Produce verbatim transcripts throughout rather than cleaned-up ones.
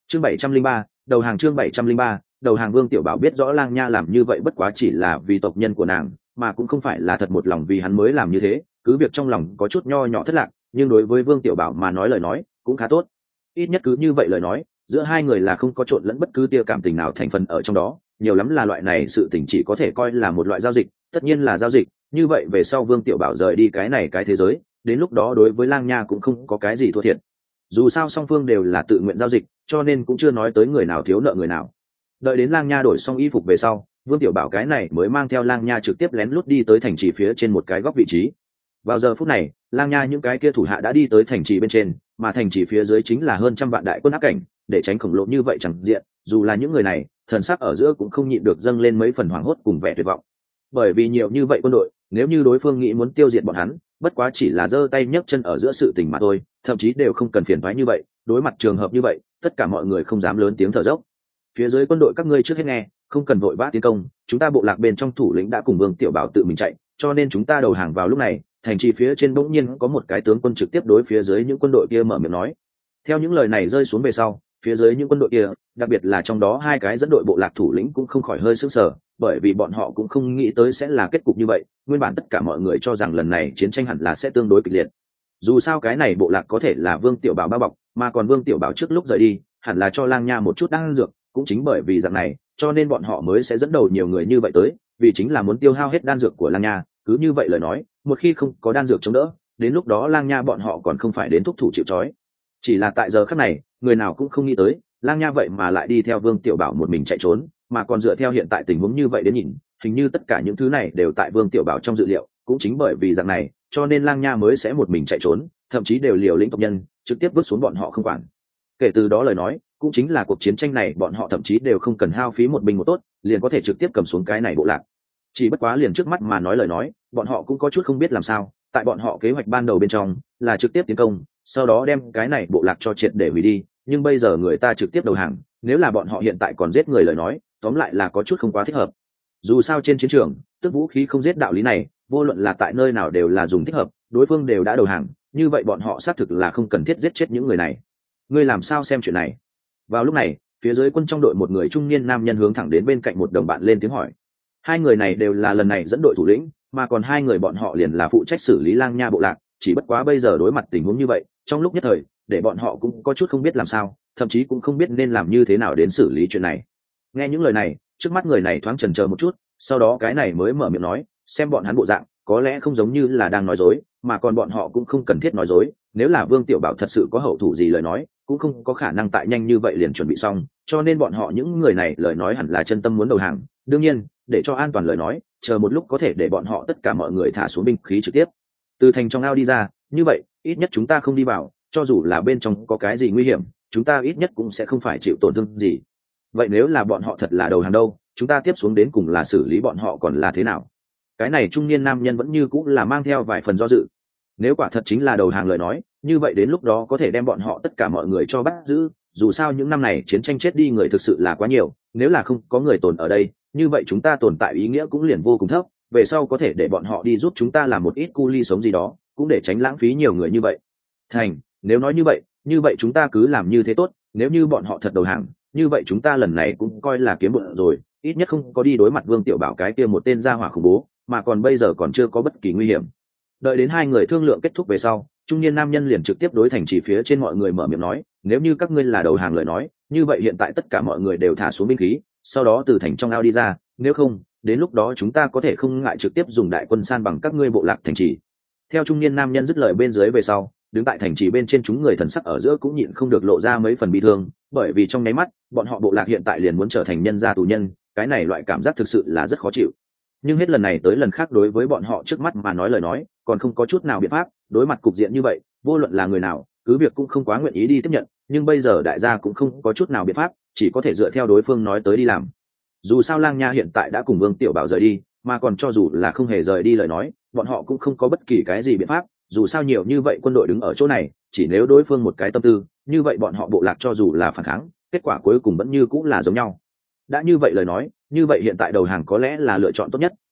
chương bảy trăm linh ba đầu hàng chương bảy trăm linh ba đầu hàng. Vương Tiểu Bảo biết rõ Lang Nha làm như vậy bất quá chỉ là vì tộc nhân của nàng, mà cũng không phải là thật một lòng vì hắn mới làm như thế, cứ việc trong lòng có chút nho nhỏ thất lạc, nhưng đối với Vương Tiểu Bảo mà nói lời nói cũng khá tốt. Ít nhất cứ như vậy lời nói, giữa hai người là không có trộn lẫn bất cứ tia cảm tình nào thành phần ở trong đó, nhiều lắm là loại này sự tình chỉ có thể coi là một loại giao dịch, tất nhiên là giao dịch, như vậy về sau Vương Tiểu Bảo rời đi cái này cái thế giới, đến lúc đó đối với Lang Nha cũng không có cái gì thua thiệt. Dù sao song phương đều là tự nguyện giao dịch, cho nên cũng chưa nói tới người nào thiếu nợ người nào. Đợi đến Lang Nha đổi xong y phục về sau, Vương Tiểu Bảo cái này mới mang theo Lang Nha trực tiếp lén lút đi tới thành trì phía trên một cái góc vị trí. Vào giờ phút này, Lang Nha những cái kia thủ hạ đã đi tới thành trì bên trên, mà thành trì phía dưới chính là hơn trăm vạn đại quân áp cảnh, để tránh khổng lồ như vậy chẳng diện, dù là những người này, thần sắc ở giữa cũng không nhịn được dâng lên mấy phần hoảng hốt cùng vẻ tuyệt vọng. Bởi vì nhiều như vậy quân đội, nếu như đối phương nghĩ muốn tiêu diệt bọn hắn, bất quá chỉ là giơ tay nhấc chân ở giữa sự tình mà thôi, thậm chí đều không cần phiền toái như vậy. Đối mặt trường hợp như vậy, tất cả mọi người không dám lớn tiếng thở dốc. Phía dưới quân đội các ngươi trước hết nghe, không cần vội vã tiến công, chúng ta bộ lạc bên trong thủ lĩnh đã cùng Vương Tiểu Bảo tự mình chạy, cho nên chúng ta đầu hàng vào lúc này. Thành trì phía trên bỗng nhiên có một cái tướng quân trực tiếp đối phía dưới những quân đội kia mở miệng nói. Theo những lời này rơi xuống về sau, phía dưới những quân đội kia, đặc biệt là trong đó hai cái dẫn đội bộ lạc thủ lĩnh cũng không khỏi hơi sững sờ, bởi vì bọn họ cũng không nghĩ tới sẽ là kết cục như vậy. Nguyên bản tất cả mọi người cho rằng lần này chiến tranh hẳn là sẽ tương đối kịch liệt. Dù sao cái này bộ lạc có thể là Vương Tiểu Bảo bao bọc, mà còn Vương Tiểu Bảo trước lúc rời đi, hẳn là cho Lang Nha một chút đan dược, cũng chính bởi vì dạng này, cho nên bọn họ mới sẽ dẫn đầu nhiều người như vậy tới, vì chính là muốn tiêu hao hết đan dược của Lang Nha. Cứ như vậy lời nói, một khi không có đan dược chống đỡ, đến lúc đó Lang Nha bọn họ còn không phải đến thúc thủ chịu trói. Chỉ là tại giờ khắc này, người nào cũng không nghĩ tới, Lang Nha vậy mà lại đi theo Vương Tiểu Bảo một mình chạy trốn, mà còn dựa theo hiện tại tình huống như vậy đến nhìn, hình như tất cả những thứ này đều tại Vương Tiểu Bảo trong dự liệu, cũng chính bởi vì dạng này, cho nên Lang Nha mới sẽ một mình chạy trốn, thậm chí đều liều lĩnh tộc nhân, trực tiếp vứt xuống bọn họ không quản. Kể từ đó lời nói, cũng chính là cuộc chiến tranh này bọn họ thậm chí đều không cần hao phí một binh một tốt, liền có thể trực tiếp cầm xuống cái này bộ lạc. Chỉ bất quá liền trước mắt mà nói lời nói, bọn họ cũng có chút không biết làm sao, tại bọn họ kế hoạch ban đầu bên trong là trực tiếp tiến công, sau đó đem cái này bộ lạc cho triệt để hủy đi, nhưng bây giờ người ta trực tiếp đầu hàng, nếu là bọn họ hiện tại còn giết người lời nói, tóm lại là có chút không quá thích hợp. Dù sao trên chiến trường, tức vũ khí không giết đạo lý này, vô luận là tại nơi nào đều là dùng thích hợp, đối phương đều đã đầu hàng, như vậy bọn họ xác thực là không cần thiết giết chết những người này. Ngươi làm sao xem chuyện này? Vào lúc này, phía dưới quân trong đội một người trung niên nam nhân hướng thẳng đến bên cạnh một đồng bạn lên tiếng hỏi. Hai người này đều là lần này dẫn đội thủ lĩnh, mà còn hai người bọn họ liền là phụ trách xử lý Lang Nha bộ lạc, chỉ bất quá bây giờ đối mặt tình huống như vậy, trong lúc nhất thời, để bọn họ cũng có chút không biết làm sao, thậm chí cũng không biết nên làm như thế nào đến xử lý chuyện này. Nghe những lời này, trước mắt người này thoáng chần chờ một chút, sau đó cái này mới mở miệng nói, xem bọn hắn bộ dạng, có lẽ không giống như là đang nói dối, mà còn bọn họ cũng không cần thiết nói dối, nếu là Vương Tiểu Bảo thật sự có hậu thủ gì lời nói, cũng không có khả năng tại nhanh như vậy liền chuẩn bị xong, cho nên bọn họ những người này lời nói hẳn là chân tâm muốn đầu hàng. Đương nhiên, để cho an toàn lời nói, chờ một lúc có thể để bọn họ tất cả mọi người thả xuống binh khí trực tiếp từ thành trong ao đi ra, như vậy ít nhất chúng ta không đi vào, cho dù là bên trong có cái gì nguy hiểm, chúng ta ít nhất cũng sẽ không phải chịu tổn thương gì. Vậy nếu là bọn họ thật là đầu hàng đâu, chúng ta tiếp xuống đến cùng là xử lý bọn họ còn là thế nào? Cái này trung niên nam nhân vẫn như cũng là mang theo vài phần do dự. Nếu quả thật chính là đầu hàng lời nói, như vậy đến lúc đó có thể đem bọn họ tất cả mọi người cho bắt giữ, dù sao những năm này chiến tranh chết đi người thực sự là quá nhiều, nếu là không có người tồn ở đây, như vậy chúng ta tồn tại ý nghĩa cũng liền vô cùng thấp, về sau có thể để bọn họ đi giúp chúng ta làm một ít cu ly sống gì đó, cũng để tránh lãng phí nhiều người như vậy. Thành, nếu nói như vậy, như vậy chúng ta cứ làm như thế tốt, nếu như bọn họ thật đầu hàng, như vậy chúng ta lần này cũng coi là kiếm bụng rồi, ít nhất không có đi đối mặt Vương Tiểu Bảo cái kia một tên gia hỏa khủng bố, mà còn bây giờ còn chưa có bất kỳ nguy hiểm. Đợi đến hai người thương lượng kết thúc về sau, trung niên nam nhân liền trực tiếp đối thành trì phía trên mọi người mở miệng nói, nếu như các ngươi là đầu hàng lời nói, như vậy hiện tại tất cả mọi người đều thả xuống binh khí, sau đó từ thành trong ao đi ra, nếu không, đến lúc đó chúng ta có thể không ngại trực tiếp dùng đại quân san bằng các ngươi bộ lạc thành trì. Theo trung niên nam nhân dứt lời bên dưới về sau, đứng tại thành trì bên trên chúng người thần sắc ở giữa cũng nhịn không được lộ ra mấy phần bi thương, bởi vì trong nháy mắt, bọn họ bộ lạc hiện tại liền muốn trở thành nhân gia tù nhân, cái này loại cảm giác thực sự là rất khó chịu. Nhưng hết lần này tới lần khác đối với bọn họ trước mắt mà nói lời nói, còn không có chút nào biện pháp, đối mặt cục diện như vậy, vô luận là người nào, cứ việc cũng không quá nguyện ý đi tiếp nhận, nhưng bây giờ đại gia cũng không có chút nào biện pháp, chỉ có thể dựa theo đối phương nói tới đi làm. Dù sao Lang Nha hiện tại đã cùng Vương Tiểu Bảo rời đi, mà còn cho dù là không hề rời đi lời nói, bọn họ cũng không có bất kỳ cái gì biện pháp, dù sao nhiều như vậy quân đội đứng ở chỗ này, chỉ nếu đối phương một cái tâm tư, như vậy bọn họ bộ lạc cho dù là phản kháng, kết quả cuối cùng vẫn như cũng là giống nhau. Đã như vậy lời nói, như vậy hiện tại đầu hàng có lẽ là lựa chọn tốt nhất,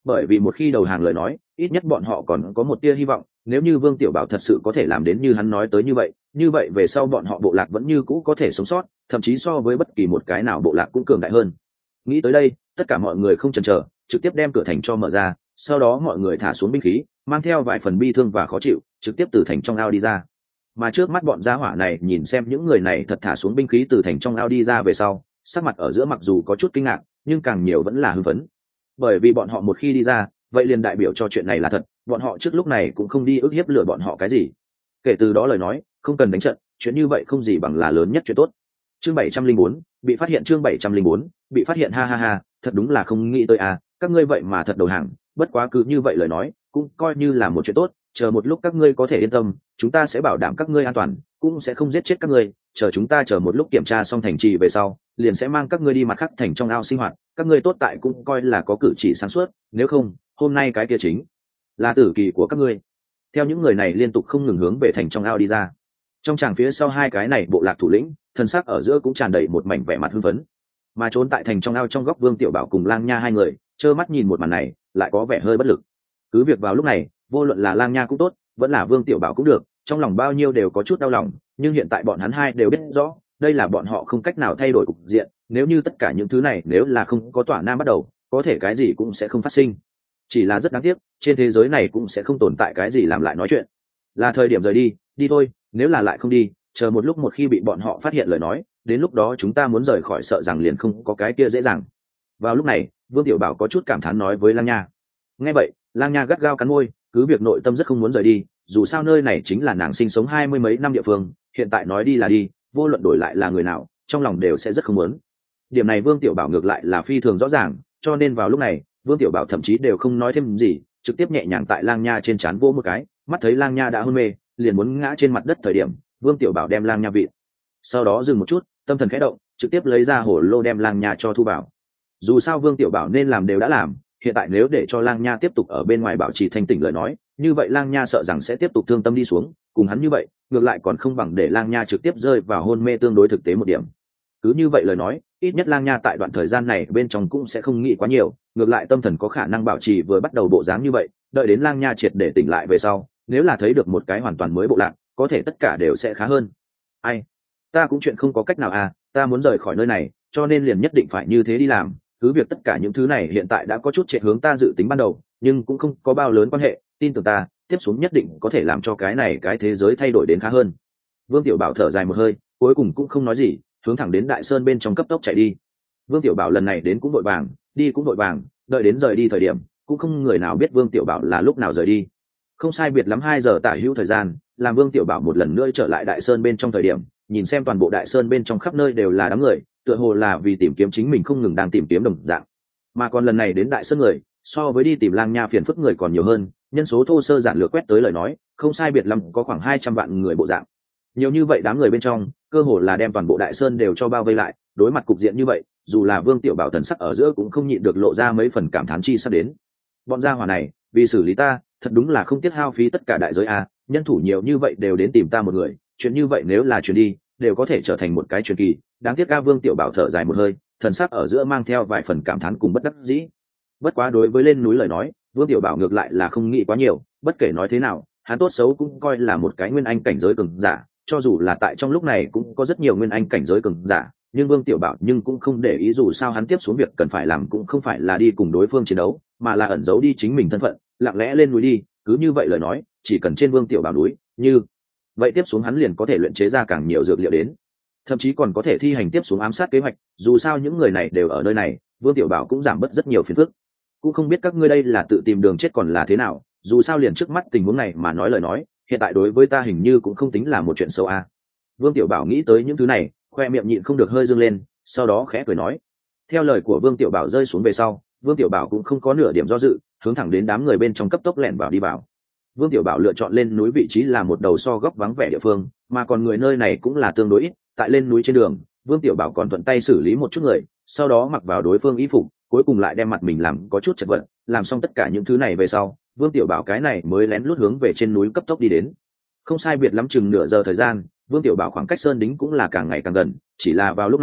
bởi vì một khi đầu hàng lời nói ít nhất bọn họ còn có một tia hy vọng. Nếu như Vương Tiểu Bảo thật sự có thể làm đến như hắn nói tới như vậy, như vậy về sau bọn họ bộ lạc vẫn như cũ có thể sống sót, thậm chí so với bất kỳ một cái nào bộ lạc cũng cường đại hơn. Nghĩ tới đây, tất cả mọi người không chần chờ, trực tiếp đem cửa thành cho mở ra, sau đó mọi người thả xuống binh khí, mang theo vài phần bi thương và khó chịu, trực tiếp từ thành trong ao đi ra. Mà trước mắt bọn gia hỏa này nhìn xem những người này thật thả xuống binh khí từ thành trong ao đi ra về sau, sắc mặt ở giữa mặc dù có chút kinh ngạc, nhưng càng nhiều vẫn là hưng phấn. Bởi vì bọn họ một khi đi ra, vậy liền đại biểu cho chuyện này là thật, bọn họ trước lúc này cũng không đi ức hiếp lừa bọn họ cái gì. Kể từ đó lời nói, không cần đánh trận, chuyện như vậy không gì bằng là lớn nhất chuyện tốt. Chương bảy trăm linh bốn, bị phát hiện chương bảy trăm linh bốn, bị phát hiện ha ha ha, thật đúng là không nghĩ tới à, các ngươi vậy mà thật đầu hàng, bất quá cứ như vậy lời nói, cũng coi như là một chuyện tốt, chờ một lúc các ngươi có thể yên tâm, chúng ta sẽ bảo đảm các ngươi an toàn, cũng sẽ không giết chết các ngươi, chờ chúng ta chờ một lúc kiểm tra xong thành trì về sau, liền sẽ mang các ngươi đi mặt khác thành trong ao sinh hoạt, các ngươi tốt tại cũng coi là có cử chỉ sáng suốt, nếu không, hôm nay cái kia chính là tử kỳ của các ngươi. Theo những người này liên tục không ngừng hướng về thành trong ao đi ra. Trong tràng phía sau hai cái này bộ lạc thủ lĩnh, thân xác ở giữa cũng tràn đầy một mảnh vẻ mặt hưng phấn. Mà trốn tại thành trong ao trong góc Vương Tiểu Bảo cùng Lang Nha hai người, trơ mắt nhìn một màn này, lại có vẻ hơi bất lực. Cứ việc vào lúc này, vô luận là Lang Nha cũng tốt, vẫn là Vương Tiểu Bảo cũng được, trong lòng bao nhiêu đều có chút đau lòng, nhưng hiện tại bọn hắn hai đều biết rõ, đây là bọn họ không cách nào thay đổi cục diện, nếu như tất cả những thứ này nếu là không có tỏa nam bắt đầu, có thể cái gì cũng sẽ không phát sinh. Chỉ là rất đáng tiếc, trên thế giới này cũng sẽ không tồn tại cái gì làm lại nói chuyện. Là thời điểm rời đi, đi thôi, nếu là lại không đi, chờ một lúc một khi bị bọn họ phát hiện lời nói, đến lúc đó chúng ta muốn rời khỏi sợ rằng liền không có cái kia dễ dàng. Vào lúc này, Vương Tiểu Bảo có chút cảm thán nói với Lang Nha. Nghe vậy, Lang Nha gắt gao cắn môi, cứ việc nội tâm rất không muốn rời đi, dù sao nơi này chính là nàng sinh sống hai mươi mấy năm địa phương, hiện tại nói đi là đi, vô luận đổi lại là người nào, trong lòng đều sẽ rất không muốn. Điểm này Vương Tiểu Bảo ngược lại là phi thường rõ ràng, cho nên vào lúc này, Vương Tiểu Bảo thậm chí đều không nói thêm gì, trực tiếp nhẹ nhàng tại Lang Nha trên trán vỗ một cái, mắt thấy Lang Nha đã hôn mê, liền muốn ngã trên mặt đất thời điểm, Vương Tiểu Bảo đem Lang Nha vịt. Sau đó dừng một chút, tâm thần khẽ động, trực tiếp lấy ra hổ lô đem Lang Nha cho thu vào. Dù sao Vương Tiểu Bảo nên làm đều đã làm, hiện tại nếu để cho Lang Nha tiếp tục ở bên ngoài bảo trì thanh tỉnh lời nói, như vậy Lang Nha sợ rằng sẽ tiếp tục thương tâm đi xuống, cùng hắn như vậy, ngược lại còn không bằng để Lang Nha trực tiếp rơi vào hôn mê tương đối thực tế một điểm. Cứ như vậy lời nói, ít nhất Lang Nha tại đoạn thời gian này bên trong cũng sẽ không nghĩ quá nhiều, ngược lại tâm thần có khả năng bảo trì vừa bắt đầu bộ dáng như vậy, đợi đến Lang Nha triệt để tỉnh lại về sau, nếu là thấy được một cái hoàn toàn mới bộ lạc, có thể tất cả đều sẽ khá hơn. Ai, ta cũng chuyện không có cách nào à, ta muốn rời khỏi nơi này, cho nên liền nhất định phải như thế đi làm, cứ việc tất cả những thứ này hiện tại đã có chút trệ hướng ta dự tính ban đầu, nhưng cũng không có bao lớn quan hệ, tin tưởng ta, tiếp xuống nhất định có thể làm cho cái này cái thế giới thay đổi đến khá hơn. Vương Tiểu Bảo thở dài một hơi, cuối cùng cũng không nói gì, hướng thẳng đến Đại Sơn bên trong cấp tốc chạy đi. Vương Tiểu Bảo lần này đến cũng vội vàng, đi cũng vội vàng, đợi đến rời đi thời điểm, cũng không người nào biết Vương Tiểu Bảo là lúc nào rời đi. Không sai biệt lắm hai giờ tả hữu thời gian, làm Vương Tiểu Bảo một lần nữa trở lại Đại Sơn bên trong thời điểm, nhìn xem toàn bộ Đại Sơn bên trong khắp nơi đều là đám người, tựa hồ là vì tìm kiếm chính mình không ngừng đang tìm kiếm đồng dạng. Mà còn lần này đến Đại Sơn người, so với đi tìm Lang Nha phiền phức người còn nhiều hơn, nhân số thô sơ giản lược quét tới lời nói, không sai biệt lắm có khoảng hai trăm vạn người bộ dạng. Nhiều như vậy đám người bên trong, cơ hồ là đem toàn bộ Đại Sơn đều cho bao vây lại, đối mặt cục diện như vậy, dù là Vương Tiểu Bảo thần sắc ở giữa cũng không nhịn được lộ ra mấy phần cảm thán chi sắp đến. Bọn gia hỏa này, vì xử lý ta, thật đúng là không tiếc hao phí tất cả đại giới a, nhân thủ nhiều như vậy đều đến tìm ta một người, chuyện như vậy nếu là chuyện đi, đều có thể trở thành một cái truyền kỳ. Đáng tiếc a, Vương Tiểu Bảo thở dài một hơi, thần sắc ở giữa mang theo vài phần cảm thán cùng bất đắc dĩ. Bất quá đối với lên núi lời nói, Vương Tiểu Bảo ngược lại là không nghĩ quá nhiều, bất kể nói thế nào, hắn tốt xấu cũng coi là một cái nguyên anh cảnh giới cường giả, cho dù là tại trong lúc này cũng có rất nhiều nguyên anh cảnh giới cường giả, nhưng Vương Tiểu Bảo nhưng cũng không để ý, dù sao hắn tiếp xuống việc cần phải làm cũng không phải là đi cùng đối phương chiến đấu, mà là ẩn giấu đi chính mình thân phận, lặng lẽ lên núi đi, cứ như vậy lời nói, chỉ cần trên Vương Tiểu Bảo núi, như vậy tiếp xuống hắn liền có thể luyện chế ra càng nhiều dược liệu đến, thậm chí còn có thể thi hành tiếp xuống ám sát kế hoạch, dù sao những người này đều ở nơi này, Vương Tiểu Bảo cũng giảm bớt rất nhiều phiền phức. Cũng không biết các ngươi đây là tự tìm đường chết còn là thế nào, dù sao liền trước mắt tình huống này mà nói lời nói, hiện tại đối với ta hình như cũng không tính là một chuyện xấu a. Vương Tiểu Bảo nghĩ tới những thứ này, khoe miệng nhịn không được hơi dương lên, sau đó khẽ cười nói. Theo lời của Vương Tiểu Bảo rơi xuống về sau, Vương Tiểu Bảo cũng không có nửa điểm do dự, hướng thẳng đến đám người bên trong cấp tốc lẻn vào đi vào. Vương Tiểu Bảo lựa chọn lên núi vị trí là một đầu so góc vắng vẻ địa phương, mà còn người nơi này cũng là tương đối ít, tại lên núi trên đường, Vương Tiểu Bảo còn thuận tay xử lý một chút người, sau đó mặc vào đối phương y phục, cuối cùng lại đem mặt mình làm có chút chật vật, làm xong tất cả những thứ này về sau, Vương Tiểu Bảo cái này mới lén lút hướng về trên núi cấp tốc đi đến. Không sai biệt lắm chừng nửa giờ thời gian, Vương Tiểu Bảo khoảng cách sơn đính cũng là càng ngày càng gần, chỉ là vào lúc này,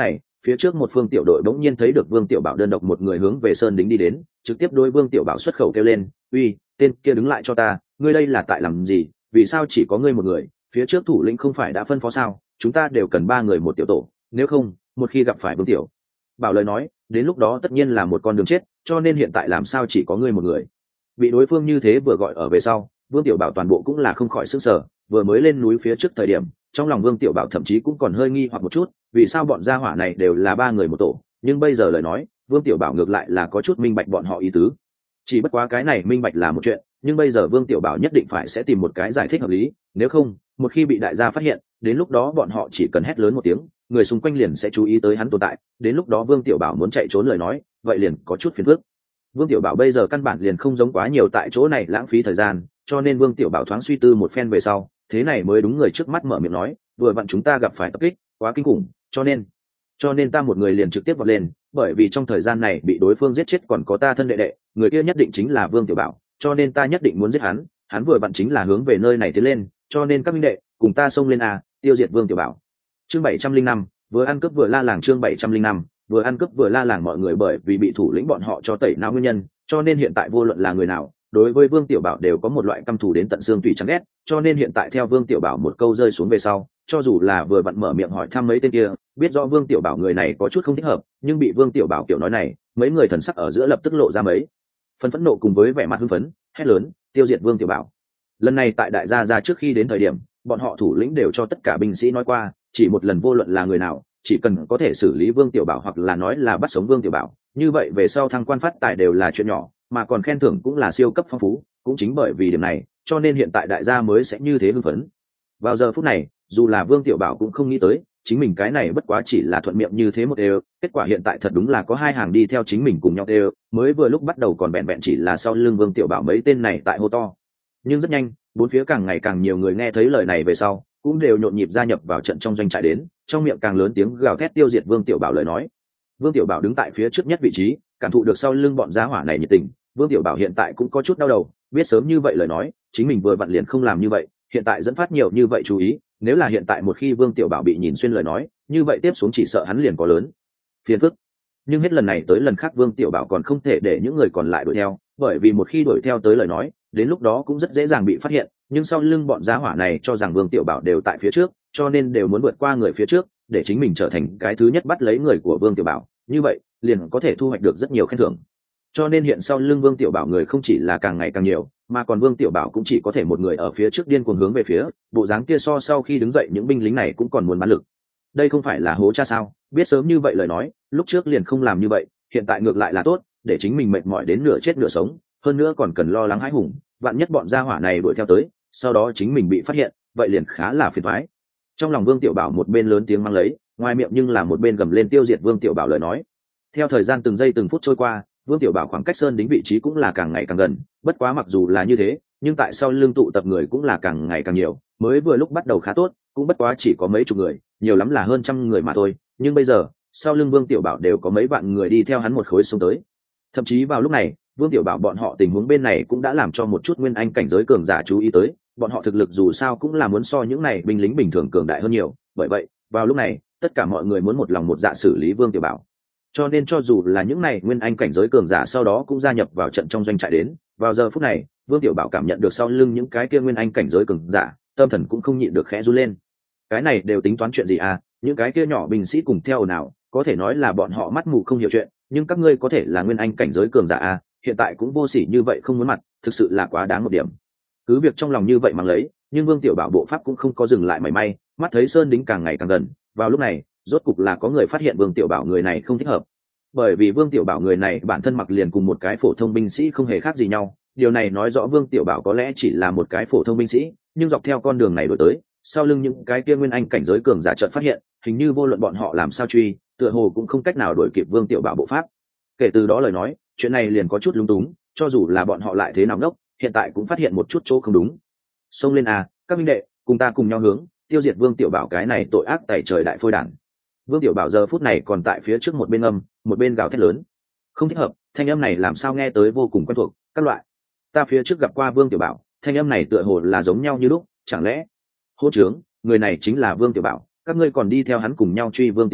phía trước một phương tiểu đội bỗng nhiên thấy được Vương Tiểu Bảo đơn độc một người hướng về sơn đính đi đến, trực tiếp đối Vương Tiểu Bảo xuất khẩu kêu lên, uy, tên kia đứng lại cho ta, ngươi đây là tại làm gì, vì sao chỉ có ngươi một người, phía trước thủ lĩnh không phải đã phân phó sao, chúng ta đều cần ba người một tiểu tổ, nếu không một khi gặp phải Vương Tiểu Bảo lời nói, đến lúc đó tất nhiên là một con đường chết, cho nên hiện tại làm sao chỉ có ngươi một người. Bị đối phương như thế vừa gọi ở về sau, Vương Tiểu Bảo toàn bộ cũng là không khỏi sức sở, vừa mới lên núi phía trước thời điểm, trong lòng Vương Tiểu Bảo thậm chí cũng còn hơi nghi hoặc một chút, vì sao bọn gia hỏa này đều là ba người một tổ, nhưng bây giờ lời nói, Vương Tiểu Bảo ngược lại là có chút minh bạch bọn họ ý tứ. Chỉ bất quá cái này minh bạch là một chuyện, nhưng bây giờ Vương Tiểu Bảo nhất định phải sẽ tìm một cái giải thích hợp lý, nếu không, một khi bị đại gia phát hiện, đến lúc đó bọn họ chỉ cần hét lớn một tiếng, người xung quanh liền sẽ chú ý tới hắn tồn tại, đến lúc đó Vương Tiểu Bảo muốn chạy trốn lời nói, vậy liền có chút phiền phức. Vương Tiểu Bảo bây giờ căn bản liền không giống quá nhiều tại chỗ này lãng phí thời gian, cho nên Vương Tiểu Bảo thoáng suy tư một phen về sau, thế này mới đúng người trước mắt mở miệng nói, vừa vặn chúng ta gặp phải tập kích, quá kinh khủng, cho nên cho nên ta một người liền trực tiếp vọt lên, bởi vì trong thời gian này bị đối phương giết chết còn có ta thân đệ đệ, người kia nhất định chính là Vương Tiểu Bảo, cho nên ta nhất định muốn giết hắn, hắn vừa vặn chính là hướng về nơi này tiến lên, cho nên các minh đệ, cùng ta xông lên à, tiêu diệt Vương Tiểu Bảo. Chương bảy trăm linh năm, vừa ăn cướp vừa la làng chương bảy trăm linh năm, vừa ăn cướp vừa la làng mọi người bởi vì bị thủ lĩnh bọn họ cho tẩy não nguyên nhân, cho nên hiện tại vô luận là người nào, đối với Vương Tiểu Bảo đều có một loại căm thù đến tận xương tủy chán ghét, cho nên hiện tại theo Vương Tiểu Bảo một câu rơi xuống về sau, cho dù là vừa vặn mở miệng hỏi thăm mấy tên kia, biết rõ Vương Tiểu Bảo người này có chút không thích hợp, nhưng bị Vương Tiểu Bảo kiểu nói này, mấy người thần sắc ở giữa lập tức lộ ra mấy phần phẫn nộ cùng với vẻ mặt hưng phấn, hét lớn, tiêu diệt Vương Tiểu Bảo. Lần này tại đại gia ra trước khi đến thời điểm, bọn họ thủ lĩnh đều cho tất cả binh sĩ nói qua, chỉ một lần vô luận là người nào, chỉ cần có thể xử lý Vương Tiểu Bảo hoặc là nói là bắt sống Vương Tiểu Bảo, như vậy về sau thăng quan phát tài đều là chuyện nhỏ, mà còn khen thưởng cũng là siêu cấp phong phú, cũng chính bởi vì điểm này, cho nên hiện tại đại gia mới sẽ như thế hưng phấn. Vào giờ phút này, dù là Vương Tiểu Bảo cũng không nghĩ tới, chính mình cái này bất quá chỉ là thuận miệng như thế một đều, kết quả hiện tại thật đúng là có hai hàng đi theo chính mình cùng nhau đều, mới vừa lúc bắt đầu còn bẹn bẹn chỉ là sau lưng Vương Tiểu Bảo mấy tên này tại hô to. Nhưng rất nhanh, bốn phía càng ngày càng nhiều người nghe thấy lời này về sau, cũng đều nhộn nhịp gia nhập vào trận trong doanh trại đến, trong miệng càng lớn tiếng gào thét tiêu diệt Vương Tiểu Bảo lời nói. Vương Tiểu Bảo đứng tại phía trước nhất vị trí, cảm thụ được sau lưng bọn gia hỏa này nhiệt tình, Vương Tiểu Bảo hiện tại cũng có chút đau đầu, biết sớm như vậy lời nói, chính mình vừa vặn liền không làm như vậy, hiện tại dẫn phát nhiều như vậy chú ý, nếu là hiện tại một khi Vương Tiểu Bảo bị nhìn xuyên lời nói, như vậy tiếp xuống chỉ sợ hắn liền có lớn phiền phức. Nhưng hết lần này tới lần khác Vương Tiểu Bảo còn không thể để những người còn lại đuổi theo, bởi vì một khi đuổi theo tới lời nói, đến lúc đó cũng rất dễ dàng bị phát hiện, nhưng sau lưng bọn gia hỏa này cho rằng Vương Tiểu Bảo đều tại phía trước, cho nên đều muốn vượt qua người phía trước, để chính mình trở thành cái thứ nhất bắt lấy người của Vương Tiểu Bảo, như vậy liền có thể thu hoạch được rất nhiều khen thưởng. Cho nên hiện sau lưng Vương Tiểu Bảo người không chỉ là càng ngày càng nhiều, mà còn Vương Tiểu Bảo cũng chỉ có thể một người ở phía trước điên cuồng hướng về phía, bộ dáng kia so sau khi đứng dậy những binh lính này cũng còn muốn bán lực. Đây không phải là hố cha sao, biết sớm như vậy lời nói, lúc trước liền không làm như vậy, hiện tại ngược lại là tốt, để chính mình mệt mỏi đến nửa chết nửa sống, hơn nữa còn cần lo lắng hãi hùng, vạn nhất bọn gia hỏa này đuổi theo tới, sau đó chính mình bị phát hiện, vậy liền khá là phiền toái. Trong lòng Vương Tiểu Bảo một bên lớn tiếng mang lấy, ngoài miệng nhưng là một bên gầm lên tiêu diệt Vương Tiểu Bảo lời nói. Theo thời gian từng giây từng phút trôi qua, Vương Tiểu Bảo khoảng cách sơn đính vị trí cũng là càng ngày càng gần, bất quá mặc dù là như thế, nhưng tại sau lưng tụ tập người cũng là càng ngày càng nhiều, mới vừa lúc bắt đầu khá tốt, cũng bất quá chỉ có mấy chục người, nhiều lắm là hơn trăm người mà thôi, nhưng bây giờ, sau lưng Vương Tiểu Bảo đều có mấy vạn người đi theo hắn một khối xuống tới. Thậm chí vào lúc này, Vương Tiểu Bảo bọn họ tình huống bên này cũng đã làm cho một chút nguyên anh cảnh giới cường giả chú ý tới, bọn họ thực lực dù sao cũng là muốn so những này binh lính bình thường cường đại hơn nhiều, bởi vậy, vào lúc này, tất cả mọi người muốn một lòng một dạ xử lý Vương Tiểu Bảo. Cho nên cho dù là những này nguyên anh cảnh giới cường giả sau đó cũng gia nhập vào trận trong doanh trại đến, vào giờ phút này, Vương Tiểu Bảo cảm nhận được sau lưng những cái kia nguyên anh cảnh giới cường giả, tâm thần cũng không nhịn được khẽ run lên. Cái này đều tính toán chuyện gì à, những cái kia nhỏ binh sĩ cùng theo nào, có thể nói là bọn họ mắt mù không hiểu chuyện, nhưng các ngươi có thể là nguyên anh cảnh giới cường giả à, hiện tại cũng vô sỉ như vậy không muốn mặt, thực sự là quá đáng một điểm. Cứ việc trong lòng như vậy mà lấy, nhưng Vương Tiểu Bảo bộ pháp cũng không có dừng lại mảy may, mắt thấy sơn đính càng ngày càng gần, vào lúc này, rốt cục là có người phát hiện Vương Tiểu Bảo người này không thích hợp. Bởi vì Vương Tiểu Bảo người này bản thân mặc liền cùng một cái phổ thông binh sĩ không hề khác gì nhau, điều này nói rõ Vương Tiểu Bảo có lẽ chỉ là một cái phổ thông binh sĩ, nhưng dọc theo con đường này đổi tới, sau lưng những cái kia nguyên anh cảnh giới cường giả chợt phát hiện, hình như vô luận bọn họ làm sao truy, tựa hồ cũng không cách nào đuổi kịp Vương Tiểu Bảo bộ pháp. Kể từ đó lời nói, chuyện này liền có chút lung túng, cho dù là bọn họ lại thế nào ngốc, hiện tại cũng phát hiện một chút chỗ không đúng. Xông lên à, các minh đệ, cùng ta cùng nhau hướng, tiêu diệt Vương Tiểu Bảo cái này tội ác tày trời đại phôi đản. Vương Tiểu Bảo giờ phút này còn tại phía trước một bên âm, một bên gào thét lớn. Không thích hợp, thanh âm này làm sao nghe tới vô cùng quen thuộc, các loại. Ta phía trước gặp qua Vương Tiểu Bảo, thanh âm này tựa hồ là giống nhau như lúc, chẳng lẽ? Hô trướng, người này chính là Vương Tiểu Bảo, các ngươi còn đi theo hắn cùng nhau truy Vương Tiểu Bảo,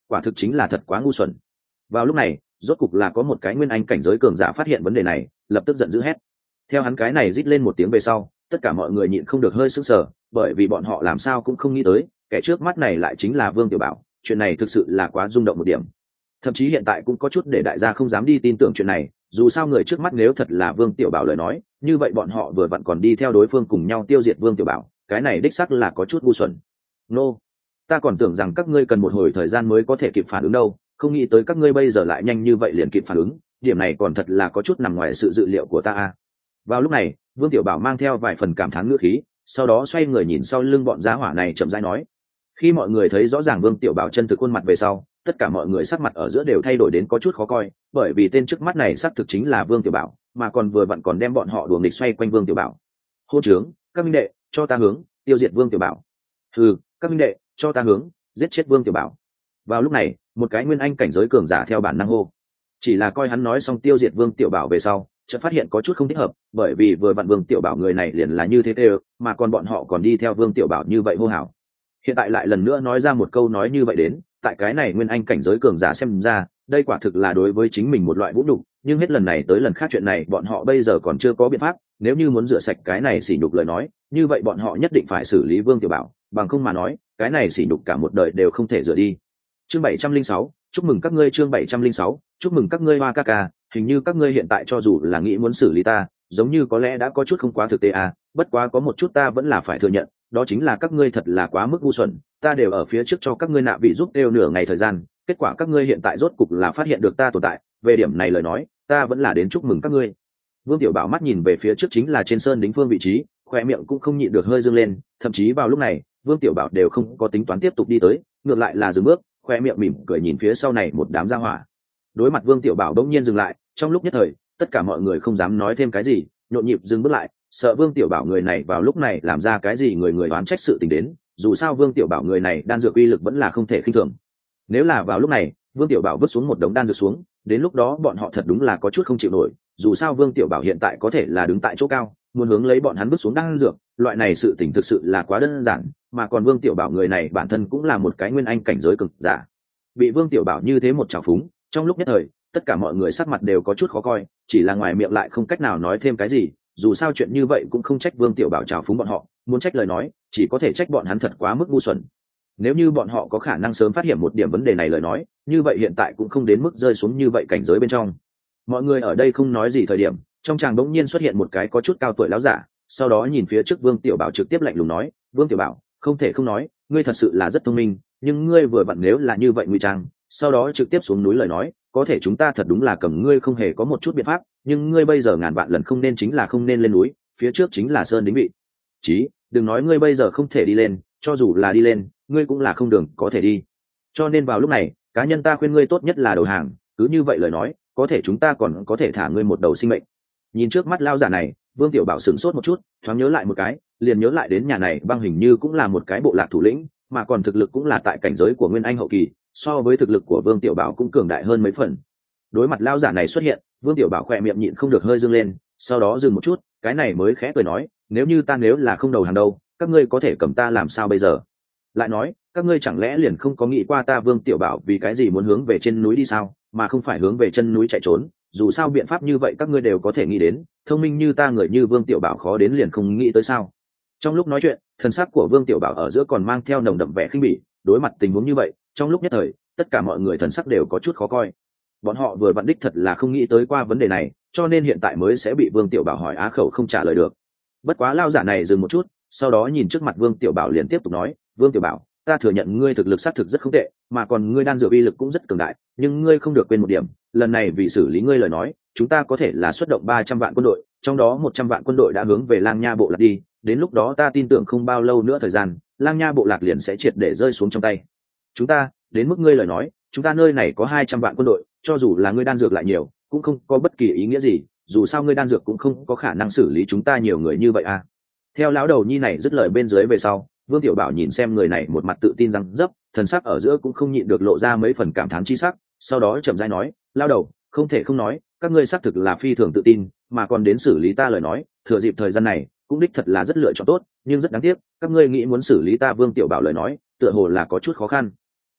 quả thực chính là thật quá ngu xuẩn. Vào lúc này rốt cục là có một cái nguyên anh cảnh giới cường giả phát hiện vấn đề này, lập tức giận dữ hét. Theo hắn cái này rít lên một tiếng về sau, tất cả mọi người nhịn không được hơi sững sờ, bởi vì bọn họ làm sao cũng không nghĩ tới kẻ trước mắt này lại chính là Vương Tiểu Bảo. Chuyện này thực sự là quá rung động một điểm, thậm chí hiện tại cũng có chút để đại gia không dám đi tin tưởng chuyện này. Dù sao người trước mắt nếu thật là Vương Tiểu Bảo lời nói, như vậy bọn họ vừa vặn còn đi theo đối phương cùng nhau tiêu diệt Vương Tiểu Bảo, cái này đích xác là có chút ngu xuẩn. Nô, ta còn tưởng rằng các ngươi cần một hồi thời gian mới có thể kịp phản ứng đâu, không nghĩ tới các ngươi bây giờ lại nhanh như vậy liền kịp phản ứng, điểm này còn thật là có chút nằm ngoài sự dự liệu của ta a. Vào lúc này Vương Tiểu Bảo mang theo vài phần cảm thán ngữ khí, sau đó xoay người nhìn sau lưng bọn giá hỏa này chậm rãi nói. Khi mọi người thấy rõ ràng Vương Tiểu Bảo chân thực khuôn mặt về sau, tất cả mọi người sắc mặt ở giữa đều thay đổi đến có chút khó coi, bởi vì tên trước mắt này xác thực chính là Vương Tiểu Bảo, mà còn vừa vặn còn đem bọn họ đùa nghịch xoay quanh Vương Tiểu Bảo. Hô trướng, các minh đệ, cho ta hướng tiêu diệt Vương Tiểu Bảo. Hừ, các minh đệ, cho ta hướng giết chết Vương Tiểu Bảo. Vào lúc này một cái nguyên anh cảnh giới cường giả theo bản năng hô. Chỉ là coi hắn nói xong tiêu diệt Vương Tiểu Bảo về sau, chợt phát hiện có chút không thích hợp, bởi vì vừa vặn Vương Tiểu Bảo người này liền là như thế thế, mà còn bọn họ còn đi theo Vương Tiểu Bảo như vậy hô hào. Hiện tại lại lần nữa nói ra một câu nói như vậy đến, tại cái này nguyên anh cảnh giới cường giả xem ra, đây quả thực là đối với chính mình một loại vũ nhục, nhưng hết lần này tới lần khác chuyện này bọn họ bây giờ còn chưa có biện pháp, nếu như muốn rửa sạch cái này sỉ nhục lời nói, như vậy bọn họ nhất định phải xử lý Vương Tiểu Bảo, bằng không mà nói, cái này sỉ nhục cả một đời đều không thể rửa đi. Chương bảy trăm linh sáu, chúc mừng các ngươi. Chương bảy trăm linh sáu, chúc mừng các ngươi Hoa ca ca, hình như các ngươi hiện tại cho dù là nghĩ muốn xử lý ta, giống như có lẽ đã có chút không quá thực tế à, bất quá có một chút ta vẫn là phải thừa nhận, đó chính là các ngươi thật là quá mức ngu xuẩn, ta đều ở phía trước cho các ngươi nạ vị giúp đều nửa ngày thời gian, kết quả các ngươi hiện tại rốt cục là phát hiện được ta tồn tại, về điểm này lời nói, ta vẫn là đến chúc mừng các ngươi. Vương Tiểu Bảo mắt nhìn về phía trước chính là trên sơn đính phương vị trí, khoe miệng cũng không nhịn được hơi dương lên, thậm chí vào lúc này, Vương Tiểu Bảo đều không có tính toán tiếp tục đi tới, ngược lại là dừng bước, khoe miệng mỉm cười nhìn phía sau này một đám gia hỏa. Đối mặt Vương Tiểu Bảo đống nhiên dừng lại, trong lúc nhất thời, tất cả mọi người không dám nói thêm cái gì, nhộn nhịp dừng bước lại, sợ Vương Tiểu Bảo người này vào lúc này làm ra cái gì người người oán trách sự tình đến, dù sao Vương Tiểu Bảo người này đan dược uy lực vẫn là không thể khinh thường. Nếu là vào lúc này, Vương Tiểu Bảo vứt xuống một đống đan dược xuống, đến lúc đó bọn họ thật đúng là có chút không chịu nổi, dù sao Vương Tiểu Bảo hiện tại có thể là đứng tại chỗ cao, muốn hướng lấy bọn hắn vứt xuống đan dược, loại này sự tình thực sự là quá đơn giản, mà còn Vương Tiểu Bảo người này bản thân cũng là một cái nguyên anh cảnh giới cực giả. Bị Vương Tiểu Bảo như thế một trào phúng, trong lúc nhất thời, tất cả mọi người sắc mặt đều có chút khó coi, chỉ là ngoài miệng lại không cách nào nói thêm cái gì, dù sao chuyện như vậy cũng không trách Vương Tiểu Bảo trào phúng bọn họ, muốn trách lời nói, chỉ có thể trách bọn hắn thật quá mức ngu xuẩn. Nếu như bọn họ có khả năng sớm phát hiện một điểm vấn đề này lời nói, như vậy hiện tại cũng không đến mức rơi xuống như vậy cảnh giới bên trong. Mọi người ở đây không nói gì thời điểm, trong tràng đống nhiên xuất hiện một cái có chút cao tuổi lão giả, sau đó nhìn phía trước Vương Tiểu Bảo trực tiếp lạnh lùng nói, Vương Tiểu Bảo, không thể không nói, ngươi thật sự là rất thông minh, nhưng ngươi vừa vặn nếu là như vậy ngụy trang, sau đó trực tiếp xuống núi lời nói, có thể chúng ta thật đúng là cầm ngươi không hề có một chút biện pháp, nhưng ngươi bây giờ ngàn vạn lần không nên chính là không nên lên núi, phía trước chính là sơn đính vị chí, đừng nói ngươi bây giờ không thể đi lên, cho dù là đi lên, ngươi cũng là không đường có thể đi. Cho nên vào lúc này, cá nhân ta khuyên ngươi tốt nhất là đầu hàng, cứ như vậy lời nói, có thể chúng ta còn có thể thả ngươi một đầu sinh mệnh. Nhìn trước mắt lao giả này, Vương Tiểu Bảo sửng sốt một chút, thoáng nhớ lại một cái, liền nhớ lại đến nhà này băng hình như cũng là một cái bộ lạc thủ lĩnh, mà còn thực lực cũng là tại cảnh giới của nguyên anh hậu kỳ, so với thực lực của Vương Tiểu Bảo cũng cường đại hơn mấy phần. Đối mặt lao giả này xuất hiện, Vương Tiểu Bảo khỏe miệng nhịn không được hơi dương lên, sau đó dừng một chút, cái này mới khẽ cười nói, nếu như ta nếu là không đầu hàng đâu, các ngươi có thể cầm ta làm sao bây giờ? Lại nói, các ngươi chẳng lẽ liền không có nghĩ qua ta Vương Tiểu Bảo vì cái gì muốn hướng về trên núi đi sao, mà không phải hướng về chân núi chạy trốn? Dù sao biện pháp như vậy các ngươi đều có thể nghĩ đến, thông minh như ta người như Vương Tiểu Bảo khó đến liền không nghĩ tới sao? Trong lúc nói chuyện, thần sắc của Vương Tiểu Bảo ở giữa còn mang theo nồng đậm vẻ khinh bỉ, đối mặt tình huống như vậy, trong lúc nhất thời, tất cả mọi người thần sắc đều có chút khó coi. Bọn họ vừa vặn đích thật là không nghĩ tới qua vấn đề này, cho nên hiện tại mới sẽ bị Vương Tiểu Bảo hỏi á khẩu không trả lời được. Bất quá lao giả này dừng một chút, sau đó nhìn trước mặt Vương Tiểu Bảo liền tiếp tục nói, Vương Tiểu Bảo, ta thừa nhận ngươi thực lực xác thực rất không tệ, mà còn ngươi đan dược uy lực cũng rất cường đại, nhưng ngươi không được quên một điểm, lần này vì xử lý ngươi lời nói, chúng ta có thể là xuất động ba trăm vạn quân đội, trong đó một trăm vạn quân đội đã hướng về Lang Nha bộ lạc đi, đến lúc đó ta tin tưởng không bao lâu nữa thời gian, Lang Nha bộ lạc liền sẽ triệt để rơi xuống trong tay chúng ta. Đến mức ngươi lời nói, chúng ta nơi này có hai trăm vạn quân đội, cho dù là ngươi đan dược lại nhiều, cũng không có bất kỳ ý nghĩa gì, dù sao ngươi đan dược cũng không có khả năng xử lý chúng ta nhiều người như vậy à. Theo lão đầu nhi này dứt lời bên dưới về sau, Vương Tiểu Bảo nhìn xem người này một mặt tự tin răng dấp, thần sắc ở giữa cũng không nhịn được lộ ra mấy phần cảm thán chi sắc, sau đó chậm rãi nói, lão đầu, không thể không nói, các ngươi xác thực là phi thường tự tin, mà còn đến xử lý ta lời nói, thừa dịp thời gian này, cũng đích thật là rất lựa chọn tốt, nhưng rất đáng tiếc, các ngươi nghĩ muốn xử lý ta Vương Tiểu Bảo lời nói, tựa hồ là có chút khó khăn.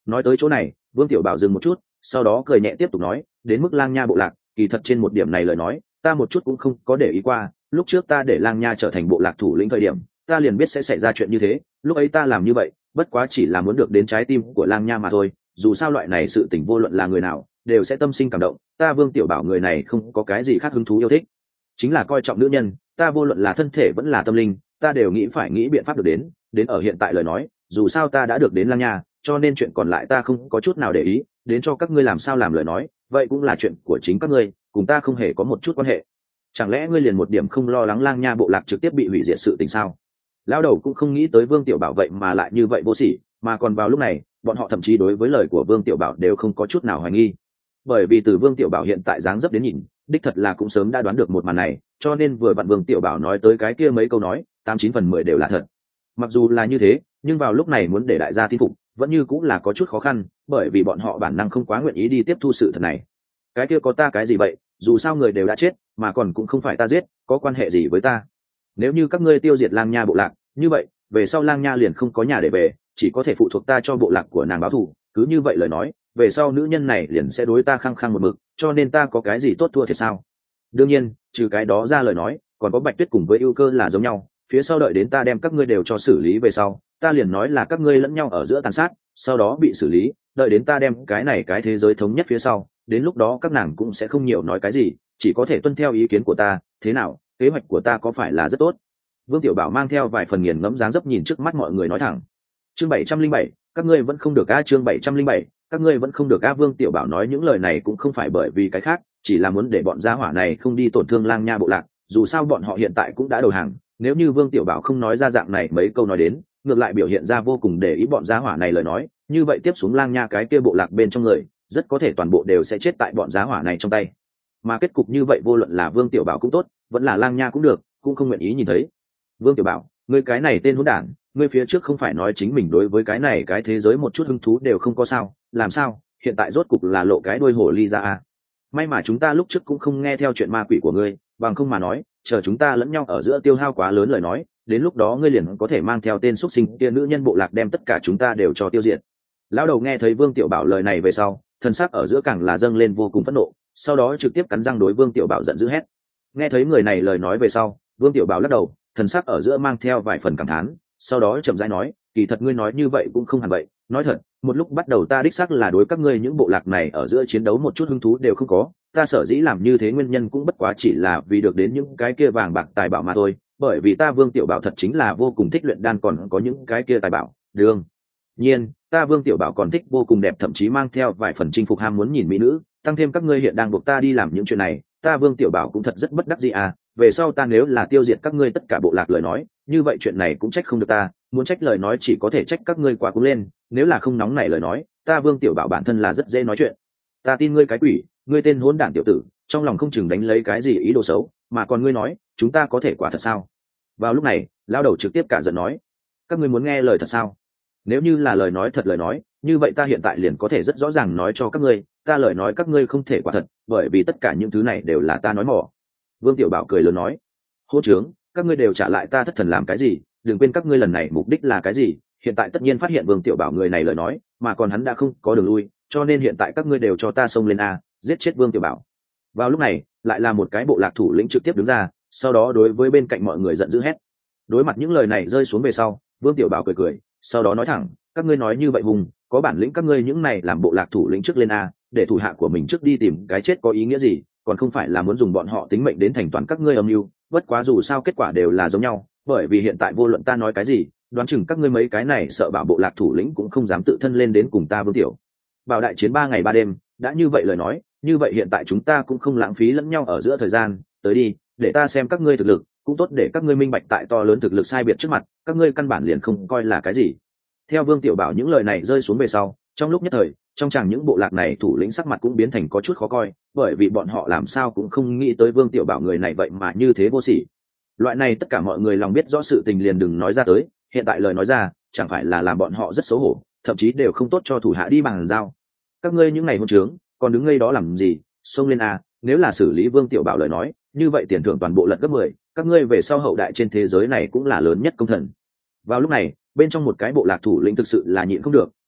Nói tới chỗ này, Vương Tiểu Bảo dừng một chút, sau đó cười nhẹ tiếp tục nói, đến mức Lang Nha bộ lạc, kỳ thật trên một điểm này lời nói, ta một chút cũng không có để ý qua. Lúc trước ta để Lang Nha trở thành bộ lạc thủ lĩnh thời điểm, ta liền biết sẽ xảy ra chuyện như thế. Lúc ấy ta làm như vậy, bất quá chỉ là muốn được đến trái tim của Lang Nha mà thôi. Dù sao loại này sự tình vô luận là người nào, đều sẽ tâm sinh cảm động. Ta Vương Tiểu Bảo người này không có cái gì khác hứng thú yêu thích, chính là coi trọng nữ nhân. Ta vô luận là thân thể vẫn là tâm linh, ta đều nghĩ phải nghĩ biện pháp được đến. Đến ở hiện tại lời nói, dù sao ta đã được đến Lang Nha, cho nên chuyện còn lại ta không có chút nào để ý. Đến cho các ngươi làm sao làm lời nói, vậy cũng là chuyện của chính các ngươi, cùng ta không hề có một chút quan hệ. Chẳng lẽ ngươi liền một điểm không lo lắng Lang Nha bộ lạc trực tiếp bị hủy diệt sự tình sao? Lão đầu cũng không nghĩ tới Vương Tiểu Bảo vậy mà lại như vậy vô sỉ, mà còn vào lúc này, bọn họ thậm chí đối với lời của Vương Tiểu Bảo đều không có chút nào hoài nghi. Bởi vì từ Vương Tiểu Bảo hiện tại dáng dấp đến nhìn, đích thật là cũng sớm đã đoán được một màn này, cho nên vừa vặn Vương Tiểu Bảo nói tới cái kia mấy câu nói, tám chín phần mười đều là thật. Mặc dù là như thế, nhưng vào lúc này muốn để đại gia tin phục, vẫn như cũng là có chút khó khăn, bởi vì bọn họ bản năng không quá nguyện ý đi tiếp thu sự thật này. Cái kia có ta cái gì vậy, dù sao người đều đã chết, mà còn cũng không phải ta giết, có quan hệ gì với ta? Nếu như các ngươi tiêu diệt Lang Nha bộ lạc, như vậy, về sau Lang Nha liền không có nhà để về, chỉ có thể phụ thuộc ta cho bộ lạc của nàng báo thù. Cứ như vậy lời nói, về sau nữ nhân này liền sẽ đối ta khăng khăng một mực, cho nên ta có cái gì tốt thua thiệt sao? Đương nhiên, trừ cái đó ra lời nói, còn có Bạch Tuyết cùng với Ưu Cơ là giống nhau, phía sau đợi đến ta đem các ngươi đều cho xử lý về sau, ta liền nói là các ngươi lẫn nhau ở giữa tàn sát, sau đó bị xử lý, đợi đến ta đem cái này cái thế giới thống nhất phía sau, đến lúc đó các nàng cũng sẽ không nhiều nói cái gì, chỉ có thể tuân theo ý kiến của ta. Thế nào, kế hoạch của ta có phải là rất tốt? Vương Tiểu Bảo mang theo vài phần nghiền ngẫm dáng dấp nhìn trước mắt mọi người nói thẳng. Chương bảy trăm linh bảy, các ngươi vẫn không được a. Chương bảy trăm linh bảy, các ngươi vẫn không được a. Vương Tiểu Bảo nói những lời này cũng không phải bởi vì cái khác, chỉ là muốn để bọn gia hỏa này không đi tổn thương Lang Nha bộ lạc, dù sao bọn họ hiện tại cũng đã đầu hàng. Nếu như Vương Tiểu Bảo không nói ra dạng này mấy câu nói đến, ngược lại biểu hiện ra vô cùng để ý bọn gia hỏa này lời nói, như vậy tiếp xuống Lang Nha cái kia bộ lạc bên trong người, rất có thể toàn bộ đều sẽ chết tại bọn gia hỏa này trong tay. Mà kết cục như vậy vô luận là Vương Tiểu Bảo cũng tốt, vẫn là Lang Nha cũng được, cũng không nguyện ý nhìn thấy. Vương Tiểu Bảo, ngươi cái này tên hỗn đản, ngươi phía trước không phải nói chính mình đối với cái này cái thế giới một chút hứng thú đều không có sao? Làm sao hiện tại rốt cục là lộ cái đuôi hổ ly ra à? May mà chúng ta lúc trước cũng không nghe theo chuyện ma quỷ của ngươi, bằng không mà nói, chờ chúng ta lẫn nhau ở giữa tiêu hao quá lớn lời nói, đến lúc đó ngươi liền có thể mang theo tên xuất sinh kia nữ nhân bộ lạc đem tất cả chúng ta đều cho tiêu diệt. Lão đầu nghe thấy Vương Tiểu Bảo lời này về sau, thân xác ở giữa càng là dâng lên vô cùng phẫn nộ, sau đó trực tiếp cắn răng đối Vương Tiểu Bảo giận dữ hét. Nghe thấy người này lời nói về sau, Vương Tiểu Bảo lắc đầu, thần sắc ở giữa mang theo vài phần cảm thán, sau đó chậm rãi nói, kỳ thật ngươi nói như vậy cũng không hẳn vậy. Nói thật, một lúc bắt đầu ta đích xác là đối các ngươi những bộ lạc này ở giữa chiến đấu một chút hứng thú đều không có, ta sở dĩ làm như thế nguyên nhân cũng bất quá chỉ là vì được đến những cái kia vàng bạc tài bảo mà thôi, bởi vì ta Vương Tiểu Bảo thật chính là vô cùng thích luyện đan, còn có những cái kia tài bảo. Đương nhiên, ta Vương Tiểu Bảo còn thích vô cùng đẹp, thậm chí mang theo vài phần chinh phục ham muốn nhìn mỹ nữ, tăng thêm các ngươi hiện đang buộc ta đi làm những chuyện này, ta Vương Tiểu Bảo cũng thật rất bất đắc dĩ à. Về sau ta nếu là tiêu diệt các ngươi tất cả bộ lạc lời nói, như vậy chuyện này cũng trách không được ta, muốn trách lời nói chỉ có thể trách các ngươi quá cú lên, nếu là không nóng nảy lời nói, ta Vương Tiểu Bảo bản thân là rất dễ nói chuyện. Ta tin ngươi cái quỷ, ngươi tên hỗn đản tiểu tử, trong lòng không chừng đánh lấy cái gì ý đồ xấu, mà còn ngươi nói, chúng ta có thể quả thật sao? Vào lúc này, lão đầu trực tiếp cả giận nói, các ngươi muốn nghe lời thật sao? Nếu như là lời nói thật lời nói, như vậy ta hiện tại liền có thể rất rõ ràng nói cho các ngươi, ta lời nói các ngươi không thể quả thật, bởi vì tất cả những thứ này đều là ta nói mỏ. Vương Tiểu Bảo cười lớn nói, hô trướng, các ngươi đều trả lại ta thất thần làm cái gì? Đừng quên các ngươi lần này mục đích là cái gì? Hiện tại tất nhiên phát hiện Vương Tiểu Bảo người này lời nói, mà còn hắn đã không có đường lui, cho nên hiện tại các ngươi đều cho ta xông lên a, giết chết Vương Tiểu Bảo. Vào lúc này, lại là một cái bộ lạc thủ lĩnh trực tiếp đứng ra, sau đó đối với bên cạnh mọi người giận dữ hét. Đối mặt những lời này rơi xuống về sau, Vương Tiểu Bảo cười cười, sau đó nói thẳng, các ngươi nói như vậy hùng, có bản lĩnh các ngươi những này làm bộ lạc thủ lĩnh trước lên a, để thủ hạ của mình trước đi tìm cái chết có ý nghĩa gì, còn không phải là muốn dùng bọn họ tính mệnh đến thành toàn các ngươi âm mưu. Bất quá dù sao kết quả đều là giống nhau, bởi vì hiện tại vô luận ta nói cái gì, đoán chừng các ngươi mấy cái này sợ bảo bộ lạc thủ lĩnh cũng không dám tự thân lên đến cùng ta Vương Tiểu Bảo đại chiến ba ngày ba đêm. Đã như vậy lời nói, như vậy hiện tại chúng ta cũng không lãng phí lẫn nhau ở giữa thời gian, tới đi, để ta xem các ngươi thực lực, cũng tốt để các ngươi minh bạch tại to lớn thực lực sai biệt trước mặt, các ngươi căn bản liền không coi là cái gì. Theo Vương Tiểu Bảo những lời này rơi xuống về sau, trong lúc nhất thời, trong chàng những bộ lạc này thủ lĩnh sắc mặt cũng biến thành có chút khó coi, bởi vì bọn họ làm sao cũng không nghĩ tới Vương Tiểu Bảo người này vậy mà như thế vô sỉ. Loại này tất cả mọi người lòng biết rõ sự tình liền đừng nói ra tới, hiện tại lời nói ra, chẳng phải là làm bọn họ rất xấu hổ, thậm chí đều không tốt cho thủ hạ đi bằng giao. Các ngươi những ngày hôn trướng, còn đứng ngây đó làm gì, xông lên a, nếu là xử lý Vương Tiểu Bảo lời nói, như vậy tiền thưởng toàn bộ lật gấp mười, các ngươi về sau hậu đại trên thế giới này cũng là lớn nhất công thần. Vào lúc này, bên trong một cái bộ lạc thủ lĩnh thực sự là nhịn không được,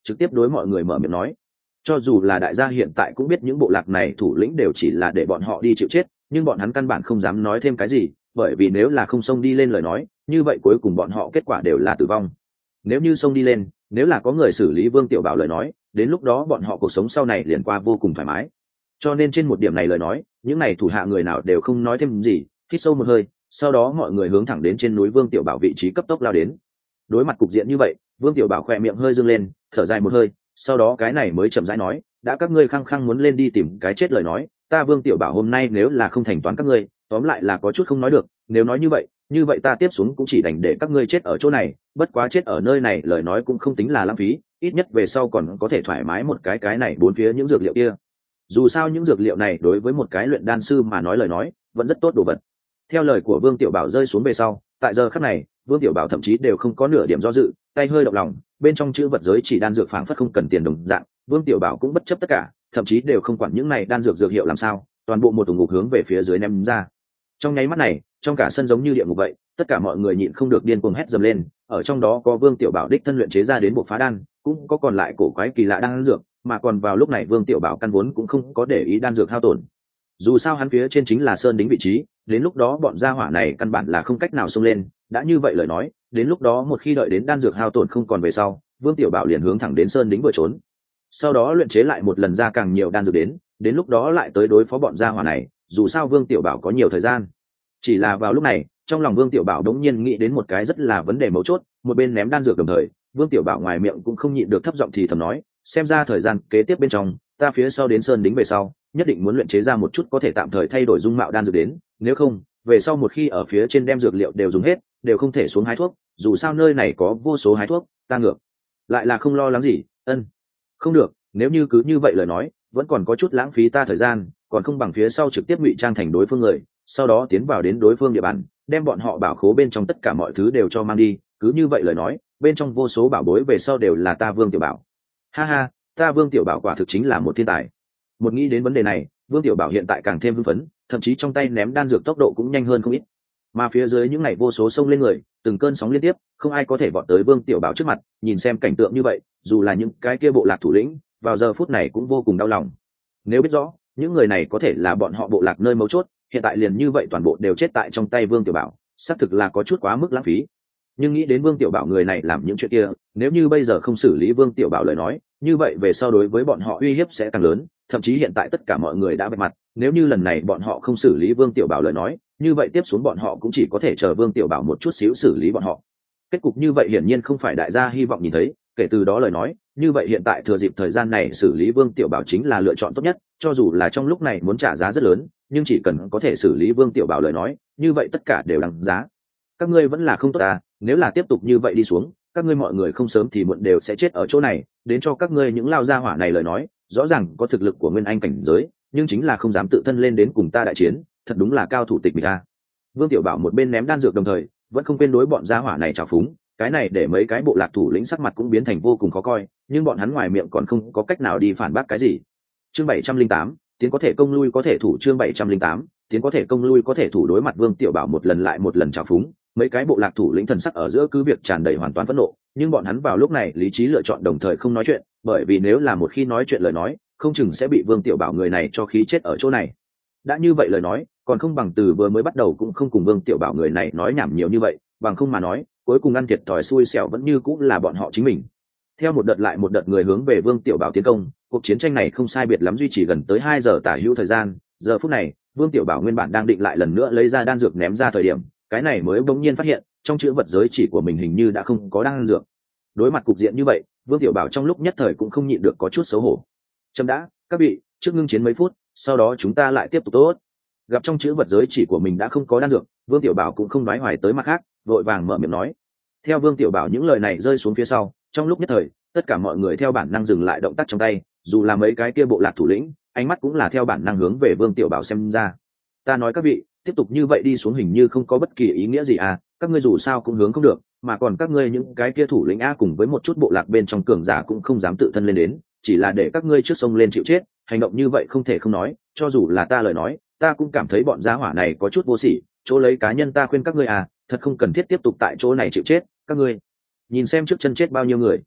trực tiếp đối mọi người mở miệng nói. Cho dù là đại gia hiện tại cũng biết những bộ lạc này thủ lĩnh đều chỉ là để bọn họ đi chịu chết, nhưng bọn hắn căn bản không dám nói thêm cái gì, bởi vì nếu là không xông đi lên lời nói, như vậy cuối cùng bọn họ kết quả đều là tử vong. Nếu như xông đi lên, nếu là có người xử lý Vương Tiểu Bảo lời nói, đến lúc đó bọn họ cuộc sống sau này liền qua vô cùng thoải mái. Cho nên trên một điểm này lời nói, những này thủ hạ người nào đều không nói thêm gì, hít sâu một hơi, sau đó mọi người hướng thẳng đến trên núi Vương Tiểu Bảo vị trí cấp tốc lao đến. Đối mặt cục diện như vậy, Vương Tiểu Bảo khỏe miệng hơi dương lên, thở dài một hơi, sau đó cái này mới chậm rãi nói, đã các ngươi khăng khăng muốn lên đi tìm cái chết lời nói, ta Vương Tiểu Bảo hôm nay nếu là không thành toán các ngươi, tóm lại là có chút không nói được, nếu nói như vậy, như vậy ta tiếp xuống cũng chỉ đành để các ngươi chết ở chỗ này, bất quá chết ở nơi này lời nói cũng không tính là lãng phí, ít nhất về sau còn có thể thoải mái một cái cái này bốn phía những dược liệu kia. Dù sao những dược liệu này đối với một cái luyện đan sư mà nói lời nói, vẫn rất tốt đồ vật. Theo lời của Vương Tiểu Bảo rơi xuống về sau, tại giờ khắc này, Vương Tiểu Bảo thậm chí đều không có nửa điểm do dự, tay hơi động lòng, bên trong chữ vật giới chỉ đan dược phảng phất không cần tiền đồng dạng, Vương Tiểu Bảo cũng bất chấp tất cả, thậm chí đều không quản những này đan dược dược hiệu làm sao, toàn bộ một ủng ngục hướng về phía dưới ném ra. Trong nháy mắt này, trong cả sân giống như địa ngục vậy, tất cả mọi người nhịn không được điên cuồng hét dầm lên, ở trong đó có Vương Tiểu Bảo đích thân luyện chế ra đến bộ phá đan, cũng có còn lại cổ quái kỳ lạ đan dược, mà còn vào lúc này Vương Tiểu Bảo căn vốn cũng không có để ý đan dược hao tổn. Dù sao hắn phía trên chính là sơn đính vị trí, đến lúc đó bọn gia hỏa này căn bản là không cách nào xông lên, đã như vậy lời nói, đến lúc đó một khi đợi đến đan dược hao tổn không còn về sau, Vương Tiểu Bảo liền hướng thẳng đến sơn đính vừa trốn. Sau đó luyện chế lại một lần ra càng nhiều đan dược đến, đến lúc đó lại tới đối phó bọn gia hỏa này, dù sao Vương Tiểu Bảo có nhiều thời gian. Chỉ là vào lúc này, trong lòng Vương Tiểu Bảo đống nhiên nghĩ đến một cái rất là vấn đề mấu chốt, một bên ném đan dược đồng thời, Vương Tiểu Bảo ngoài miệng cũng không nhịn được thấp giọng thì thầm nói, xem ra thời gian kế tiếp bên trong, ta phía sau đến sơn đính về sau, nhất định muốn luyện chế ra một chút có thể tạm thời thay đổi dung mạo đan dược đến, nếu không, về sau một khi ở phía trên đem dược liệu đều dùng hết, đều không thể xuống hái thuốc, dù sao nơi này có vô số hái thuốc, ta ngược lại là không lo lắng gì. Ân, không được, nếu như cứ như vậy lời nói, vẫn còn có chút lãng phí ta thời gian, còn không bằng phía sau trực tiếp ngụy trang thành đối phương người, sau đó tiến vào đến đối phương địa bàn, đem bọn họ bảo khố bên trong tất cả mọi thứ đều cho mang đi, cứ như vậy lời nói, bên trong vô số bảo bối về sau đều là ta Vương Tiểu Bảo. Ha ha, ta Vương Tiểu Bảo quả thực chính là một thiên tài. Một nghĩ đến vấn đề này, Vương Tiểu Bảo hiện tại càng thêm hưng phấn, thậm chí trong tay ném đan dược tốc độ cũng nhanh hơn không ít. Mà phía dưới những ngày vô số sông lên người, từng cơn sóng liên tiếp, không ai có thể vọt tới Vương Tiểu Bảo trước mặt, nhìn xem cảnh tượng như vậy, dù là những cái kia bộ lạc thủ lĩnh, vào giờ phút này cũng vô cùng đau lòng. Nếu biết rõ, những người này có thể là bọn họ bộ lạc nơi mấu chốt, hiện tại liền như vậy toàn bộ đều chết tại trong tay Vương Tiểu Bảo, xác thực là có chút quá mức lãng phí. Nhưng nghĩ đến Vương Tiểu Bảo người này làm những chuyện kia, nếu như bây giờ không xử lý Vương Tiểu Bảo lời nói, như vậy về sau đối với bọn họ uy hiếp sẽ càng lớn, thậm chí hiện tại tất cả mọi người đã bạch mặt, nếu như lần này bọn họ không xử lý Vương Tiểu Bảo lời nói, như vậy tiếp xuống bọn họ cũng chỉ có thể chờ Vương Tiểu Bảo một chút xíu xử lý bọn họ. Kết cục như vậy hiển nhiên không phải đại gia hy vọng nhìn thấy, kể từ đó lời nói, như vậy hiện tại thừa dịp thời gian này xử lý Vương Tiểu Bảo chính là lựa chọn tốt nhất, cho dù là trong lúc này muốn trả giá rất lớn, nhưng chỉ cần có thể xử lý Vương Tiểu Bảo lời nói, như vậy tất cả đều đáng giá. Các ngươi vẫn là không tốt à, nếu là tiếp tục như vậy đi xuống, các ngươi mọi người không sớm thì muộn đều sẽ chết ở chỗ này, đến cho các ngươi những lao gia hỏa này lời nói, rõ ràng có thực lực của nguyên anh cảnh giới, nhưng chính là không dám tự thân lên đến cùng ta đại chiến, thật đúng là cao thủ tịch mình a. Vương Tiểu Bảo một bên ném đan dược đồng thời, vẫn không quên đối bọn gia hỏa này trào phúng, cái này để mấy cái bộ lạc thủ lĩnh sắc mặt cũng biến thành vô cùng khó coi, nhưng bọn hắn ngoài miệng còn không có cách nào đi phản bác cái gì. Chương bảy trăm linh tám, tiến có thể công lui có thể thủ. Chương bảy trăm linh tám, tiến có thể công lui có thể thủ. Đối mặt Vương Tiểu Bảo một lần lại một lần trào phúng, mấy cái bộ lạc thủ lĩnh thần sắc ở giữa cứ việc tràn đầy hoàn toàn phẫn nộ, nhưng bọn hắn vào lúc này lý trí lựa chọn đồng thời không nói chuyện, bởi vì nếu là một khi nói chuyện lời nói, không chừng sẽ bị Vương Tiểu Bảo người này cho khí chết ở chỗ này. Đã như vậy lời nói, còn không bằng từ vừa mới bắt đầu cũng không cùng Vương Tiểu Bảo người này nói nhảm nhiều như vậy, bằng không mà nói, cuối cùng ăn thiệt thòi xui xẻo vẫn như cũng là bọn họ chính mình. Theo một đợt lại một đợt người hướng về Vương Tiểu Bảo tiến công, cuộc chiến tranh này không sai biệt lắm duy trì gần tới hai giờ tả hữu thời gian. Giờ phút này, Vương Tiểu Bảo nguyên bản đang định lại lần nữa lấy ra đan dược ném ra thời điểm, cái này mới bỗng nhiên phát hiện, trong chữ vật giới chỉ của mình hình như đã không có đan dược. Đối mặt cục diện như vậy, Vương Tiểu Bảo trong lúc nhất thời cũng không nhịn được có chút xấu hổ. Chấm đã, các vị, trước ngưng chiến mấy phút, sau đó chúng ta lại tiếp tục tốt. Gặp trong chữ vật giới chỉ của mình đã không có đan dược, Vương Tiểu Bảo cũng không nói hoài tới mặt khác, vội vàng mở miệng nói. Theo Vương Tiểu Bảo những lời này rơi xuống phía sau, trong lúc nhất thời, tất cả mọi người theo bản năng dừng lại động tác trong tay, dù là mấy cái kia bộ lạc thủ lĩnh, ánh mắt cũng là theo bản năng hướng về Vương Tiểu Bảo xem ra. Ta nói các vị, tiếp tục như vậy đi xuống hình như không có bất kỳ ý nghĩa gì à, các ngươi dù sao cũng hướng không được, mà còn các ngươi những cái kia thủ lĩnh a cùng với một chút bộ lạc bên trong cường giả cũng không dám tự thân lên đến, chỉ là để các ngươi trước sông lên chịu chết, hành động như vậy không thể không nói, cho dù là ta lời nói, ta cũng cảm thấy bọn gia hỏa này có chút vô sỉ, chỗ lấy cá nhân ta khuyên các ngươi à, thật không cần thiết tiếp tục tại chỗ này chịu chết, các ngươi nhìn xem trước chân chết bao nhiêu người.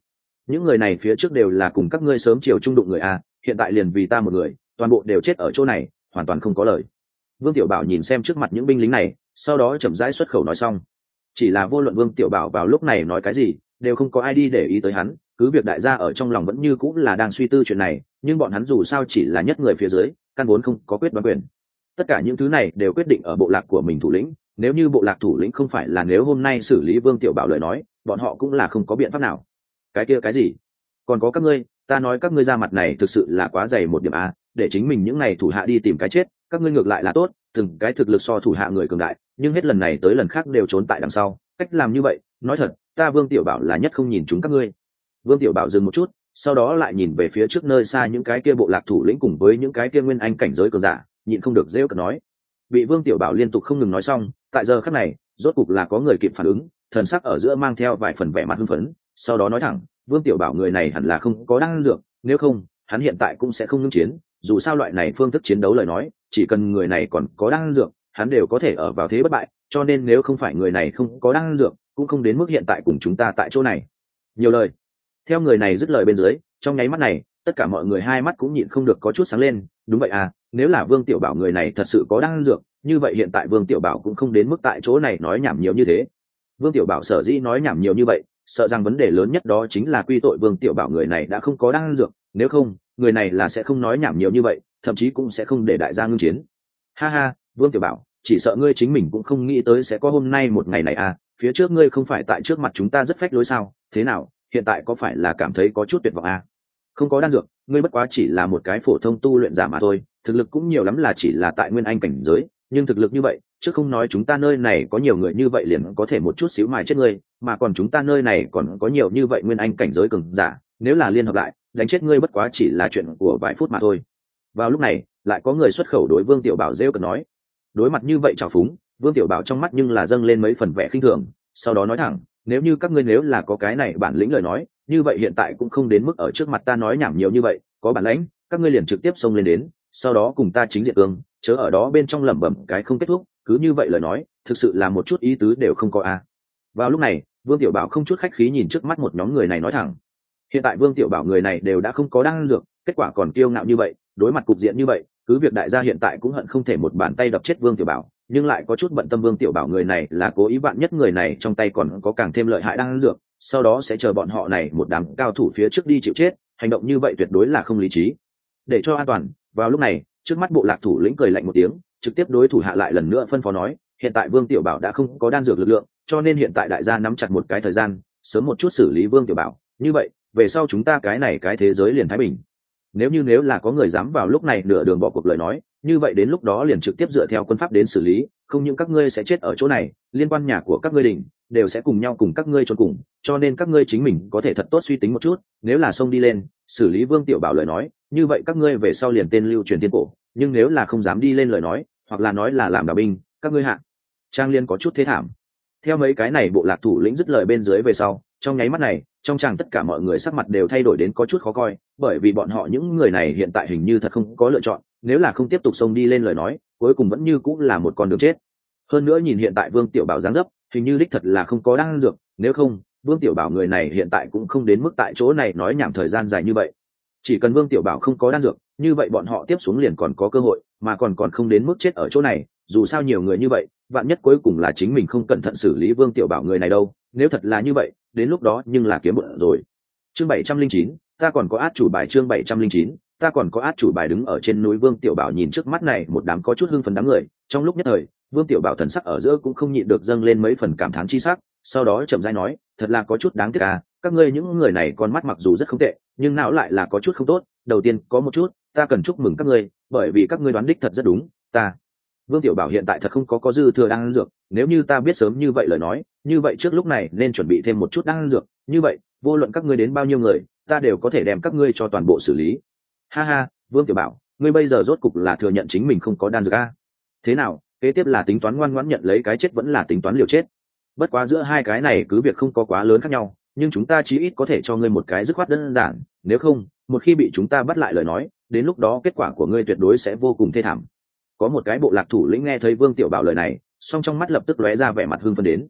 những người này phía trước đều là cùng các ngươi sớm chiều trung đụng người a, hiện tại liền vì ta một người toàn bộ đều chết ở chỗ này, hoàn toàn không có lời. Vương Tiểu Bảo nhìn xem trước mặt những binh lính này, sau đó chậm rãi xuất khẩu nói xong. Chỉ là vô luận Vương Tiểu Bảo vào lúc này nói cái gì đều không có ai đi để ý tới hắn, cứ việc đại gia ở trong lòng vẫn như cũng là đang suy tư chuyện này, nhưng bọn hắn dù sao chỉ là nhất người phía dưới, căn vốn không có quyết đoán quyền. Tất cả những thứ này đều quyết định ở bộ lạc của mình thủ lĩnh, nếu như bộ lạc thủ lĩnh không phải là nếu hôm nay xử lý Vương Tiểu Bảo lời nói, bọn họ cũng là không có biện pháp nào. Cái kia cái gì? Còn có các ngươi, ta nói các ngươi ra mặt này thực sự là quá dày một điểm a, để chính mình những này thủ hạ đi tìm cái chết, các ngươi ngược lại là tốt, từng cái thực lực so thủ hạ người cường đại, nhưng hết lần này tới lần khác đều trốn tại đằng sau, cách làm như vậy, nói thật, ta Vương Tiểu Bảo là nhất không nhìn chúng các ngươi. Vương Tiểu Bảo dừng một chút, sau đó lại nhìn về phía trước nơi xa những cái kia bộ lạc thủ lĩnh cùng với những cái kia nguyên anh cảnh giới cường giả, nhịn không được rêu cợt nói. Bị Vương Tiểu Bảo liên tục không ngừng nói xong, tại giờ khắc này, rốt cục là có người kịp phản ứng, thần sắc ở giữa mang theo vài phần vẻ mặt hưng phấn, sau đó nói thẳng, Vương Tiểu Bảo người này hẳn là không có đan dược, nếu không, hắn hiện tại cũng sẽ không ngưng chiến, dù sao loại này phương thức chiến đấu lời nói, chỉ cần người này còn có đan dược, hắn đều có thể ở vào thế bất bại, cho nên nếu không phải người này không có đan dược, cũng không đến mức hiện tại cùng chúng ta tại chỗ này. Nhiều lời. Theo người này dứt lời bên dưới, trong nháy mắt này, tất cả mọi người hai mắt cũng nhịn không được có chút sáng lên, đúng vậy à, nếu là Vương Tiểu Bảo người này thật sự có đan dược, như vậy hiện tại Vương Tiểu Bảo cũng không đến mức tại chỗ này nói nhảm nhiều như thế. Vương Tiểu Bảo sở dĩ nói nhảm nhiều như vậy, sợ rằng vấn đề lớn nhất đó chính là quy tội Vương Tiểu Bảo người này đã không có đan dược, nếu không, người này là sẽ không nói nhảm nhiều như vậy, thậm chí cũng sẽ không để đại gia ngưng chiến. Ha ha, Vương Tiểu Bảo, chỉ sợ ngươi chính mình cũng không nghĩ tới sẽ có hôm nay một ngày này à, phía trước ngươi không phải tại trước mặt chúng ta rất phách lối sao, thế nào, hiện tại có phải là cảm thấy có chút tuyệt vọng à? Không có đan dược, ngươi bất quá chỉ là một cái phổ thông tu luyện giả mà thôi, thực lực cũng nhiều lắm là chỉ là tại nguyên anh cảnh giới, nhưng thực lực như vậy, chứ không nói chúng ta nơi này có nhiều người như vậy liền có thể một chút xíu mài chết ngươi, mà còn chúng ta nơi này còn có nhiều như vậy nguyên anh cảnh giới cường giả, nếu là liên hợp lại, đánh chết ngươi bất quá chỉ là chuyện của vài phút mà thôi. Vào lúc này, lại có người xuất khẩu đối Vương Tiểu Bảo rêu cợt nói. Đối mặt như vậy trào phúng, Vương Tiểu Bảo trong mắt nhưng là dâng lên mấy phần vẻ khinh thường, sau đó nói thẳng, nếu như các ngươi nếu là có cái này bản lĩnh lời nói, như vậy hiện tại cũng không đến mức ở trước mặt ta nói nhảm nhiều như vậy, có bản lĩnh, các ngươi liền trực tiếp xông lên đến, sau đó cùng ta chính diện cương, chớ ở đó bên trong lẩm bẩm cái không kết thúc, cứ như vậy lời nói, thực sự là một chút ý tứ đều không có a. À. Vào lúc này, Vương Tiểu Bảo không chút khách khí nhìn trước mắt một nhóm người này nói thẳng. Hiện tại Vương Tiểu Bảo người này đều đã không có đan dược, kết quả còn kiêu ngạo như vậy, đối mặt cục diện như vậy, cứ việc đại gia hiện tại cũng hận không thể một bàn tay đập chết Vương Tiểu Bảo, nhưng lại có chút bận tâm Vương Tiểu Bảo người này là cố ý bạn nhất người này trong tay còn có càng thêm lợi hại đan dược, sau đó sẽ chờ bọn họ này một đám cao thủ phía trước đi chịu chết, hành động như vậy tuyệt đối là không lý trí. Để cho an toàn, vào lúc này, trước mắt bộ lạc thủ lĩnh cười lạnh một tiếng, trực tiếp đối thủ hạ lại lần nữa phân phó nói, hiện tại Vương Tiểu Bảo đã không có đan dược lực lượng, cho nên hiện tại đại gia nắm chặt một cái thời gian, sớm một chút xử lý Vương Tiểu Bảo, như vậy, về sau chúng ta cái này cái thế giới liền thái bình. Nếu như nếu là có người dám vào lúc này nửa đường bỏ cuộc lời nói, như vậy đến lúc đó liền trực tiếp dựa theo quân pháp đến xử lý, không những các ngươi sẽ chết ở chỗ này, liên quan nhà của các ngươi đỉnh đều sẽ cùng nhau cùng các ngươi chôn cùng, cho nên các ngươi chính mình có thể thật tốt suy tính một chút, nếu là xông đi lên, xử lý Vương Tiểu Bảo lời nói, như vậy các ngươi về sau liền tên lưu truyền thiên cổ, nhưng nếu là không dám đi lên lời nói, hoặc là nói là làm đạo binh, các ngươi hạ trang liên có chút thế thảm. Theo mấy cái này bộ lạc thủ lĩnh dứt lời bên dưới về sau, trong nháy mắt này, trong chàng tất cả mọi người sắc mặt đều thay đổi đến có chút khó coi, bởi vì bọn họ những người này hiện tại hình như thật không có lựa chọn, nếu là không tiếp tục xông đi lên lời nói, cuối cùng vẫn như cũng là một con đường chết. Hơn nữa nhìn hiện tại Vương Tiểu Bảo dáng dấp, hình như đích thật là không có đan dược, nếu không, Vương Tiểu Bảo người này hiện tại cũng không đến mức tại chỗ này nói nhảm thời gian dài như vậy. Chỉ cần Vương Tiểu Bảo không có đan dược, như vậy bọn họ tiếp xuống liền còn có cơ hội, mà còn còn không đến mức chết ở chỗ này, dù sao nhiều người như vậy, vạn nhất cuối cùng là chính mình không cẩn thận xử lý Vương Tiểu Bảo người này đâu, nếu thật là như vậy, đến lúc đó nhưng là kiếm bụng rồi. Chương bảy trăm linh chín, ta còn có át chủ bài chương bảy trăm linh chín, ta còn có át chủ bài đứng ở trên núi Vương Tiểu Bảo nhìn trước mắt này một đám có chút hưng phấn đám người, trong lúc nhất thời, Vương Tiểu Bảo thần sắc ở giữa cũng không nhịn được dâng lên mấy phần cảm thán chi sắc, sau đó chậm rãi nói, thật là có chút đáng tiếc à, các ngươi những người này con mắt mặc dù rất không tệ, nhưng não lại là có chút không tốt, đầu tiên có một chút, ta cần chúc mừng các ngươi, bởi vì các ngươi đoán đích thật rất đúng, ta Vương Tiểu Bảo hiện tại thật không có có dư thừa đan dược, nếu như ta biết sớm như vậy lời nói, như vậy trước lúc này nên chuẩn bị thêm một chút đan dược, như vậy, vô luận các ngươi đến bao nhiêu người, ta đều có thể đem các ngươi cho toàn bộ xử lý. Ha ha, Vương Tiểu Bảo, ngươi bây giờ rốt cục là thừa nhận chính mình không có đan dược a. Thế nào, kế tiếp là tính toán ngoan ngoãn nhận lấy cái chết vẫn là tính toán liều chết? Bất quá giữa hai cái này cứ việc không có quá lớn khác nhau, nhưng chúng ta chí ít có thể cho ngươi một cái dứt khoát đơn giản, nếu không, một khi bị chúng ta bắt lại lời nói, đến lúc đó kết quả của ngươi tuyệt đối sẽ vô cùng thê thảm. Có một cái bộ lạc thủ lĩnh nghe thấy Vương Tiểu Bảo lời này, song trong mắt lập tức lóe ra vẻ mặt hưng phấn đến.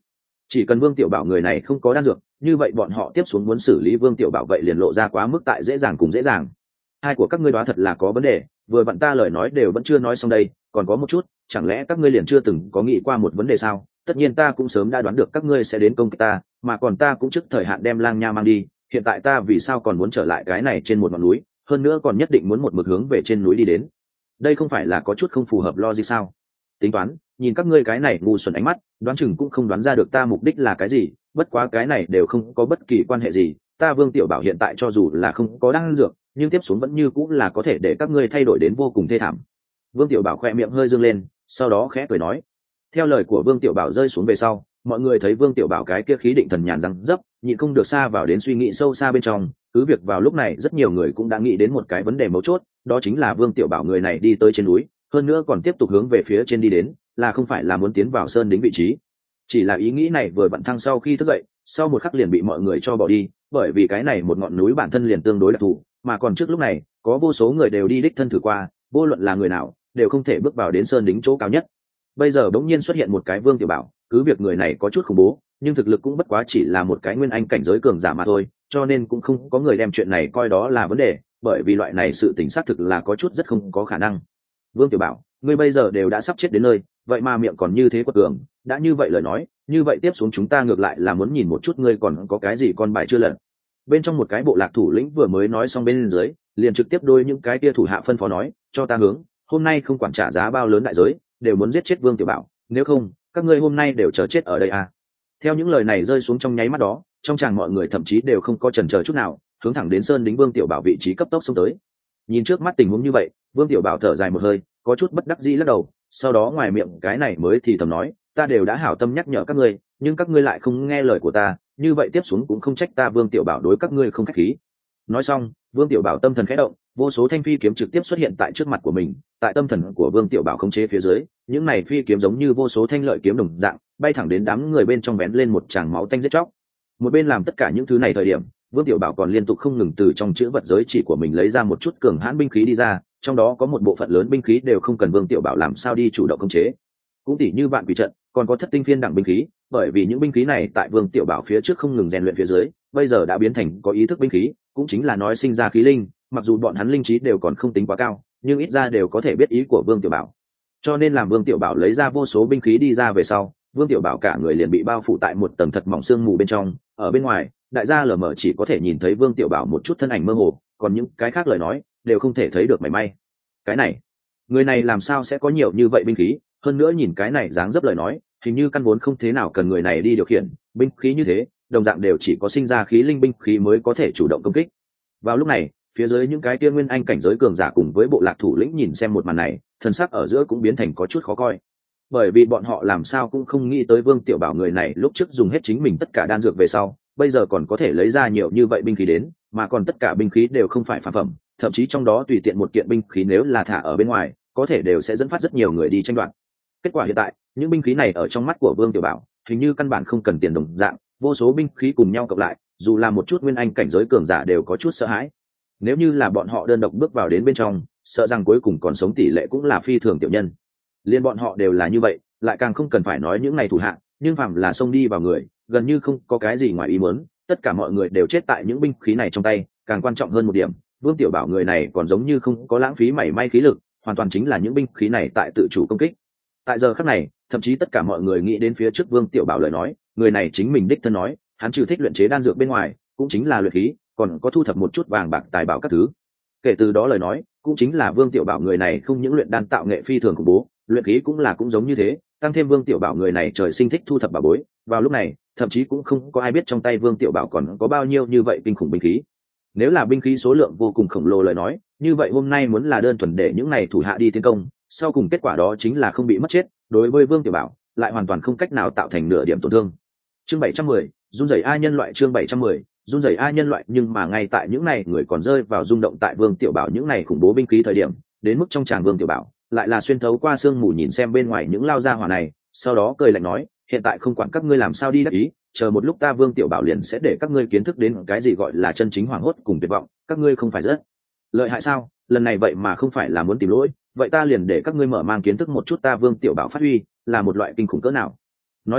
chỉ cần Vương Tiểu Bảo người này không có đan dược, như vậy bọn họ tiếp xuống muốn xử lý Vương Tiểu Bảo vậy liền lộ ra quá mức tại dễ dàng cùng dễ dàng. Hai của các ngươi đoán thật là có vấn đề, vừa vặn ta lời nói đều vẫn chưa nói xong đây, còn có một chút, chẳng lẽ các ngươi liền chưa từng có nghĩ qua một vấn đề sao? Tất nhiên ta cũng sớm đã đoán được các ngươi sẽ đến công kích ta, mà còn ta cũng trước thời hạn đem Lang Nha mang đi, hiện tại ta vì sao còn muốn trở lại cái này trên một ngọn núi, hơn nữa còn nhất định muốn một mực hướng về trên núi đi đến? Đây không phải là có chút không phù hợp logic sao? Tính toán, nhìn các ngươi cái này ngu xuẩn ánh mắt, đoán chừng cũng không đoán ra được ta mục đích là cái gì, bất quá cái này đều không có bất kỳ quan hệ gì, ta Vương Tiểu Bảo hiện tại cho dù là không có đan dược, nhưng tiếp xuống vẫn như cũng là có thể để các ngươi thay đổi đến vô cùng thê thảm. Vương Tiểu Bảo khoe miệng hơi dương lên, sau đó khẽ cười nói. Theo lời của Vương Tiểu Bảo rơi xuống về sau, mọi người thấy Vương Tiểu Bảo cái kia khí định thần nhàn răng dấp, nhịn không được xa vào đến suy nghĩ sâu xa bên trong. Cứ việc vào lúc này rất nhiều người cũng đã nghĩ đến một cái vấn đề mấu chốt, đó chính là Vương Tiểu Bảo người này đi tới trên núi, hơn nữa còn tiếp tục hướng về phía trên đi đến, là không phải là muốn tiến vào sơn đính vị trí. Chỉ là ý nghĩ này vừa bận thăng sau khi thức dậy, sau một khắc liền bị mọi người cho bỏ đi, bởi vì cái này một ngọn núi bản thân liền tương đối đặc thù, mà còn trước lúc này có vô số người đều đi đích thân thử qua, vô luận là người nào đều không thể bước vào đến sơn đính chỗ cao nhất. Bây giờ bỗng nhiên xuất hiện một cái Vương Tiểu Bảo, cứ việc người này có chút khủng bố, nhưng thực lực cũng bất quá chỉ là một cái nguyên anh cảnh giới cường giả mà thôi, cho nên cũng không có người đem chuyện này coi đó là vấn đề, bởi vì loại này sự tình xác thực là có chút rất không có khả năng. Vương Tiểu Bảo, ngươi bây giờ đều đã sắp chết đến nơi, vậy mà miệng còn như thế quật cường, đã như vậy lời nói, như vậy tiếp xuống chúng ta ngược lại là muốn nhìn một chút ngươi còn có cái gì con bài chưa lật. Bên trong một cái bộ lạc thủ lĩnh vừa mới nói xong bên dưới, liền trực tiếp đôi những cái tia thủ hạ phân phó nói, cho ta hướng, hôm nay không quản trả giá bao lớn đại giới, đều muốn giết chết Vương Tiểu Bảo, nếu không, các ngươi hôm nay đều chờ chết ở đây à. Theo những lời này rơi xuống trong nháy mắt đó, trong tràng mọi người thậm chí đều không có chần chờ chút nào, hướng thẳng đến sơn đính Vương Tiểu Bảo vị trí cấp tốc xông tới. Nhìn trước mắt tình huống như vậy, Vương Tiểu Bảo thở dài một hơi, có chút bất đắc dĩ lắc đầu, sau đó ngoài miệng cái này mới thì thầm nói, ta đều đã hảo tâm nhắc nhở các ngươi, nhưng các ngươi lại không nghe lời của ta, như vậy tiếp xuống cũng không trách ta Vương Tiểu Bảo đối các ngươi không khách khí. Nói xong, Vương Tiểu Bảo tâm thần khẽ động, vô số thanh phi kiếm trực tiếp xuất hiện tại trước mặt của mình, tại tâm thần của Vương Tiểu Bảo khống chế phía dưới, những này phi kiếm giống như vô số thanh lợi kiếm đồng dạng, bay thẳng đến đám người bên trong vén lên một tràng máu tanh giết chóc. Một bên làm tất cả những thứ này thời điểm, Vương Tiểu Bảo còn liên tục không ngừng từ trong chữ vật giới chỉ của mình lấy ra một chút cường hãn binh khí đi ra, trong đó có một bộ phận lớn binh khí đều không cần Vương Tiểu Bảo làm sao đi chủ động khống chế. Cũng tỉ như vạn quỷ trận, còn có thất tinh phiên đẳng binh khí, bởi vì những binh khí này tại Vương Tiểu Bảo phía trước không ngừng rèn luyện phía dưới, bây giờ đã biến thành có ý thức binh khí, cũng chính là nói sinh ra khí linh, mặc dù bọn hắn linh trí đều còn không tính quá cao, nhưng ít ra đều có thể biết ý của Vương Tiểu Bảo. Cho nên làm Vương Tiểu Bảo lấy ra vô số binh khí đi ra về sau, Vương Tiểu Bảo cả người liền bị bao phủ tại một tầng thật mỏng sương mù bên trong, ở bên ngoài, đại gia lờ mờ chỉ có thể nhìn thấy Vương Tiểu Bảo một chút thân ảnh mơ hồ, còn những cái khác lời nói đều không thể thấy được mảy may. Cái này, người này làm sao sẽ có nhiều như vậy binh khí, hơn nữa nhìn cái này dáng dấp lời nói, hình như căn vốn không thế nào cần người này đi điều khiển binh khí như thế, đồng dạng đều chỉ có sinh ra khí linh binh khí mới có thể chủ động công kích. Vào lúc này, phía dưới những cái tiên nguyên anh cảnh giới cường giả cùng với bộ lạc thủ lĩnh nhìn xem một màn này, thần sắc ở giữa cũng biến thành có chút khó coi, bởi vì bọn họ làm sao cũng không nghĩ tới Vương Tiểu Bảo người này lúc trước dùng hết chính mình tất cả đan dược về sau, bây giờ còn có thể lấy ra nhiều như vậy binh khí đến, mà còn tất cả binh khí đều không phải phàm phẩm, thậm chí trong đó tùy tiện một kiện binh khí nếu là thả ở bên ngoài, có thể đều sẽ dẫn phát rất nhiều người đi tranh đoạt. Kết quả hiện tại, những binh khí này ở trong mắt của Vương Tiểu Bảo, hình như căn bản không cần tiền đồng dạng, vô số binh khí cùng nhau cộng lại, dù là một chút nguyên anh cảnh giới cường giả đều có chút sợ hãi. Nếu như là bọn họ đơn độc bước vào đến bên trong, sợ rằng cuối cùng còn sống tỷ lệ cũng là phi thường tiểu nhân. Liên bọn họ đều là như vậy, lại càng không cần phải nói những này thủ hạ, nhưng phàm là xông đi vào người, gần như không có cái gì ngoài ý muốn, tất cả mọi người đều chết tại những binh khí này trong tay. Càng quan trọng hơn một điểm, Vương Tiểu Bảo người này còn giống như không có lãng phí mảy may khí lực, hoàn toàn chính là những binh khí này tại tự chủ công kích. Tại giờ khắc này, thậm chí tất cả mọi người nghĩ đến phía trước Vương Tiểu Bảo lời nói, người này chính mình đích thân nói, hắn trừ thích luyện chế đan dược bên ngoài, cũng chính là luyện khí, còn có thu thập một chút vàng bạc tài bảo các thứ. Kể từ đó lời nói, cũng chính là Vương Tiểu Bảo người này không những luyện đan tạo nghệ phi thường khủng bố, luyện khí cũng là cũng giống như thế, tăng thêm Vương Tiểu Bảo người này trời sinh thích thu thập bảo bối, vào lúc này, thậm chí cũng không có ai biết trong tay Vương Tiểu Bảo còn có bao nhiêu như vậy kinh khủng binh khí. Nếu là binh khí số lượng vô cùng khổng lồ lời nói, như vậy hôm nay muốn là đơn thuần để những này thủ hạ đi tiến công, sau cùng kết quả đó chính là không bị mất chết, đối với Vương Tiểu Bảo lại hoàn toàn không cách nào tạo thành nửa điểm tổn thương. Chương bảy trăm mười, run rẩy a nhân loại chương bảy trăm mười, run rẩy a nhân loại, nhưng mà ngay tại những này người còn rơi vào rung động tại Vương Tiểu Bảo những này khủng bố binh khí thời điểm, đến mức trong tràng Vương Tiểu Bảo lại là xuyên thấu qua sương mù nhìn xem bên ngoài những lao ra hỏa này, sau đó cười lạnh nói, hiện tại không quản các ngươi làm sao đi đắc ý, chờ một lúc ta Vương Tiểu Bảo liền sẽ để các ngươi kiến thức đến cái gì gọi là chân chính hoảng hốt cùng tuyệt vọng, các ngươi không phải rất lợi hại sao? Lần này vậy mà không phải là muốn tìm lỗi, vậy ta liền để các ngươi mở mang kiến thức một chút ta Vương Tiểu Bảo phát huy là một loại kinh khủng cỡ nào. Nói xong,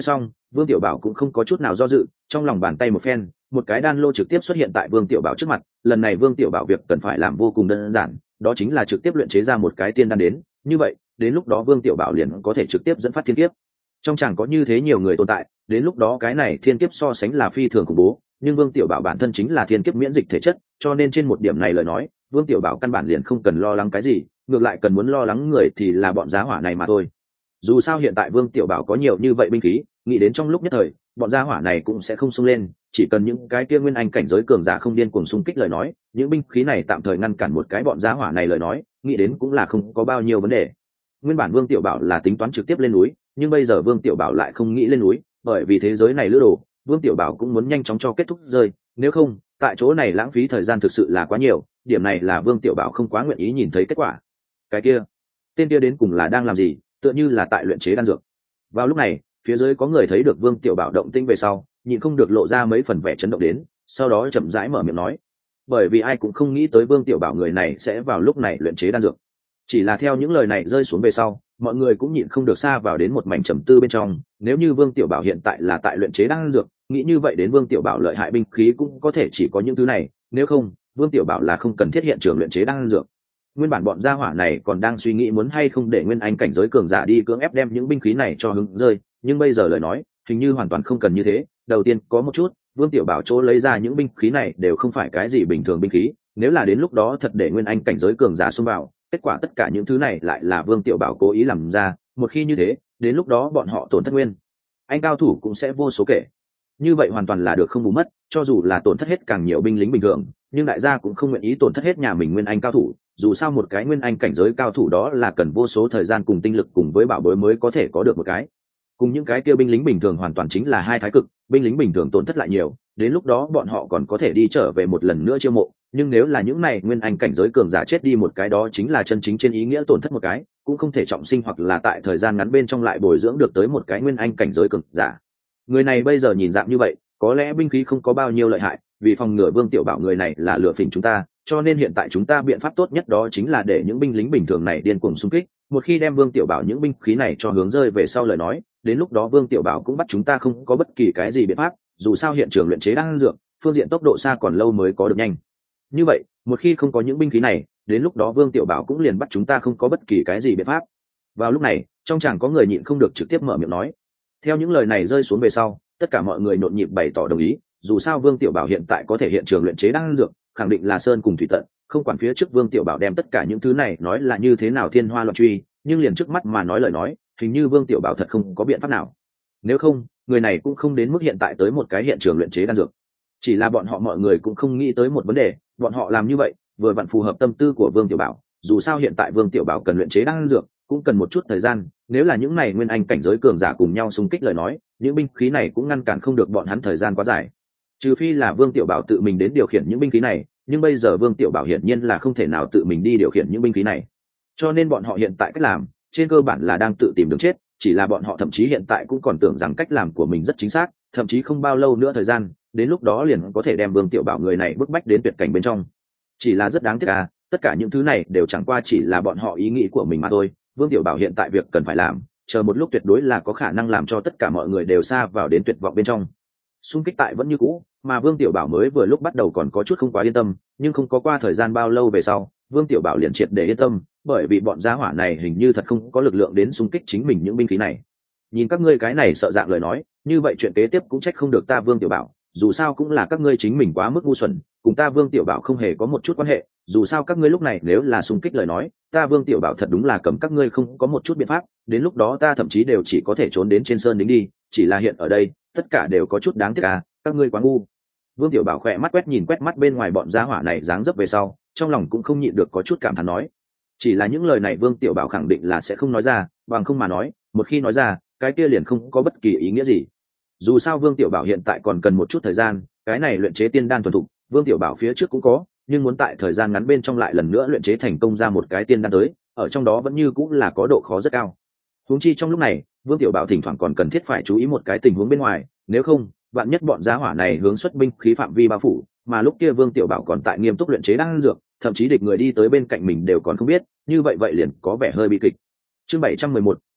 Vương Tiểu Bảo cũng không có chút nào do dự, trong lòng bàn tay một phen, một cái đan lô trực tiếp xuất hiện tại Vương Tiểu Bảo trước mặt. Lần này Vương Tiểu Bảo việc cần phải làm vô cùng đơn giản, đó chính là trực tiếp luyện chế ra một cái tiên đan đến. Như vậy, đến lúc đó Vương Tiểu Bảo liền có thể trực tiếp dẫn phát thiên kiếp. Trong chẳng có như thế nhiều người tồn tại, đến lúc đó cái này thiên kiếp so sánh là phi thường khủng bố, nhưng Vương Tiểu Bảo bản thân chính là thiên kiếp miễn dịch thể chất, cho nên trên một điểm này lời nói, Vương Tiểu Bảo căn bản liền không cần lo lắng cái gì, ngược lại cần muốn lo lắng người thì là bọn giá hỏa này mà thôi. Dù sao hiện tại Vương Tiểu Bảo có nhiều như vậy binh khí, nghĩ đến trong lúc nhất thời, bọn gia hỏa này cũng sẽ không xung lên, chỉ cần những cái kia nguyên anh cảnh giới cường giả không điên cuồng xung kích lời nói, những binh khí này tạm thời ngăn cản một cái bọn gia hỏa này lời nói, nghĩ đến cũng là không có bao nhiêu vấn đề. Nguyên bản Vương Tiểu Bảo là tính toán trực tiếp lên núi, nhưng bây giờ Vương Tiểu Bảo lại không nghĩ lên núi, bởi vì thế giới này lữ đồ, Vương Tiểu Bảo cũng muốn nhanh chóng cho kết thúc rơi, nếu không, tại chỗ này lãng phí thời gian thực sự là quá nhiều, điểm này là Vương Tiểu Bảo không quá nguyện ý nhìn thấy kết quả. Cái kia, tên kia đến cùng là đang làm gì, tựa như là tại luyện chế đan dược. Vào lúc này, phía dưới có người thấy được Vương Tiểu Bảo động tĩnh về sau, nhịn không được lộ ra mấy phần vẻ chấn động đến, sau đó chậm rãi mở miệng nói, bởi vì ai cũng không nghĩ tới Vương Tiểu Bảo người này sẽ vào lúc này luyện chế đan dược. Chỉ là theo những lời này rơi xuống về sau, mọi người cũng nhịn không được xa vào đến một mảnh trầm tư bên trong. Nếu như Vương Tiểu Bảo hiện tại là tại luyện chế đan dược, nghĩ như vậy đến Vương Tiểu Bảo lợi hại binh khí cũng có thể chỉ có những thứ này, nếu không, Vương Tiểu Bảo là không cần thiết hiện trường luyện chế đan dược. Nguyên bản bọn gia hỏa này còn đang suy nghĩ muốn hay không để nguyên anh cảnh giới cường giả đi cưỡng ép đem những binh khí này cho hứng rơi, nhưng bây giờ lời nói, hình như hoàn toàn không cần như thế. Đầu tiên có một chút, Vương Tiểu Bảo chỗ lấy ra những binh khí này đều không phải cái gì bình thường binh khí, nếu là đến lúc đó thật để nguyên anh cảnh giới cường giả xông vào, kết quả tất cả những thứ này lại là Vương Tiểu Bảo cố ý làm ra, một khi như thế, đến lúc đó bọn họ tổn thất nguyên anh cao thủ cũng sẽ vô số kể. Như vậy hoàn toàn là được không bù mất, cho dù là tổn thất hết càng nhiều binh lính bình thường, nhưng đại gia cũng không nguyện ý tổn thất hết nhà mình nguyên anh cao thủ, dù sao một cái nguyên anh cảnh giới cao thủ đó là cần vô số thời gian cùng tinh lực cùng với bảo bối mới có thể có được một cái. Cùng những cái kia binh lính bình thường hoàn toàn chính là hai thái cực, binh lính bình thường tổn thất lại nhiều, đến lúc đó bọn họ còn có thể đi trở về một lần nữa chiêu mộ, nhưng nếu là những này nguyên anh cảnh giới cường giả chết đi một cái đó chính là chân chính trên ý nghĩa tổn thất một cái, cũng không thể trọng sinh hoặc là tại thời gian ngắn bên trong lại bồi dưỡng được tới một cái nguyên anh cảnh giới cường giả. Người này bây giờ nhìn dạng như vậy, có lẽ binh khí không có bao nhiêu lợi hại, vì phòng ngừa Vương Tiểu Bảo người này là lừa phỉnh chúng ta, cho nên hiện tại chúng ta biện pháp tốt nhất đó chính là để những binh lính bình thường này điên cuồng xung kích, một khi đem Vương Tiểu Bảo những binh khí này cho hướng rơi về sau lời nói, đến lúc đó Vương Tiểu Bảo cũng bắt chúng ta không có bất kỳ cái gì biện pháp, dù sao hiện trường luyện chế đan dược, phương diện tốc độ xa còn lâu mới có được nhanh. Như vậy, một khi không có những binh khí này, đến lúc đó Vương Tiểu Bảo cũng liền bắt chúng ta không có bất kỳ cái gì biện pháp. Vào lúc này, trong chàng có người nhịn không được trực tiếp mở miệng nói. Theo những lời này rơi xuống về sau, tất cả mọi người nhộn nhịp bày tỏ đồng ý, dù sao Vương Tiểu Bảo hiện tại có thể hiện trường luyện chế đan dược, khẳng định là sơn cùng thủy tận, không quản phía trước Vương Tiểu Bảo đem tất cả những thứ này nói là như thế nào thiên hoa loạn truy, nhưng liền trước mắt mà nói lời nói, hình như Vương Tiểu Bảo thật không có biện pháp nào. Nếu không, người này cũng không đến mức hiện tại tới một cái hiện trường luyện chế đan dược. Chỉ là bọn họ mọi người cũng không nghĩ tới một vấn đề, bọn họ làm như vậy vừa vặn phù hợp tâm tư của Vương Tiểu Bảo, dù sao hiện tại Vương Tiểu Bảo cần luyện chế đan dược, cũng cần một chút thời gian, nếu là những này nguyên anh cảnh giới cường giả cùng nhau xung kích lời nói, những binh khí này cũng ngăn cản không được bọn hắn thời gian quá dài. Trừ phi là Vương Tiểu Bảo tự mình đến điều khiển những binh khí này, nhưng bây giờ Vương Tiểu Bảo hiển nhiên là không thể nào tự mình đi điều khiển những binh khí này. Cho nên bọn họ hiện tại cách làm, trên cơ bản là đang tự tìm đường chết, chỉ là bọn họ thậm chí hiện tại cũng còn tưởng rằng cách làm của mình rất chính xác, thậm chí không bao lâu nữa thời gian, đến lúc đó liền có thể đem Vương Tiểu Bảo người này bức bách đến tuyệt cảnh bên trong. Chỉ là rất đáng tiếc à, tất cả những thứ này đều chẳng qua chỉ là bọn họ ý nghĩ của mình mà thôi. Vương Tiểu Bảo hiện tại việc cần phải làm, chờ một lúc tuyệt đối là có khả năng làm cho tất cả mọi người đều xa vào đến tuyệt vọng bên trong. Xung kích tại vẫn như cũ, mà Vương Tiểu Bảo mới vừa lúc bắt đầu còn có chút không quá yên tâm, nhưng không có qua thời gian bao lâu về sau, Vương Tiểu Bảo liền triệt để yên tâm, bởi vì bọn gia hỏa này hình như thật không có lực lượng đến xung kích chính mình những binh khí này. Nhìn các ngươi cái này sợ dạng lời nói, như vậy chuyện kế tiếp cũng trách không được ta Vương Tiểu Bảo, dù sao cũng là các ngươi chính mình quá mức ngu xuẩn, cùng ta Vương Tiểu Bảo không hề có một chút quan hệ, dù sao các ngươi lúc này nếu là xung kích lời nói, ta Vương Tiểu Bảo thật đúng là cầm các ngươi không có một chút biện pháp, đến lúc đó ta thậm chí đều chỉ có thể trốn đến trên sơn đính đi, chỉ là hiện ở đây, tất cả đều có chút đáng tiếc à, các ngươi quá ngu. Vương Tiểu Bảo khỏe mắt quét nhìn quét mắt bên ngoài bọn gia hỏa này dáng dấp về sau, trong lòng cũng không nhịn được có chút cảm thán nói. Chỉ là những lời này Vương Tiểu Bảo khẳng định là sẽ không nói ra, bằng không mà nói, một khi nói ra, cái kia liền không có bất kỳ ý nghĩa gì. Dù sao Vương Tiểu Bảo hiện tại còn cần một chút thời gian, cái này luyện chế tiên đan thuần thục, Vương Tiểu Bảo phía trước cũng có, nhưng muốn tại thời gian ngắn bên trong lại lần nữa luyện chế thành công ra một cái tiên đan tới, ở trong đó vẫn như cũng là có độ khó rất cao. Huống chi trong lúc này, Vương Tiểu Bảo thỉnh thoảng còn cần thiết phải chú ý một cái tình huống bên ngoài, nếu không, vạn nhất bọn giá hỏa này hướng xuất binh khí phạm vi bao phủ, mà lúc kia Vương Tiểu Bảo còn tại nghiêm túc luyện chế đan dược, thậm chí địch người đi tới bên cạnh mình đều còn không biết, như vậy vậy liền có vẻ hơi bi kịch. Chương bảy trăm mười một,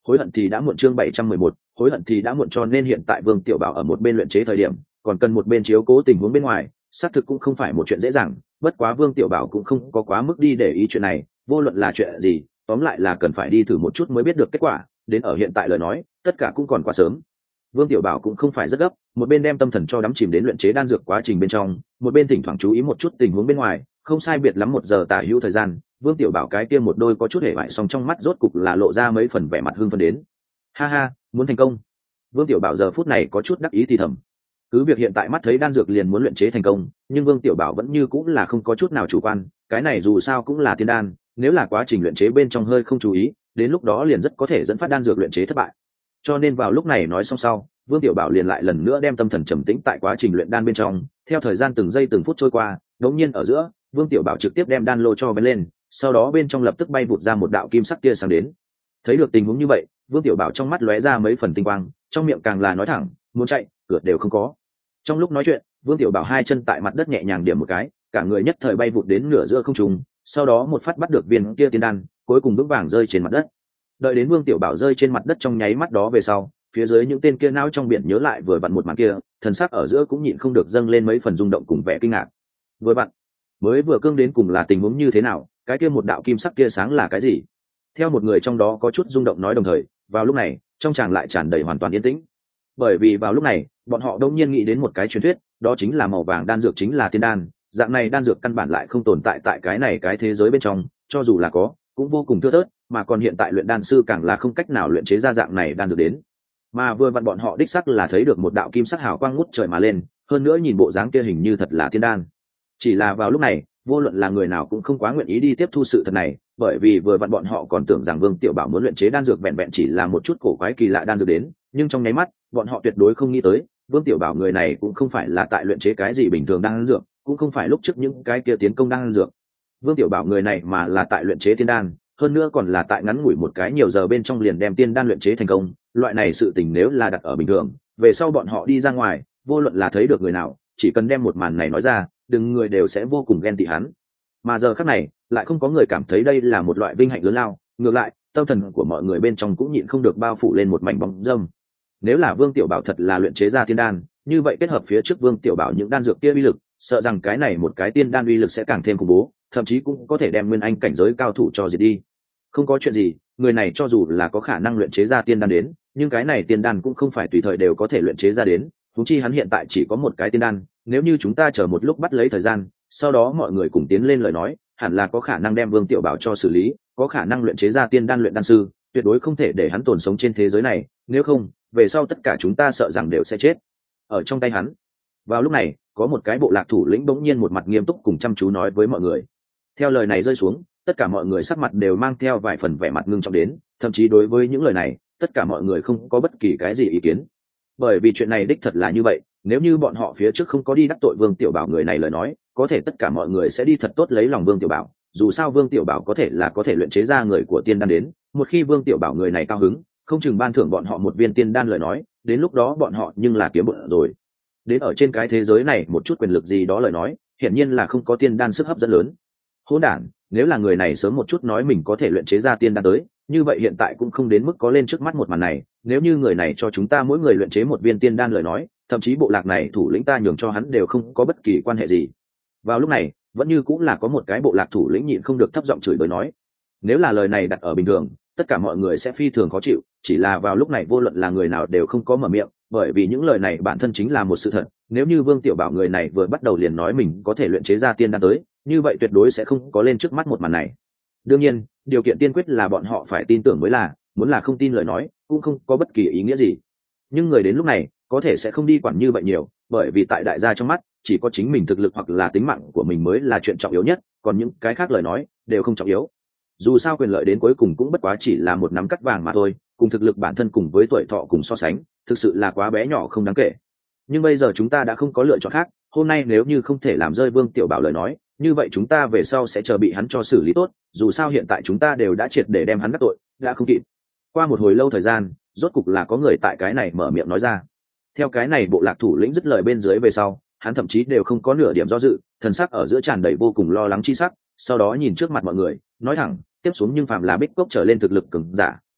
hối hận thì đã muộn. Chương bảy trăm mười một, hối hận thì đã muộn. Cho nên hiện tại Vương Tiểu Bảo ở một bên luyện chế thời điểm còn cần một bên chiếu cố tình huống bên ngoài, xác thực cũng không phải một chuyện dễ dàng. Bất quá Vương Tiểu Bảo cũng không có quá mức đi để ý chuyện này, vô luận là chuyện gì tóm lại là cần phải đi thử một chút mới biết được kết quả, đến ở hiện tại lời nói tất cả cũng còn quá sớm. Vương Tiểu Bảo cũng không phải rất gấp, một bên đem tâm thần cho đắm chìm đến luyện chế đan dược quá trình bên trong, một bên thỉnh thoảng chú ý một chút tình huống bên ngoài. Không sai biệt lắm một giờ tả hữu thời gian, Vương Tiểu Bảo cái kia một đôi có chút hề bại song trong mắt rốt cục là lộ ra mấy phần vẻ mặt hưng phấn đến. Ha ha, muốn thành công. Vương Tiểu Bảo giờ phút này có chút đắc ý thì thầm. Cứ việc hiện tại mắt thấy đan dược liền muốn luyện chế thành công, nhưng Vương Tiểu Bảo vẫn như cũng là không có chút nào chủ quan, cái này dù sao cũng là tiên đan, nếu là quá trình luyện chế bên trong hơi không chú ý, đến lúc đó liền rất có thể dẫn phát đan dược luyện chế thất bại. Cho nên vào lúc này nói xong sau, Vương Tiểu Bảo liền lại lần nữa đem tâm thần trầm tĩnh tại quá trình luyện đan bên trong. Theo thời gian từng giây từng phút trôi qua, đột nhiên ở giữa, Vương Tiểu Bảo trực tiếp đem đan lô cho bén lên, sau đó bên trong lập tức bay vụt ra một đạo kim sắc tia sáng đến. Thấy được tình huống như vậy, Vương Tiểu Bảo trong mắt lóe ra mấy phần tinh quang, trong miệng càng là nói thẳng, muốn chạy, cửa đều không có. Trong lúc nói chuyện, Vương Tiểu Bảo hai chân tại mặt đất nhẹ nhàng điểm một cái, cả người nhất thời bay vụt đến nửa giữa không trung, sau đó một phát bắt được viên kia tiên đan, cuối cùng vững vàng rơi trên mặt đất. Đợi đến Vương Tiểu Bảo rơi trên mặt đất trong nháy mắt đó về sau, phía dưới những tên kia nao trong biển nhớ lại vừa vặn một màn kia, thần sắc ở giữa cũng nhịn không được dâng lên mấy phần rung động cùng vẻ kinh ngạc. Vừa vặn, mới vừa cương đến cùng là tình huống như thế nào, cái kia một đạo kim sắc kia sáng là cái gì? Theo một người trong đó có chút rung động nói đồng thời, vào lúc này, trong tràng lại tràn đầy hoàn toàn yên tĩnh. Bởi vì vào lúc này, bọn họ đông nhiên nghĩ đến một cái truyền thuyết, đó chính là màu vàng đan dược chính là tiên đan, dạng này đan dược căn bản lại không tồn tại tại cái này cái thế giới bên trong, cho dù là có, cũng vô cùng thưa thớt, mà còn hiện tại luyện đan sư càng là không cách nào luyện chế ra dạng này đan dược đến. Mà vừa vặn bọn họ đích sắc là thấy được một đạo kim sắc hào quang ngút trời mà lên, hơn nữa nhìn bộ dáng kia hình như thật là tiên đan. Chỉ là vào lúc này, vô luận là người nào cũng không quá nguyện ý đi tiếp thu sự thật này, bởi vì vừa vặn bọn họ còn tưởng rằng Vương Tiểu Bảo muốn luyện chế đan dược vẹn vẹn chỉ là một chút cổ quái kỳ lạ đan dược đến, nhưng trong nháy mắt, bọn họ tuyệt đối không nghĩ tới, Vương Tiểu Bảo người này cũng không phải là tại luyện chế cái gì bình thường đan dược, cũng không phải lúc trước những cái kia tiến công đan dược. Vương Tiểu Bảo người này mà là tại luyện chế tiên đan, hơn nữa còn là tại ngắn ngủi một cái nhiều giờ bên trong liền đem tiên đan luyện chế thành công. Loại này sự tình nếu là đặt ở bình thường, về sau bọn họ đi ra ngoài, vô luận là thấy được người nào, chỉ cần đem một màn này nói ra, đừng người đều sẽ vô cùng ghen tị hắn. Mà giờ khắc này, lại không có người cảm thấy đây là một loại vinh hạnh lớn lao, ngược lại, tâm thần của mọi người bên trong cũng nhịn không được bao phủ lên một mảnh bóng râm. Nếu là Vương Tiểu Bảo thật là luyện chế ra tiên đan, như vậy kết hợp phía trước Vương Tiểu Bảo những đan dược kia uy lực, sợ rằng cái này một cái tiên đan uy lực sẽ càng thêm khủng bố, thậm chí cũng có thể đem nguyên anh cảnh giới cao thủ cho diệt đi. Không có chuyện gì, người này cho dù là có khả năng luyện chế ra tiên đan đến, nhưng cái này tiên đan cũng không phải tùy thời đều có thể luyện chế ra đến, huống chi hắn hiện tại chỉ có một cái tiên đan, nếu như chúng ta chờ một lúc bắt lấy thời gian, sau đó mọi người cùng tiến lên lời nói, hẳn là có khả năng đem Vương Tiểu Bảo cho xử lý, có khả năng luyện chế ra tiên đan luyện đan sư, tuyệt đối không thể để hắn tồn sống trên thế giới này, nếu không, về sau tất cả chúng ta sợ rằng đều sẽ chết ở trong tay hắn. Vào lúc này, có một cái bộ lạc thủ lĩnh bỗng nhiên một mặt nghiêm túc cùng chăm chú nói với mọi người. Theo lời này rơi xuống, tất cả mọi người sắc mặt đều mang theo vài phần vẻ mặt ngưng trọng đến, thậm chí đối với những lời này, tất cả mọi người không có bất kỳ cái gì ý kiến. Bởi vì chuyện này đích thật là như vậy, nếu như bọn họ phía trước không có đi đắc tội Vương Tiểu Bảo người này lời nói, có thể tất cả mọi người sẽ đi thật tốt lấy lòng Vương Tiểu Bảo, dù sao Vương Tiểu Bảo có thể là có thể luyện chế ra người của tiên đan đến, một khi Vương Tiểu Bảo người này cao hứng, không chừng ban thưởng bọn họ một viên tiên đan lời nói, đến lúc đó bọn họ nhưng là kiếm bụng rồi. Đến ở trên cái thế giới này một chút quyền lực gì đó lời nói, hiển nhiên là không có tiên đan sức hấp dẫn lớn. Hỗn đản, nếu là người này sớm một chút nói mình có thể luyện chế ra tiên đan tới, như vậy hiện tại cũng không đến mức có lên trước mắt một màn này, nếu như người này cho chúng ta mỗi người luyện chế một viên tiên đan lời nói, thậm chí bộ lạc này thủ lĩnh ta nhường cho hắn đều không có bất kỳ quan hệ gì. Vào lúc này, vẫn như cũng là có một cái bộ lạc thủ lĩnh nhịn không được thấp giọng chửi bới nói. Nếu là lời này đặt ở bình thường, tất cả mọi người sẽ phi thường khó chịu, chỉ là vào lúc này vô luận là người nào đều không có mở miệng, bởi vì những lời này bản thân chính là một sự thật. Nếu như Vương Tiểu Bảo người này vừa bắt đầu liền nói mình có thể luyện chế ra tiên đan tới, như vậy tuyệt đối sẽ không có lên trước mắt một màn này. Đương nhiên, điều kiện tiên quyết là bọn họ phải tin tưởng mới là, muốn là không tin lời nói, cũng không có bất kỳ ý nghĩa gì. Nhưng người đến lúc này, có thể sẽ không đi quản như vậy nhiều, bởi vì tại đại gia trong mắt, chỉ có chính mình thực lực hoặc là tính mạng của mình mới là chuyện trọng yếu nhất, còn những cái khác lời nói đều không trọng yếu. Dù sao quyền lợi đến cuối cùng cũng bất quá chỉ là một nắm cắt vàng mà thôi, cùng thực lực bản thân cùng với tuổi thọ cùng so sánh, thực sự là quá bé nhỏ không đáng kể. Nhưng bây giờ chúng ta đã không có lựa chọn khác, hôm nay nếu như không thể làm rơi Vương Tiểu Bảo lời nói, như vậy chúng ta về sau sẽ chờ bị hắn cho xử lý tốt, dù sao hiện tại chúng ta đều đã triệt để đem hắn đắc tội, đã không kịp. Qua một hồi lâu thời gian, rốt cục là có người tại cái này mở miệng nói ra. Theo cái này bộ lạc thủ lĩnh dứt lời bên dưới về sau, hắn thậm chí đều không có nửa điểm do dự, thần sắc ở giữa tràn đầy vô cùng lo lắng chi sắc, sau đó nhìn trước mặt mọi người, nói thẳng, tiếp xuống nhưng phàm là Bích Cốc trở lên thực lực cường giả,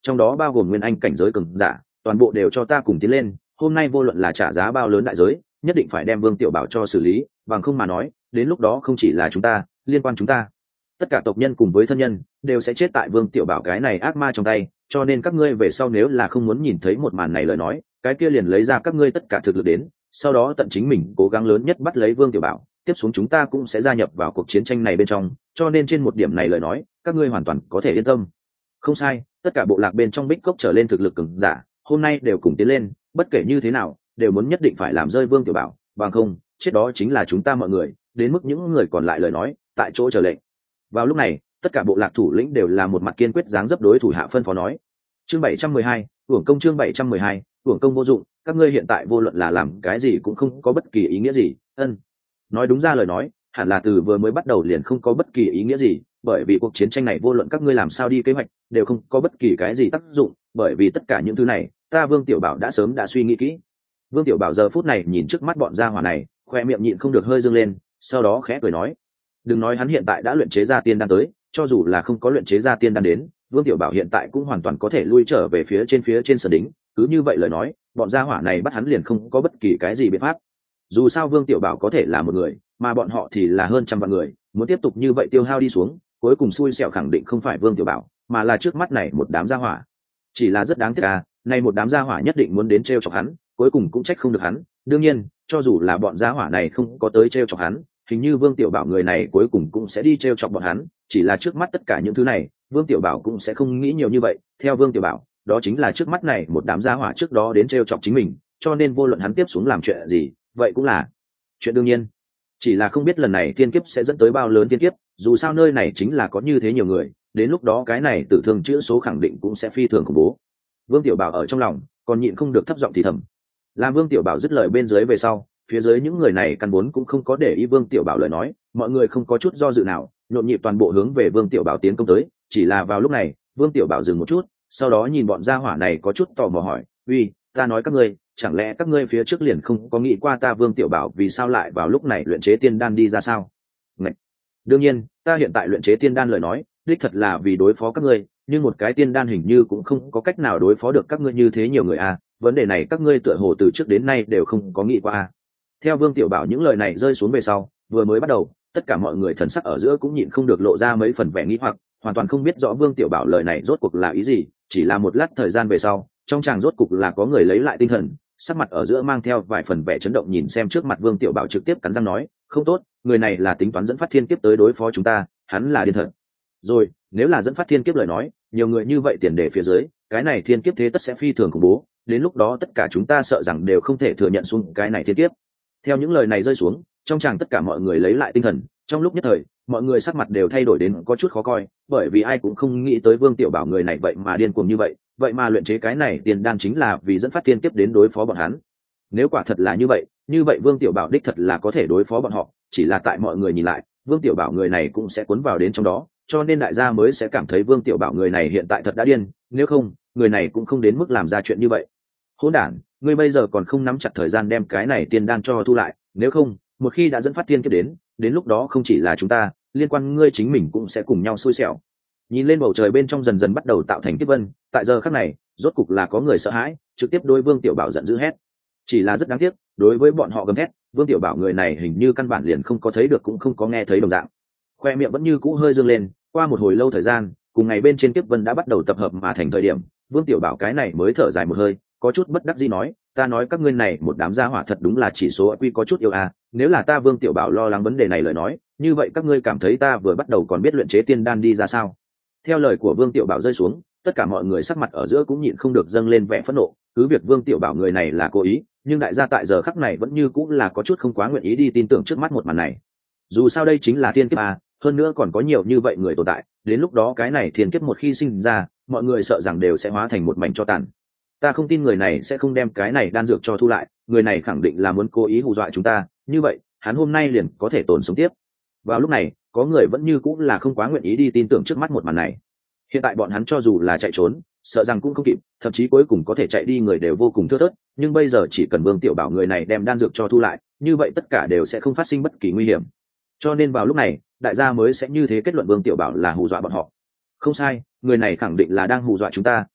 trong đó bao gồm nguyên anh cảnh giới cường giả, toàn bộ đều cho ta cùng tiến lên. Hôm nay vô luận là trả giá bao lớn đại giới, nhất định phải đem Vương Tiểu Bảo cho xử lý, bằng không mà nói đến lúc đó không chỉ là chúng ta, liên quan chúng ta, tất cả tộc nhân cùng với thân nhân đều sẽ chết tại Vương Tiểu Bảo cái này ác ma trong tay. Cho nên các ngươi về sau nếu là không muốn nhìn thấy một màn này lời nói, cái kia liền lấy ra các ngươi tất cả thực lực đến, sau đó tận chính mình cố gắng lớn nhất bắt lấy Vương Tiểu Bảo. Tiếp xuống chúng ta cũng sẽ gia nhập vào cuộc chiến tranh này bên trong, cho nên trên một điểm này lời nói các ngươi hoàn toàn có thể yên tâm. Không sai, tất cả bộ lạc bên trong Bích Cốc trở lên thực lực cường giả hôm nay đều cùng tiến lên, bất kể như thế nào đều muốn nhất định phải làm rơi Vương Tiểu Bảo, bằng không chết đó chính là chúng ta mọi người. Đến mức những người còn lại lời nói tại chỗ chờ lệnh. Vào lúc này tất cả bộ lạc thủ lĩnh đều là một mặt kiên quyết dáng dấp đối thủ hạ phân phó nói. Chương bảy trăm mười hai, hưởng công chương bảy trăm mười hai, hưởng công vô dụng, các ngươi hiện tại vô luận là làm cái gì cũng không có bất kỳ ý nghĩa gì. Ân, nói đúng ra lời nói hẳn là từ vừa mới bắt đầu liền không có bất kỳ ý nghĩa gì, bởi vì cuộc chiến tranh này vô luận các ngươi làm sao đi kế hoạch đều không có bất kỳ cái gì tác dụng, bởi vì tất cả những thứ này ta Vương Tiểu Bảo đã sớm đã suy nghĩ kỹ. Vương Tiểu Bảo giờ phút này nhìn trước mắt bọn gia hỏa này, khoe miệng nhịn không được hơi dương lên, sau đó khẽ cười nói, đừng nói hắn hiện tại đã luyện chế ra tiên đan tới, cho dù là không có luyện chế ra tiên đan đến, Vương Tiểu Bảo hiện tại cũng hoàn toàn có thể lui trở về phía trên phía trên sườn đính. Cứ như vậy lời nói bọn gia hỏa này bắt hắn liền không có bất kỳ cái gì biện pháp. Dù sao Vương Tiểu Bảo có thể là một người, mà bọn họ thì là hơn trăm vạn người, muốn tiếp tục như vậy tiêu hao đi xuống, cuối cùng xui xẻo khẳng định không phải Vương Tiểu Bảo, mà là trước mắt này một đám gia hỏa. Chỉ là rất đáng tiếc à, nay một đám gia hỏa nhất định muốn đến trêu chọc hắn, cuối cùng cũng trách không được hắn. Đương nhiên cho dù là bọn gia hỏa này không có tới trêu chọc hắn, hình như Vương Tiểu Bảo người này cuối cùng cũng sẽ đi trêu chọc bọn hắn. Chỉ là trước mắt tất cả những thứ này Vương Tiểu Bảo cũng sẽ không nghĩ nhiều như vậy. Theo Vương Tiểu Bảo, đó chính là trước mắt này một đám gia hỏa trước đó đến trêu chọc chính mình, cho nên vô luận hắn tiếp xuống làm chuyện gì vậy cũng là chuyện đương nhiên. Chỉ là không biết lần này thiên kiếp sẽ dẫn tới bao lớn thiên kiếp, dù sao nơi này chính là có như thế nhiều người, đến lúc đó cái này tử thương chữa số khẳng định cũng sẽ phi thường khủng bố. Vương Tiểu Bảo ở trong lòng còn nhịn không được thấp giọng thì thầm. Làm Vương Tiểu Bảo dứt lời bên dưới về sau, phía dưới những người này căn vốn cũng không có để ý Vương Tiểu Bảo lời nói, mọi người không có chút do dự nào, nhộn nhịp toàn bộ hướng về Vương Tiểu Bảo tiến công tới. Chỉ là vào lúc này Vương Tiểu Bảo dừng một chút, sau đó nhìn bọn gia hỏa này có chút tò mò hỏi, uy, ta nói các ngươi, chẳng lẽ các ngươi phía trước liền không có nghĩ qua ta Vương Tiểu Bảo vì sao lại vào lúc này luyện chế tiên đan đi ra sao? Ngậy! Đương nhiên ta hiện tại luyện chế tiên đan lời nói đích thật là vì đối phó các ngươi, nhưng một cái tiên đan hình như cũng không có cách nào đối phó được các ngươi như thế nhiều người à, vấn đề này các ngươi tựa hồ từ trước đến nay đều không có nghĩ qua à. Theo Vương Tiểu Bảo những lời này rơi xuống về sau, vừa mới bắt đầu tất cả mọi người thần sắc ở giữa cũng nhịn không được lộ ra mấy phần vẻ nghi hoặc, hoàn toàn không biết rõ Vương Tiểu Bảo lời này rốt cuộc là ý gì. Chỉ là một lát thời gian về sau, trong tràng rốt cục là có người lấy lại tinh thần, sắc mặt ở giữa mang theo vài phần vẻ chấn động nhìn xem trước mặt Vương Tiểu Bảo, trực tiếp cắn răng nói, không tốt, người này là tính toán dẫn phát thiên kiếp tới đối phó chúng ta, hắn là điên thật rồi. Nếu là dẫn phát thiên kiếp lời nói, nhiều người như vậy tiền đề phía dưới, cái này thiên kiếp thế tất sẽ phi thường khủng bố, đến lúc đó tất cả chúng ta sợ rằng đều không thể thừa nhận xuống cái này thiên kiếp. Theo những lời này rơi xuống, trong tràng tất cả mọi người lấy lại tinh thần, trong lúc nhất thời mọi người sắc mặt đều thay đổi đến có chút khó coi, bởi vì ai cũng không nghĩ tới Vương Tiểu Bảo người này vậy mà điên cuồng như vậy, vậy mà luyện chế cái này tiền đan chính là vì dẫn phát thiên kiếp đến đối phó bọn hắn. Nếu quả thật là như vậy, như vậy Vương Tiểu Bảo đích thật là có thể đối phó bọn họ, chỉ là tại mọi người nhìn lại, Vương Tiểu Bảo người này cũng sẽ cuốn vào đến trong đó, cho nên đại gia mới sẽ cảm thấy Vương Tiểu Bảo người này hiện tại thật đã điên, nếu không, người này cũng không đến mức làm ra chuyện như vậy. Hỗn đản, ngươi bây giờ còn không nắm chặt thời gian đem cái này tiên đan cho thu lại, nếu không, một khi đã dẫn phát thiên kiếp đến, đến lúc đó không chỉ là chúng ta, liên quan ngươi chính mình cũng sẽ cùng nhau xui xẻo. Nhìn lên bầu trời bên trong dần dần bắt đầu tạo thành kiếp vân, tại giờ khắc này, rốt cục là có người sợ hãi, trực tiếp đối Vương Tiểu Bảo giận dữ hét. Chỉ là rất đáng tiếc, đối với bọn họ gầm thét, Vương Tiểu Bảo người này hình như căn bản liền không có thấy được cũng không có nghe thấy đồng dạng. Khoe miệng vẫn như cũ hơi dương lên, qua một hồi lâu thời gian, cùng ngày bên trên kiếp vân đã bắt đầu tập hợp mà thành thời điểm, Vương Tiểu Bảo cái này mới thở dài một hơi, có chút bất đắc dĩ nói, ta nói các ngươi này một đám gia hỏa thật đúng là chỉ số quy có chút yêu à, nếu là ta Vương Tiểu Bảo lo lắng vấn đề này lời nói, như vậy các ngươi cảm thấy ta vừa bắt đầu còn biết luyện chế tiên đan đi ra sao? Theo lời của Vương Tiểu Bảo rơi xuống, tất cả mọi người sắc mặt ở giữa cũng nhịn không được dâng lên vẻ phẫn nộ, cứ việc Vương Tiểu Bảo người này là cố ý, nhưng đại gia tại giờ khắc này vẫn như cũng là có chút không quá nguyện ý đi tin tưởng trước mắt một màn này. Dù sao đây chính là thiên kiếp à, hơn nữa còn có nhiều như vậy người tồn tại, đến lúc đó cái này thiên kiếp một khi sinh ra, mọi người sợ rằng đều sẽ hóa thành một mảnh tro tàn. Ta không tin người này sẽ không đem cái này đan dược cho thu lại, người này khẳng định là muốn cố ý hù dọa chúng ta, như vậy hắn hôm nay liền có thể tồn sống tiếp. Vào lúc này có người vẫn như cũng là không quá nguyện ý đi tin tưởng trước mắt một màn này. Hiện tại bọn hắn cho dù là chạy trốn sợ rằng cũng không kịp, thậm chí cuối cùng có thể chạy đi người đều vô cùng thưa thớt, nhưng bây giờ chỉ cần Vương Tiểu Bảo người này đem đan dược cho thu lại, như vậy tất cả đều sẽ không phát sinh bất kỳ nguy hiểm. Cho nên vào lúc này đại gia mới sẽ như thế kết luận Vương Tiểu Bảo là hù dọa bọn họ. Không sai, người này khẳng định là đang hù dọa chúng ta,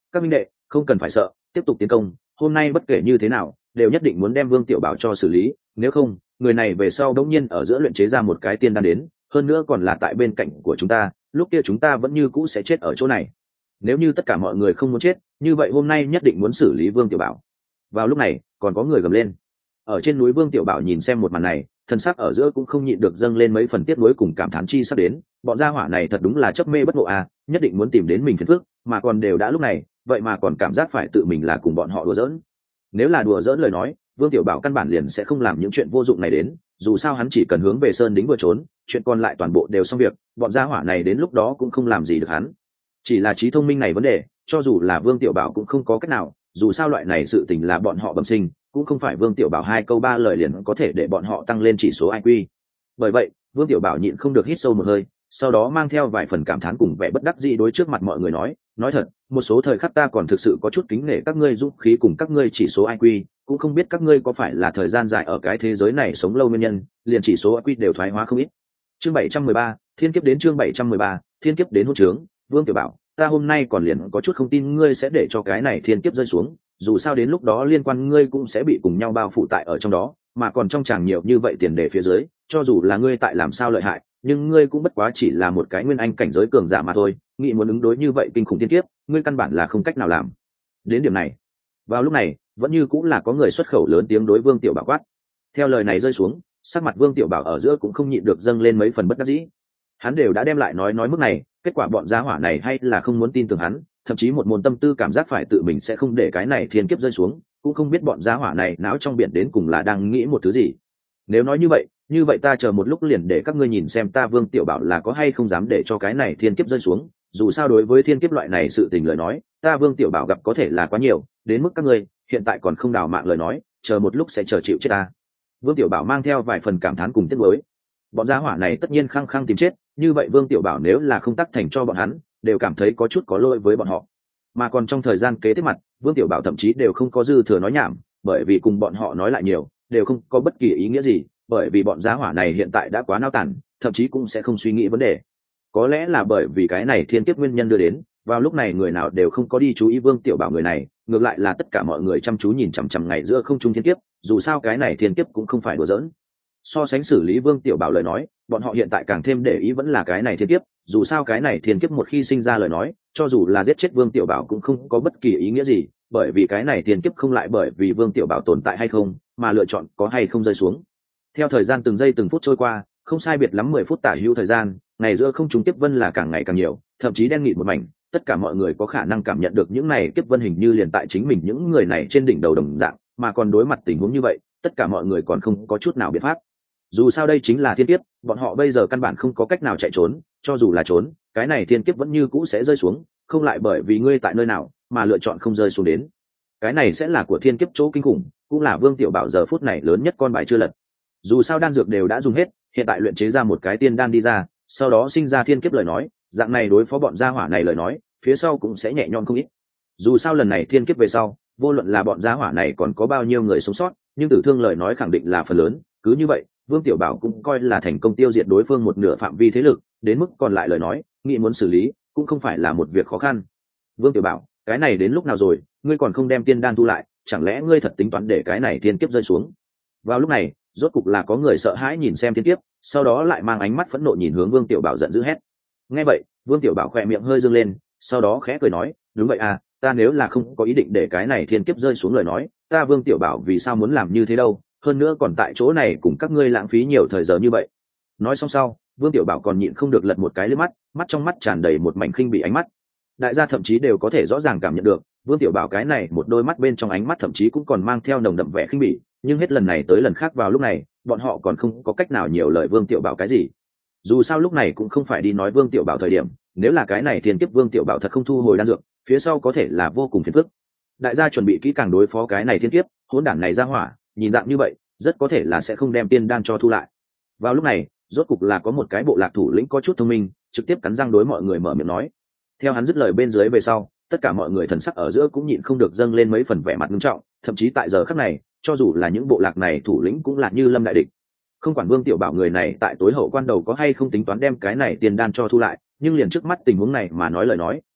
các minh đệ không cần phải sợ, tiếp tục tiến công, hôm nay bất kể như thế nào đều nhất định muốn đem Vương Tiểu Bảo cho xử lý, nếu không người này về sau đống nhiên ở giữa luyện chế ra một cái tiên đan đến, hơn nữa còn là tại bên cạnh của chúng ta, lúc kia chúng ta vẫn như cũ sẽ chết ở chỗ này. Nếu như tất cả mọi người không muốn chết, như vậy hôm nay nhất định muốn xử lý Vương Tiểu Bảo. Vào lúc này còn có người gầm lên. Ở trên núi Vương Tiểu Bảo nhìn xem một màn này, thân sắc ở giữa cũng không nhịn được dâng lên mấy phần tiếc nuối cùng cảm thán chi sắp đến, bọn gia hỏa này thật đúng là chấp mê bất ngộ à, nhất định muốn tìm đến mình phiền phức, mà còn đều đã lúc này, vậy mà còn cảm giác phải tự mình là cùng bọn họ đùa giỡn. Nếu là đùa giỡn lời nói, Vương Tiểu Bảo căn bản liền sẽ không làm những chuyện vô dụng này đến, dù sao hắn chỉ cần hướng về sơn đính vừa trốn, chuyện còn lại toàn bộ đều xong việc, bọn gia hỏa này đến lúc đó cũng không làm gì được hắn. Chỉ là trí thông minh này vấn đề, cho dù là Vương Tiểu Bảo cũng không có cách nào, dù sao loại này sự tình là bọn họ bẩm sinh, cũng không phải Vương Tiểu Bảo hai câu ba lời liền có thể để bọn họ tăng lên chỉ số i kiu. Bởi vậy, Vương Tiểu Bảo nhịn không được hít sâu một hơi, sau đó mang theo vài phần cảm thán cùng vẻ bất đắc dĩ đối trước mặt mọi người nói, nói thật, một số thời khắc ta còn thực sự có chút kính nể các ngươi dũng khí cùng các ngươi chỉ số i kiu, cũng không biết các ngươi có phải là thời gian dài ở cái thế giới này sống lâu nguyên nhân, liền chỉ số i kiu đều thoái hóa không ít. Chương bảy trăm mười ba, Thiên kiếp đến chương bảy trăm mười ba, Thiên kiếp đến hôn trướng, Vương Tiểu Bảo, ta hôm nay còn liền có chút không tin ngươi sẽ để cho cái này thiên kiếp rơi xuống, dù sao đến lúc đó liên quan ngươi cũng sẽ bị cùng nhau bao phủ tại ở trong đó, mà còn trong tràng nhiều như vậy tiền đề phía dưới, cho dù là ngươi tại làm sao lợi hại, nhưng ngươi cũng bất quá chỉ là một cái nguyên anh cảnh giới cường giả mà thôi, nghĩ muốn ứng đối như vậy kinh khủng thiên kiếp, ngươi căn bản là không cách nào làm. Đến điểm này, vào lúc này, vẫn như cũng là có người xuất khẩu lớn tiếng đối Vương Tiểu Bảo quát. Theo lời này rơi xuống, sắc mặt Vương Tiểu Bảo ở giữa cũng không nhịn được dâng lên mấy phần bất đắc dĩ. Hắn đều đã đem lại nói nói mức này, kết quả bọn gia hỏa này hay là không muốn tin tưởng hắn, thậm chí một môn tâm tư cảm giác phải tự mình sẽ không để cái này thiên kiếp rơi xuống, cũng không biết bọn gia hỏa này não trong biển đến cùng là đang nghĩ một thứ gì. Nếu nói như vậy, như vậy ta chờ một lúc liền để các ngươi nhìn xem ta Vương Tiểu Bảo là có hay không dám để cho cái này thiên kiếp rơi xuống, dù sao đối với thiên kiếp loại này sự tình lời nói, ta Vương Tiểu Bảo gặp có thể là quá nhiều, đến mức các ngươi hiện tại còn không đào mạng lời nói, chờ một lúc sẽ chờ chịu chết ta. Vương Tiểu Bảo mang theo vài phần cảm thán cùng tiếc nuối. Bọn gia hỏa này tất nhiên khăng khăng tìm chết, như vậy Vương Tiểu Bảo nếu là không tác thành cho bọn hắn, đều cảm thấy có chút có lỗi với bọn họ. Mà còn trong thời gian kế tiếp mặt, Vương Tiểu Bảo thậm chí đều không có dư thừa nói nhảm, bởi vì cùng bọn họ nói lại nhiều, đều không có bất kỳ ý nghĩa gì, bởi vì bọn gia hỏa này hiện tại đã quá nao tản, thậm chí cũng sẽ không suy nghĩ vấn đề. Có lẽ là bởi vì cái này thiên kiếp nguyên nhân đưa đến, vào lúc này người nào đều không có đi chú ý Vương Tiểu Bảo người này, ngược lại là tất cả mọi người chăm chú nhìn chằm chằm ngày giữa không trung thiên kiếp, dù sao cái này thiên kiếp cũng không phải đùa giỡn. So sánh xử lý Vương Tiểu Bảo lời nói, bọn họ hiện tại càng thêm để ý vẫn là cái này thiên kiếp, dù sao cái này thiên kiếp một khi sinh ra lời nói, cho dù là giết chết Vương Tiểu Bảo cũng không có bất kỳ ý nghĩa gì, bởi vì cái này thiên kiếp không lại bởi vì Vương Tiểu Bảo tồn tại hay không, mà lựa chọn có hay không rơi xuống. Theo thời gian từng giây từng phút trôi qua, không sai biệt lắm mười phút tả hữu thời gian, ngày giữa không trung kiếp vân là càng ngày càng nhiều, thậm chí đen nghịt một mảnh, tất cả mọi người có khả năng cảm nhận được những này kiếp vân hình như liền tại chính mình những người này trên đỉnh đầu đồng dạng, mà còn đối mặt tình huống như vậy, tất cả mọi người còn không có chút nào biện pháp. Dù sao đây chính là thiên kiếp, bọn họ bây giờ căn bản không có cách nào chạy trốn, cho dù là trốn, cái này thiên kiếp vẫn như cũ sẽ rơi xuống, không lại bởi vì ngươi tại nơi nào mà lựa chọn không rơi xuống đến. Cái này sẽ là của thiên kiếp chỗ kinh khủng, cũng là Vương Tiểu Bảo giờ phút này lớn nhất con bài chưa lật. Dù sao đan dược đều đã dùng hết, hiện tại luyện chế ra một cái tiên đan đi ra, sau đó sinh ra thiên kiếp lời nói, dạng này đối phó bọn gia hỏa này lời nói, phía sau cũng sẽ nhẹ nhõm không ít. Dù sao lần này thiên kiếp về sau, vô luận là bọn gia hỏa này còn có bao nhiêu người sống sót, nhưng tử thương lời nói khẳng định là phần lớn, cứ như vậy, Vương Tiểu Bảo cũng coi là thành công tiêu diệt đối phương một nửa phạm vi thế lực, đến mức còn lại lời nói, nghĩ muốn xử lý cũng không phải là một việc khó khăn. Vương Tiểu Bảo, cái này đến lúc nào rồi, ngươi còn không đem tiên đan thu lại, chẳng lẽ ngươi thật tính toán để cái này thiên kiếp rơi xuống? Vào lúc này, rốt cục là có người sợ hãi nhìn xem thiên kiếp, sau đó lại mang ánh mắt phẫn nộ nhìn hướng Vương Tiểu Bảo giận dữ hét. Nghe vậy, Vương Tiểu Bảo khẽ miệng hơi dương lên, sau đó khẽ cười nói, đúng vậy à, ta nếu là không có ý định để cái này thiên kiếp rơi xuống lời nói, ta Vương Tiểu Bảo vì sao muốn làm như thế đâu, hơn nữa còn tại chỗ này cùng các ngươi lãng phí nhiều thời giờ như vậy. Nói xong sau, Vương Tiểu Bảo còn nhịn không được lật một cái liếc mắt, mắt trong mắt tràn đầy một mảnh khinh bị ánh mắt. Đại gia thậm chí đều có thể rõ ràng cảm nhận được, Vương Tiểu Bảo cái này một đôi mắt bên trong ánh mắt thậm chí cũng còn mang theo nồng đậm vẻ khinh bỉ, nhưng hết lần này tới lần khác vào lúc này, bọn họ còn không có cách nào nhiều lời Vương Tiểu Bảo cái gì. Dù sao lúc này cũng không phải đi nói Vương Tiểu Bảo thời điểm, nếu là cái này thiên kiếp Vương Tiểu Bảo thật không thu hồi đan dược, phía sau có thể là vô cùng phiền phức. Đại gia chuẩn bị kỹ càng đối phó cái này thiên kiếp, hỗn đản này ra hỏa, nhìn dạng như vậy, rất có thể là sẽ không đem tiên đan cho thu lại. Vào lúc này, rốt cục là có một cái bộ lạc thủ lĩnh có chút thông minh, trực tiếp cắn răng đối mọi người mở miệng nói. Theo hắn dứt lời bên dưới về sau, tất cả mọi người thần sắc ở giữa cũng nhịn không được dâng lên mấy phần vẻ mặt nghiêm trọng, thậm chí tại giờ khắc này, cho dù là những bộ lạc này thủ lĩnh cũng là như lâm đại địch. Không quản Vương Tiểu Bảo người này tại tối hậu quan đầu có hay không tính toán đem cái này tiền đan cho thu lại, nhưng liền trước mắt tình huống này mà nói lời nói,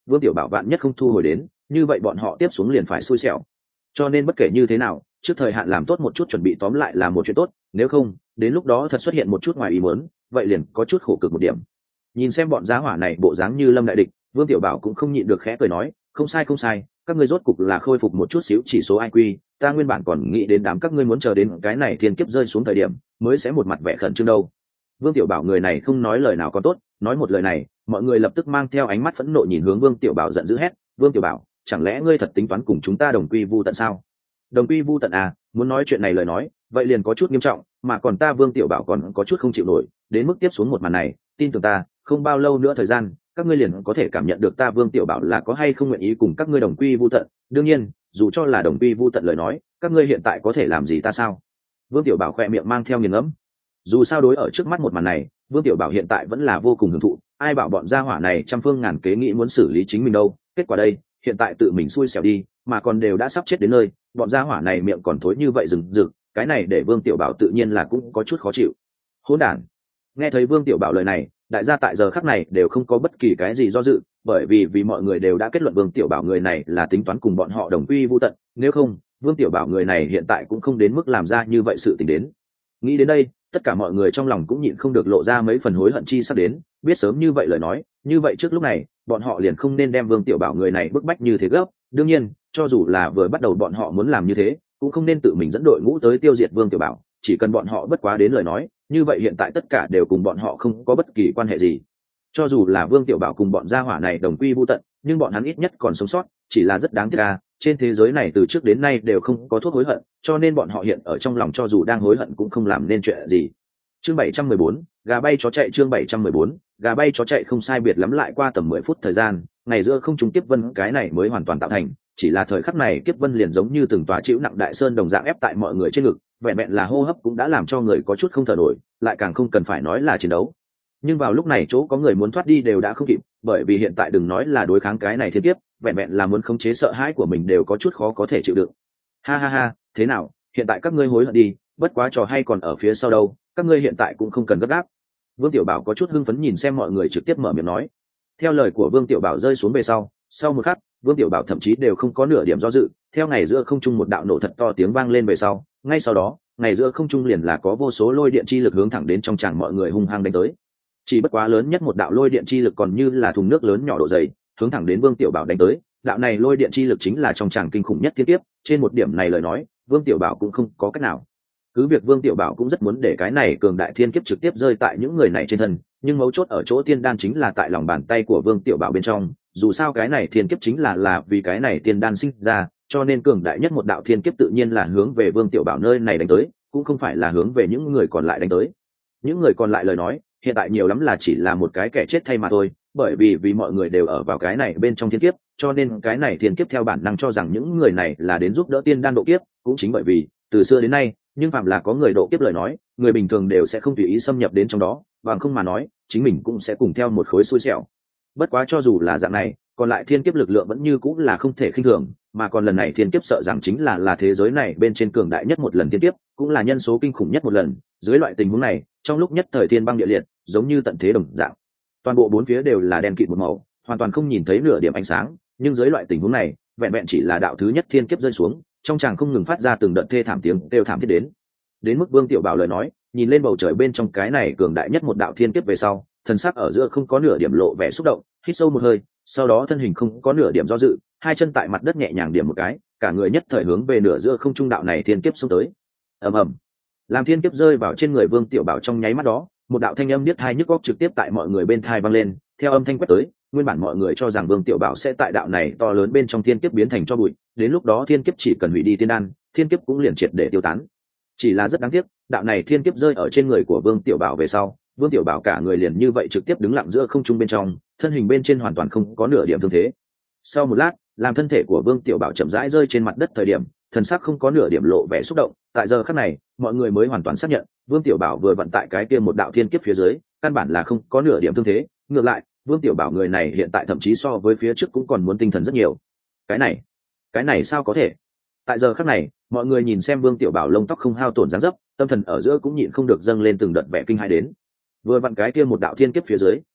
Vương Tiểu Bảo vạn nhất không thu hồi đến, như vậy bọn họ tiếp xuống liền phải xui xẻo. Cho nên bất kể như thế nào, trước thời hạn làm tốt một chút chuẩn bị tóm lại là một chuyện tốt, nếu không đến lúc đó thật xuất hiện một chút ngoài ý muốn, vậy liền có chút khổ cực một điểm. Nhìn xem bọn giá hỏa này bộ dáng như lâm đại địch, Vương Tiểu Bảo cũng không nhịn được khẽ cười nói, không sai không sai, các ngươi rốt cục là khôi phục một chút xíu chỉ số i kiu, ta nguyên bản còn nghĩ đến đám các ngươi muốn chờ đến cái này thiên kiếp rơi xuống thời điểm mới sẽ một mặt vẻ khẩn trương đâu. Vương Tiểu Bảo người này không nói lời nào có tốt, nói một lời này mọi người lập tức mang theo ánh mắt phẫn nộ nhìn hướng Vương Tiểu Bảo, giận dữ hét, Vương Tiểu Bảo, chẳng lẽ ngươi thật tính toán cùng chúng ta đồng quy vu tận sao? Đồng quy vu tận à? Muốn nói chuyện này lời nói vậy liền có chút nghiêm trọng, mà còn ta Vương Tiểu Bảo còn có chút không chịu nổi, đến mức tiếp xuống một màn này tin tưởng ta, không bao lâu nữa thời gian các ngươi liền có thể cảm nhận được ta Vương Tiểu Bảo là có hay không nguyện ý cùng các ngươi đồng quy vu tận. Đương nhiên dù cho là đồng quy vu tận lời nói, các ngươi hiện tại có thể làm gì ta sao? Vương Tiểu Bảo khỏe miệng mang theo nghiền ngẫm. Dù sao đối ở trước mắt một màn này, Vương Tiểu Bảo hiện tại vẫn là vô cùng hưởng thụ, ai bảo bọn gia hỏa này trăm phương ngàn kế nghĩ muốn xử lý chính mình đâu, kết quả đây hiện tại tự mình xui xẻo đi, mà còn đều đã sắp chết đến nơi, bọn gia hỏa này miệng còn thối như vậy rừng rực, cái này để Vương Tiểu Bảo tự nhiên là cũng có chút khó chịu. Hỗn đản. Nghe thấy Vương Tiểu Bảo lời này, đại gia tại giờ khắc này đều không có bất kỳ cái gì do dự, bởi vì vì mọi người đều đã kết luận Vương Tiểu Bảo người này là tính toán cùng bọn họ đồng quy vu tận, nếu không Vương Tiểu Bảo người này hiện tại cũng không đến mức làm ra như vậy sự tình đến. Nghĩ đến đây, tất cả mọi người trong lòng cũng nhịn không được lộ ra mấy phần hối hận chi sắp đến, biết sớm như vậy lời nói, như vậy trước lúc này bọn họ liền không nên đem Vương Tiểu Bảo người này bức bách như thế gấp. Đương nhiên cho dù là vừa bắt đầu bọn họ muốn làm như thế cũng không nên tự mình dẫn đội ngũ tới tiêu diệt Vương Tiểu Bảo, chỉ cần bọn họ bất quá đến lời nói, như vậy hiện tại tất cả đều cùng bọn họ không có bất kỳ quan hệ gì. Cho dù là Vương Tiểu Bảo cùng bọn gia hỏa này đồng quy vu tận, nhưng bọn hắn ít nhất còn sống sót, chỉ là rất đáng tiếc à, trên thế giới này từ trước đến nay đều không có thuốc hối hận, cho nên bọn họ hiện ở trong lòng cho dù đang hối hận cũng không làm nên chuyện gì. Chương bảy trăm mười bốn, gà bay chó chạy. Chương bảy trăm mười bốn, gà bay chó chạy. Không sai biệt lắm lại qua tầm mười phút thời gian, ngày giữa không trung kiếp vân cái này mới hoàn toàn tạo thành, chỉ là thời khắc này kiếp vân liền giống như từng tòa chịu nặng đại sơn đồng dạng ép tại mọi người trên ngực, vẹn vẹn là hô hấp cũng đã làm cho người có chút không thở nổi, lại càng không cần phải nói là chiến đấu. Nhưng vào lúc này chỗ có người muốn thoát đi đều đã không kịp, bởi vì hiện tại đừng nói là đối kháng cái này thiên kiếp, vẹn vẹn là muốn khống chế sợ hãi của mình đều có chút khó có thể chịu đựng. Ha ha ha, thế nào, hiện tại các ngươi hối hận đi, bất quá trò hay còn ở phía sau đâu, các ngươi hiện tại cũng không cần gấp gáp. Vương Tiểu Bảo có chút hưng phấn nhìn xem mọi người trực tiếp mở miệng nói. Theo lời của Vương Tiểu Bảo rơi xuống về sau, sau một khắc, Vương Tiểu Bảo thậm chí đều không có nửa điểm do dự, theo ngày giữa không trung một đạo nổ thật to tiếng vang lên về sau, ngay sau đó, ngày giữa không trung liền là có vô số lôi điện chi lực hướng thẳng đến trong tràng mọi người hung hăng đánh tới. Chỉ bất quá lớn nhất một đạo lôi điện chi lực còn như là thùng nước lớn nhỏ độ dày, hướng thẳng đến Vương Tiểu Bảo đánh tới, đạo này lôi điện chi lực chính là trong tràng kinh khủng nhất thiên kiếp, trên một điểm này lời nói, Vương Tiểu Bảo cũng không có cách nào. Cứ việc Vương Tiểu Bảo cũng rất muốn để cái này cường đại thiên kiếp trực tiếp rơi tại những người này trên thân, nhưng mấu chốt ở chỗ tiên đan chính là tại lòng bàn tay của Vương Tiểu Bảo bên trong, dù sao cái này thiên kiếp chính là là vì cái này tiên đan sinh ra, cho nên cường đại nhất một đạo thiên kiếp tự nhiên là hướng về Vương Tiểu Bảo nơi này đánh tới, cũng không phải là hướng về những người còn lại đánh tới. Những người còn lại lời nói, hiện tại nhiều lắm là chỉ là một cái kẻ chết thay mà thôi, bởi vì vì mọi người đều ở vào cái này bên trong thiên kiếp, cho nên cái này thiên kiếp theo bản năng cho rằng những người này là đến giúp đỡ tiên đan độ kiếp, cũng chính bởi vì từ xưa đến nay, nhưng phạm là có người độ kiếp lời nói, người bình thường đều sẽ không tùy ý xâm nhập đến trong đó, bằng không mà nói, chính mình cũng sẽ cùng theo một khối xui xẻo. Bất quá cho dù là dạng này, còn lại thiên kiếp lực lượng vẫn như cũng là không thể khinh thường, mà còn lần này thiên kiếp sợ rằng chính là là thế giới này bên trên cường đại nhất một lần thiên kiếp, cũng là nhân số kinh khủng nhất một lần. Dưới loại tình huống này, trong lúc nhất thời thiên băng địa liệt, giống như tận thế đồng dạng, toàn bộ bốn phía đều là đen kịt một màu, hoàn toàn không nhìn thấy nửa điểm ánh sáng. Nhưng dưới loại tình huống này, vẹn vẹn chỉ là đạo thứ nhất thiên kiếp rơi xuống, trong tràng không ngừng phát ra từng đợt thê thảm tiếng kêu thảm thiết đến. Đến mức Vương Tiểu Bảo lời nói, nhìn lên bầu trời bên trong cái này cường đại nhất một đạo thiên kiếp về sau, thần sắc ở giữa không có nửa điểm lộ vẻ xúc động, hít sâu một hơi, sau đó thân hình không có nửa điểm do dự, hai chân tại mặt đất nhẹ nhàng điểm một cái, cả người nhất thời hướng về nửa giữa không trung đạo này thiên kiếp xông tới. Ầm ầm. Làm thiên kiếp rơi vào trên người Vương Tiểu Bảo trong nháy mắt đó, một đạo thanh âm điếc tai nhức óc trực tiếp tại mọi người bên tai vang lên, theo âm thanh quét tới, nguyên bản mọi người cho rằng Vương Tiểu Bảo sẽ tại đạo này to lớn bên trong thiên kiếp biến thành cho bụi, đến lúc đó thiên kiếp chỉ cần hủy đi tiên đan, thiên kiếp cũng liền triệt để tiêu tán. Chỉ là rất đáng tiếc, đạo này thiên kiếp rơi ở trên người của Vương Tiểu Bảo về sau, Vương Tiểu Bảo cả người liền như vậy trực tiếp đứng lặng giữa không trung bên trong, thân hình bên trên hoàn toàn không có nửa điểm thương thế. Sau một lát, làm thân thể của Vương Tiểu Bảo chậm rãi rơi trên mặt đất thời điểm, thần sắc không có nửa điểm lộ vẻ xúc động, tại giờ khắc này, mọi người mới hoàn toàn xác nhận, Vương Tiểu Bảo vừa vận tại cái kia một đạo thiên kiếp phía dưới, căn bản là không có nửa điểm thương thế, ngược lại, Vương Tiểu Bảo người này hiện tại thậm chí so với phía trước cũng còn muốn tinh thần rất nhiều. Cái này, cái này sao có thể? Tại giờ khắc này, mọi người nhìn xem Vương Tiểu Bảo lông tóc không hao tổn dáng dấp, tâm thần ở giữa cũng nhịn không được dâng lên từng đợt vẻ kinh hãi đến. Vừa vặn cái kia một đạo thiên kiếp phía dưới,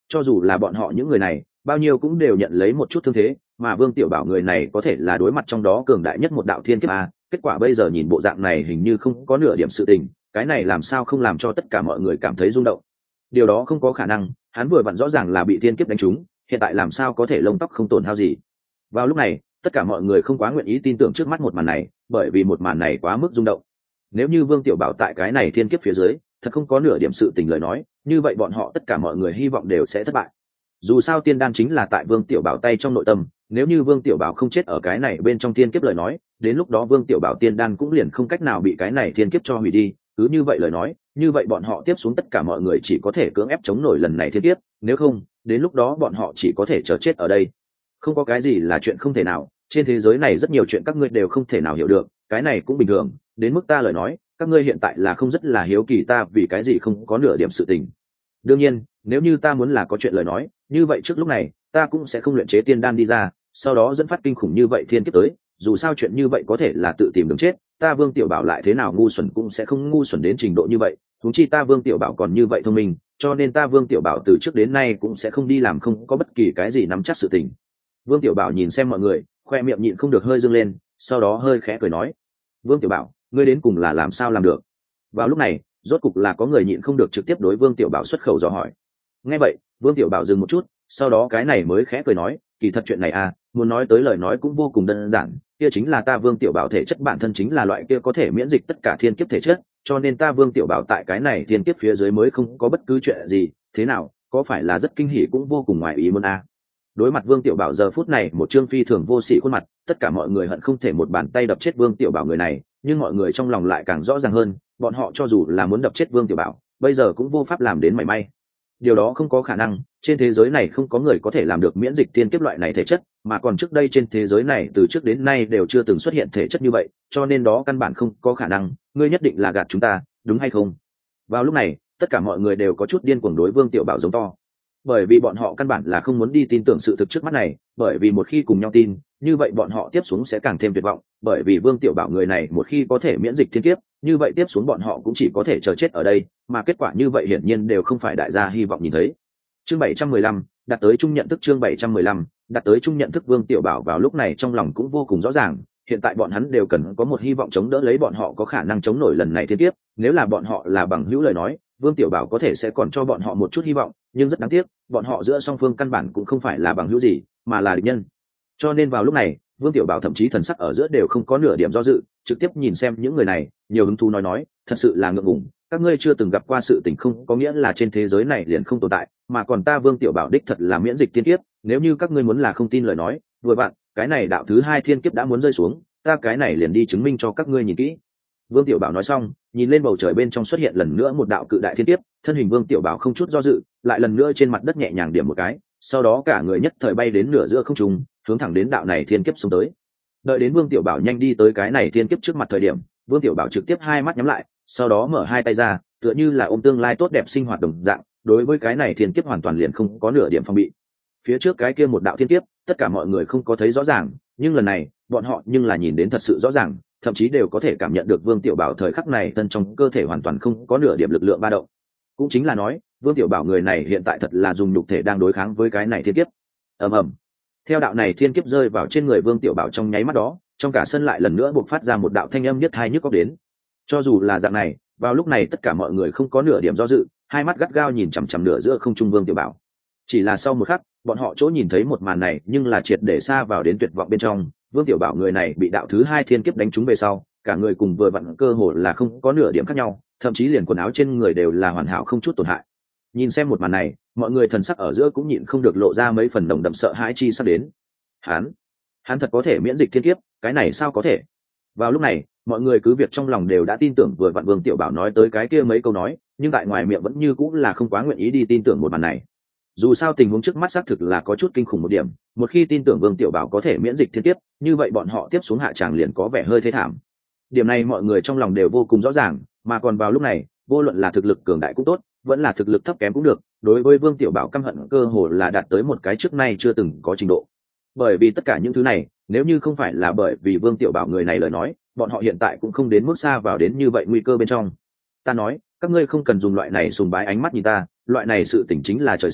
cho dù là bọn họ những người này bao nhiêu cũng đều nhận lấy một chút thương thế, mà Vương Tiểu Bảo người này có thể là đối mặt trong đó cường đại nhất một đạo thiên kiếp a, kết quả bây giờ nhìn bộ dạng này hình như không có nửa điểm sự tình, cái này làm sao không làm cho tất cả mọi người cảm thấy rung động. Điều đó không có khả năng, hắn vừa vặn rõ ràng là bị thiên kiếp đánh trúng, hiện tại làm sao có thể lông tóc không tổn hao gì. Vào lúc này tất cả mọi người không quá nguyện ý tin tưởng trước mắt một màn này, bởi vì một màn này quá mức rung động. Nếu như Vương Tiểu Bảo tại cái này thiên kiếp phía dưới thật không có nửa điểm sự tình lời nói, như vậy bọn họ tất cả mọi người hy vọng đều sẽ thất bại. Dù sao tiên đan chính là tại Vương Tiểu Bảo tay trong nội tâm, nếu như Vương Tiểu Bảo không chết ở cái này bên trong thiên kiếp lời nói, đến lúc đó Vương Tiểu Bảo tiên đan cũng liền không cách nào bị cái này thiên kiếp cho hủy đi. Cứ như vậy lời nói, như vậy bọn họ tiếp xuống tất cả mọi người chỉ có thể cưỡng ép chống nổi lần này thiên kiếp, nếu không đến lúc đó bọn họ chỉ có thể chờ chết ở đây. Không có cái gì là chuyện không thể nào, trên thế giới này rất nhiều chuyện các ngươi đều không thể nào hiểu được, cái này cũng bình thường. Đến mức ta lời nói, các ngươi hiện tại là không rất là hiếu kỳ ta vì cái gì không có nửa điểm sự tình. Đương nhiên nếu như ta muốn là có chuyện lời nói, như vậy trước lúc này ta cũng sẽ không luyện chế tiên đan đi ra, sau đó dẫn phát kinh khủng như vậy thiên kiếp tới. Dù sao chuyện như vậy có thể là tự tìm đường chết, ta Vương Tiểu Bảo lại thế nào ngu xuẩn cũng sẽ không ngu xuẩn đến trình độ như vậy, huống chi ta Vương Tiểu Bảo còn như vậy thông minh, cho nên ta Vương Tiểu Bảo từ trước đến nay cũng sẽ không đi làm không có bất kỳ cái gì nắm chắc sự tình. Vương Tiểu Bảo nhìn xem mọi người, khoe miệng nhịn không được hơi dâng lên, sau đó hơi khẽ cười nói: Vương Tiểu Bảo, ngươi đến cùng là làm sao làm được? Vào lúc này rốt cục là có người nhịn không được trực tiếp đối Vương Tiểu Bảo xuất khẩu dò hỏi. Nghe vậy Vương Tiểu Bảo dừng một chút, sau đó cái này mới khẽ cười nói: kỳ thật chuyện này à, muốn nói tới lời nói cũng vô cùng đơn giản, kia chính là ta Vương Tiểu Bảo thể chất bản thân chính là loại kia có thể miễn dịch tất cả thiên kiếp thể chất, cho nên ta Vương Tiểu Bảo tại cái này thiên kiếp phía dưới mới không có bất cứ chuyện gì. Thế nào, có phải là rất kinh hỉ cũng vô cùng ngoài ý muốn à? Đối mặt Vương Tiểu Bảo giờ phút này một trương phi thường vô sỉ khuôn mặt, tất cả mọi người hận không thể một bàn tay đập chết Vương Tiểu Bảo người này, nhưng mọi người trong lòng lại càng rõ ràng hơn, bọn họ cho dù là muốn đập chết Vương Tiểu Bảo bây giờ cũng vô pháp làm đến mảy may. Điều đó không có khả năng, trên thế giới này không có người có thể làm được miễn dịch tiên kiếp loại này thể chất, mà còn trước đây trên thế giới này từ trước đến nay đều chưa từng xuất hiện thể chất như vậy, cho nên đó căn bản không có khả năng, ngươi nhất định là gạt chúng ta, đúng hay không? Vào lúc này tất cả mọi người đều có chút điên cuồng đối Vương Tiểu Bảo giống to, bởi vì bọn họ căn bản là không muốn đi tin tưởng sự thực trước mắt này, bởi vì một khi cùng nhau tin, như vậy bọn họ tiếp xuống sẽ càng thêm tuyệt vọng, bởi vì Vương Tiểu Bảo người này một khi có thể miễn dịch thiên kiếp, như vậy tiếp xuống bọn họ cũng chỉ có thể chờ chết ở đây, mà kết quả như vậy hiển nhiên đều không phải đại gia hy vọng nhìn thấy. Chương bảy trăm mười lăm, đặt tới trung nhận thức. Chương bảy trăm mười lăm, đặt tới trung nhận thức. Vương Tiểu Bảo vào lúc này trong lòng cũng vô cùng rõ ràng, hiện tại bọn hắn đều cần có một hy vọng chống đỡ lấy bọn họ có khả năng chống nổi lần này thiên kiếp, nếu là bọn họ là bằng hữu lời nói, Vương Tiểu Bảo có thể sẽ còn cho bọn họ một chút hy vọng, nhưng rất đáng tiếc, bọn họ giữa song phương căn bản cũng không phải là bằng hữu gì, mà là địch nhân. Cho nên vào lúc này, Vương Tiểu Bảo thậm chí thần sắc ở giữa đều không có nửa điểm do dự, trực tiếp nhìn xem những người này, nhiều hứng thú nói nói, thật sự là ngượng ngùng, các ngươi chưa từng gặp qua sự tình không có nghĩa là trên thế giới này liền không tồn tại, mà còn ta Vương Tiểu Bảo đích thật là miễn dịch thiên kiếp, nếu như các ngươi muốn là không tin lời nói, vừa bạn, cái này đạo thứ hai thiên kiếp đã muốn rơi xuống, ta cái này liền đi chứng minh cho các ngươi nhìn kỹ. Vương Tiểu Bảo nói xong, nhìn lên bầu trời bên trong xuất hiện lần nữa một đạo cự đại thiên kiếp, thân hình Vương Tiểu Bảo không chút do dự, lại lần nữa trên mặt đất nhẹ nhàng điểm một cái, sau đó cả người nhất thời bay đến nửa giữa không trung, hướng thẳng đến đạo này thiên kiếp xông tới. Đợi đến Vương Tiểu Bảo nhanh đi tới cái này thiên kiếp trước mặt thời điểm, Vương Tiểu Bảo trực tiếp hai mắt nhắm lại, sau đó mở hai tay ra, tựa như là ôm tương lai tốt đẹp sinh hoạt đồng dạng, đối với cái này thiên kiếp hoàn toàn liền không có nửa điểm phòng bị. Phía trước cái kia một đạo thiên kiếp, tất cả mọi người không có thấy rõ ràng, nhưng lần này, bọn họ nhưng là nhìn đến thật sự rõ ràng, thậm chí đều có thể cảm nhận được Vương Tiểu Bảo thời khắc này thân trong cơ thể hoàn toàn không có nửa điểm lực lượng ba động. Cũng chính là nói, Vương Tiểu Bảo người này hiện tại thật là dùng nhục thể đang đối kháng với cái này thiên kiếp. Ầm ầm. Theo đạo này thiên kiếp rơi vào trên người Vương Tiểu Bảo trong nháy mắt đó, trong cả sân lại lần nữa bộc phát ra một đạo thanh âm nhất hai nhức óc đến. Cho dù là dạng này, vào lúc này tất cả mọi người không có nửa điểm do dự, hai mắt gắt gao nhìn chằm chằm nửa giữa không trung Vương Tiểu Bảo. Chỉ là sau một khắc, bọn họ chỗ nhìn thấy một màn này nhưng là triệt để xa vào đến tuyệt vọng bên trong. Vương Tiểu Bảo người này bị đạo thứ hai thiên kiếp đánh trúng về sau, cả người cùng vừa vặn cơ hồ là không có nửa điểm khác nhau, thậm chí liền quần áo trên người đều là hoàn hảo không chút tổn hại. Nhìn xem một màn này, mọi người thần sắc ở giữa cũng nhịn không được lộ ra mấy phần nồng đậm sợ hãi chi sắp đến. Hắn, hắn thật có thể miễn dịch thiên kiếp, cái này sao có thể? Vào lúc này, mọi người cứ việc trong lòng đều đã tin tưởng vừa vặn Vương Tiểu Bảo nói tới cái kia mấy câu nói, nhưng tại ngoài miệng vẫn như cũng là không quá nguyện ý đi tin tưởng một màn này. Dù sao tình huống trước mắt xác thực là có chút kinh khủng một điểm, một khi tin tưởng Vương Tiểu Bảo có thể miễn dịch thiên kiếp, như vậy bọn họ tiếp xuống hạ tràng liền có vẻ hơi thê thảm. Điểm này mọi người trong lòng đều vô cùng rõ ràng, mà còn vào lúc này, vô luận là thực lực cường đại cũng tốt, vẫn là thực lực thấp kém cũng được, đối với Vương Tiểu Bảo căm hận cơ hồ là đạt tới một cái trước nay chưa từng có trình độ. Bởi vì tất cả những thứ này, nếu như không phải là bởi vì Vương Tiểu Bảo người này lời nói, bọn họ hiện tại cũng không đến mức xa vào đến như vậy nguy cơ bên trong. Ta nói, các ngươi không cần dùng loại này sùng bái ánh mắt nhìn ta, loại này sự tình chính là trời sinh,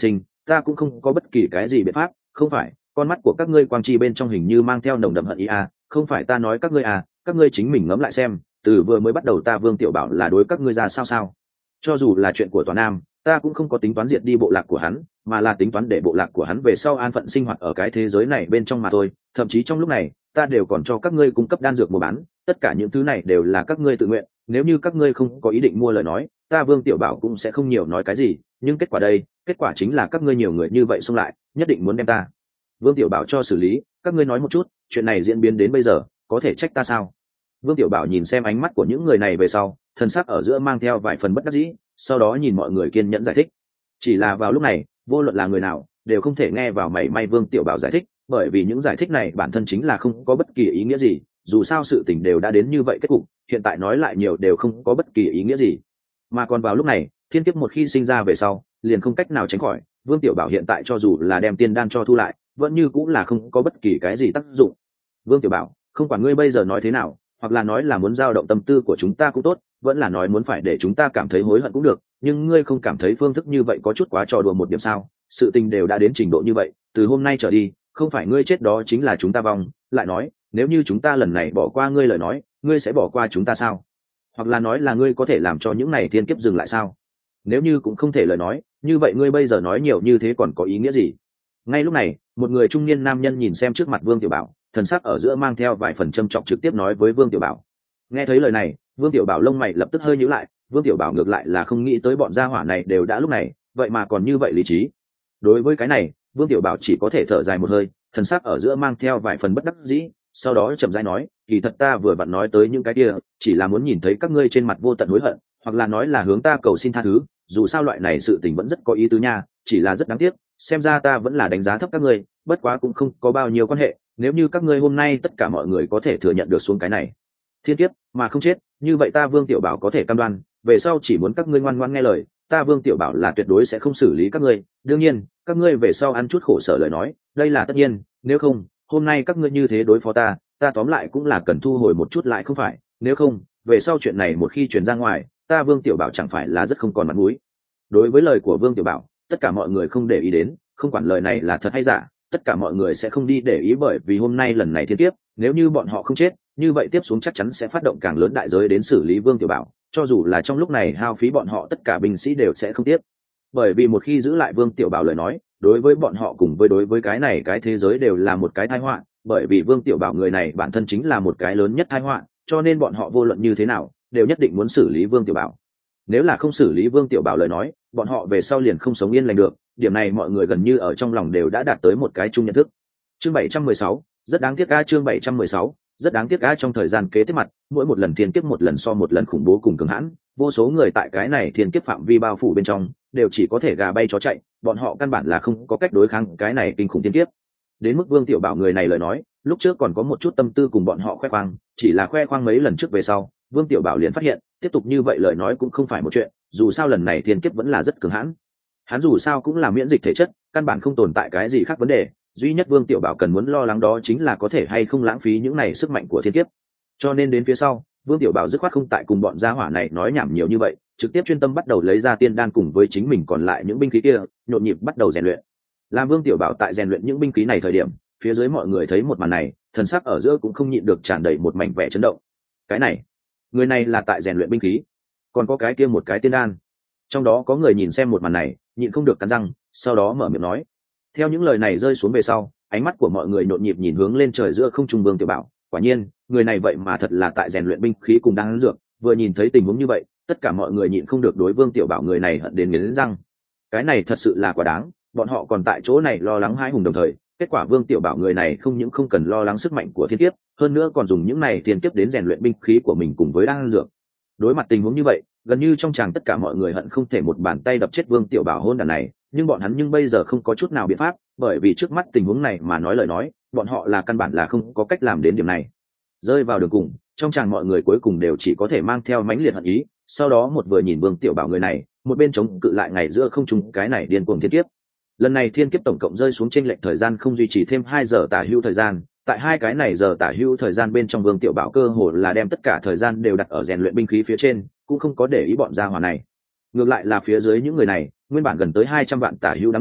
ta cũng không có bất kỳ cái gì biện pháp. Không phải, con mắt của các ngươi quang chi bên trong hình như mang theo nồng đậm hận ý à, không phải ta nói các ngươi à, các ngươi chính mình ngẫm lại xem, từ vừa mới bắt đầu ta Vương Tiểu Bảo là đối các ngươi ra sao sao. Cho dù là chuyện của Toàn Nam, ta cũng không có tính toán diệt đi bộ lạc của hắn, mà là tính toán để bộ lạc của hắn về sau an phận sinh hoạt ở cái thế giới này bên trong mà thôi. Thậm chí trong lúc này, ta đều còn cho các ngươi cung cấp đan dược mua bán, tất cả những thứ này đều là các ngươi tự nguyện. Nếu như các ngươi không có ý định mua lời nói, ta Vương Tiểu Bảo cũng sẽ không nhiều nói cái gì. Nhưng kết quả đây, kết quả chính là các ngươi nhiều người như vậy xông lại, nhất định muốn đem ta Vương Tiểu Bảo cho xử lý. Các ngươi nói một chút, chuyện này diễn biến đến bây giờ, có thể trách ta sao? Vương Tiểu Bảo nhìn xem ánh mắt của những người này về sau, thần sắc ở giữa mang theo vài phần bất đắc dĩ, sau đó nhìn mọi người kiên nhẫn giải thích. Chỉ là vào lúc này, vô luận là người nào, đều không thể nghe vào mảy may Vương Tiểu Bảo giải thích, bởi vì những giải thích này bản thân chính là không có bất kỳ ý nghĩa gì, dù sao sự tình đều đã đến như vậy kết cục, hiện tại nói lại nhiều đều không có bất kỳ ý nghĩa gì. Mà còn vào lúc này, thiên kiếp một khi sinh ra về sau, liền không cách nào tránh khỏi, Vương Tiểu Bảo hiện tại cho dù là đem tiên đan cho thu lại, vẫn như cũng là không có bất kỳ cái gì tác dụng. Vương Tiểu Bảo, không quản ngươi bây giờ nói thế nào, hoặc là nói là muốn dao động tâm tư của chúng ta cũng tốt, vẫn là nói muốn phải để chúng ta cảm thấy hối hận cũng được, nhưng ngươi không cảm thấy phương thức như vậy có chút quá trò đùa một điểm sao? Sự tình đều đã đến trình độ như vậy, từ hôm nay trở đi, không phải ngươi chết đó chính là chúng ta vong. Lại nói, nếu như chúng ta lần này bỏ qua ngươi lời nói, ngươi sẽ bỏ qua chúng ta sao? Hoặc là nói là ngươi có thể làm cho những này thiên kiếp dừng lại sao? Nếu như cũng không thể lời nói, như vậy ngươi bây giờ nói nhiều như thế còn có ý nghĩa gì? Ngay lúc này, một người trung niên nam nhân nhìn xem trước mặt Vương Tiểu Bảo, thần sắc ở giữa mang theo vài phần châm trọng trực tiếp nói với Vương Tiểu Bảo. Nghe thấy lời này, Vương Tiểu Bảo lông mày lập tức hơi nhíu lại, Vương Tiểu Bảo ngược lại là không nghĩ tới bọn gia hỏa này đều đã lúc này, vậy mà còn như vậy lý trí. Đối với cái này, Vương Tiểu Bảo chỉ có thể thở dài một hơi, thần sắc ở giữa mang theo vài phần bất đắc dĩ, sau đó chậm rãi nói, kỳ thật ta vừa vặn nói tới những cái kia, chỉ là muốn nhìn thấy các ngươi trên mặt vô tận hối hận, hoặc là nói là hướng ta cầu xin tha thứ, dù sao loại này sự tình vẫn rất có ý tứ nha, chỉ là rất đáng tiếc, xem ra ta vẫn là đánh giá thấp các ngươi, bất quá cũng không có bao nhiêu quan hệ, nếu như các ngươi hôm nay tất cả mọi người có thể thừa nhận được xuống cái này thiên kiếp mà không chết, như vậy ta Vương Tiểu Bảo có thể cam đoan, về sau chỉ muốn các ngươi ngoan ngoãn nghe lời, ta Vương Tiểu Bảo là tuyệt đối sẽ không xử lý các ngươi. Đương nhiên, các ngươi về sau ăn chút khổ sở lời nói, đây là tất nhiên, nếu không, hôm nay các ngươi như thế đối phó ta, ta tóm lại cũng là cần thu hồi một chút lại không phải, nếu không, về sau chuyện này một khi truyền ra ngoài, ta Vương Tiểu Bảo chẳng phải là rất không còn mặt mũi. Đối với lời của Vương Tiểu Bảo, tất cả mọi người không để ý đến, không quản lời này là thật hay giả, tất cả mọi người sẽ không đi để ý, bởi vì hôm nay lần này thiên kiếp, nếu như bọn họ không chết, như vậy tiếp xuống chắc chắn sẽ phát động càng lớn đại giới đến xử lý Vương Tiểu Bảo, cho dù là trong lúc này hao phí bọn họ tất cả binh sĩ đều sẽ không tiếc. Bởi vì một khi giữ lại Vương Tiểu Bảo lời nói, đối với bọn họ cùng với đối với cái này cái thế giới đều là một cái tai họa, bởi vì Vương Tiểu Bảo người này bản thân chính là một cái lớn nhất tai họa, cho nên bọn họ vô luận như thế nào, đều nhất định muốn xử lý Vương Tiểu Bảo. Nếu là không xử lý Vương Tiểu Bảo lời nói, bọn họ về sau liền không sống yên lành được, điểm này mọi người gần như ở trong lòng đều đã đạt tới một cái chung nhận thức. Chương bảy trăm mười sáu, rất đáng tiếc a, chương bảy trăm mười sáu, rất đáng tiếc a. Trong thời gian kế tiếp mặt, mỗi một lần thiên kiếp một lần so một lần khủng bố cùng cường hãn, vô số người tại cái này thiên kiếp phạm vi bao phủ bên trong, đều chỉ có thể gà bay chó chạy, bọn họ căn bản là không có cách đối kháng cái này kinh khủng thiên kiếp. Đến mức Vương Tiểu Bảo người này lời nói, lúc trước còn có một chút tâm tư cùng bọn họ khoe khoang, chỉ là khoe khoang mấy lần trước về sau, Vương Tiểu Bảo liền phát hiện, tiếp tục như vậy lời nói cũng không phải một chuyện, dù sao lần này thiên kiếp vẫn là rất cường hãn. Hắn dù sao cũng là miễn dịch thể chất, căn bản không tồn tại cái gì khác vấn đề, duy nhất Vương Tiểu Bảo cần muốn lo lắng đó chính là có thể hay không lãng phí những này sức mạnh của thiên kiếp. Cho nên đến phía sau, Vương Tiểu Bảo dứt khoát không tại cùng bọn gia hỏa này nói nhảm nhiều như vậy, trực tiếp chuyên tâm bắt đầu lấy ra tiên đan cùng với chính mình còn lại những binh khí kia, nhộn nhịp bắt đầu rèn luyện. Làm Vương Tiểu Bảo tại rèn luyện những binh khí này thời điểm, phía dưới mọi người thấy một màn này, thần sắc ở giữa cũng không nhịn được tràn đầy một mảnh vẻ chấn động. Cái này, người này là tại rèn luyện binh khí, còn có cái kia một cái tiên đan. Trong đó có người nhìn xem một màn này, nhịn không được cắn răng, sau đó mở miệng nói. Theo những lời này rơi xuống về sau, ánh mắt của mọi người nhộn nhịp nhìn hướng lên trời giữa không trung Vương Tiểu Bảo. Quả nhiên, người này vậy mà thật là tại rèn luyện binh khí cùng đan dược. Vừa nhìn thấy tình huống như vậy, tất cả mọi người nhịn không được đối Vương Tiểu Bảo người này hận đến nghiến răng. Cái này thật sự là quá đáng, bọn họ còn tại chỗ này lo lắng hãi hùng đồng thời, kết quả Vương Tiểu Bảo người này không những không cần lo lắng sức mạnh của thiên kiếp, hơn nữa còn dùng những này thiên kiếp đến rèn luyện binh khí của mình cùng với đan dược. Đối mặt tình huống như vậy, gần như trong tràng tất cả mọi người hận không thể một bàn tay đập chết Vương Tiểu Bảo hôn đàn này, nhưng bọn hắn nhưng bây giờ không có chút nào biện pháp, bởi vì trước mắt tình huống này mà nói lời nói, bọn họ là căn bản là không có cách làm đến điểm này. Rơi vào đường cùng, trong tràng mọi người cuối cùng đều chỉ có thể mang theo mãnh liệt hận ý, sau đó một vừa nhìn Vương Tiểu Bảo người này, một bên chống cự lại ngày giữa không trung cái này điên cuồng thiên kiếp. Lần này thiên kiếp tổng cộng rơi xuống trên lệch thời gian không duy trì thêm hai giờ tả hữu thời gian, tại hai cái này giờ tả hữu thời gian bên trong Vương Tiểu Bảo cơ hồ là đem tất cả thời gian đều đặt ở rèn luyện binh khí phía trên, cũng không có để ý bọn gia hỏa này. Ngược lại là phía dưới những người này, nguyên bản gần tới hai trăm vạn tả hữu đám người,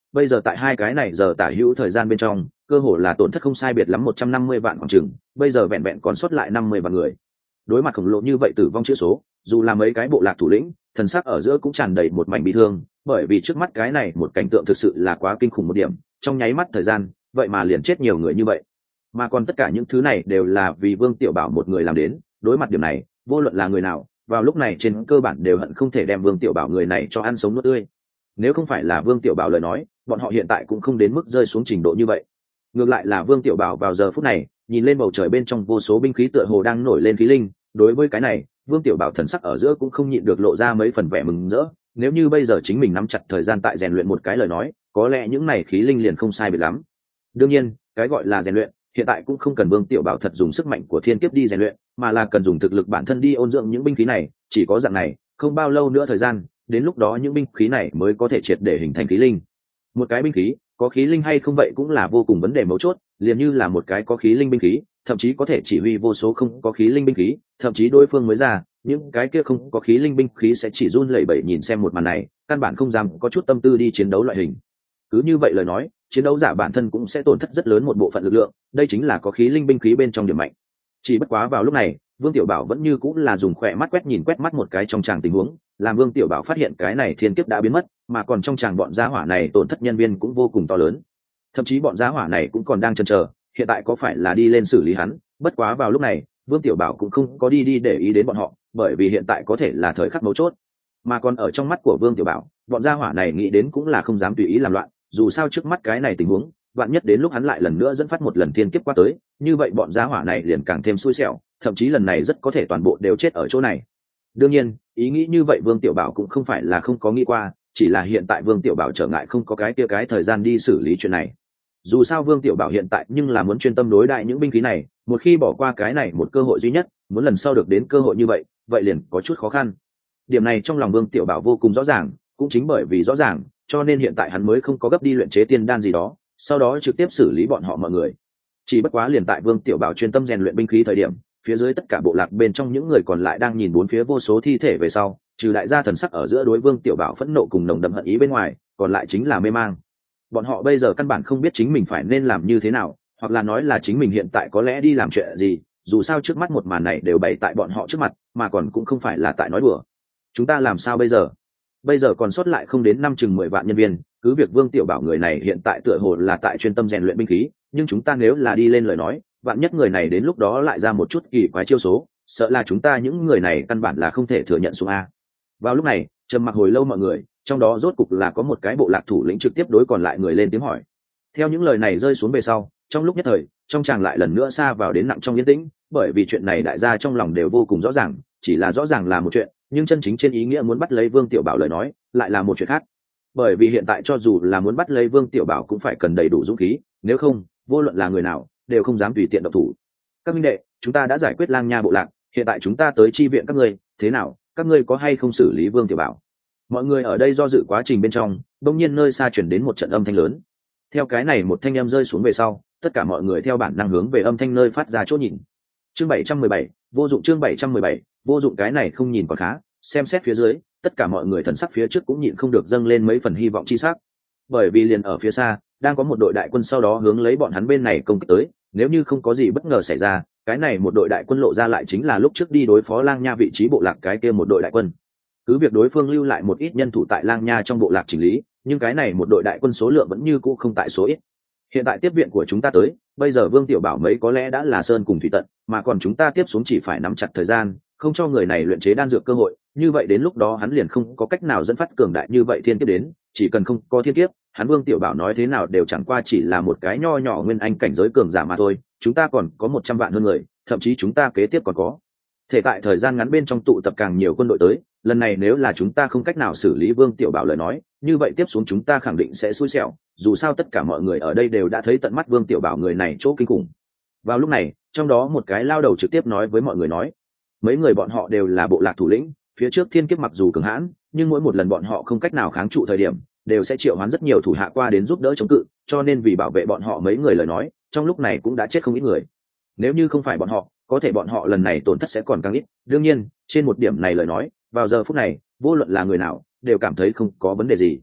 bây giờ tại hai cái này giờ tả hữu thời gian bên trong cơ hồ là tổn thất không sai biệt lắm một trăm năm mươi vạn khoảng chừng, bây giờ vẹn vẹn còn sót lại năm mươi vạn người. Đối mặt khổng lồ như vậy tử vong chữ số, dù là mấy cái bộ lạc thủ lĩnh thần sắc ở giữa cũng tràn đầy một mảnh bi thương, bởi vì trước mắt cái này một cảnh tượng thực sự là quá kinh khủng một điểm, trong nháy mắt thời gian vậy mà liền chết nhiều người như vậy, mà còn tất cả những thứ này đều là vì Vương Tiểu Bảo một người làm đến. Đối mặt điểm này, vô luận là người nào vào lúc này trên cơ bản đều hận không thể đem Vương Tiểu Bảo người này cho ăn sống nuốt tươi. Nếu không phải là Vương Tiểu Bảo lời nói, bọn họ hiện tại cũng không đến mức rơi xuống trình độ như vậy. Ngược lại là Vương Tiểu Bảo vào giờ phút này nhìn lên bầu trời bên trong vô số binh khí tựa hồ đang nổi lên khí linh, đối với cái này Vương Tiểu Bảo thần sắc ở giữa cũng không nhịn được lộ ra mấy phần vẻ mừng rỡ. Nếu như bây giờ chính mình nắm chặt thời gian tại rèn luyện một cái lời nói, có lẽ những này khí linh liền không sai biệt lắm. Đương nhiên cái gọi là rèn luyện hiện tại cũng không cần Vương Tiểu Bảo thật dùng sức mạnh của thiên kiếp đi rèn luyện, mà là cần dùng thực lực bản thân đi ôn dưỡng những binh khí này. Chỉ có dạng này, không bao lâu nữa thời gian, đến lúc đó những binh khí này mới có thể triệt để hình thành khí linh. Một cái binh khí có khí linh hay không vậy cũng là vô cùng vấn đề mấu chốt, liền như là một cái có khí linh binh khí thậm chí có thể chỉ huy vô số không có khí linh binh khí, thậm chí đối phương mới ra những cái kia không có khí linh binh khí sẽ chỉ run lẩy bẩy nhìn xem một màn này, căn bản không dám có chút tâm tư đi chiến đấu loại hình. Cứ như vậy lời nói, chiến đấu giả bản thân cũng sẽ tổn thất rất lớn một bộ phận lực lượng, đây chính là có khí linh binh khí bên trong điểm mạnh. Chỉ bất quá vào lúc này Vương Tiểu Bảo vẫn như cũng là dùng khỏe mắt quét nhìn quét mắt một cái trong tràng tình huống, làm Vương Tiểu Bảo phát hiện cái này thiên kiếp đã biến mất, mà còn trong tràng bọn gia hỏa này tổn thất nhân viên cũng vô cùng to lớn. Thậm chí bọn gia hỏa này cũng còn đang chần chờ hiện tại có phải là đi lên xử lý hắn. Bất quá vào lúc này Vương Tiểu Bảo cũng không có đi đi để ý đến bọn họ, bởi vì hiện tại có thể là thời khắc mấu chốt. Mà còn ở trong mắt của Vương Tiểu Bảo, bọn gia hỏa này nghĩ đến cũng là không dám tùy ý làm loạn, dù sao trước mắt cái này tình huống, vạn nhất đến lúc hắn lại lần nữa dẫn phát một lần thiên kiếp qua tới, như vậy bọn gia hỏa này liền càng thêm xui xẻo, thậm chí lần này rất có thể toàn bộ đều chết ở chỗ này. Đương nhiên ý nghĩ như vậy Vương Tiểu Bảo cũng không phải là không có nghĩ qua, chỉ là hiện tại Vương Tiểu Bảo trở ngại không có cái kia cái thời gian đi xử lý chuyện này. Dù sao Vương Tiểu Bảo hiện tại nhưng là muốn chuyên tâm đối đại những binh khí này, một khi bỏ qua cái này một cơ hội duy nhất, muốn lần sau được đến cơ hội như vậy vậy liền có chút khó khăn. Điểm này trong lòng Vương Tiểu Bảo vô cùng rõ ràng, cũng chính bởi vì rõ ràng cho nên hiện tại hắn mới không có gấp đi luyện chế tiên đan gì đó, sau đó trực tiếp xử lý bọn họ mọi người. Chỉ bất quá liền tại Vương Tiểu Bảo chuyên tâm rèn luyện binh khí thời điểm, phía dưới tất cả bộ lạc bên trong những người còn lại đang nhìn bốn phía vô số thi thể về sau, trừ đại gia thần sắc ở giữa đối Vương Tiểu Bảo phẫn nộ cùng nồng đậm hận ý bên ngoài, còn lại chính là mê mang. Bọn họ bây giờ căn bản không biết chính mình phải nên làm như thế nào, hoặc là nói là chính mình hiện tại có lẽ đi làm chuyện gì, dù sao trước mắt một màn này đều bày tại bọn họ trước mặt, mà còn cũng không phải là tại nói đùa. Chúng ta làm sao bây giờ? Bây giờ còn sót lại không đến năm chừng mười vạn nhân viên, cứ việc Vương Tiểu Bảo người này hiện tại tựa hồ là tại chuyên tâm rèn luyện binh khí, nhưng chúng ta nếu là đi lên lời nói, vạn nhất người này đến lúc đó lại ra một chút kỳ quái chiêu số, sợ là chúng ta những người này căn bản là không thể thừa nhận xuống a. Vào lúc này trầm mặc hồi lâu mọi người, trong đó rốt cục là có một cái bộ lạc thủ lĩnh trực tiếp đối còn lại người lên tiếng hỏi. Theo những lời này rơi xuống về sau, trong lúc nhất thời trong tràng lại lần nữa xa vào đến nặng trong yên tĩnh, bởi vì chuyện này đại gia trong lòng đều vô cùng rõ ràng, chỉ là rõ ràng là một chuyện, nhưng chân chính trên ý nghĩa muốn bắt lấy Vương Tiểu Bảo lời nói lại là một chuyện khác. Bởi vì hiện tại cho dù là muốn bắt lấy Vương Tiểu Bảo cũng phải cần đầy đủ dũng khí, nếu không vô luận là người nào đều không dám tùy tiện động thủ. Các minh đệ, chúng ta đã giải quyết Lang Nha bộ lạc, hiện tại chúng ta tới chi viện các ngươi, thế nào, các ngươi có hay không xử lý Vương Tiểu Bảo? Mọi người ở đây do dự quá trình bên trong, bỗng nhiên nơi xa chuyển đến một trận âm thanh lớn. Theo cái này một thanh âm rơi xuống về sau, tất cả mọi người theo bản năng hướng về âm thanh nơi phát ra chỗ nhìn. Chương bảy trăm mười bảy, vô dụng. Chương bảy trăm mười bảy, vô dụng. Cái này không nhìn còn khá, xem xét phía dưới, tất cả mọi người thần sắc phía trước cũng nhịn không được dâng lên mấy phần hy vọng chi sắc. Bởi vì liền ở phía xa, đang có một đội đại quân sau đó hướng lấy bọn hắn bên này công kích tới, nếu như không có gì bất ngờ xảy ra, cái này một đội đại quân lộ ra lại chính là lúc trước đi đối phó Lang Nha vị trí bộ lạc cái kia một đội đại quân. Cứ việc đối phương lưu lại một ít nhân thủ tại Lang Nha trong bộ lạc chỉnh lý, nhưng cái này một đội đại quân số lượng vẫn như cũ không tại số ít. Hiện tại tiếp viện của chúng ta tới, bây giờ Vương Tiểu Bảo mấy có lẽ đã là sơn cùng thủy tận, mà còn chúng ta tiếp xuống chỉ phải nắm chặt thời gian, không cho người này luyện chế đan dược cơ hội, như vậy đến lúc đó hắn liền không có cách nào dẫn phát cường đại như vậy thiên kiếp đến, chỉ cần không có thiên kiếp, hắn Vương Tiểu Bảo nói thế nào đều chẳng qua chỉ là một cái nho nhỏ nguyên anh cảnh giới cường giả mà thôi, chúng ta còn có một trăm vạn hơn người, thậm chí chúng ta kế tiếp còn có thể tại thời gian ngắn bên trong tụ tập càng nhiều quân đội tới, lần này nếu là chúng ta không cách nào xử lý Vương Tiểu Bảo lời nói, như vậy tiếp xuống chúng ta khẳng định sẽ xui xẻo, dù sao tất cả mọi người ở đây đều đã thấy tận mắt Vương Tiểu Bảo người này chỗ kinh khủng. Vào lúc này, trong đó một cái lao đầu trực tiếp nói với mọi người nói, mấy người bọn họ đều là bộ lạc thủ lĩnh, phía trước thiên kiếp mặc dù cường hãn, nhưng mỗi một lần bọn họ không cách nào kháng trụ thời điểm, đều sẽ triệu hoán rất nhiều thủ hạ qua đến giúp đỡ chống cự, cho nên vì bảo vệ bọn họ mấy người lời nói, trong lúc này cũng đã chết không ít người. Nếu như không phải bọn họ, có thể bọn họ lần này tổn thất sẽ còn càng ít. Đương nhiên, trên một điểm này lời nói, vào giờ phút này, vô luận là người nào, đều cảm thấy không có vấn đề gì.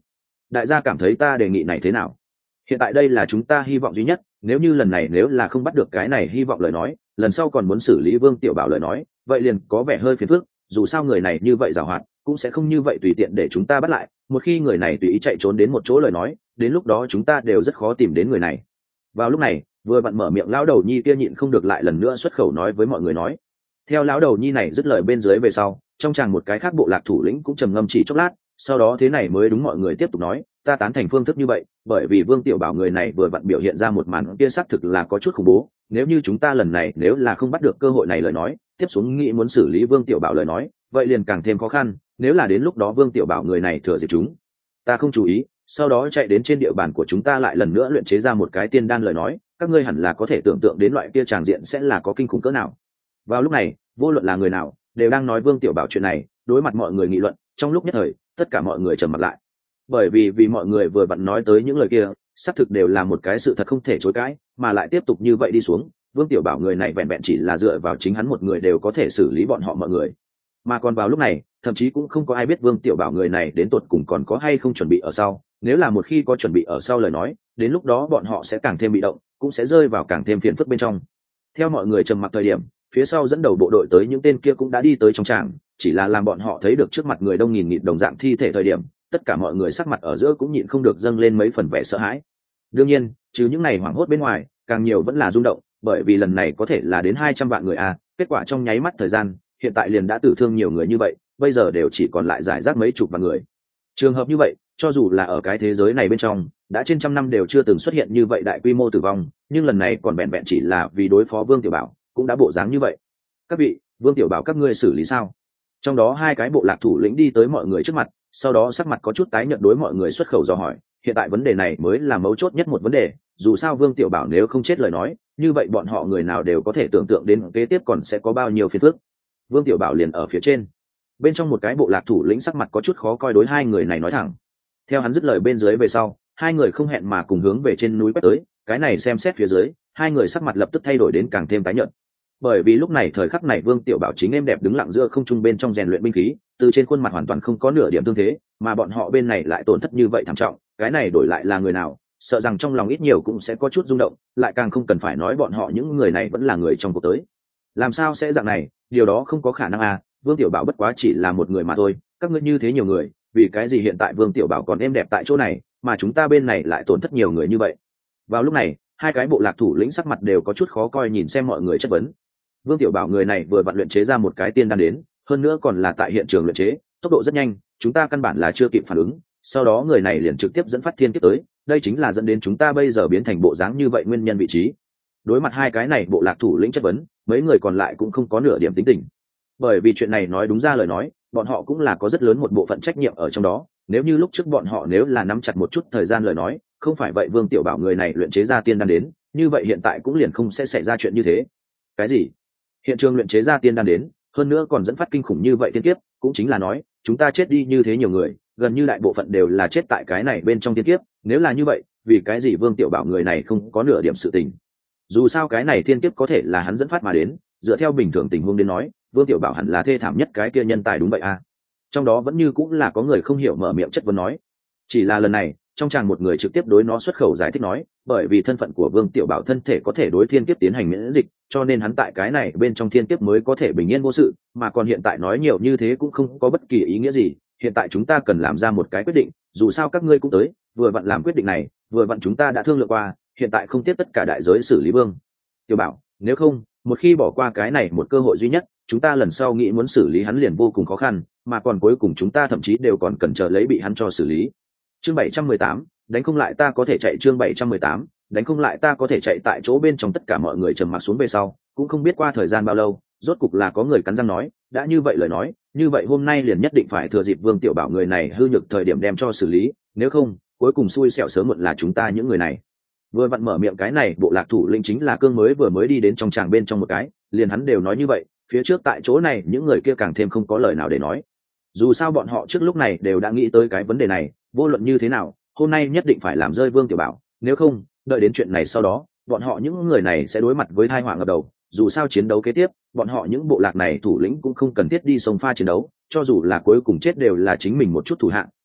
đại gia cảm thấy ta đề nghị này thế nào? Hiện tại đây là chúng ta hy vọng duy nhất, nếu như lần này nếu là không bắt được cái này hy vọng lời nói, lần sau còn muốn xử lý Vương Tiểu Bảo lời nói, vậy liền có vẻ hơi phiền phức, dù sao người này như vậy giàu hoạt, cũng sẽ không như vậy tùy tiện để chúng ta bắt lại, một khi người này tùy ý chạy trốn đến một chỗ lời nói, đến lúc đó chúng ta đều rất khó tìm đến người này. Vào lúc này, vừa vặn mở miệng lão đầu nhi kia nhịn không được lại lần nữa xuất khẩu nói với mọi người nói. Theo lão đầu nhi này dứt lời bên dưới về sau, trong chàng một cái khác bộ lạc thủ lĩnh cũng trầm ngâm chỉ chốc lát, sau đó thế này mới đúng mọi người tiếp tục nói, ta tán thành phương thức như vậy, bởi vì Vương Tiểu Bảo người này vừa vặn biểu hiện ra một màn kia xác thực là có chút khủng bố, nếu như chúng ta lần này nếu là không bắt được cơ hội này lời nói, tiếp xuống nghĩ muốn xử lý Vương Tiểu Bảo lời nói, vậy liền càng thêm khó khăn, nếu là đến lúc đó Vương Tiểu Bảo người này thừa dịp chúng ta không chú ý, sau đó chạy đến trên địa bàn của chúng ta lại lần nữa luyện chế ra một cái tiên đan lời nói, các ngươi hẳn là có thể tưởng tượng đến loại kia tràng diện sẽ là có kinh khủng cỡ nào. Vào lúc này, vô luận là người nào đều đang nói Vương Tiểu Bảo chuyện này, đối mặt mọi người nghị luận, trong lúc nhất thời tất cả mọi người trầm mặt lại, bởi vì vì mọi người vừa vặn nói tới những lời kia xác thực đều là một cái sự thật không thể chối cãi, mà lại tiếp tục như vậy đi xuống, Vương Tiểu Bảo người này vẹn vẹn chỉ là dựa vào chính hắn một người đều có thể xử lý bọn họ mọi người, mà còn vào lúc này thậm chí cũng không có ai biết Vương Tiểu Bảo người này đến tột cùng còn có hay không chuẩn bị ở sau, nếu là một khi có chuẩn bị ở sau lời nói, đến lúc đó bọn họ sẽ càng thêm bị động, cũng sẽ rơi vào càng thêm phiền phức bên trong. Theo mọi người trầm mặc thời điểm, phía sau dẫn đầu bộ đội tới những tên kia cũng đã đi tới trong tràng, chỉ là làm bọn họ thấy được trước mặt người đông nghìn nghịt đồng dạng thi thể thời điểm, tất cả mọi người sắc mặt ở giữa cũng nhịn không được dâng lên mấy phần vẻ sợ hãi. Đương nhiên, trừ những này hoảng hốt bên ngoài, càng nhiều vẫn là rung động, bởi vì lần này có thể là đến hai trăm vạn người a, kết quả trong nháy mắt thời gian, hiện tại liền đã tử thương nhiều người như vậy, bây giờ đều chỉ còn lại giải rác mấy chục vạn người. Trường hợp như vậy, cho dù là ở cái thế giới này bên trong, đã trên trăm năm đều chưa từng xuất hiện như vậy đại quy mô tử vong, nhưng lần này còn vẹn vẹn chỉ là vì đối phó Vương Tiểu Bảo, cũng đã bộ dáng như vậy. Các vị, Vương Tiểu Bảo các ngươi xử lý sao? Trong đó hai cái bộ lạc thủ lĩnh đi tới mọi người trước mặt, sau đó sắc mặt có chút tái nhợt đối mọi người xuất khẩu dò hỏi, hiện tại vấn đề này mới là mấu chốt nhất một vấn đề, dù sao Vương Tiểu Bảo nếu không chết lời nói, như vậy bọn họ người nào đều có thể tưởng tượng đến kế tiếp còn sẽ có bao nhiêu phiền phức. Vương Tiểu Bảo liền ở phía trên. Bên trong một cái bộ lạc thủ lĩnh sắc mặt có chút khó coi đối hai người này nói thẳng. Theo hắn dứt lời bên dưới về sau, hai người không hẹn mà cùng hướng về trên núi quét tới, cái này xem xét phía dưới, hai người sắc mặt lập tức thay đổi đến càng thêm tái nhợt. Bởi vì lúc này thời khắc này Vương Tiểu Bảo chính êm đẹp đứng lặng giữa không trung bên trong rèn luyện binh khí, từ trên khuôn mặt hoàn toàn không có nửa điểm thương thế, mà bọn họ bên này lại tổn thất như vậy thảm trọng, cái này đổi lại là người nào, sợ rằng trong lòng ít nhiều cũng sẽ có chút rung động, lại càng không cần phải nói bọn họ những người này vẫn là người trong cuộc tới. Làm sao sẽ dạng này, điều đó không có khả năng à, Vương Tiểu Bảo bất quá chỉ là một người mà thôi, các ngươi như thế nhiều người, vì cái gì hiện tại Vương Tiểu Bảo còn êm đẹp tại chỗ này, mà chúng ta bên này lại tổn thất nhiều người như vậy? Vào lúc này, hai cái bộ lạc thủ lĩnh sắc mặt đều có chút khó coi nhìn xem mọi người chất vấn. Vương Tiểu Bảo người này vừa vặn luyện chế ra một cái tiên đan đến, hơn nữa còn là tại hiện trường luyện chế, tốc độ rất nhanh, chúng ta căn bản là chưa kịp phản ứng, sau đó người này liền trực tiếp dẫn phát thiên kiếp tới, đây chính là dẫn đến chúng ta bây giờ biến thành bộ dáng như vậy nguyên nhân vị trí. Đối mặt hai cái này bộ lạc thủ lĩnh chất vấn, mấy người còn lại cũng không có nửa điểm tính tình, bởi vì chuyện này nói đúng ra lời nói, bọn họ cũng là có rất lớn một bộ phận trách nhiệm ở trong đó, nếu như lúc trước bọn họ nếu là nắm chặt một chút thời gian lời nói, không phải vậy Vương Tiểu Bảo người này luyện chế ra tiên đan đến, như vậy hiện tại cũng liền không sẽ xảy ra chuyện như thế. Cái gì? Hiện trường luyện chế ra tiên đan đến, hơn nữa còn dẫn phát kinh khủng như vậy tiên kiếp, cũng chính là nói, chúng ta chết đi như thế nhiều người, gần như đại bộ phận đều là chết tại cái này bên trong tiên kiếp, nếu là như vậy, vì cái gì Vương Tiểu Bảo người này không có nửa điểm sự tình? Dù sao cái này tiên kiếp có thể là hắn dẫn phát mà đến, dựa theo bình thường tình huống đến nói, Vương Tiểu Bảo hẳn là thê thảm nhất cái kia nhân tài đúng vậy à? Trong đó vẫn như cũng là có người không hiểu mở miệng chất vấn nói. Chỉ là lần này, trong chàng một người trực tiếp đối nó xuất khẩu giải thích nói, bởi vì thân phận của Vương Tiểu Bảo thân thể có thể đối thiên kiếp tiến hành miễn dịch, cho nên hắn tại cái này bên trong thiên kiếp mới có thể bình yên vô sự, mà còn hiện tại nói nhiều như thế cũng không có bất kỳ ý nghĩa gì, hiện tại chúng ta cần làm ra một cái quyết định, dù sao các ngươi cũng tới, vừa vặn làm quyết định này, vừa vặn chúng ta đã thương lượng qua, hiện tại không tiếp tất cả đại giới xử lý Vương Tiểu Bảo, nếu không, một khi bỏ qua cái này một cơ hội duy nhất, chúng ta lần sau nghĩ muốn xử lý hắn liền vô cùng khó khăn, mà còn cuối cùng chúng ta thậm chí đều còn cần chờ lấy bị hắn cho xử lý. Chương bảy trăm mười tám, đánh không lại ta có thể chạy. Chương bảy trăm mười tám, đánh không lại ta có thể chạy. Tại chỗ bên trong tất cả mọi người trầm mặc xuống về sau, cũng không biết qua thời gian bao lâu, rốt cục là có người cắn răng nói, đã như vậy lời nói, như vậy hôm nay liền nhất định phải thừa dịp Vương Tiểu Bảo người này hư nhược thời điểm đem cho xử lý, nếu không, cuối cùng xui xẻo sớm muộn là chúng ta những người này. Vừa vặn mở miệng cái này bộ lạc thủ lĩnh chính là Cương mới vừa mới đi đến trong tràng bên trong một cái, liền hắn đều nói như vậy, phía trước tại chỗ này những người kia càng thêm không có lời nào để nói. Dù sao bọn họ trước lúc này đều đã nghĩ tới cái vấn đề này, vô luận như thế nào, hôm nay nhất định phải làm rơi Vương Tiểu Bảo, nếu không, đợi đến chuyện này sau đó, bọn họ những người này sẽ đối mặt với tai họa ngập đầu. Dù sao chiến đấu kế tiếp, bọn họ những bộ lạc này thủ lĩnh cũng không cần thiết đi sông pha chiến đấu, cho dù là cuối cùng chết đều là chính mình một chút thủ hạng,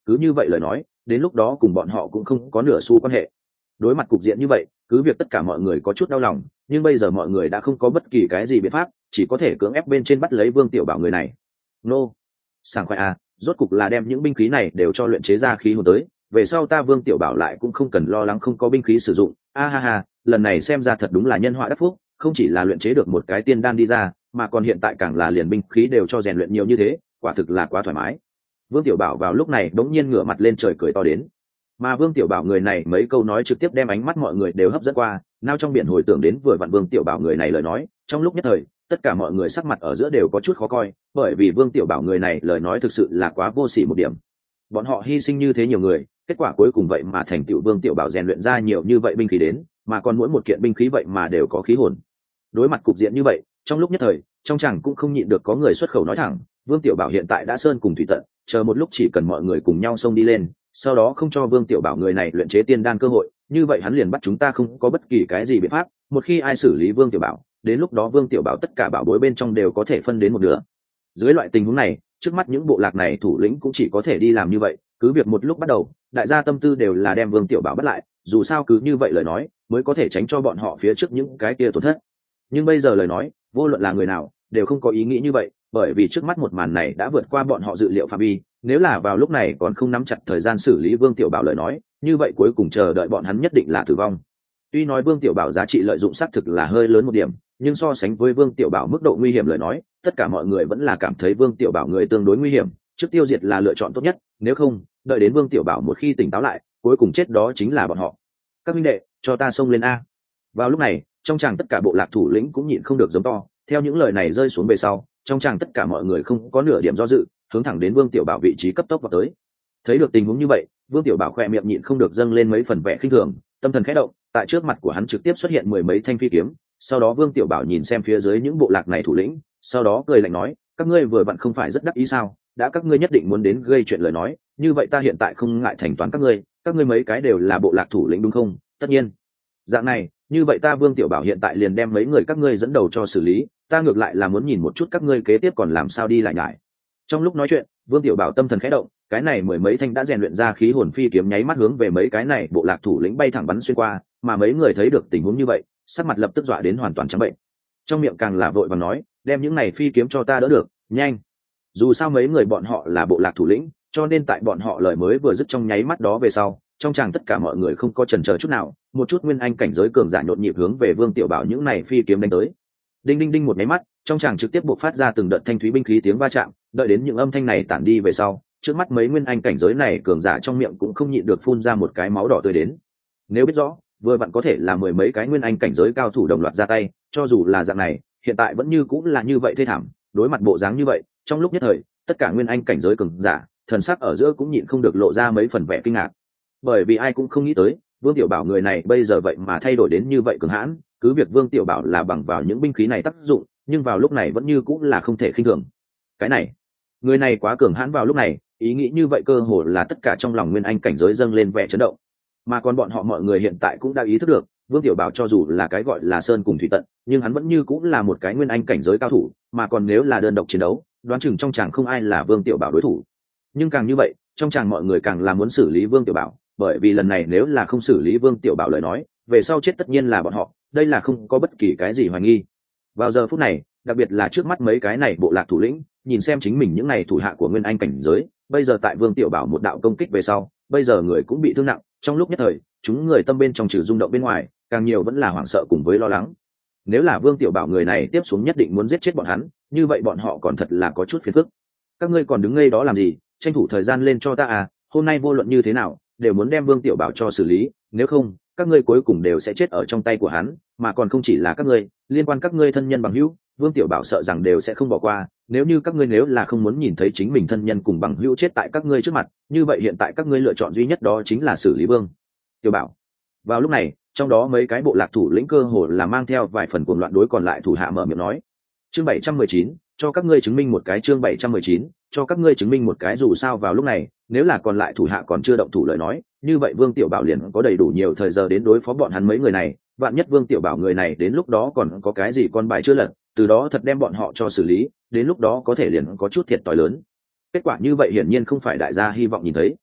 cứ như vậy lời nói đến lúc đó cùng bọn họ cũng không có nửa xu quan hệ. Đối mặt cục diện như vậy, cứ việc tất cả mọi người có chút đau lòng, nhưng bây giờ mọi người đã không có bất kỳ cái gì biện pháp, chỉ có thể cưỡng ép bên trên bắt lấy Vương Tiểu Bảo người này. Nô, sảng khoái à, rốt cục là đem những binh khí này đều cho luyện chế ra khí hồn tới, về sau ta Vương Tiểu Bảo lại cũng không cần lo lắng không có binh khí sử dụng. A ha ha, lần này xem ra thật đúng là nhân họa đắc phúc, không chỉ là luyện chế được một cái tiên đan đi ra, mà còn hiện tại càng là liền binh khí đều cho rèn luyện nhiều như thế, quả thực là quá thoải mái. Vương Tiểu Bảo vào lúc này đống nhiên ngửa mặt lên trời cười to đến. Mà Vương Tiểu Bảo người này mấy câu nói trực tiếp đem ánh mắt mọi người đều hấp dẫn qua, nao trong biển hồi tưởng đến vừa vặn Vương Tiểu Bảo người này lời nói, trong lúc nhất thời, tất cả mọi người sắc mặt ở giữa đều có chút khó coi, bởi vì Vương Tiểu Bảo người này lời nói thực sự là quá vô sỉ một điểm. Bọn họ hy sinh như thế nhiều người, kết quả cuối cùng vậy mà thành tựu Vương Tiểu Bảo rèn luyện ra nhiều như vậy binh khí đến, mà còn mỗi một kiện binh khí vậy mà đều có khí hồn. Đối mặt cục diện như vậy, trong lúc nhất thời, trong chẳng cũng không nhịn được có người xuất khẩu nói thẳng, Vương Tiểu Bảo hiện tại đã sơn cùng thủy tận, chờ một lúc chỉ cần mọi người cùng nhau xông đi lên, sau đó không cho Vương Tiểu Bảo người này luyện chế tiên đan cơ hội, như vậy hắn liền bắt chúng ta không có bất kỳ cái gì biện pháp, một khi ai xử lý Vương Tiểu Bảo, đến lúc đó Vương Tiểu Bảo tất cả bảo bối bên trong đều có thể phân đến một nửa. Dưới loại tình huống này, trước mắt những bộ lạc này thủ lĩnh cũng chỉ có thể đi làm như vậy, cứ việc một lúc bắt đầu, đại gia tâm tư đều là đem Vương Tiểu Bảo bắt lại, dù sao cứ như vậy lời nói, mới có thể tránh cho bọn họ phía trước những cái kia tổn thất. Nhưng bây giờ lời nói, vô luận là người nào, đều không có ý nghĩ như vậy, bởi vì trước mắt một màn này đã vượt qua bọn họ dự liệu phạm vi, nếu là vào lúc này còn không nắm chặt thời gian xử lý Vương Tiểu Bảo lời nói, như vậy cuối cùng chờ đợi bọn hắn nhất định là tử vong. Tuy nói Vương Tiểu Bảo giá trị lợi dụng xác thực là hơi lớn một điểm, nhưng so sánh với Vương Tiểu Bảo mức độ nguy hiểm lời nói, tất cả mọi người vẫn là cảm thấy Vương Tiểu Bảo người tương đối nguy hiểm, trước tiêu diệt là lựa chọn tốt nhất, nếu không, đợi đến Vương Tiểu Bảo một khi tỉnh táo lại, cuối cùng chết đó chính là bọn họ. Các huynh đệ, cho ta xông lên a. Vào lúc này, trong tràng tất cả bộ lạc thủ lĩnh cũng nhịn không được giống to, theo những lời này rơi xuống về sau, trong tràng tất cả mọi người không có nửa điểm do dự, hướng thẳng đến Vương Tiểu Bảo vị trí cấp tốc vào tới. Thấy được tình huống như vậy, Vương Tiểu Bảo khỏe miệng nhịn không được dâng lên mấy phần vẻ khinh thường, tâm thần khẽ động, tại trước mặt của hắn trực tiếp xuất hiện mười mấy thanh phi kiếm. Sau đó Vương Tiểu Bảo nhìn xem phía dưới những bộ lạc này thủ lĩnh, sau đó cười lạnh nói, các ngươi vừa vặn không phải rất đắc ý sao? Đã các ngươi nhất định muốn đến gây chuyện lời nói, như vậy ta hiện tại không ngại thành toán các ngươi, các ngươi mấy cái đều là bộ lạc thủ lĩnh đúng không? Tất nhiên. Dạng này, như vậy ta Vương Tiểu Bảo hiện tại liền đem mấy người các ngươi dẫn đầu cho xử lý, ta ngược lại là muốn nhìn một chút các ngươi kế tiếp còn làm sao đi lại nhải. Trong lúc nói chuyện, Vương Tiểu Bảo tâm thần khẽ động, cái này mười mấy thanh đã rèn luyện ra khí hồn phi kiếm nháy mắt hướng về mấy cái này bộ lạc thủ lĩnh bay thẳng bắn xuyên qua, mà mấy người thấy được tình huống như vậy, sắc mặt lập tức dọa đến hoàn toàn trắng bệnh. Trong miệng càng là vội vàng nói, đem những này phi kiếm cho ta đỡ được, nhanh. Dù sao mấy người bọn họ là bộ lạc thủ lĩnh, cho nên tại bọn họ lời mới vừa dứt trong nháy mắt đó về sau, trong chàng tất cả mọi người không có chần chờ chút nào, một chút nguyên anh cảnh giới cường giả nhộn nhịp hướng về Vương Tiểu Bảo những này phi kiếm đánh tới. Đinh đinh đinh một nháy mắt, trong chàng trực tiếp bộc phát ra từng đợt thanh thúy binh khí tiếng va chạm, đợi đến những âm thanh này tản đi về sau, trước mắt mấy nguyên anh cảnh giới này cường giả trong miệng cũng không nhịn được phun ra một cái máu đỏ tươi đến. Nếu biết rõ, vừa vặn có thể là mười mấy cái nguyên anh cảnh giới cao thủ đồng loạt ra tay, cho dù là dạng này, hiện tại vẫn như cũng là như vậy thê thảm, đối mặt bộ dáng như vậy, trong lúc nhất thời, tất cả nguyên anh cảnh giới cường giả, thần sắc ở giữa cũng nhịn không được lộ ra mấy phần vẻ kinh ngạc. Bởi vì ai cũng không nghĩ tới, Vương Tiểu Bảo người này bây giờ vậy mà thay đổi đến như vậy cường hãn, cứ việc Vương Tiểu Bảo là bằng vào những binh khí này tác dụng, nhưng vào lúc này vẫn như cũng là không thể khinh thường. Cái này, người này quá cường hãn vào lúc này, ý nghĩ như vậy cơ hồ là tất cả trong lòng nguyên anh cảnh giới dâng lên vẻ chấn động. Mà còn bọn họ mọi người hiện tại cũng đã ý thức được, Vương Tiểu Bảo cho dù là cái gọi là sơn cùng thủy tận, nhưng hắn vẫn như cũng là một cái nguyên anh cảnh giới cao thủ, mà còn nếu là đơn độc chiến đấu, đoán chừng trong chàng không ai là Vương Tiểu Bảo đối thủ. Nhưng càng như vậy, trong chàng mọi người càng là muốn xử lý Vương Tiểu Bảo, bởi vì lần này nếu là không xử lý Vương Tiểu Bảo lời nói, về sau chết tất nhiên là bọn họ, đây là không có bất kỳ cái gì hoài nghi. Vào giờ phút này, đặc biệt là trước mắt mấy cái này bộ lạc thủ lĩnh, nhìn xem chính mình những này thủ hạ của nguyên anh cảnh giới, bây giờ tại Vương Tiểu Bảo một đạo công kích về sau, bây giờ người cũng bị thương nặng, trong lúc nhất thời, chúng người tâm bên trong trừ rung động bên ngoài, càng nhiều vẫn là hoảng sợ cùng với lo lắng. Nếu là Vương Tiểu Bảo người này tiếp xuống nhất định muốn giết chết bọn hắn, như vậy bọn họ còn thật là có chút phiền phức. Các ngươi còn đứng ngây đó làm gì, tranh thủ thời gian lên cho ta à, hôm nay vô luận như thế nào, đều muốn đem Vương Tiểu Bảo cho xử lý, nếu không, các ngươi cuối cùng đều sẽ chết ở trong tay của hắn, mà còn không chỉ là các ngươi, liên quan các ngươi thân nhân bằng hữu, Vương Tiểu Bảo sợ rằng đều sẽ không bỏ qua, nếu như các ngươi nếu là không muốn nhìn thấy chính mình thân nhân cùng bằng hữu chết tại các ngươi trước mặt, như vậy hiện tại các ngươi lựa chọn duy nhất đó chính là xử lý Vương Tiểu Bảo. Vào lúc này, trong đó mấy cái bộ lạc thủ lĩnh cơ hồ là mang theo vài phần cuồng loạn đối còn lại thủ hạ mở miệng nói. Chương bảy trăm mười chín, cho các ngươi chứng minh một cái chương bảy trăm mười chín, cho các ngươi chứng minh một cái dù sao vào lúc này, nếu là còn lại thủ hạ còn chưa động thủ lời nói, như vậy Vương Tiểu Bảo liền có đầy đủ nhiều thời giờ đến đối phó bọn hắn mấy người này, vạn nhất Vương Tiểu Bảo người này đến lúc đó còn có cái gì con bài chưa lật, từ đó thật đem bọn họ cho xử lý, đến lúc đó có thể liền có chút thiệt thòi lớn. Kết quả như vậy hiển nhiên không phải đại gia hy vọng nhìn thấy,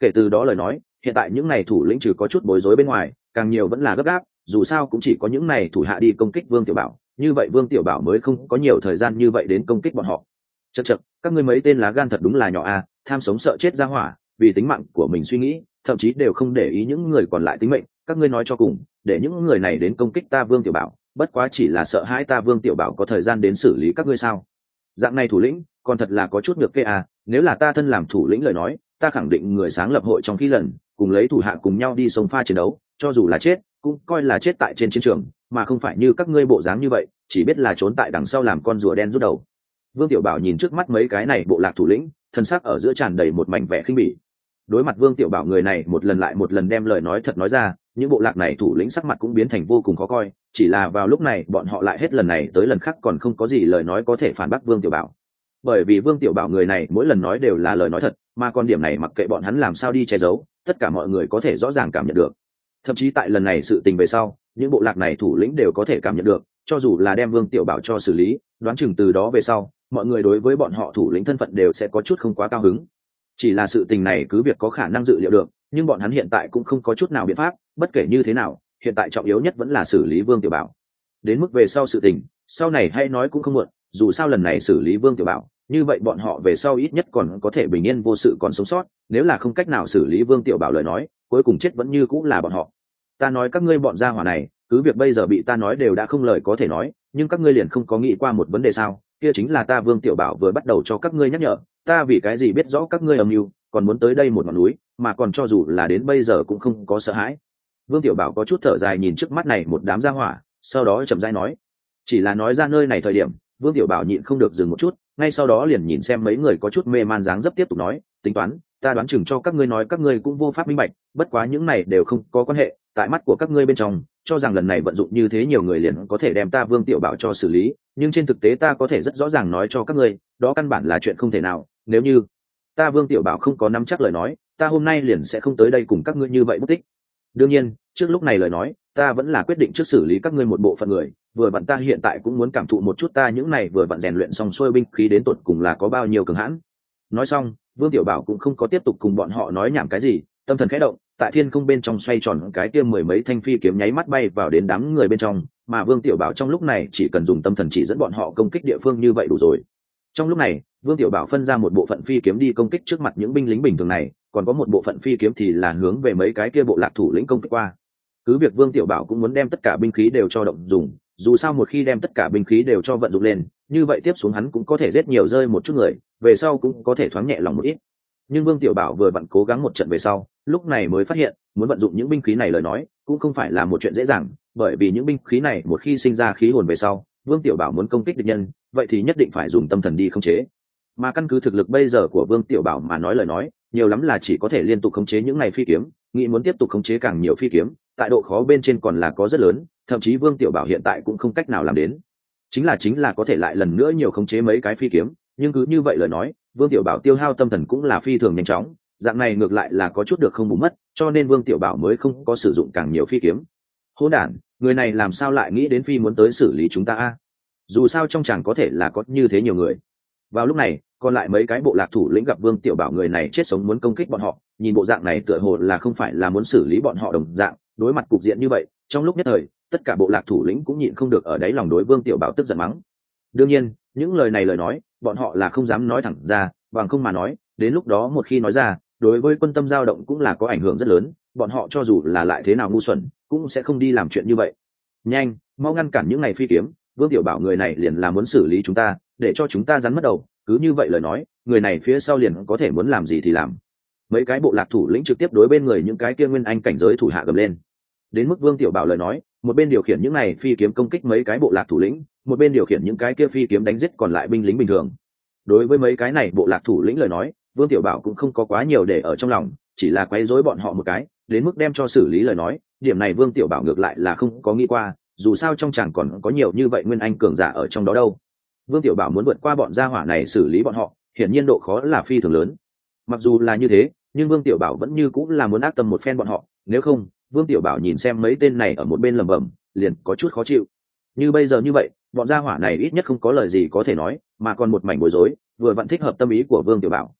kể từ đó lời nói hiện tại những này thủ lĩnh trừ có chút bối rối bên ngoài càng nhiều vẫn là gấp gáp, dù sao cũng chỉ có những này thủ hạ đi công kích Vương Tiểu Bảo, như vậy Vương Tiểu Bảo mới không có nhiều thời gian như vậy đến công kích bọn họ. Chậc chậc, các ngươi mấy tên lá gan thật đúng là nhỏ a, tham sống sợ chết ra hỏa, vì tính mạng của mình suy nghĩ, thậm chí đều không để ý những người còn lại tính mệnh, các ngươi nói cho cùng, để những người này đến công kích ta Vương Tiểu Bảo, bất quá chỉ là sợ hãi ta Vương Tiểu Bảo có thời gian đến xử lý các ngươi sao? Dạng này thủ lĩnh, còn thật là có chút ngược kê à, nếu là ta thân làm thủ lĩnh lời nói, ta khẳng định người sáng lập hội trong khi lần, cùng lấy thủ hạ cùng nhau đi sông pha chiến đấu, cho dù là chết, cũng coi là chết tại trên chiến trường, mà không phải như các ngươi bộ dáng như vậy, chỉ biết là trốn tại đằng sau làm con rùa đen rút đầu. Vương Tiểu Bảo nhìn trước mắt mấy cái này bộ lạc thủ lĩnh, thân xác ở giữa tràn đầy một mảnh vẻ khinh bỉ. Đối mặt Vương Tiểu Bảo người này một lần lại một lần đem lời nói thật nói ra, những bộ lạc này thủ lĩnh sắc mặt cũng biến thành vô cùng khó coi, chỉ là vào lúc này bọn họ lại hết lần này tới lần khác còn không có gì lời nói có thể phản bác Vương Tiểu Bảo. Bởi vì Vương Tiểu Bảo người này mỗi lần nói đều là lời nói thật, mà con điểm này mặc kệ bọn hắn làm sao đi che giấu, tất cả mọi người có thể rõ ràng cảm nhận được. Thậm chí tại lần này sự tình về sau, những bộ lạc này thủ lĩnh đều có thể cảm nhận được, cho dù là đem Vương Tiểu Bảo cho xử lý, đoán chừng từ đó về sau, mọi người đối với bọn họ thủ lĩnh thân phận đều sẽ có chút không quá cao hứng. Chỉ là sự tình này cứ việc có khả năng dự liệu được, nhưng bọn hắn hiện tại cũng không có chút nào biện pháp, bất kể như thế nào, hiện tại trọng yếu nhất vẫn là xử lý Vương Tiểu Bảo. Đến mức về sau sự tình, sau này hay nói cũng không muộn, dù sao lần này xử lý Vương Tiểu Bảo, như vậy bọn họ về sau ít nhất còn có thể bình yên vô sự còn sống sót, nếu là không cách nào xử lý Vương Tiểu Bảo lời nói, cuối cùng chết vẫn như cũng là bọn họ. Ta nói các ngươi bọn gia hỏa này, cứ việc bây giờ bị ta nói đều đã không lời có thể nói, nhưng các ngươi liền không có nghĩ qua một vấn đề sao? Kia chính là ta Vương Tiểu Bảo vừa bắt đầu cho các ngươi nhắc nhở, ta vì cái gì biết rõ các ngươi âm mưu, còn muốn tới đây một ngọn núi, mà còn cho dù là đến bây giờ cũng không có sợ hãi. Vương Tiểu Bảo có chút thở dài nhìn trước mắt này một đám gia hỏa, sau đó chậm rãi nói, chỉ là nói ra nơi này thời điểm, Vương Tiểu Bảo nhịn không được dừng một chút, ngay sau đó liền nhìn xem mấy người có chút mê man dáng dấp tiếp tục nói, tính toán, ta đoán chừng cho các ngươi nói các ngươi cũng vô pháp minh bạch, bất quá những này đều không có quan hệ, tại mắt của các ngươi bên trong, cho rằng lần này vận dụng như thế nhiều người liền có thể đem ta Vương Tiểu Bảo cho xử lý, nhưng trên thực tế ta có thể rất rõ ràng nói cho các ngươi, đó căn bản là chuyện không thể nào, nếu như ta Vương Tiểu Bảo không có nắm chắc lời nói, ta hôm nay liền sẽ không tới đây cùng các ngươi như vậy mất tích. Đương nhiên, trước lúc này lời nói, ta vẫn là quyết định trước xử lý các ngươi một bộ phận người, vừa vặn ta hiện tại cũng muốn cảm thụ một chút ta những này vừa vặn rèn luyện xong xuôi binh khí đến tột cùng là có bao nhiêu cường hãn. Nói xong, Vương Tiểu Bảo cũng không có tiếp tục cùng bọn họ nói nhảm cái gì, tâm thần khẽ động, tại thiên không bên trong xoay tròn cái kia mười mấy thanh phi kiếm nháy mắt bay vào đến đám người bên trong, mà Vương Tiểu Bảo trong lúc này chỉ cần dùng tâm thần chỉ dẫn bọn họ công kích địa phương như vậy đủ rồi. Trong lúc này, Vương Tiểu Bảo phân ra một bộ phận phi kiếm đi công kích trước mặt những binh lính bình thường này, còn có một bộ phận phi kiếm thì là hướng về mấy cái kia bộ lạc thủ lĩnh công kích qua. Cứ việc Vương Tiểu Bảo cũng muốn đem tất cả binh khí đều cho động dùng, dù sao một khi đem tất cả binh khí đều cho vận dụng lên, như vậy tiếp xuống hắn cũng có thể giết nhiều rơi một chút người, về sau cũng có thể thoáng nhẹ lòng một ít. Nhưng Vương Tiểu Bảo vừa vặn cố gắng một trận về sau, lúc này mới phát hiện, muốn vận dụng những binh khí này lời nói, cũng không phải là một chuyện dễ dàng, bởi vì những binh khí này một khi sinh ra khí hồn về sau, Vương Tiểu Bảo muốn công kích địch nhân, vậy thì nhất định phải dùng tâm thần đi khống chế. Mà căn cứ thực lực bây giờ của Vương Tiểu Bảo mà nói lời nói, nhiều lắm là chỉ có thể liên tục khống chế những này phi kiếm, nghĩ muốn tiếp tục khống chế càng nhiều phi kiếm, tại độ khó bên trên còn là có rất lớn, thậm chí Vương Tiểu Bảo hiện tại cũng không cách nào làm đến. Chính là chính là có thể lại lần nữa nhiều khống chế mấy cái phi kiếm, nhưng cứ như vậy lời nói, Vương Tiểu Bảo tiêu hao tâm thần cũng là phi thường nhanh chóng, dạng này ngược lại là có chút được không bù mất, cho nên Vương Tiểu Bảo mới không có sử dụng càng nhiều phi kiếm. Hỗn đản, người này làm sao lại nghĩ đến phi muốn tới xử lý chúng ta a? Dù sao trong chàng có thể là có như thế nhiều người. Vào lúc này, còn lại mấy cái bộ lạc thủ lĩnh gặp Vương Tiểu Bảo người này chết sống muốn công kích bọn họ, nhìn bộ dạng này tựa hồ là không phải là muốn xử lý bọn họ đồng dạng, đối mặt cục diện như vậy, trong lúc nhất thời, tất cả bộ lạc thủ lĩnh cũng nhịn không được ở đáy lòng đối Vương Tiểu Bảo tức giận mắng. Đương nhiên, những lời này lời nói, bọn họ là không dám nói thẳng ra, bằng không mà nói, đến lúc đó một khi nói ra, đối với quân tâm dao động cũng là có ảnh hưởng rất lớn, bọn họ cho dù là lại thế nào ngu xuẩn, cũng sẽ không đi làm chuyện như vậy. Nhanh, mau ngăn cản những này phi kiếm, Vương Tiểu Bảo người này liền là muốn xử lý chúng ta, để cho chúng ta rắn mất đầu, cứ như vậy lời nói, người này phía sau liền có thể muốn làm gì thì làm. Mấy cái bộ lạc thủ lĩnh trực tiếp đối bên người những cái kia nguyên anh cảnh giới thủ hạ gầm lên. Đến mức Vương Tiểu Bảo lời nói, một bên điều khiển những này phi kiếm công kích mấy cái bộ lạc thủ lĩnh, một bên điều khiển những cái kia phi kiếm đánh giết còn lại binh lính bình thường. Đối với mấy cái này bộ lạc thủ lĩnh lời nói, Vương Tiểu Bảo cũng không có quá nhiều để ở trong lòng, chỉ là quấy rối bọn họ một cái, đến mức đem cho xử lý lời nói, điểm này Vương Tiểu Bảo ngược lại là không có nghĩ qua, dù sao trong chàng còn có nhiều như vậy nguyên anh cường giả ở trong đó đâu. Vương Tiểu Bảo muốn vượt qua bọn gia hỏa này xử lý bọn họ, hiển nhiên độ khó là phi thường lớn. Mặc dù là như thế, nhưng Vương Tiểu Bảo vẫn như cũng là muốn ác tâm một phen bọn họ, nếu không, Vương Tiểu Bảo nhìn xem mấy tên này ở một bên lẩm bẩm, liền có chút khó chịu. Như bây giờ như vậy, bọn gia hỏa này ít nhất không có lời gì có thể nói, mà còn một mảnh bối rối, vừa vẫn thích hợp tâm ý của Vương Tiểu Bảo.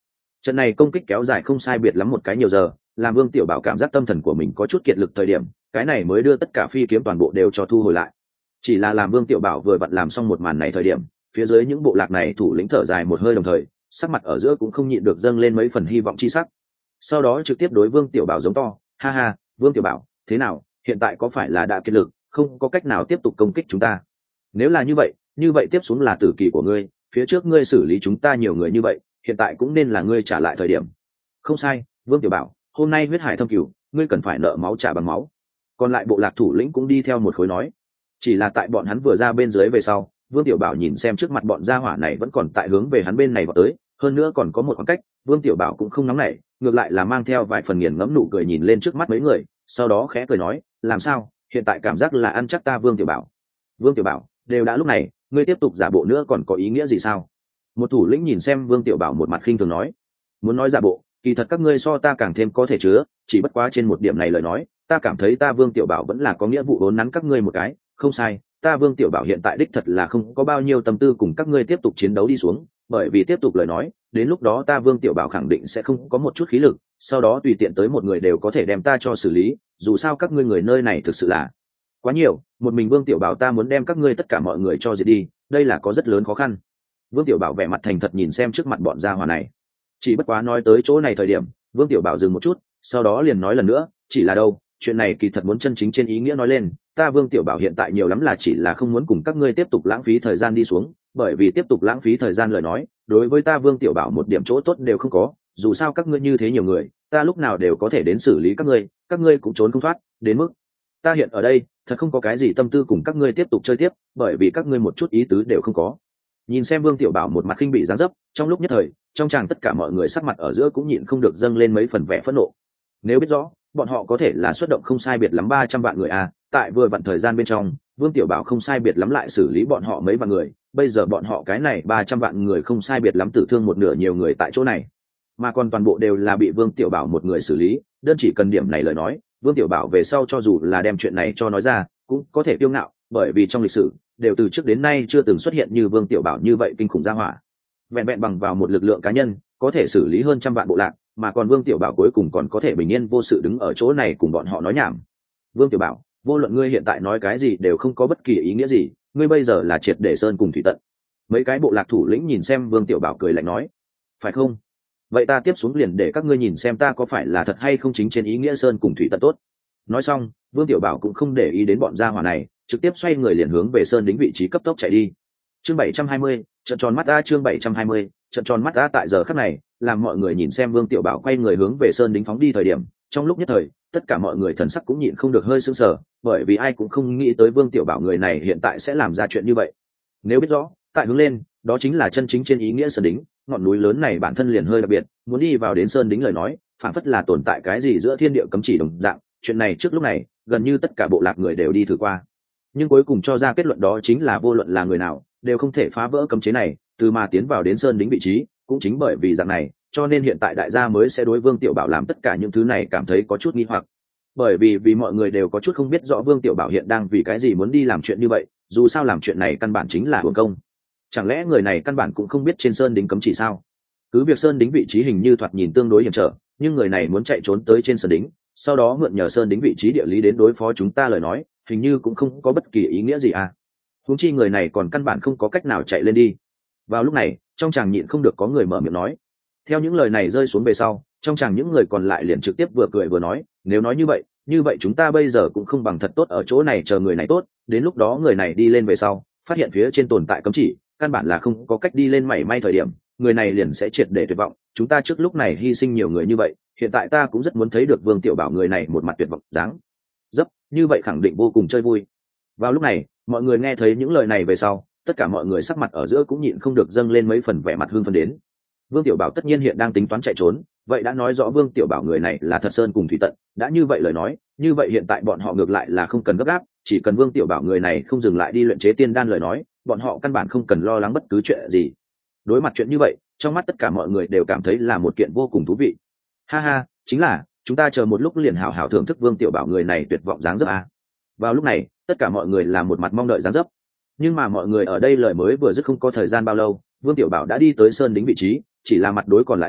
Trận này công kích kéo dài không sai biệt lắm một cái nhiều giờ, làm Vương Tiểu Bảo cảm giác tâm thần của mình có chút kiệt lực thời điểm, cái này mới đưa tất cả phi kiếm toàn bộ đều cho thu hồi lại. Chỉ là làm Vương Tiểu Bảo vừa vặn làm xong một màn này thời điểm, phía dưới những bộ lạc này thủ lĩnh thở dài một hơi đồng thời, sắc mặt ở giữa cũng không nhịn được dâng lên mấy phần hy vọng chi sắc. Sau đó trực tiếp đối Vương Tiểu Bảo giống to, ha ha, Vương Tiểu Bảo, thế nào, hiện tại có phải là đã kiệt lực, không có cách nào tiếp tục công kích chúng ta? Nếu là như vậy, như vậy tiếp xuống là tử kỳ của ngươi, phía trước ngươi xử lý chúng ta nhiều người như vậy, hiện tại cũng nên là ngươi trả lại thời điểm. Không sai, Vương Tiểu Bảo, hôm nay huyết hải thâm cửu, ngươi cần phải nợ máu trả bằng máu. Còn lại bộ lạc thủ lĩnh cũng đi theo một khối nói. Chỉ là tại bọn hắn vừa ra bên dưới về sau, Vương Tiểu Bảo nhìn xem trước mặt bọn gia hỏa này vẫn còn tại hướng về hắn bên này vào tới, hơn nữa còn có một khoảng cách, Vương Tiểu Bảo cũng không nóng nảy, ngược lại là mang theo vài phần nghiền ngẫm nụ cười nhìn lên trước mắt mấy người, sau đó khẽ cười nói, làm sao, hiện tại cảm giác là ăn chắc ta Vương Tiểu Bảo. Vương Tiểu Bảo, đều đã lúc này, ngươi tiếp tục giả bộ nữa còn có ý nghĩa gì sao? Một thủ lĩnh nhìn xem Vương Tiểu Bảo một mặt khinh thường nói, muốn nói giả bộ, kỳ thật các ngươi so ta càng thêm có thể chứa, chỉ bất quá trên một điểm này lời nói, ta cảm thấy ta Vương Tiểu Bảo vẫn là có nghĩa vụ vốn nắn các ngươi một cái, không sai, ta Vương Tiểu Bảo hiện tại đích thật là không có bao nhiêu tâm tư cùng các ngươi tiếp tục chiến đấu đi xuống, bởi vì tiếp tục lời nói, đến lúc đó ta Vương Tiểu Bảo khẳng định sẽ không có một chút khí lực, sau đó tùy tiện tới một người đều có thể đem ta cho xử lý, dù sao các ngươi người nơi này thực sự là quá nhiều, một mình Vương Tiểu Bảo ta muốn đem các ngươi tất cả mọi người cho diệt đi, đây là có rất lớn khó khăn. Vương Tiểu Bảo vẻ mặt thành thật nhìn xem trước mặt bọn gia hỏa này. Chỉ bất quá nói tới chỗ này thời điểm, Vương Tiểu Bảo dừng một chút, sau đó liền nói lần nữa, chỉ là đâu, chuyện này kỳ thật muốn chân chính trên ý nghĩa nói lên, ta Vương Tiểu Bảo hiện tại nhiều lắm là chỉ là không muốn cùng các ngươi tiếp tục lãng phí thời gian đi xuống, bởi vì tiếp tục lãng phí thời gian lời nói, đối với ta Vương Tiểu Bảo một điểm chỗ tốt đều không có, dù sao các ngươi như thế nhiều người, ta lúc nào đều có thể đến xử lý các ngươi, các ngươi cũng trốn không thoát, đến mức ta hiện ở đây, thật không có cái gì tâm tư cùng các ngươi tiếp tục chơi tiếp, bởi vì các ngươi một chút ý tứ đều không có. Nhìn xem Vương Tiểu Bảo một mặt khinh bị giáng dấp, trong lúc nhất thời, trong tràng tất cả mọi người sắc mặt ở giữa cũng nhịn không được dâng lên mấy phần vẻ phẫn nộ. Nếu biết rõ, bọn họ có thể là xuất động không sai biệt lắm ba trăm vạn người à, tại vừa vặn thời gian bên trong, Vương Tiểu Bảo không sai biệt lắm lại xử lý bọn họ mấy vạn người, bây giờ bọn họ cái này ba trăm vạn người không sai biệt lắm tử thương một nửa nhiều người tại chỗ này, mà còn toàn bộ đều là bị Vương Tiểu Bảo một người xử lý, đơn chỉ cần điểm này lời nói, Vương Tiểu Bảo về sau cho dù là đem chuyện này cho nói ra, cũng có thể kiêu ngạo, bởi vì trong lịch sử đều từ trước đến nay chưa từng xuất hiện như Vương Tiểu Bảo như vậy kinh khủng gia hỏa. Vẹn vẹn bằng vào một lực lượng cá nhân, có thể xử lý hơn trăm vạn bộ lạc, mà còn Vương Tiểu Bảo cuối cùng còn có thể bình yên vô sự đứng ở chỗ này cùng bọn họ nói nhảm. Vương Tiểu Bảo, vô luận ngươi hiện tại nói cái gì đều không có bất kỳ ý nghĩa gì, ngươi bây giờ là triệt để sơn cùng thủy tận. Mấy cái bộ lạc thủ lĩnh nhìn xem Vương Tiểu Bảo cười lạnh nói, phải không? Vậy ta tiếp xuống liền để các ngươi nhìn xem ta có phải là thật hay không chính trên ý nghĩa sơn cùng thủy tận tốt. Nói xong, Vương Tiểu Bảo cũng không để ý đến bọn gia hỏa này, trực tiếp xoay người liền hướng về sơn đính vị trí cấp tốc chạy đi. Chương bảy trăm hai mươi, trận tròn mắt a chương bảy trăm hai mươi, trận tròn mắt a tại giờ khắc này, làm mọi người nhìn xem Vương Tiểu Bảo quay người hướng về sơn đính phóng đi thời điểm, trong lúc nhất thời, tất cả mọi người thần sắc cũng nhịn không được hơi sững sờ, bởi vì ai cũng không nghĩ tới Vương Tiểu Bảo người này hiện tại sẽ làm ra chuyện như vậy. Nếu biết rõ, tại hướng lên, đó chính là chân chính trên ý nghĩa sơn đính, ngọn núi lớn này bản thân liền hơi đặc biệt, muốn đi vào đến sơn đính lời nói, phản phất là tồn tại cái gì giữa thiên địa cấm chỉ đồng dạng, chuyện này trước lúc này, gần như tất cả bộ lạc người đều đi thử qua. Nhưng cuối cùng cho ra kết luận đó chính là vô luận là người nào, đều không thể phá vỡ cấm chế này, từ mà tiến vào đến sơn đính vị trí, cũng chính bởi vì dạng này, cho nên hiện tại đại gia mới sẽ đối Vương Tiểu Bảo làm tất cả những thứ này cảm thấy có chút nghi hoặc. Bởi vì vì mọi người đều có chút không biết rõ Vương Tiểu Bảo hiện đang vì cái gì muốn đi làm chuyện như vậy, dù sao làm chuyện này căn bản chính là uổng công. Chẳng lẽ người này căn bản cũng không biết trên sơn đính cấm chỉ sao? Cứ việc sơn đính vị trí hình như thoạt nhìn tương đối hiểm trở, nhưng người này muốn chạy trốn tới trên sơn đính, sau đó mượn nhờ sơn đính vị trí địa lý đến đối phó chúng ta lời nói, hình như cũng không có bất kỳ ý nghĩa gì à. Huống chi người này còn căn bản không có cách nào chạy lên đi. Vào lúc này, trong chàng nhịn không được có người mở miệng nói. Theo những lời này rơi xuống về sau, trong chàng những người còn lại liền trực tiếp vừa cười vừa nói, nếu nói như vậy, như vậy chúng ta bây giờ cũng không bằng thật tốt ở chỗ này chờ người này tốt, đến lúc đó người này đi lên về sau, phát hiện phía trên tồn tại cấm chỉ, căn bản là không có cách đi lên mảy may thời điểm, người này liền sẽ triệt để tuyệt vọng, chúng ta trước lúc này hy sinh nhiều người như vậy, hiện tại ta cũng rất muốn thấy được Vương Tiểu Bảo người này một mặt tuyệt vọng dáng dấp, như vậy khẳng định vô cùng chơi vui. Vào lúc này, mọi người nghe thấy những lời này về sau, tất cả mọi người sắc mặt ở giữa cũng nhịn không được dâng lên mấy phần vẻ mặt hưng phấn đến. Vương Tiểu Bảo tất nhiên hiện đang tính toán chạy trốn, vậy đã nói rõ Vương Tiểu Bảo người này là thật sơn cùng thủy tận, đã như vậy lời nói, như vậy hiện tại bọn họ ngược lại là không cần gấp gáp, chỉ cần Vương Tiểu Bảo người này không dừng lại đi luyện chế tiên đan lời nói, bọn họ căn bản không cần lo lắng bất cứ chuyện gì. Đối mặt chuyện như vậy, trong mắt tất cả mọi người đều cảm thấy là một kiện vô cùng thú vị. Ha ha, chính là, chúng ta chờ một lúc liền hảo hảo thưởng thức Vương Tiểu Bảo người này tuyệt vọng dáng dấp a. Vào lúc này, tất cả mọi người là một mặt mong đợi dáng dấp. Nhưng mà mọi người ở đây lời mới vừa dứt không có thời gian bao lâu, Vương Tiểu Bảo đã đi tới sơn đính vị trí, chỉ là mặt đối còn lại người,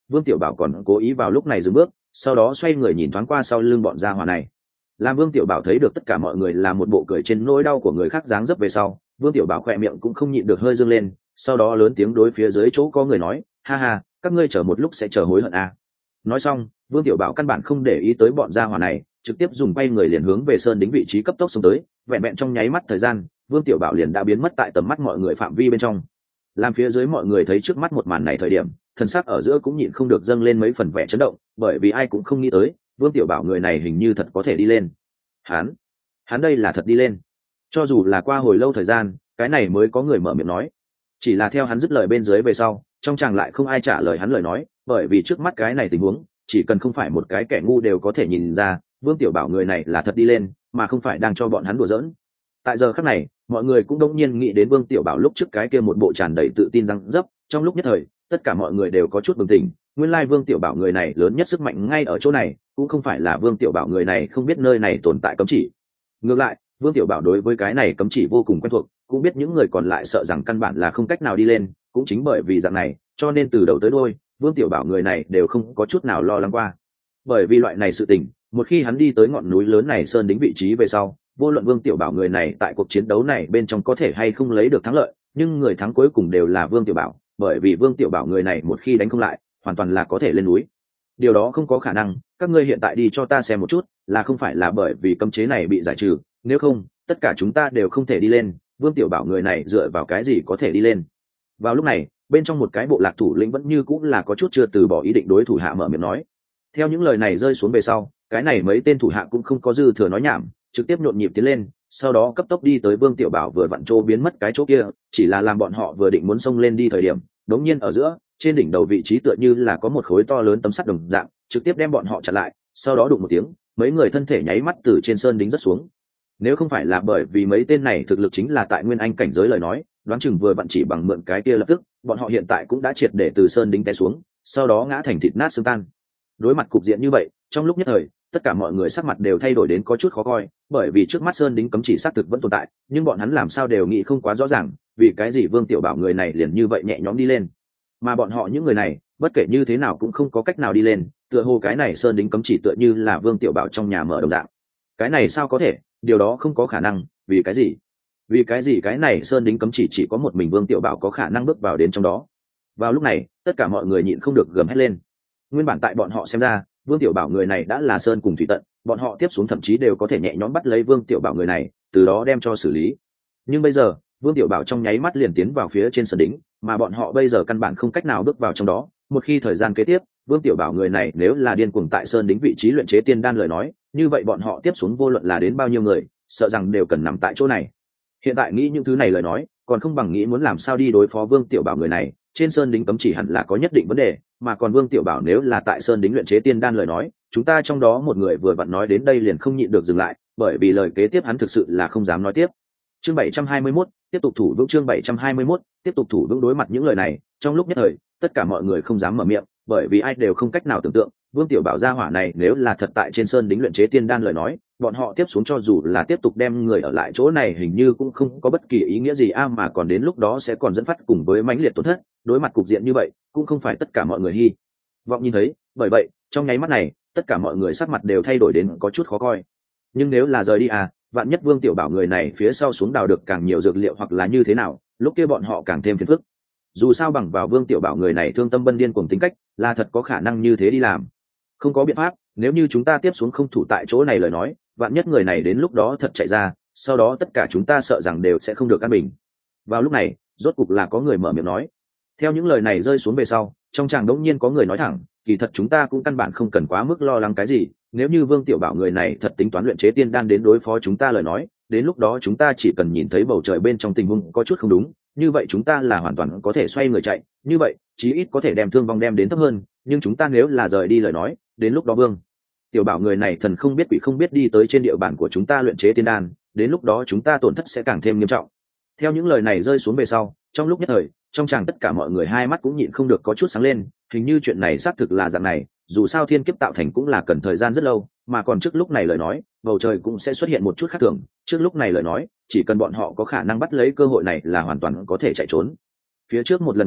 Vương Tiểu Bảo còn cố ý vào lúc này dừng bước, sau đó xoay người nhìn thoáng qua sau lưng bọn gia hỏa này. Làm Vương Tiểu Bảo thấy được tất cả mọi người là một bộ cười trên nỗi đau của người khác dáng dấp về sau, Vương Tiểu Bảo khỏe miệng cũng không nhịn được hơi dương lên, sau đó lớn tiếng đối phía dưới chỗ có người nói, ha ha, các ngươi chờ một lúc sẽ chờ hối hận à. Nói xong, Vương Tiểu Bảo căn bản không để ý tới bọn gia hỏa này, trực tiếp dùng bay người liền hướng về sơn đính vị trí cấp tốc xuống tới, vẹn vẹn trong nháy mắt thời gian, Vương Tiểu Bảo liền đã biến mất tại tầm mắt mọi người phạm vi bên trong. Làm phía dưới mọi người thấy trước mắt một màn này thời điểm, thần sắc ở giữa cũng nhịn không được dâng lên mấy phần vẻ chấn động, bởi vì ai cũng không nghĩ tới, Vương Tiểu Bảo người này hình như thật có thể đi lên. Hắn, hắn đây là thật đi lên. Cho dù là qua hồi lâu thời gian, cái này mới có người mở miệng nói. Chỉ là theo hắn dứt lời bên dưới về sau, trong chàng lại không ai trả lời hắn lời nói, bởi vì trước mắt cái này tình huống, chỉ cần không phải một cái kẻ ngu đều có thể nhìn ra, Vương Tiểu Bảo người này là thật đi lên, mà không phải đang cho bọn hắn đùa giỡn. Tại giờ khắc này, mọi người cũng đống nhiên nghĩ đến Vương Tiểu Bảo lúc trước cái kia một bộ tràn đầy tự tin răng dấp, trong lúc nhất thời, tất cả mọi người đều có chút bừng tỉnh, nguyên lai Vương Tiểu Bảo người này lớn nhất sức mạnh ngay ở chỗ này, cũng không phải là Vương Tiểu Bảo người này không biết nơi này tồn tại cấm chỉ. Ngược lại, Vương Tiểu Bảo đối với cái này cấm chỉ vô cùng quen thuộc, cũng biết những người còn lại sợ rằng căn bản là không cách nào đi lên, cũng chính bởi vì dạng này, cho nên từ đầu tới đuôi, Vương Tiểu Bảo người này đều không có chút nào lo lắng qua. Bởi vì loại này sự tình, một khi hắn đi tới ngọn núi lớn này sơn đính vị trí về sau, vô luận Vương Tiểu Bảo người này tại cuộc chiến đấu này bên trong có thể hay không lấy được thắng lợi, nhưng người thắng cuối cùng đều là Vương Tiểu Bảo, bởi vì Vương Tiểu Bảo người này một khi đánh không lại, hoàn toàn là có thể lên núi. Điều đó không có khả năng, các ngươi hiện tại đi cho ta xem một chút, là không phải là bởi vì cấm chế này bị giải trừ, nếu không, tất cả chúng ta đều không thể đi lên, Vương Tiểu Bảo người này dựa vào cái gì có thể đi lên. Vào lúc này, bên trong một cái bộ lạc thủ lĩnh vẫn như cũng là có chút chưa từ bỏ ý định đối thủ hạ mở miệng nói. Theo những lời này rơi xuống về sau, cái này mấy tên thủ hạ cũng không có dư thừa nói nhảm, trực tiếp nhộn nhịp tiến lên, sau đó cấp tốc đi tới Vương Tiểu Bảo vừa vặn chỗ biến mất cái chỗ kia, chỉ là làm bọn họ vừa định muốn xông lên đi thời điểm, đống nhiên ở giữa, trên đỉnh đầu vị trí tựa như là có một khối to lớn tấm sắt đồng dạng, trực tiếp đem bọn họ chặn lại, sau đó đụng một tiếng, mấy người thân thể nháy mắt từ trên sơn đính rất xuống. Nếu không phải là bởi vì mấy tên này thực lực chính là tại nguyên anh cảnh giới lời nói, đoán chừng vừa vặn chỉ bằng mượn cái kia lập tức, bọn họ hiện tại cũng đã triệt để từ sơn đính té xuống, sau đó ngã thành thịt nát xương tan. Đối mặt cục diện như vậy, trong lúc nhất thời, tất cả mọi người sắc mặt đều thay đổi đến có chút khó coi, bởi vì trước mắt sơn đính cấm chỉ xác thực vẫn tồn tại, nhưng bọn hắn làm sao đều nghĩ không quá rõ ràng, vì cái gì Vương Tiểu Bảo người này liền như vậy nhẹ nhõm đi lên, mà bọn họ những người này, bất kể như thế nào cũng không có cách nào đi lên, tựa hồ cái này sơn đính cấm chỉ tựa như là Vương Tiểu Bảo trong nhà mở đồng dạng. Cái này sao có thể, điều đó không có khả năng, vì cái gì? Vì cái gì cái này sơn đính cấm chỉ chỉ có một mình Vương Tiểu Bảo có khả năng bước vào đến trong đó? Vào lúc này, tất cả mọi người nhịn không được gầm hét lên. Nguyên bản tại bọn họ xem ra, Vương Tiểu Bảo người này đã là sơn cùng thủy tận, bọn họ tiếp xuống thậm chí đều có thể nhẹ nhõm bắt lấy Vương Tiểu Bảo người này, từ đó đem cho xử lý. Nhưng bây giờ, Vương Tiểu Bảo trong nháy mắt liền tiến vào phía trên sơn đính, mà bọn họ bây giờ căn bản không cách nào bước vào trong đó. Một khi thời gian kế tiếp, Vương Tiểu Bảo người này nếu là điên cuồng tại sơn đính vị trí luyện chế tiên đan lời nói, như vậy bọn họ tiếp xuống vô luận là đến bao nhiêu người, sợ rằng đều cần nằm tại chỗ này. Hiện tại nghĩ những thứ này lời nói, còn không bằng nghĩ muốn làm sao đi đối phó Vương Tiểu Bảo người này. Trên sơn đính cấm chỉ hẳn là có nhất định vấn đề, mà còn Vương Tiểu Bảo nếu là tại sơn đính luyện chế tiên đan lời nói, chúng ta trong đó một người vừa vặn nói đến đây liền không nhịn được dừng lại, bởi vì lời kế tiếp hắn thực sự là không dám nói tiếp. Chương bảy trăm hai mươi mốt, tiếp tục thủ vững. Chương bảy trăm hai mươi mốt, tiếp tục thủ vững. Đối mặt những lời này, trong lúc nhất thời, tất cả mọi người không dám mở miệng, bởi vì ai đều không cách nào tưởng tượng, Vương Tiểu Bảo gia hỏa này nếu là thật tại trên sơn đính luyện chế tiên đan lời nói, bọn họ tiếp xuống cho dù là tiếp tục đem người ở lại chỗ này hình như cũng không có bất kỳ ý nghĩa gì a, mà còn đến lúc đó sẽ còn dẫn phát cùng với mãnh liệt tổn thất. Đối mặt cục diện như vậy, cũng không phải tất cả mọi người hy vọng nhìn thấy, bởi vậy, trong nháy mắt này, tất cả mọi người sắc mặt đều thay đổi đến có chút khó coi. Nhưng nếu là rời đi à, vạn nhất Vương Tiểu Bảo người này phía sau xuống đào được càng nhiều dược liệu hoặc là như thế nào, lúc kia bọn họ càng thêm phiền phức. Dù sao bằng vào Vương Tiểu Bảo người này thương tâm bân điên cùng tính cách, là thật có khả năng như thế đi làm. Không có biện pháp, nếu như chúng ta tiếp xuống không thủ tại chỗ này lời nói, vạn nhất người này đến lúc đó thật chạy ra, sau đó tất cả chúng ta sợ rằng đều sẽ không được an bình. Vào lúc này, rốt cục là có người mở miệng nói. Theo những lời này rơi xuống về sau, trong tràng đống nhiên có người nói thẳng, kỳ thật chúng ta cũng căn bản không cần quá mức lo lắng cái gì, nếu như Vương Tiểu Bảo người này thật tính toán luyện chế tiên đan đến đối phó chúng ta lời nói, đến lúc đó chúng ta chỉ cần nhìn thấy bầu trời bên trong tình huống có chút không đúng, như vậy chúng ta là hoàn toàn có thể xoay người chạy, như vậy chí ít có thể đem thương vong đem đến thấp hơn, nhưng chúng ta nếu là rời đi lời nói, đến lúc đó Vương Tiểu Bảo người này thần không biết quỷ không biết đi tới trên địa bàn của chúng ta luyện chế tiên đan, đến lúc đó chúng ta tổn thất sẽ càng thêm nghiêm trọng. Theo những lời này rơi xuống về sau, trong lúc nhất thời, trong chàng tất cả mọi người hai mắt cũng nhịn không được có chút sáng lên, hình như chuyện này xác thực là dạng này, dù sao thiên kiếp tạo thành cũng là cần thời gian rất lâu, mà còn trước lúc này lời nói, bầu trời cũng sẽ xuất hiện một chút khác thường, trước lúc này lời nói, chỉ cần bọn họ có khả năng bắt lấy cơ hội này là hoàn toàn có thể chạy trốn. Phía trước một lần kia,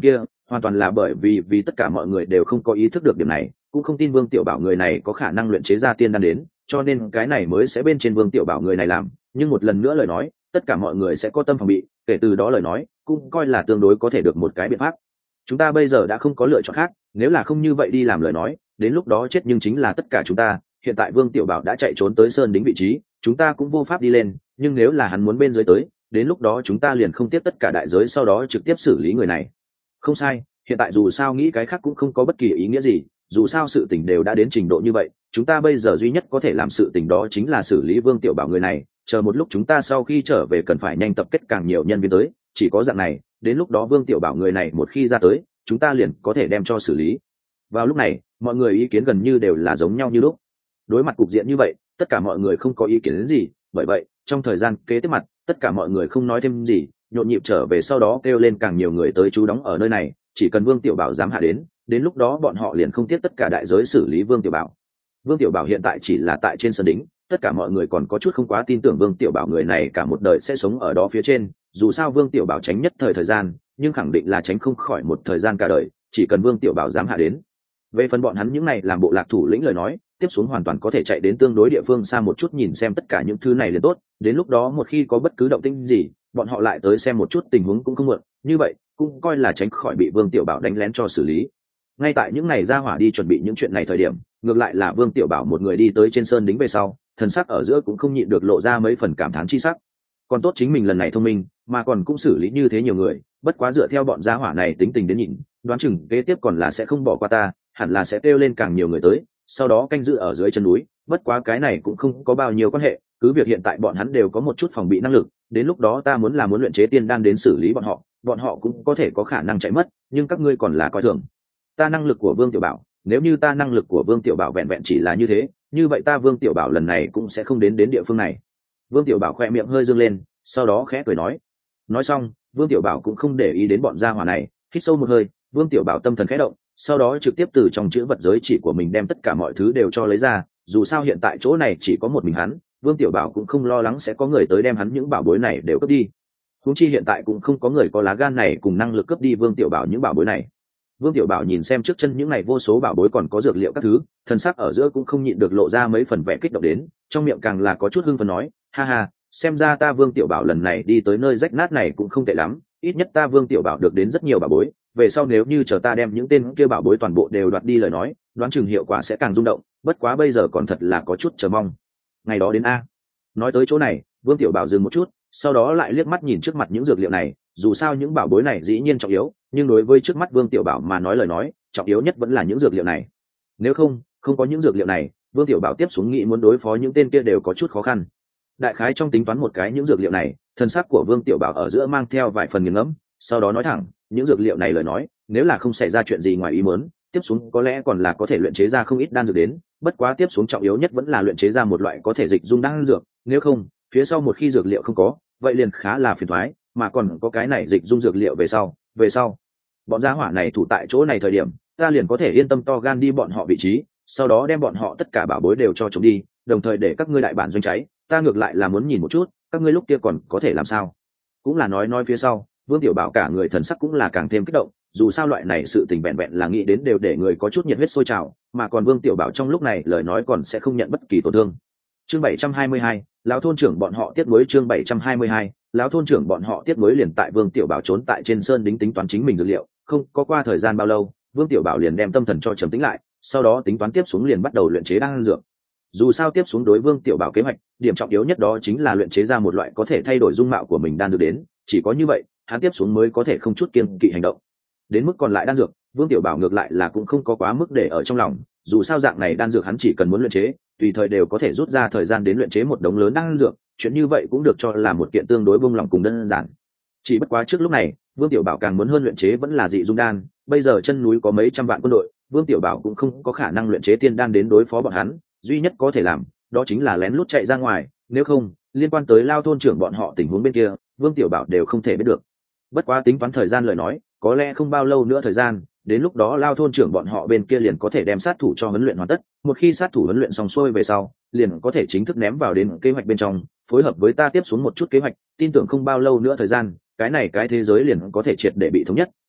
hoàn toàn là bởi vì vì tất cả mọi người đều không có ý thức được điểm này, cũng không tin Vương Tiểu Bảo người này có khả năng luyện chế ra tiên đan đến, cho nên cái này mới sẽ bên trên Vương Tiểu Bảo người này làm. Nhưng một lần nữa lời nói, tất cả mọi người sẽ có tâm phòng bị, kể từ đó lời nói cũng coi là tương đối có thể được một cái biện pháp. Chúng ta bây giờ đã không có lựa chọn khác, nếu là không như vậy đi làm lời nói, đến lúc đó chết nhưng chính là tất cả chúng ta. Hiện tại Vương Tiểu Bảo đã chạy trốn tới sơn đính vị trí, chúng ta cũng vô pháp đi lên, nhưng nếu là hắn muốn bên dưới tới, đến lúc đó chúng ta liền không tiếp tất cả đại giới, sau đó trực tiếp xử lý người này. Không sai, hiện tại dù sao nghĩ cái khác cũng không có bất kỳ ý nghĩa gì, dù sao sự tình đều đã đến trình độ như vậy, chúng ta bây giờ duy nhất có thể làm sự tình đó chính là xử lý Vương Tiểu Bảo người này, chờ một lúc chúng ta sau khi trở về cần phải nhanh tập kết càng nhiều nhân viên tới, chỉ có dạng này, đến lúc đó Vương Tiểu Bảo người này một khi ra tới, chúng ta liền có thể đem cho xử lý. Vào lúc này, mọi người ý kiến gần như đều là giống nhau như lúc. Đối mặt cục diện như vậy, tất cả mọi người không có ý kiến gì, bởi vậy, trong thời gian kế tiếp mặt, tất cả mọi người không nói thêm gì, nhộn nhịp trở về, sau đó kêu lên càng nhiều người tới trú đóng ở nơi này, chỉ cần Vương Tiểu Bảo dám hạ đến, đến lúc đó bọn họ liền không tiếc tất cả đại giới xử lý Vương Tiểu Bảo. Vương Tiểu Bảo hiện tại chỉ là tại trên sân đính, tất cả mọi người còn có chút không quá tin tưởng Vương Tiểu Bảo người này cả một đời sẽ sống ở đó phía trên, dù sao Vương Tiểu Bảo tránh nhất thời thời gian, nhưng khẳng định là tránh không khỏi một thời gian cả đời, chỉ cần Vương Tiểu Bảo dám hạ đến. Về phần bọn hắn những này làm bộ lạc thủ lĩnh lời nói, tiếp xuống hoàn toàn có thể chạy đến tương đối địa phương xa một chút nhìn xem tất cả những thứ này liền tốt, đến lúc đó một khi có bất cứ động tĩnh gì, bọn họ lại tới xem một chút tình huống cũng không muộn, như vậy cũng coi là tránh khỏi bị Vương Tiểu Bảo đánh lén cho xử lý. Ngay tại những ngày ra hỏa đi chuẩn bị những chuyện này thời điểm, ngược lại là Vương Tiểu Bảo một người đi tới trên sơn đính về sau, thần sắc ở giữa cũng không nhịn được lộ ra mấy phần cảm thán chi sắc. Còn tốt chính mình lần này thông minh, mà còn cũng xử lý như thế nhiều người, bất quá dựa theo bọn gia hỏa này tính tình đến nhìn, đoán chừng kế tiếp còn là sẽ không bỏ qua ta, hẳn là sẽ kêu lên càng nhiều người tới, sau đó canh giữ ở dưới chân núi, bất quá cái này cũng không có bao nhiêu quan hệ, cứ việc hiện tại bọn hắn đều có một chút phòng bị năng lực, đến lúc đó ta muốn là muốn luyện chế tiên đan đến xử lý bọn họ, bọn họ cũng có thể có khả năng chạy mất, nhưng các ngươi còn là coi thường ta năng lực của Vương Tiểu Bảo, nếu như ta năng lực của Vương Tiểu Bảo vẹn vẹn chỉ là như thế, như vậy ta Vương Tiểu Bảo lần này cũng sẽ không đến đến địa phương này. Vương Tiểu Bảo khoe miệng hơi dương lên, sau đó khẽ cười nói. Nói xong, Vương Tiểu Bảo cũng không để ý đến bọn gia hỏa này, hít sâu một hơi, Vương Tiểu Bảo tâm thần khẽ động, sau đó trực tiếp từ trong chữ vật giới chỉ của mình đem tất cả mọi thứ đều cho lấy ra, dù sao hiện tại chỗ này chỉ có một mình hắn, Vương Tiểu Bảo cũng không lo lắng sẽ có người tới đem hắn những bảo bối này đều cướp đi. Huống chi hiện tại cũng không có người có lá gan này cùng năng lực cướp đi Vương Tiểu Bảo những bảo bối này. Vương Tiểu Bảo nhìn xem trước chân những này vô số bảo bối còn có dược liệu các thứ, thần sắc ở giữa cũng không nhịn được lộ ra mấy phần vẻ kích động đến, trong miệng càng là có chút hưng phấn nói, ha ha, xem ra ta Vương Tiểu Bảo lần này đi tới nơi rách nát này cũng không tệ lắm, ít nhất ta Vương Tiểu Bảo được đến rất nhiều bảo bối, về sau nếu như chờ ta đem những tên kia bảo bối toàn bộ đều đoạt đi lời nói, đoán chừng hiệu quả sẽ càng rung động, bất quá bây giờ còn thật là có chút chờ mong. Ngày đó đến a. Nói tới chỗ này, Vương Tiểu Bảo dừng một chút, sau đó lại liếc mắt nhìn trước mặt những dược liệu này, dù sao những bảo bối này dĩ nhiên trọng yếu, nhưng đối với trước mắt Vương Tiểu Bảo mà nói lời nói, trọng yếu nhất vẫn là những dược liệu này. Nếu không, không có những dược liệu này, Vương Tiểu Bảo tiếp xuống nghĩ muốn đối phó những tên kia đều có chút khó khăn. Đại khái trong tính toán một cái những dược liệu này, thân sắc của Vương Tiểu Bảo ở giữa mang theo vài phần nghiền ngẫm, sau đó nói thẳng, những dược liệu này lời nói, nếu là không xảy ra chuyện gì ngoài ý muốn, tiếp xuống có lẽ còn là có thể luyện chế ra không ít đan dược đến, bất quá tiếp xuống trọng yếu nhất vẫn là luyện chế ra một loại có thể dịch dung đan dược, nếu không, phía sau một khi dược liệu không có, vậy liền khá là phiền toái, mà còn có cái này dịch dung dược liệu về sau, về sau, bọn gia hỏa này thủ tại chỗ này thời điểm, ta liền có thể yên tâm to gan đi bọn họ vị trí, sau đó đem bọn họ tất cả bảo bối đều cho chúng đi, đồng thời để các ngươi đại bản doanh cháy, ta ngược lại là muốn nhìn một chút, các ngươi lúc kia còn có thể làm sao. Cũng là nói nói phía sau, Vương Tiểu Bảo cả người thần sắc cũng là càng thêm kích động, dù sao loại này sự tình vẹn vẹn là nghĩ đến đều để người có chút nhiệt huyết sôi trào, mà còn Vương Tiểu Bảo trong lúc này lời nói còn sẽ không nhận bất kỳ tổn thương. Chương bảy trăm hai mươi hai, lão thôn trưởng bọn họ tiếp nối chương bảy trăm hai mươi hai, lão thôn trưởng bọn họ tiếp nối liền tại Vương Tiểu Bảo trốn tại trên sơn đính tính toán chính mình dữ liệu, không có qua thời gian bao lâu, Vương Tiểu Bảo liền đem tâm thần cho trầm tĩnh lại, sau đó tính toán tiếp xuống liền bắt đầu luyện chế đan dược. Dù sao tiếp xuống đối Vương Tiểu Bảo kế hoạch, điểm trọng yếu nhất đó chính là luyện chế ra một loại có thể thay đổi dung mạo của mình đan dược đến, chỉ có như vậy, hắn tiếp xuống mới có thể không chút kiêng kỵ hành động. Đến mức còn lại đan dược, Vương Tiểu Bảo ngược lại là cũng không có quá mức để ở trong lòng, dù sao dạng này đan dược hắn chỉ cần muốn luyện chế, tùy thời đều có thể rút ra thời gian đến luyện chế một đống lớn đan dược, chuyện như vậy cũng được cho là một kiện tương đối buông lòng cùng đơn giản. Chỉ bất quá trước lúc này, Vương Tiểu Bảo càng muốn hơn luyện chế vẫn là dị dung đan, bây giờ chân núi có mấy trăm vạn quân đội, Vương Tiểu Bảo cũng không có khả năng luyện chế tiên đan đến đối phó bọn hắn, duy nhất có thể làm, đó chính là lén lút chạy ra ngoài, nếu không, liên quan tới Lao thôn trưởng bọn họ tình huống bên kia, Vương Tiểu Bảo đều không thể biết được. Bất quá tính toán thời gian lời nói, có lẽ không bao lâu nữa thời gian, đến lúc đó Lao thôn trưởng bọn họ bên kia liền có thể đem sát thủ cho huấn luyện hoàn tất, một khi sát thủ huấn luyện xong xuôi về sau, liền có thể chính thức ném vào đến kế hoạch bên trong, phối hợp với ta tiếp xuống một chút kế hoạch, tin tưởng không bao lâu nữa thời gian, cái này cái thế giới liền có thể triệt để bị thống nhất,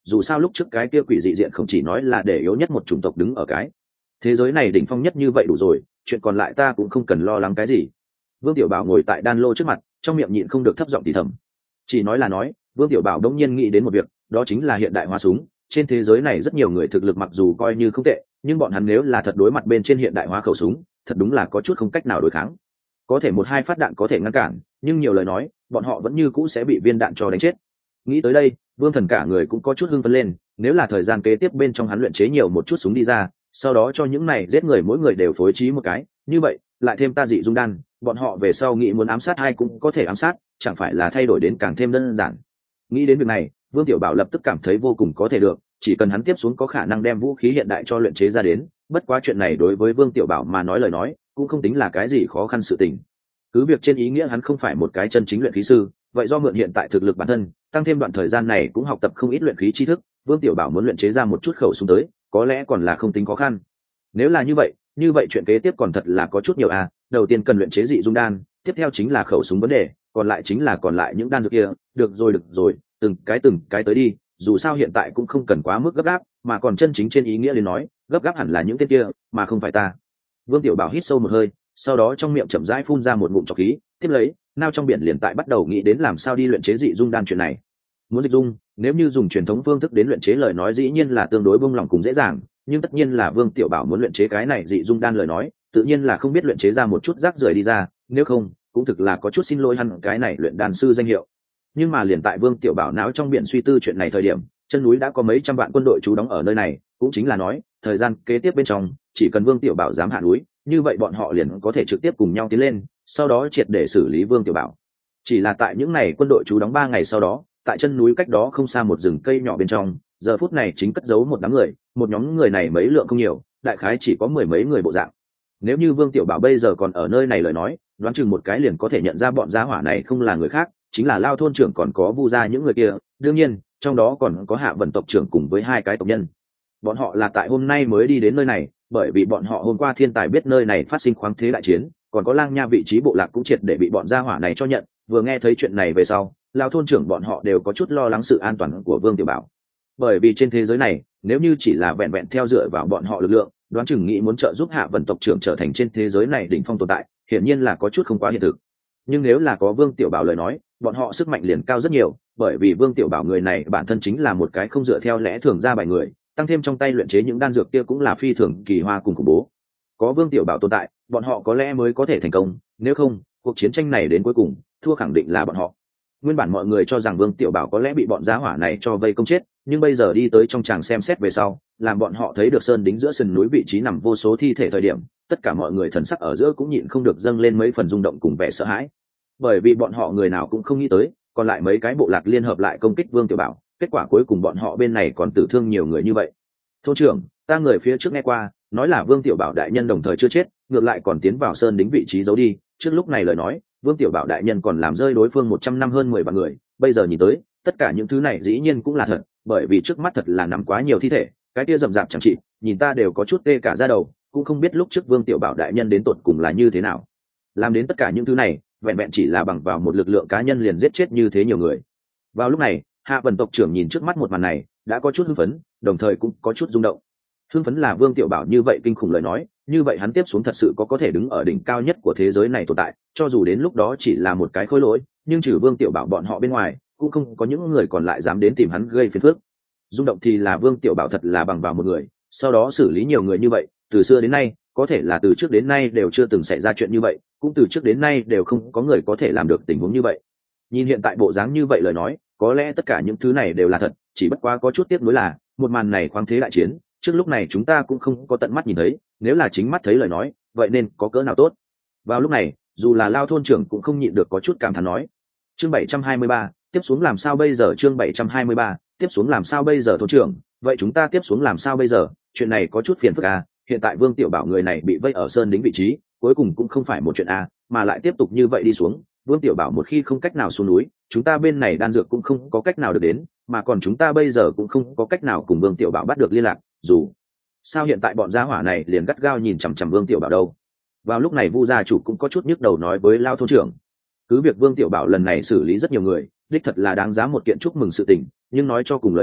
dù sao lúc trước cái kia quỷ dị diện không chỉ nói là để yếu nhất một chủng tộc đứng ở cái thế giới này đỉnh phong nhất như vậy đủ rồi, chuyện còn lại ta cũng không cần lo lắng cái gì. Vương Tiểu Bảo ngồi tại đan lô trước mặt, trong miệng nhịn không được thấp giọng thì thầm. Chỉ nói là nói, Vương Tiểu Bảo đống nhiên nghĩ đến một việc, đó chính là hiện đại hóa súng. Trên thế giới này rất nhiều người thực lực mặc dù coi như không tệ, nhưng bọn hắn nếu là thật đối mặt bên trên hiện đại hóa khẩu súng, thật đúng là có chút không cách nào đối kháng. Có thể một hai phát đạn có thể ngăn cản, nhưng nhiều lời nói, bọn họ vẫn như cũ sẽ bị viên đạn cho đánh chết. Nghĩ tới đây, Vương Thần cả người cũng có chút hưng phấn lên, nếu là thời gian kế tiếp bên trong hắn luyện chế nhiều một chút súng đi ra, sau đó cho những này giết người mỗi người đều phối trí một cái, như vậy, lại thêm ta dị dung đan, bọn họ về sau nghĩ muốn ám sát ai cũng có thể ám sát, chẳng phải là thay đổi đến càng thêm đơn giản. Nghĩ đến việc này, Vương Tiểu Bảo lập tức cảm thấy vô cùng có thể được, chỉ cần hắn tiếp xuống có khả năng đem vũ khí hiện đại cho luyện chế ra đến, bất quá chuyện này đối với Vương Tiểu Bảo mà nói lời nói, cũng không tính là cái gì khó khăn sự tình. Cứ việc trên ý nghĩa hắn không phải một cái chân chính luyện khí sư, vậy do mượn hiện tại thực lực bản thân, tăng thêm đoạn thời gian này cũng học tập không ít luyện khí tri thức, Vương Tiểu Bảo muốn luyện chế ra một chút khẩu súng tới, có lẽ còn là không tính khó khăn. Nếu là như vậy, như vậy chuyện kế tiếp còn thật là có chút nhiều à, đầu tiên cần luyện chế dị dung đan, tiếp theo chính là khẩu súng vấn đề, còn lại chính là còn lại những đan dược kia, được rồi được rồi, từng cái từng cái tới đi, dù sao hiện tại cũng không cần quá mức gấp gáp, mà còn chân chính trên ý nghĩa liền nói, gấp gáp hẳn là những tên kia, mà không phải ta. Vương Tiểu Bảo hít sâu một hơi, sau đó trong miệng chậm rãi phun ra một ngụm trọc khí, tiếp lấy, nao trong biển liền tại bắt đầu nghĩ đến làm sao đi luyện chế dị dung đan chuyện này. Muốn dịch dung, nếu như dùng truyền thống phương thức đến luyện chế lời nói dĩ nhiên là tương đối bông lòng cùng dễ dàng, nhưng tất nhiên là Vương Tiểu Bảo muốn luyện chế cái này dị dung đan lời nói, tự nhiên là không biết luyện chế ra một chút rác rưởi đi ra, nếu không, cũng thực là có chút xin lỗi hắn cái này luyện đan sư danh hiệu. Nhưng mà liền tại Vương Tiểu Bảo não trong biển suy tư chuyện này thời điểm, chân núi đã có mấy trăm vạn quân đội trú đóng ở nơi này, cũng chính là nói, thời gian kế tiếp bên trong, chỉ cần Vương Tiểu Bảo dám hạ núi, như vậy bọn họ liền có thể trực tiếp cùng nhau tiến lên, sau đó triệt để xử lý Vương Tiểu Bảo. Chỉ là tại những này quân đội trú đóng ba ngày sau đó, tại chân núi cách đó không xa một rừng cây nhỏ bên trong, giờ phút này chính cất giấu một đám người, một nhóm người này mấy lượng không nhiều, đại khái chỉ có mười mấy người bộ dạng. Nếu như Vương Tiểu Bảo bây giờ còn ở nơi này lời nói, đoán chừng một cái liền có thể nhận ra bọn gia hỏa này không là người khác, chính là Lao thôn trưởng còn có Vu gia những người kia, đương nhiên, trong đó còn có Hạ Vân tộc trưởng cùng với hai cái tộc nhân. Bọn họ là tại hôm nay mới đi đến nơi này, bởi vì bọn họ hôm qua thiên tài biết nơi này phát sinh khoáng thế đại chiến, còn có Lang Nha vị trí bộ lạc cũng triệt để bị bọn gia hỏa này cho nhận, vừa nghe thấy chuyện này về sau, Lao thôn trưởng bọn họ đều có chút lo lắng sự an toàn của Vương Tiểu Bảo. Bởi vì trên thế giới này, nếu như chỉ là vẹn vẹn theo dựa vào bọn họ lực lượng, đoán chừng nghĩ muốn trợ giúp Hạ Vân tộc trưởng trở thành trên thế giới này đỉnh phong tồn tại, hiển nhiên là có chút không quá hiện thực. Nhưng nếu là có Vương Tiểu Bảo lời nói, bọn họ sức mạnh liền cao rất nhiều, bởi vì Vương Tiểu Bảo người này bản thân chính là một cái không dựa theo lẽ thường ra bài người, tăng thêm trong tay luyện chế những đan dược kia cũng là phi thường kỳ hoa cùng khủng bố. Có Vương Tiểu Bảo tồn tại, bọn họ có lẽ mới có thể thành công, nếu không, cuộc chiến tranh này đến cuối cùng, thua khẳng định là bọn họ. Nguyên bản mọi người cho rằng Vương Tiểu Bảo có lẽ bị bọn giá hỏa này cho vây công chết, nhưng bây giờ đi tới trong tràng xem xét về sau, làm bọn họ thấy được sơn đính giữa sườn núi vị trí nằm vô số thi thể thời điểm, tất cả mọi người thần sắc ở giữa cũng nhịn không được dâng lên mấy phần rung động cùng vẻ sợ hãi. Bởi vì bọn họ người nào cũng không nghĩ tới, còn lại mấy cái bộ lạc liên hợp lại công kích Vương Tiểu Bảo, kết quả cuối cùng bọn họ bên này còn tử thương nhiều người như vậy. Thôn trưởng, ta người phía trước nghe qua, nói là Vương Tiểu Bảo đại nhân đồng thời chưa chết, ngược lại còn tiến vào sơn đính vị trí giấu đi, trước lúc này lời nói, Vương Tiểu Bảo đại nhân còn làm rơi đối phương một trăm năm hơn mười vạn người, bây giờ nhìn tới, tất cả những thứ này dĩ nhiên cũng là thật, bởi vì trước mắt thật là nằm quá nhiều thi thể, cái kia rậm rạp chẳng trị, nhìn ta đều có chút tê cả da đầu, cũng không biết lúc trước Vương Tiểu Bảo đại nhân đến tột cùng là như thế nào. Làm đến tất cả những thứ này, vẹn vẹn chỉ là bằng vào một lực lượng cá nhân liền giết chết như thế nhiều người. Vào lúc này, Hạ Vân tộc trưởng nhìn trước mắt một màn này, đã có chút hưng phấn, đồng thời cũng có chút rung động. Hưng phấn là Vương Tiểu Bảo như vậy kinh khủng lời nói, như vậy hắn tiếp xuống thật sự có có thể đứng ở đỉnh cao nhất của thế giới này tồn tại, cho dù đến lúc đó chỉ là một cái khối lỗi, nhưng trừ Vương Tiểu Bảo bọn họ bên ngoài, cũng không có những người còn lại dám đến tìm hắn gây phiền phức. Rung động thì là Vương Tiểu Bảo thật là bằng vào một người, sau đó xử lý nhiều người như vậy, từ xưa đến nay, có thể là từ trước đến nay đều chưa từng xảy ra chuyện như vậy, cũng từ trước đến nay đều không có người có thể làm được tình huống như vậy. Nhìn hiện tại bộ dáng như vậy lời nói, có lẽ tất cả những thứ này đều là thật, chỉ bất quá có chút tiếc nuối là, một màn này khoáng thế đại chiến, trước lúc này chúng ta cũng không có tận mắt nhìn thấy, nếu là chính mắt thấy lời nói, vậy nên có cỡ nào tốt. Vào lúc này, dù là Lao thôn trưởng cũng không nhịn được có chút cảm thán nói. Chương bảy trăm hai mươi ba, tiếp xuống làm sao bây giờ? Chương bảy trăm hai mươi ba, tiếp xuống làm sao bây giờ thôn trưởng? Vậy chúng ta tiếp xuống làm sao bây giờ? Chuyện này có chút phiền phức à, hiện tại Vương Tiểu Bảo người này bị vây ở sơn đính vị trí, cuối cùng cũng không phải một chuyện à, mà lại tiếp tục như vậy đi xuống, Vương Tiểu Bảo một khi không cách nào xuống núi, chúng ta bên này đan dược cũng không có cách nào được đến, mà còn chúng ta bây giờ cũng không có cách nào cùng Vương Tiểu Bảo bắt được liên lạc, dù sao hiện tại bọn gia hỏa này liền gắt gao nhìn chằm chằm Vương Tiểu Bảo đâu. Vào lúc này Vu gia chủ cũng có chút nhức đầu nói với Lao thôn trưởng, cứ việc Vương Tiểu Bảo lần này xử lý rất nhiều người, đích thật là đáng giá một kiện chúc mừng sự tình, nhưng nói cho cùng lời nói,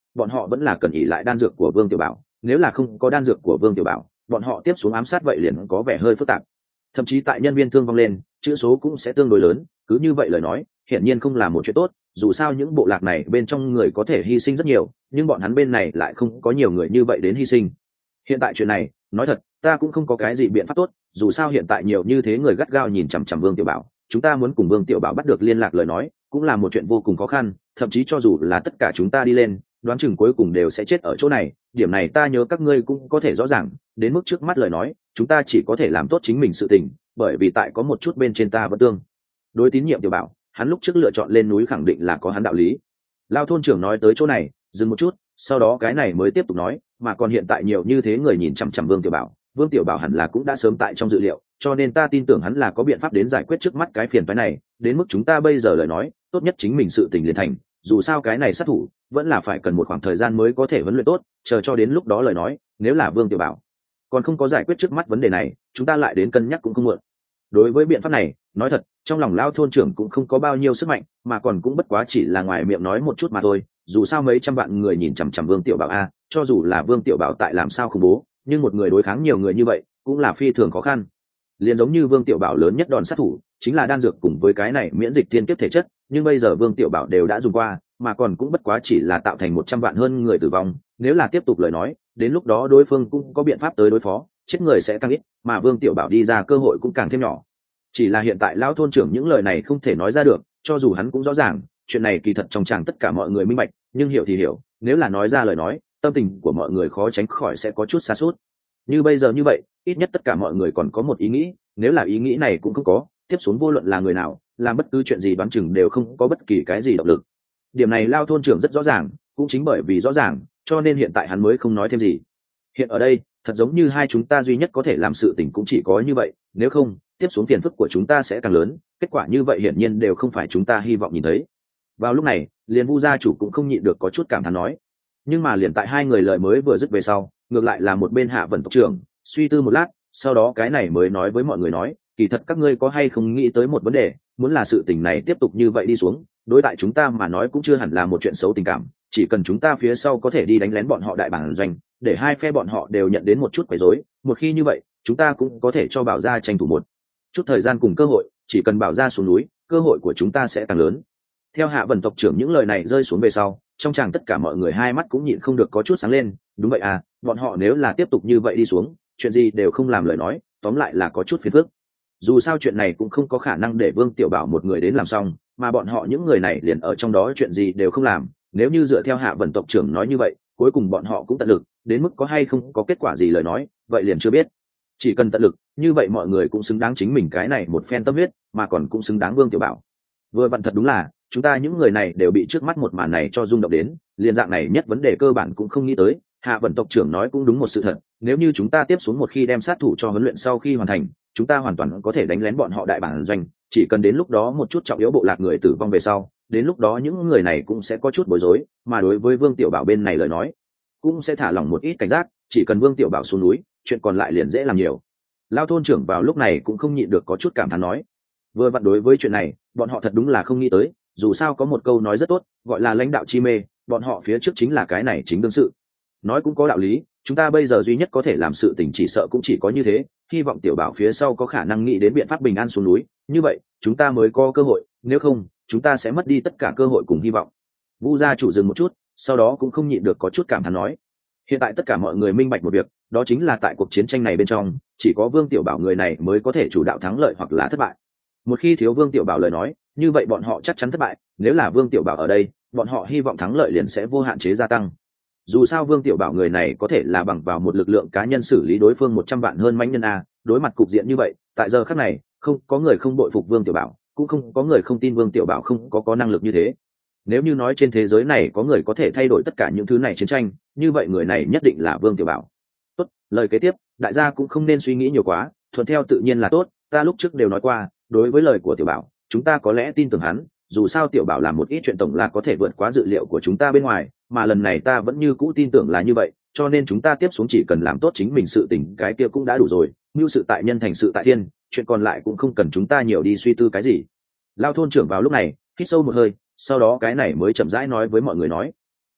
bọn họ vẫn là cần ỉ lại đan dược của Vương Tiểu Bảo, nếu là không có đan dược của Vương Tiểu Bảo, bọn họ tiếp xuống ám sát vậy liền có vẻ hơi phức tạp. Thậm chí tại nhân viên thương vong lên, chữ số cũng sẽ tương đối lớn, cứ như vậy lời nói, hiển nhiên không là một chuyện tốt, dù sao những bộ lạc này bên trong người có thể hy sinh rất nhiều, nhưng bọn hắn bên này lại không có nhiều người như vậy đến hy sinh. Hiện tại chuyện này, nói thật, ta cũng không có cái gì biện pháp tốt, dù sao hiện tại nhiều như thế người gắt gao nhìn chằm chằm Vương Tiểu Bảo, chúng ta muốn cùng Vương Tiểu Bảo bắt được liên lạc lời nói, cũng là một chuyện vô cùng khó khăn, thậm chí cho dù là tất cả chúng ta đi lên, đoán chừng cuối cùng đều sẽ chết ở chỗ này, điểm này ta nhớ các ngươi cũng có thể rõ ràng, đến mức trước mắt lời nói, chúng ta chỉ có thể làm tốt chính mình sự tình, bởi vì tại có một chút bên trên ta vẫn tương đối tín nhiệm Tiểu Bảo, hắn lúc trước lựa chọn lên núi khẳng định là có hắn đạo lý. Lao thôn trưởng nói tới chỗ này, dừng một chút, sau đó cái này mới tiếp tục nói, mà còn hiện tại nhiều như thế người nhìn chằm chằm Vương Tiểu Bảo, Vương Tiểu Bảo hẳn là cũng đã sớm tại trong dự liệu, cho nên ta tin tưởng hắn là có biện pháp đến giải quyết trước mắt cái phiền phức này, đến mức chúng ta bây giờ lời nói, tốt nhất chính mình sự tình liền thành, dù sao cái này sát thủ vẫn là phải cần một khoảng thời gian mới có thể huấn luyện tốt, chờ cho đến lúc đó lời nói, nếu là Vương Tiểu Bảo còn không có giải quyết trước mắt vấn đề này, chúng ta lại đến cân nhắc cũng không muộn. Đối với biện pháp này, nói thật, trong lòng Lao thôn trưởng cũng không có bao nhiêu sức mạnh, mà còn cũng bất quá chỉ là ngoài miệng nói một chút mà thôi, dù sao mấy trăm vạn người nhìn chằm chằm Vương Tiểu Bảo a, cho dù là Vương Tiểu Bảo tại làm sao khủng bố, nhưng một người đối kháng nhiều người như vậy cũng là phi thường khó khăn. Liền giống như Vương Tiểu Bảo lớn nhất đòn sát thủ chính là đan dược cùng với cái này miễn dịch thiên kiếp thể chất, nhưng bây giờ Vương Tiểu Bảo đều đã dùng qua, mà còn cũng bất quá chỉ là tạo thành một trăm vạn hơn người tử vong, nếu là tiếp tục lời nói, đến lúc đó đối phương cũng có biện pháp tới đối phó, chết người sẽ càng ít, mà Vương Tiểu Bảo đi ra cơ hội cũng càng thêm nhỏ. Chỉ là hiện tại lão thôn trưởng những lời này không thể nói ra được, cho dù hắn cũng rõ ràng, chuyện này kỳ thật trong chàng tất cả mọi người minh bạch, nhưng hiểu thì hiểu, nếu là nói ra lời nói, tâm tình của mọi người khó tránh khỏi sẽ có chút sa sút. Như bây giờ như vậy, ít nhất tất cả mọi người còn có một ý nghĩ, nếu là ý nghĩ này cũng không có, tiếp xuống vô luận là người nào, làm bất cứ chuyện gì đoán chừng đều không có bất kỳ cái gì động lực. Điểm này Lao thôn trưởng rất rõ ràng, cũng chính bởi vì rõ ràng, cho nên hiện tại hắn mới không nói thêm gì. Hiện ở đây, thật giống như hai chúng ta duy nhất có thể làm sự tình cũng chỉ có như vậy, nếu không, tiếp xuống phiền phức của chúng ta sẽ càng lớn, kết quả như vậy hiển nhiên đều không phải chúng ta hy vọng nhìn thấy. Vào lúc này, liền Vu gia chủ cũng không nhịn được có chút cảm thán nói. Nhưng mà liền tại hai người lời mới vừa dứt về sau, ngược lại là một bên Hạ Vân tộc trưởng, suy tư một lát, sau đó cái này mới nói với mọi người nói, kỳ thật các ngươi có hay không nghĩ tới một vấn đề, muốn là sự tình này tiếp tục như vậy đi xuống, đối tại chúng ta mà nói cũng chưa hẳn là một chuyện xấu tình cảm, chỉ cần chúng ta phía sau có thể đi đánh lén bọn họ đại bản doanh, để hai phe bọn họ đều nhận đến một chút quấy rối, một khi như vậy, chúng ta cũng có thể cho Bảo gia tranh thủ một chút thời gian cùng cơ hội, chỉ cần Bảo gia xuống núi, cơ hội của chúng ta sẽ càng lớn. Theo Hạ Vân tộc trưởng những lời này rơi xuống về sau, trong chàng tất cả mọi người hai mắt cũng nhịn không được có chút sáng lên, đúng vậy à, bọn họ nếu là tiếp tục như vậy đi xuống, chuyện gì đều không làm lời nói, tóm lại là có chút phiền phức. Dù sao chuyện này cũng không có khả năng để Vương Tiểu Bảo một người đến làm xong, mà bọn họ những người này liền ở trong đó chuyện gì đều không làm, nếu như dựa theo Hạ Vân tộc trưởng nói như vậy, cuối cùng bọn họ cũng tận lực, đến mức có hay không có kết quả gì lời nói, vậy liền chưa biết. Chỉ cần tận lực, như vậy mọi người cũng xứng đáng chính mình cái này một phen tâm huyết, mà còn cũng xứng đáng Vương Tiểu Bảo. Vừa vặn thật đúng là, chúng ta những người này đều bị trước mắt một màn này cho rung động đến, liên dạng này nhất vấn đề cơ bản cũng không nghĩ tới. Hạ Vân tộc trưởng nói cũng đúng một sự thật, nếu như chúng ta tiếp xuống một khi đem sát thủ cho huấn luyện sau khi hoàn thành, chúng ta hoàn toàn có thể đánh lén bọn họ đại bản doanh, chỉ cần đến lúc đó một chút trọng yếu bộ lạc người tử vong về sau, đến lúc đó những người này cũng sẽ có chút bối rối, mà đối với Vương Tiểu Bảo bên này lời nói, cũng sẽ thả lỏng một ít cảnh giác, chỉ cần Vương Tiểu Bảo xuống núi, chuyện còn lại liền dễ làm nhiều. Lao thôn trưởng vào lúc này cũng không nhịn được có chút cảm thán nói, vừa vặn đối với chuyện này, bọn họ thật đúng là không nghĩ tới, dù sao có một câu nói rất tốt, gọi là lãnh đạo chi mê, bọn họ phía trước chính là cái này chính đương sự. Nói cũng có đạo lý, chúng ta bây giờ duy nhất có thể làm sự tình chỉ sợ cũng chỉ có như thế, hy vọng Tiểu Bảo phía sau có khả năng nghĩ đến biện pháp bình an xuống núi, như vậy, chúng ta mới có cơ hội, nếu không, chúng ta sẽ mất đi tất cả cơ hội cùng hy vọng. Vu gia chủ dừng một chút, sau đó cũng không nhịn được có chút cảm thán nói, hiện tại tất cả mọi người minh bạch một việc, đó chính là tại cuộc chiến tranh này bên trong, chỉ có Vương Tiểu Bảo người này mới có thể chủ đạo thắng lợi hoặc là thất bại. Một khi thiếu Vương Tiểu Bảo lời nói, như vậy bọn họ chắc chắn thất bại, nếu là Vương Tiểu Bảo ở đây, bọn họ hy vọng thắng lợi liền sẽ vô hạn chế gia tăng. Dù sao Vương Tiểu Bảo người này có thể là bằng vào một lực lượng cá nhân xử lý đối phương một trăm vạn hơn mãnh nhân a, đối mặt cục diện như vậy, tại giờ khắc này, không có người không bội phục Vương Tiểu Bảo, cũng không có người không tin Vương Tiểu Bảo không có có năng lực như thế. Nếu như nói trên thế giới này có người có thể thay đổi tất cả những thứ này chiến tranh, như vậy người này nhất định là Vương Tiểu Bảo. Tốt, lời kế tiếp, đại gia cũng không nên suy nghĩ nhiều quá, thuận theo tự nhiên là tốt, ta lúc trước đều nói qua, đối với lời của Tiểu Bảo, chúng ta có lẽ tin tưởng hắn, dù sao Tiểu Bảo làm một ít chuyện tổng là có thể vượt quá dự liệu của chúng ta bên ngoài, mà lần này ta vẫn như cũ tin tưởng là như vậy, cho nên chúng ta tiếp xuống chỉ cần làm tốt chính mình sự tình, cái kia cũng đã đủ rồi, mưu sự tại nhân thành sự tại thiên, chuyện còn lại cũng không cần chúng ta nhiều đi suy tư cái gì. Lao thôn trưởng vào lúc này hít sâu một hơi, sau đó cái này mới chậm rãi nói với mọi người nói,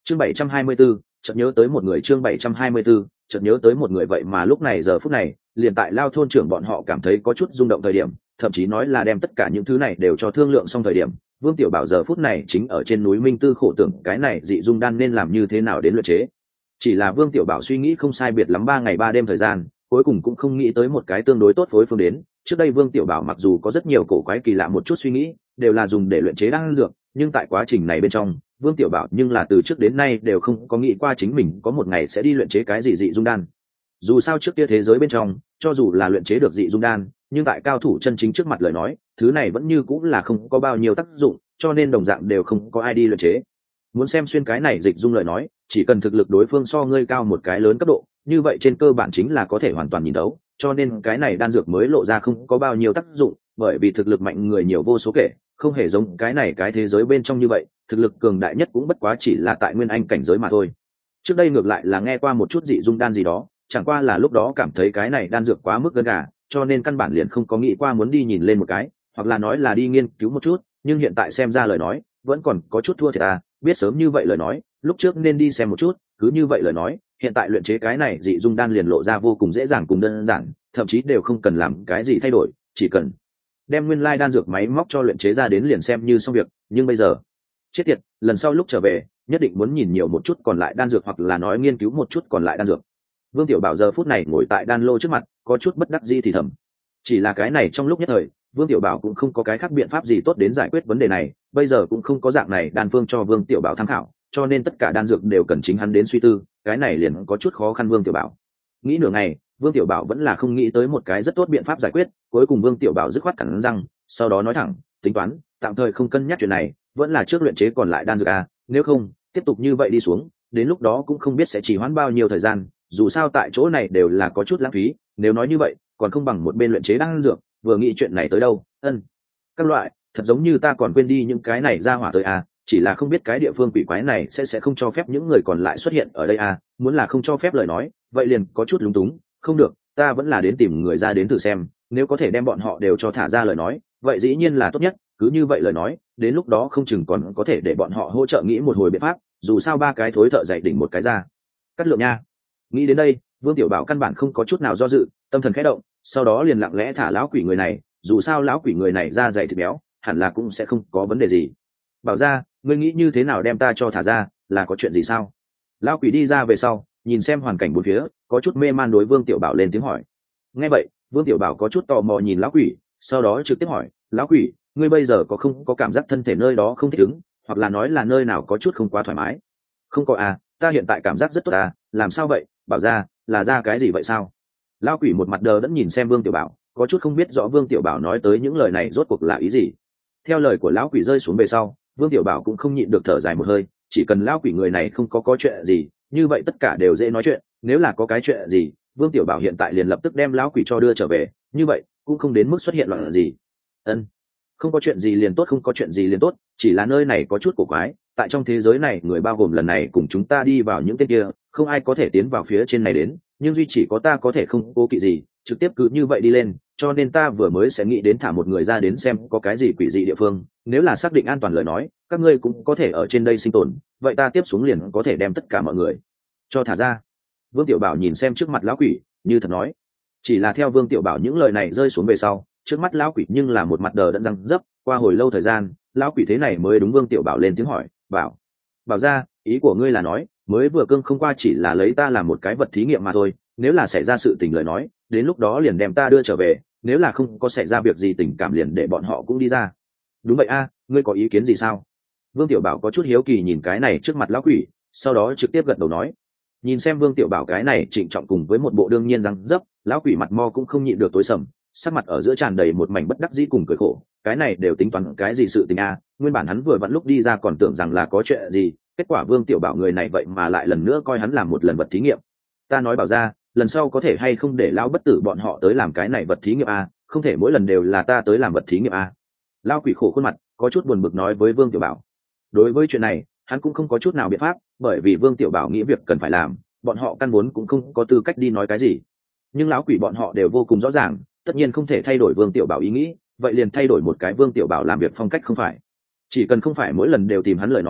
chương bảy trăm hai mươi 724, chợt nhớ tới một người chương bảy trăm hai mươi 724, chợt nhớ tới một người vậy mà lúc này giờ phút này liền tại Lao thôn trưởng bọn họ cảm thấy có chút rung động thời điểm, thậm chí nói là đem tất cả những thứ này đều cho thương lượng xong thời điểm, Vương Tiểu Bảo giờ phút này chính ở trên núi Minh Tư khổ tưởng cái này dị dung đan nên làm như thế nào đến luyện chế. Chỉ là Vương Tiểu Bảo suy nghĩ không sai biệt lắm ba ngày ba đêm thời gian, cuối cùng cũng không nghĩ tới một cái tương đối tốt phối phương đến. Trước đây Vương Tiểu Bảo mặc dù có rất nhiều cổ quái kỳ lạ một chút suy nghĩ, đều là dùng để luyện chế đan dược, nhưng tại quá trình này bên trong, Vương Tiểu Bảo nhưng là từ trước đến nay đều không có nghĩ qua chính mình có một ngày sẽ đi luyện chế cái gì dị dung đan. Dù sao trước kia thế giới bên trong, cho dù là luyện chế được dị dung đan, nhưng tại cao thủ chân chính trước mặt lời nói, thứ này vẫn như cũng là không có bao nhiêu tác dụng, cho nên đồng dạng đều không có ai đi luyện chế. Muốn xem xuyên cái này dịch dung lời nói, chỉ cần thực lực đối phương so ngươi cao một cái lớn cấp độ, như vậy trên cơ bản chính là có thể hoàn toàn nhìn đấu, cho nên cái này đan dược mới lộ ra không có bao nhiêu tác dụng, bởi vì thực lực mạnh người nhiều vô số kể, không hề giống cái này cái thế giới bên trong như vậy, thực lực cường đại nhất cũng bất quá chỉ là tại nguyên anh cảnh giới mà thôi. Trước đây ngược lại là nghe qua một chút dị dung đan gì đó, chẳng qua là lúc đó cảm thấy cái này đan dược quá mức gân gà, cho nên căn bản liền không có nghĩ qua muốn đi nhìn lên một cái, hoặc là nói là đi nghiên cứu một chút, nhưng hiện tại xem ra lời nói, vẫn còn có chút thua thiệt à, biết sớm như vậy lời nói, lúc trước nên đi xem một chút, cứ như vậy lời nói, hiện tại luyện chế cái này dị dung đan liền lộ ra vô cùng dễ dàng cùng đơn giản, thậm chí đều không cần làm cái gì thay đổi, chỉ cần đem nguyên lai đan dược máy móc cho luyện chế ra đến liền xem như xong việc, nhưng bây giờ, chết tiệt, lần sau lúc trở về, nhất định muốn nhìn nhiều một chút còn lại đan dược hoặc là nói nghiên cứu một chút còn lại đan dược. Vương Tiểu Bảo giờ phút này ngồi tại đan lô trước mặt, có chút bất đắc dĩ thì thầm. Chỉ là cái này trong lúc nhất thời, Vương Tiểu Bảo cũng không có cái khác biện pháp gì tốt đến giải quyết vấn đề này, bây giờ cũng không có dạng này đan phương cho Vương Tiểu Bảo tham khảo, cho nên tất cả đan dược đều cần chính hắn đến suy tư, cái này liền có chút khó khăn. Vương Tiểu Bảo nghĩ nửa ngày, Vương Tiểu Bảo vẫn là không nghĩ tới một cái rất tốt biện pháp giải quyết, cuối cùng Vương Tiểu Bảo dứt khoát cắn răng, sau đó nói thẳng, tính toán, tạm thời không cân nhắc chuyện này, vẫn là trước luyện chế còn lại đan dược à, nếu không, tiếp tục như vậy đi xuống, đến lúc đó cũng không biết sẽ chỉ hoãn bao nhiêu thời gian, dù sao tại chỗ này đều là có chút lãng phí, nếu nói như vậy, còn không bằng một bên luyện chế đan dược, vừa nghĩ chuyện này tới đâu, ân. Các loại, thật giống như ta còn quên đi những cái này ra hỏa tới à, chỉ là không biết cái địa phương quỷ quái này sẽ sẽ không cho phép những người còn lại xuất hiện ở đây à, muốn là không cho phép lời nói, vậy liền có chút lúng túng, không được, ta vẫn là đến tìm người ra đến thử xem, nếu có thể đem bọn họ đều cho thả ra lời nói, vậy dĩ nhiên là tốt nhất, cứ như vậy lời nói, đến lúc đó không chừng còn có thể để bọn họ hỗ trợ nghĩ một hồi biện pháp, dù sao ba cái thối thợ dạy đỉnh một cái ra. Cắt lượng nha. Nghĩ đến đây, Vương Tiểu Bảo căn bản không có chút nào do dự, tâm thần khẽ động, sau đó liền lặng lẽ thả lão quỷ người này, dù sao lão quỷ người này da dày thịt béo, hẳn là cũng sẽ không có vấn đề gì. Bảo ra, ngươi nghĩ như thế nào đem ta cho thả ra, là có chuyện gì sao? Lão quỷ đi ra về sau, nhìn xem hoàn cảnh bốn phía, có chút mê man đối Vương Tiểu Bảo lên tiếng hỏi. Nghe vậy, Vương Tiểu Bảo có chút tò mò nhìn lão quỷ, sau đó trực tiếp hỏi, lão quỷ, ngươi bây giờ có không có cảm giác thân thể nơi đó không thích ứng, hoặc là nói là nơi nào có chút không quá thoải mái? Không có à, ta hiện tại cảm giác rất tốt à, làm sao vậy? Bảo ra, là ra cái gì vậy sao? Lão quỷ một mặt đờ đẫn nhìn xem Vương Tiểu Bảo, có chút không biết rõ Vương Tiểu Bảo nói tới những lời này rốt cuộc là ý gì. Theo lời của lão quỷ rơi xuống về sau, Vương Tiểu Bảo cũng không nhịn được thở dài một hơi, chỉ cần lão quỷ người này không có có chuyện gì, như vậy tất cả đều dễ nói chuyện, nếu là có cái chuyện gì, Vương Tiểu Bảo hiện tại liền lập tức đem lão quỷ cho đưa trở về, như vậy cũng không đến mức xuất hiện loạn gì. Ân, không có chuyện gì liền tốt, không có chuyện gì liền tốt, chỉ là nơi này có chút cổ quái, tại trong thế giới này người bao gồm lần này cùng chúng ta đi vào những tên kia, không ai có thể tiến vào phía trên này đến, nhưng duy chỉ có ta có thể không cố kỵ gì, trực tiếp cứ như vậy đi lên, cho nên ta vừa mới sẽ nghĩ đến thả một người ra đến xem có cái gì quỷ dị địa phương, nếu là xác định an toàn lời nói, các ngươi cũng có thể ở trên đây sinh tồn, vậy ta tiếp xuống liền có thể đem tất cả mọi người cho thả ra. Vương Tiểu Bảo nhìn xem trước mặt lão quỷ, như thật nói. Chỉ là theo Vương Tiểu Bảo những lời này rơi xuống về sau, trước mắt lão quỷ nhưng là một mặt đờ đẫn răng dấp, qua hồi lâu thời gian, lão quỷ thế này mới đúng Vương Tiểu Bảo lên tiếng hỏi, bảo, bảo ra, ý của ngươi là nói, mới vừa cương không qua chỉ là lấy ta làm một cái vật thí nghiệm mà thôi, nếu là xảy ra sự tình lời nói, đến lúc đó liền đem ta đưa trở về, nếu là không có xảy ra việc gì tình cảm liền để bọn họ cũng đi ra. Đúng vậy a, ngươi có ý kiến gì sao? Vương Tiểu Bảo có chút hiếu kỳ nhìn cái này trước mặt lão quỷ, sau đó trực tiếp gật đầu nói. Nhìn xem Vương Tiểu Bảo cái này trịnh trọng cùng với một bộ đương nhiên răng dấp, lão quỷ mặt mo cũng không nhịn được tối sầm, sắc mặt ở giữa tràn đầy một mảnh bất đắc dĩ cùng cười khổ, cái này đều tính toán cái gì sự tình a, nguyên bản hắn vừa vặn lúc đi ra còn tưởng rằng là có chuyện gì, kết quả Vương Tiểu Bảo người này vậy mà lại lần nữa coi hắn làm một lần vật thí nghiệm. Ta nói bảo ra, lần sau có thể hay không để lão bất tử bọn họ tới làm cái này vật thí nghiệm a, không thể mỗi lần đều là ta tới làm vật thí nghiệm a. Lão quỷ khổ khuôn mặt, có chút buồn bực nói với Vương Tiểu Bảo. Đối với chuyện này, hắn cũng không có chút nào biện pháp, bởi vì Vương Tiểu Bảo nghĩ việc cần phải làm, bọn họ căn vốn cũng không có tư cách đi nói cái gì. Nhưng lão quỷ bọn họ đều vô cùng rõ ràng, tất nhiên không thể thay đổi Vương Tiểu Bảo ý nghĩ, vậy liền thay đổi một cái Vương Tiểu Bảo làm việc phong cách không phải. Chỉ cần không phải mỗi lần đều tìm hắn lời nói,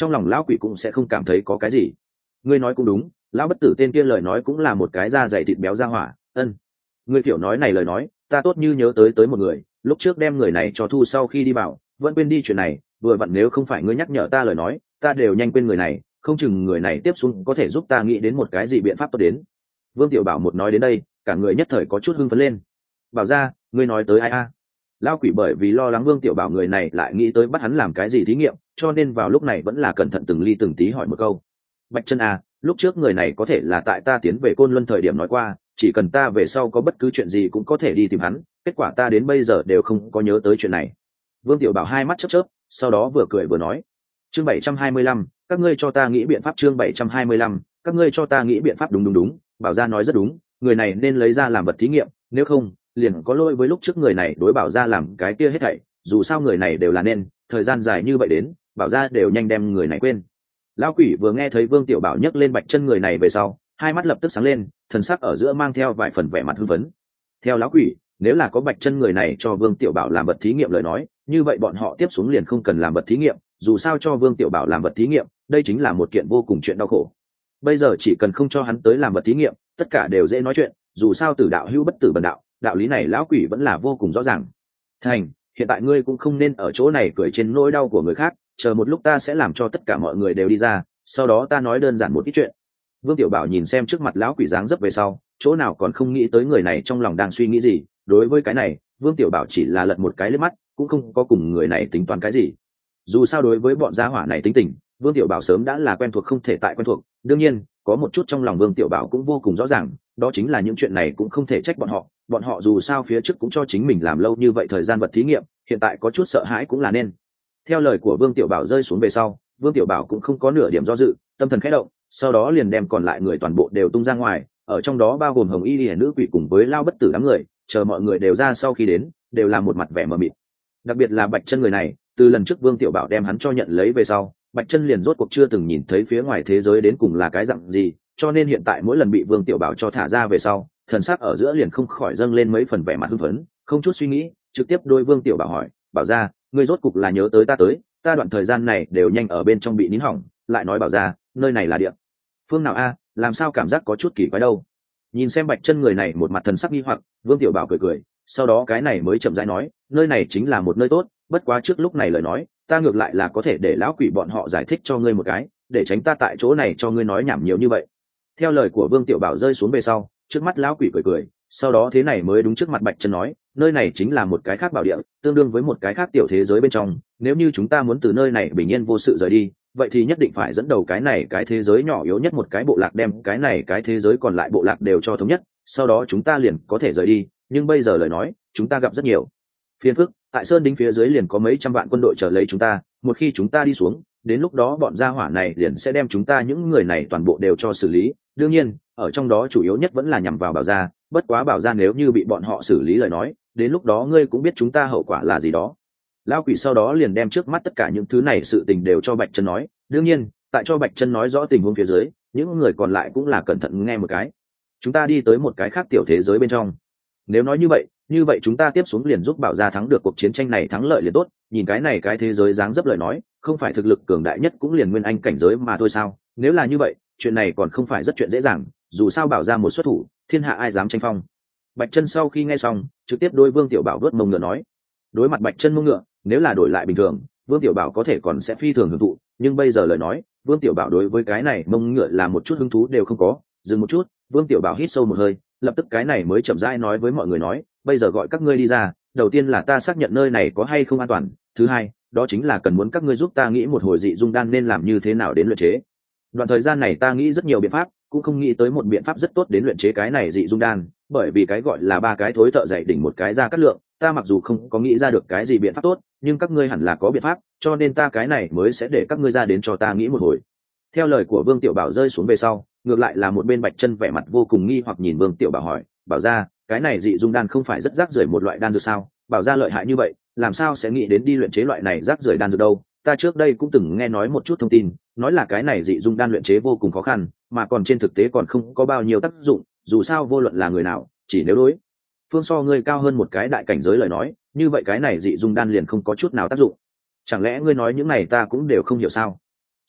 trong lòng lão quỷ cũng sẽ không cảm thấy có cái gì. Ngươi nói cũng đúng, lão bất tử tên kia lời nói cũng là một cái da dày thịt béo ra hỏa. Ân, ngươi kiểu nói này lời nói ta tốt như nhớ tới tới một người, lúc trước đem người này cho thu sau khi đi bảo vẫn quên đi chuyện này, vừa vặn nếu không phải ngươi nhắc nhở ta lời nói ta đều nhanh quên người này, không chừng người này tiếp xuống có thể giúp ta nghĩ đến một cái gì biện pháp tốt đến. Vương Tiểu Bảo một nói đến đây cả người nhất thời có chút hưng phấn lên. Bảo ra, ngươi nói tới ai a? Lão quỷ bởi vì lo lắng Vương Tiểu Bảo người này lại nghĩ tới bắt hắn làm cái gì thí nghiệm, cho nên vào lúc này vẫn là cẩn thận từng ly từng tí hỏi một câu. Bạch Chân a, lúc trước người này có thể là tại ta tiến về Côn Luân thời điểm nói qua, chỉ cần ta về sau có bất cứ chuyện gì cũng có thể đi tìm hắn, kết quả ta đến bây giờ đều không có nhớ tới chuyện này. Vương Tiểu Bảo hai mắt chớp chớp, sau đó vừa cười vừa nói. Chương bảy trăm hai mươi lăm, các ngươi cho ta nghĩ biện pháp. Chương bảy trăm hai mươi lăm, các ngươi cho ta nghĩ biện pháp. Đúng đúng đúng, Bảo gia nói rất đúng, người này nên lấy ra làm vật thí nghiệm, nếu không liền có lỗi với lúc trước người này đối Bảo gia làm cái kia hết thảy, dù sao người này đều là nên, thời gian dài như vậy đến, Bảo gia đều nhanh đem người này quên. Lão quỷ vừa nghe thấy Vương Tiểu Bảo nhắc lên Bạch Chân người này về sau, hai mắt lập tức sáng lên, thần sắc ở giữa mang theo vài phần vẻ mặt hưng phấn. Theo lão quỷ, nếu là có Bạch Chân người này cho Vương Tiểu Bảo làm vật thí nghiệm lời nói, như vậy bọn họ tiếp xuống liền không cần làm vật thí nghiệm, dù sao cho Vương Tiểu Bảo làm vật thí nghiệm, đây chính là một kiện vô cùng chuyện đau khổ. Bây giờ chỉ cần không cho hắn tới làm vật thí nghiệm, tất cả đều dễ nói chuyện, dù sao tử đạo hữu bất tử bần đạo, đạo lý này lão quỷ vẫn là vô cùng rõ ràng. Thành, hiện tại ngươi cũng không nên ở chỗ này cười trên nỗi đau của người khác, chờ một lúc ta sẽ làm cho tất cả mọi người đều đi ra, sau đó ta nói đơn giản một ít chuyện. Vương Tiểu Bảo nhìn xem trước mặt lão quỷ dáng dấp về sau, chỗ nào còn không nghĩ tới người này trong lòng đang suy nghĩ gì, đối với cái này, Vương Tiểu Bảo chỉ là lật một cái liếc mắt, cũng không có cùng người này tính toán cái gì. Dù sao đối với bọn gia hỏa này tính tình, Vương Tiểu Bảo sớm đã là quen thuộc không thể tại quen thuộc, đương nhiên, có một chút trong lòng Vương Tiểu Bảo cũng vô cùng rõ ràng, đó chính là những chuyện này cũng không thể trách bọn họ, bọn họ dù sao phía trước cũng cho chính mình làm lâu như vậy thời gian vật thí nghiệm, hiện tại có chút sợ hãi cũng là nên. Theo lời của Vương Tiểu Bảo rơi xuống về sau, Vương Tiểu Bảo cũng không có nửa điểm do dự, tâm thần khẽ động, sau đó liền đem còn lại người toàn bộ đều tung ra ngoài, ở trong đó bao gồm Hồng Y Liễu nữ quỷ cùng với Lao Bất Tử đám người, chờ mọi người đều ra sau khi đến, đều là một mặt vẻ mờ mịt. Đặc biệt là Bạch Chân người này, từ lần trước Vương Tiểu Bảo đem hắn cho nhận lấy về sau, Bạch Chân liền rốt cuộc chưa từng nhìn thấy phía ngoài thế giới đến cùng là cái dạng gì, cho nên hiện tại mỗi lần bị Vương Tiểu Bảo cho thả ra về sau, thần sắc ở giữa liền không khỏi dâng lên mấy phần vẻ mặt hưng phấn, không chút suy nghĩ, trực tiếp đôi Vương Tiểu Bảo hỏi, "Bảo gia, ngươi rốt cục là nhớ tới ta tới, ta đoạn thời gian này đều nhanh ở bên trong bị nín hỏng, lại nói Bảo gia, nơi này là địa phương nào a, làm sao cảm giác có chút kỳ quái đâu?" Nhìn xem Bạch Chân người này một mặt thần sắc nghi hoặc, Vương Tiểu Bảo cười cười, sau đó cái này mới chậm rãi nói, "Nơi này chính là một nơi tốt, bất quá trước lúc này lời nói, ta ngược lại là có thể để lão quỷ bọn họ giải thích cho ngươi một cái, để tránh ta tại chỗ này cho ngươi nói nhảm nhiều như vậy." Theo lời của Vương Tiểu Bảo rơi xuống về sau, trước mắt lão quỷ cười cười, sau đó thế này mới đúng trước mặt Bạch Chân nói, "Nơi này chính là một cái khác bảo địa, tương đương với một cái khác tiểu thế giới bên trong, nếu như chúng ta muốn từ nơi này bình yên vô sự rời đi, vậy thì nhất định phải dẫn đầu cái này cái thế giới nhỏ yếu nhất một cái bộ lạc đem cái này cái thế giới còn lại bộ lạc đều cho thống nhất, sau đó chúng ta liền có thể rời đi, nhưng bây giờ lời nói, chúng ta gặp rất nhiều phiền phức, tại sơn đính phía dưới liền có mấy trăm vạn quân đội chờ lấy chúng ta, một khi chúng ta đi xuống, đến lúc đó bọn gia hỏa này liền sẽ đem chúng ta những người này toàn bộ đều cho xử lý, đương nhiên, ở trong đó chủ yếu nhất vẫn là nhằm vào Bảo gia, bất quá Bảo gia nếu như bị bọn họ xử lý lời nói, đến lúc đó ngươi cũng biết chúng ta hậu quả là gì đó." Lão quỷ sau đó liền đem trước mắt tất cả những thứ này sự tình đều cho Bạch Chân nói, đương nhiên, tại cho Bạch Chân nói rõ tình huống phía dưới, những người còn lại cũng là cẩn thận nghe một cái. "Chúng ta đi tới một cái khác tiểu thế giới bên trong. Nếu nói như vậy, như vậy chúng ta tiếp xuống liền giúp Bảo gia thắng được cuộc chiến tranh này thắng lợi liền tốt, nhìn cái này cái thế giới dáng dấp lời nói, không phải thực lực cường đại nhất cũng liền nguyên anh cảnh giới mà thôi sao? Nếu là như vậy, chuyện này còn không phải rất chuyện dễ dàng, dù sao Bảo gia một xuất thủ, thiên hạ ai dám tranh phong." Bạch Chân sau khi nghe xong, trực tiếp đối Vương Tiểu Bảo đuốt mông ngựa nói. Đối mặt Bạch Chân mông ngựa, nếu là đổi lại bình thường, Vương Tiểu Bảo có thể còn sẽ phi thường hưởng thụ, nhưng bây giờ lời nói, Vương Tiểu Bảo đối với cái này mông ngựa là một chút hứng thú đều không có. Dừng một chút, Vương Tiểu Bảo hít sâu một hơi, lập tức cái này mới chậm rãi nói với mọi người nói, "Bây giờ gọi các ngươi đi ra, đầu tiên là ta xác nhận nơi này có hay không an toàn, thứ hai, đó chính là cần muốn các ngươi giúp ta nghĩ một hồi dị dung đan nên làm như thế nào đến luyện chế. Đoạn thời gian này ta nghĩ rất nhiều biện pháp, cũng không nghĩ tới một biện pháp rất tốt đến luyện chế cái này dị dung đan, bởi vì cái gọi là ba cái thối thợ dạy đỉnh một cái ra cắt lượng, ta mặc dù không có nghĩ ra được cái gì biện pháp tốt, nhưng các ngươi hẳn là có biện pháp, cho nên ta cái này mới sẽ để các ngươi ra đến cho ta nghĩ một hồi." Theo lời của Vương Tiểu Bảo rơi xuống về sau, ngược lại là một bên Bạch Chân vẻ mặt vô cùng nghi hoặc nhìn Vương Tiểu Bảo hỏi, "Bảo gia, cái này dị dung đan không phải rất rác rưởi một loại đan dược sao? Bảo gia lợi hại như vậy, làm sao sẽ nghĩ đến đi luyện chế loại này rác rưởi đan dược đâu? Ta trước đây cũng từng nghe nói một chút thông tin, nói là cái này dị dung đan luyện chế vô cùng khó khăn, mà còn trên thực tế còn không có bao nhiêu tác dụng, dù sao vô luận là người nào, chỉ nếu đối phương so ngươi cao hơn một cái đại cảnh giới lời nói, như vậy cái này dị dung đan liền không có chút nào tác dụng. Chẳng lẽ ngươi nói những này ta cũng đều không hiểu sao?"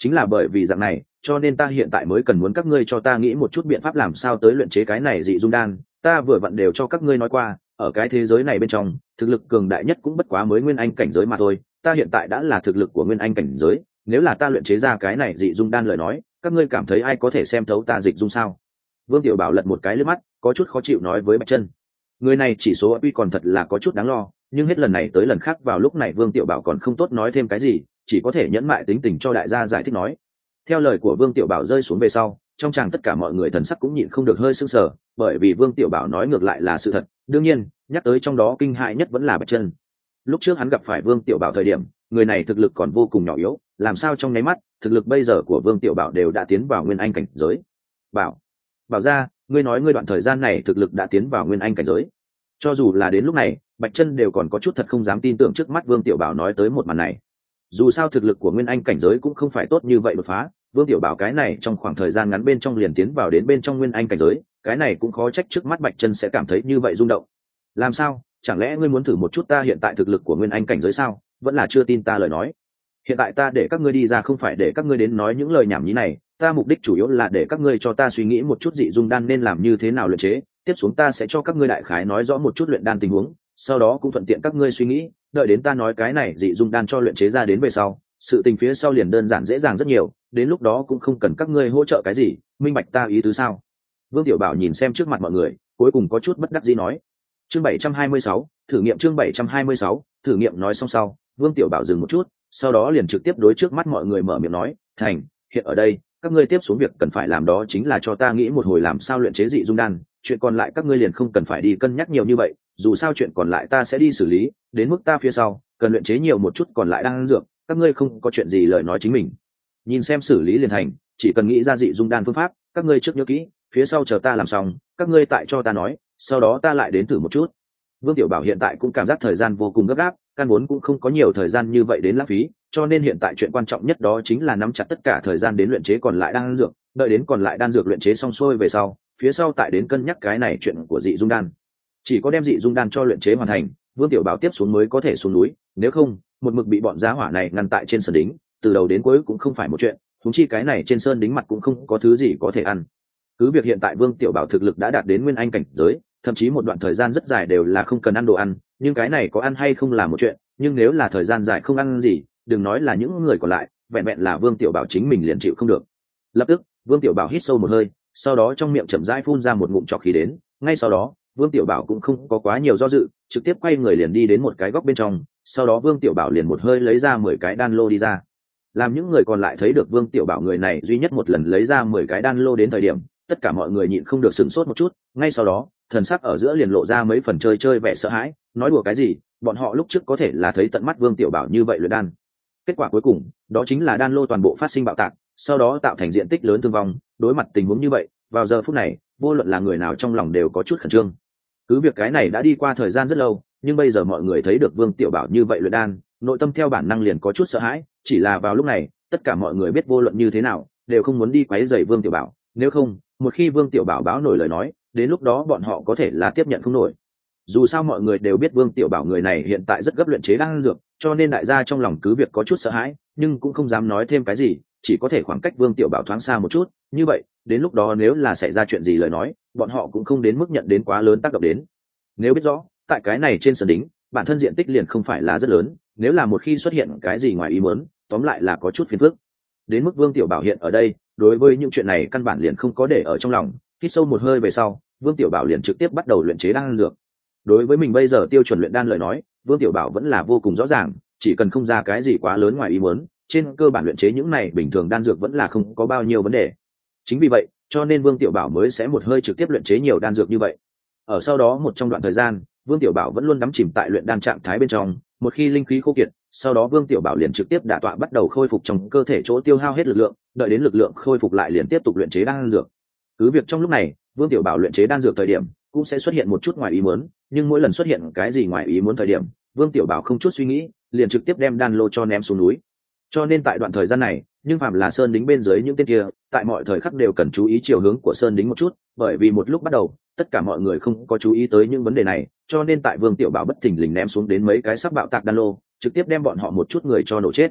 chính là bởi vì dạng này cho nên ta hiện tại mới cần muốn các ngươi cho ta nghĩ một chút biện pháp làm sao tới luyện chế cái này dị dung đan. Ta vừa vặn đều cho các ngươi nói qua, ở cái thế giới này bên trong thực lực cường đại nhất cũng bất quá mới nguyên anh cảnh giới mà thôi. Ta hiện tại đã là thực lực của nguyên anh cảnh giới, nếu là ta luyện chế ra cái này dị dung đan lời nói, các ngươi cảm thấy ai có thể xem thấu ta dịch dung sao? Vương Tiểu Bảo lật một cái lướt mắt, có chút khó chịu nói với Bạch Chân. Người này chỉ số uy còn thật là có chút đáng lo, nhưng hết lần này tới lần khác vào lúc này Vương Tiểu Bảo còn không tốt nói thêm cái gì, chỉ có thể nhẫn mại tính tình cho đại gia giải thích nói. Theo lời của Vương Tiểu Bảo rơi xuống về sau, trong tràng tất cả mọi người thần sắc cũng nhịn không được hơi sưng sờ, bởi vì Vương Tiểu Bảo nói ngược lại là sự thật. Đương nhiên, nhắc tới trong đó kinh hại nhất vẫn là Bạch Chân. Lúc trước hắn gặp phải Vương Tiểu Bảo thời điểm, người này thực lực còn vô cùng nhỏ yếu, làm sao trong nháy mắt, thực lực bây giờ của Vương Tiểu Bảo đều đã tiến vào nguyên anh cảnh giới. Bảo, Bảo gia, ngươi nói ngươi đoạn thời gian này thực lực đã tiến vào nguyên anh cảnh giới. Cho dù là đến lúc này, Bạch Chân đều còn có chút thật không dám tin tưởng trước mắt Vương Tiểu Bảo nói tới một màn này. Dù sao thực lực của nguyên anh cảnh giới cũng không phải tốt như vậy đột phá, Vương Tiểu Bảo cái này trong khoảng thời gian ngắn bên trong liền tiến vào đến bên trong nguyên anh cảnh giới, cái này cũng khó trách trước mắt Bạch Chân sẽ cảm thấy như vậy rung động. Làm sao, chẳng lẽ ngươi muốn thử một chút ta hiện tại thực lực của nguyên anh cảnh giới sao? Vẫn là chưa tin ta lời nói. Hiện tại ta để các ngươi đi ra không phải để các ngươi đến nói những lời nhảm nhí này, ta mục đích chủ yếu là để các ngươi cho ta suy nghĩ một chút dị dung đan nên làm như thế nào luyện chế, tiếp xuống ta sẽ cho các ngươi đại khái nói rõ một chút luyện đan tình huống, sau đó cũng thuận tiện các ngươi suy nghĩ, đợi đến ta nói cái này dị dung đan cho luyện chế ra đến về sau, sự tình phía sau liền đơn giản dễ dàng rất nhiều, đến lúc đó cũng không cần các ngươi hỗ trợ cái gì, minh bạch ta ý tứ sao? Vương Tiểu Bảo nhìn xem trước mặt mọi người, cuối cùng có chút bất đắc dĩ nói. Chương bảy trăm hai mươi sáu, thử nghiệm chương bảy trăm hai mươi sáu, thử nghiệm nói xong sau, Vương Tiểu Bảo dừng một chút, sau đó liền trực tiếp đối trước mắt mọi người mở miệng nói, "Thành, hiện ở đây, các ngươi tiếp xuống việc cần phải làm đó chính là cho ta nghĩ một hồi làm sao luyện chế dị dung đan, chuyện còn lại các ngươi liền không cần phải đi cân nhắc nhiều như vậy, dù sao chuyện còn lại ta sẽ đi xử lý, đến mức ta phía sau, cần luyện chế nhiều một chút còn lại đang dược, các ngươi không có chuyện gì lời nói chính mình. Nhìn xem xử lý liền thành, chỉ cần nghĩ ra dị dung đan phương pháp, các ngươi trước nhớ kỹ, phía sau chờ ta làm xong, các ngươi tại cho ta nói, sau đó ta lại đến thử một chút." Vương Tiểu Bảo hiện tại cũng cảm giác thời gian vô cùng gấp gáp, căn vốn cũng không có nhiều thời gian như vậy đến lãng phí, cho nên hiện tại chuyện quan trọng nhất đó chính là nắm chặt tất cả thời gian đến luyện chế còn lại đan dược, đợi đến còn lại đan dược luyện chế xong xuôi về sau, phía sau tại đến cân nhắc cái này chuyện của dị dung đan. Chỉ có đem dị dung đan cho luyện chế hoàn thành, Vương Tiểu Bảo tiếp xuống mới có thể xuống núi, nếu không, một mực bị bọn giá hỏa này ngăn tại trên sơn đính, từ đầu đến cuối cũng không phải một chuyện, huống chi cái này trên sơn đính mặt cũng không có thứ gì có thể ăn. Cứ việc hiện tại Vương Tiểu Bảo thực lực đã đạt đến nguyên anh cảnh giới, thậm chí một đoạn thời gian rất dài đều là không cần ăn đồ ăn, nhưng cái này có ăn hay không là một chuyện, nhưng nếu là thời gian dài không ăn gì, đừng nói là những người còn lại, vẹn vẹn là Vương Tiểu Bảo chính mình liền chịu không được. Lập tức, Vương Tiểu Bảo hít sâu một hơi, sau đó trong miệng chậm rãi phun ra một ngụm trọc khí đến, ngay sau đó, Vương Tiểu Bảo cũng không có quá nhiều do dự, trực tiếp quay người liền đi đến một cái góc bên trong, sau đó Vương Tiểu Bảo liền một hơi lấy ra mười cái đan lô đi ra. Làm những người còn lại thấy được Vương Tiểu Bảo người này duy nhất một lần lấy ra mười cái đan lô đến thời điểm, tất cả mọi người nhịn không được sửng sốt một chút, ngay sau đó, thần sắc ở giữa liền lộ ra mấy phần chơi chơi vẻ sợ hãi, nói đùa cái gì, bọn họ lúc trước có thể là thấy tận mắt Vương Tiểu Bảo như vậy luyện đan. Kết quả cuối cùng, đó chính là đan lô toàn bộ phát sinh bạo tạc, sau đó tạo thành diện tích lớn thương vong, đối mặt tình huống như vậy, vào giờ phút này, vô luận là người nào trong lòng đều có chút khẩn trương. Cứ việc cái này đã đi qua thời gian rất lâu, nhưng bây giờ mọi người thấy được Vương Tiểu Bảo như vậy luyện đan, nội tâm theo bản năng liền có chút sợ hãi, chỉ là vào lúc này, tất cả mọi người biết vô luận như thế nào, đều không muốn đi quấy rầy Vương Tiểu Bảo, nếu không, một khi Vương Tiểu Bảo báo nổi lời nói, đến lúc đó bọn họ có thể là tiếp nhận không nổi. Dù sao mọi người đều biết Vương Tiểu Bảo người này hiện tại rất gấp luyện chế đan dược, cho nên đại gia trong lòng cứ việc có chút sợ hãi, nhưng cũng không dám nói thêm cái gì, chỉ có thể khoảng cách Vương Tiểu Bảo thoáng xa một chút, như vậy, đến lúc đó nếu là xảy ra chuyện gì lời nói, bọn họ cũng không đến mức nhận đến quá lớn tác động đến. Nếu biết rõ, tại cái này trên sân đính, bản thân diện tích liền không phải là rất lớn, nếu là một khi xuất hiện cái gì ngoài ý muốn, tóm lại là có chút phiền phức. Đến mức Vương Tiểu Bảo hiện ở đây, đối với những chuyện này căn bản liền không có để ở trong lòng, hít sâu một hơi về sau, Vương Tiểu Bảo liền trực tiếp bắt đầu luyện chế đan dược. Đối với mình bây giờ tiêu chuẩn luyện đan lời nói, Vương Tiểu Bảo vẫn là vô cùng rõ ràng, chỉ cần không ra cái gì quá lớn ngoài ý muốn, trên cơ bản luyện chế những này bình thường đan dược vẫn là không có bao nhiêu vấn đề. Chính vì vậy, cho nên Vương Tiểu Bảo mới sẽ một hơi trực tiếp luyện chế nhiều đan dược như vậy. Ở sau đó một trong đoạn thời gian, Vương Tiểu Bảo vẫn luôn đắm chìm tại luyện đan trạng thái bên trong, một khi linh khí khô kiệt, sau đó Vương Tiểu Bảo liền trực tiếp đả tọa bắt đầu khôi phục trong cơ thể chỗ tiêu hao hết lực lượng, đợi đến lực lượng khôi phục lại liền tiếp tục luyện chế đan dược. Cứ việc trong lúc này, Vương Tiểu Bảo luyện chế đan dược thời điểm cũng sẽ xuất hiện một chút ngoài ý muốn, nhưng mỗi lần xuất hiện cái gì ngoài ý muốn thời điểm, Vương Tiểu Bảo không chút suy nghĩ, liền trực tiếp đem đan lô cho ném xuống núi. Cho nên tại đoạn thời gian này, nhưng phạm là sơn đính bên dưới những tên kia, tại mọi thời khắc đều cần chú ý chiều hướng của sơn đính một chút, bởi vì một lúc bắt đầu, tất cả mọi người không có chú ý tới những vấn đề này, cho nên tại Vương Tiểu Bảo bất thình lình ném xuống đến mấy cái sắp bạo tạc đan lô, trực tiếp đem bọn họ một chút người cho nổ chết.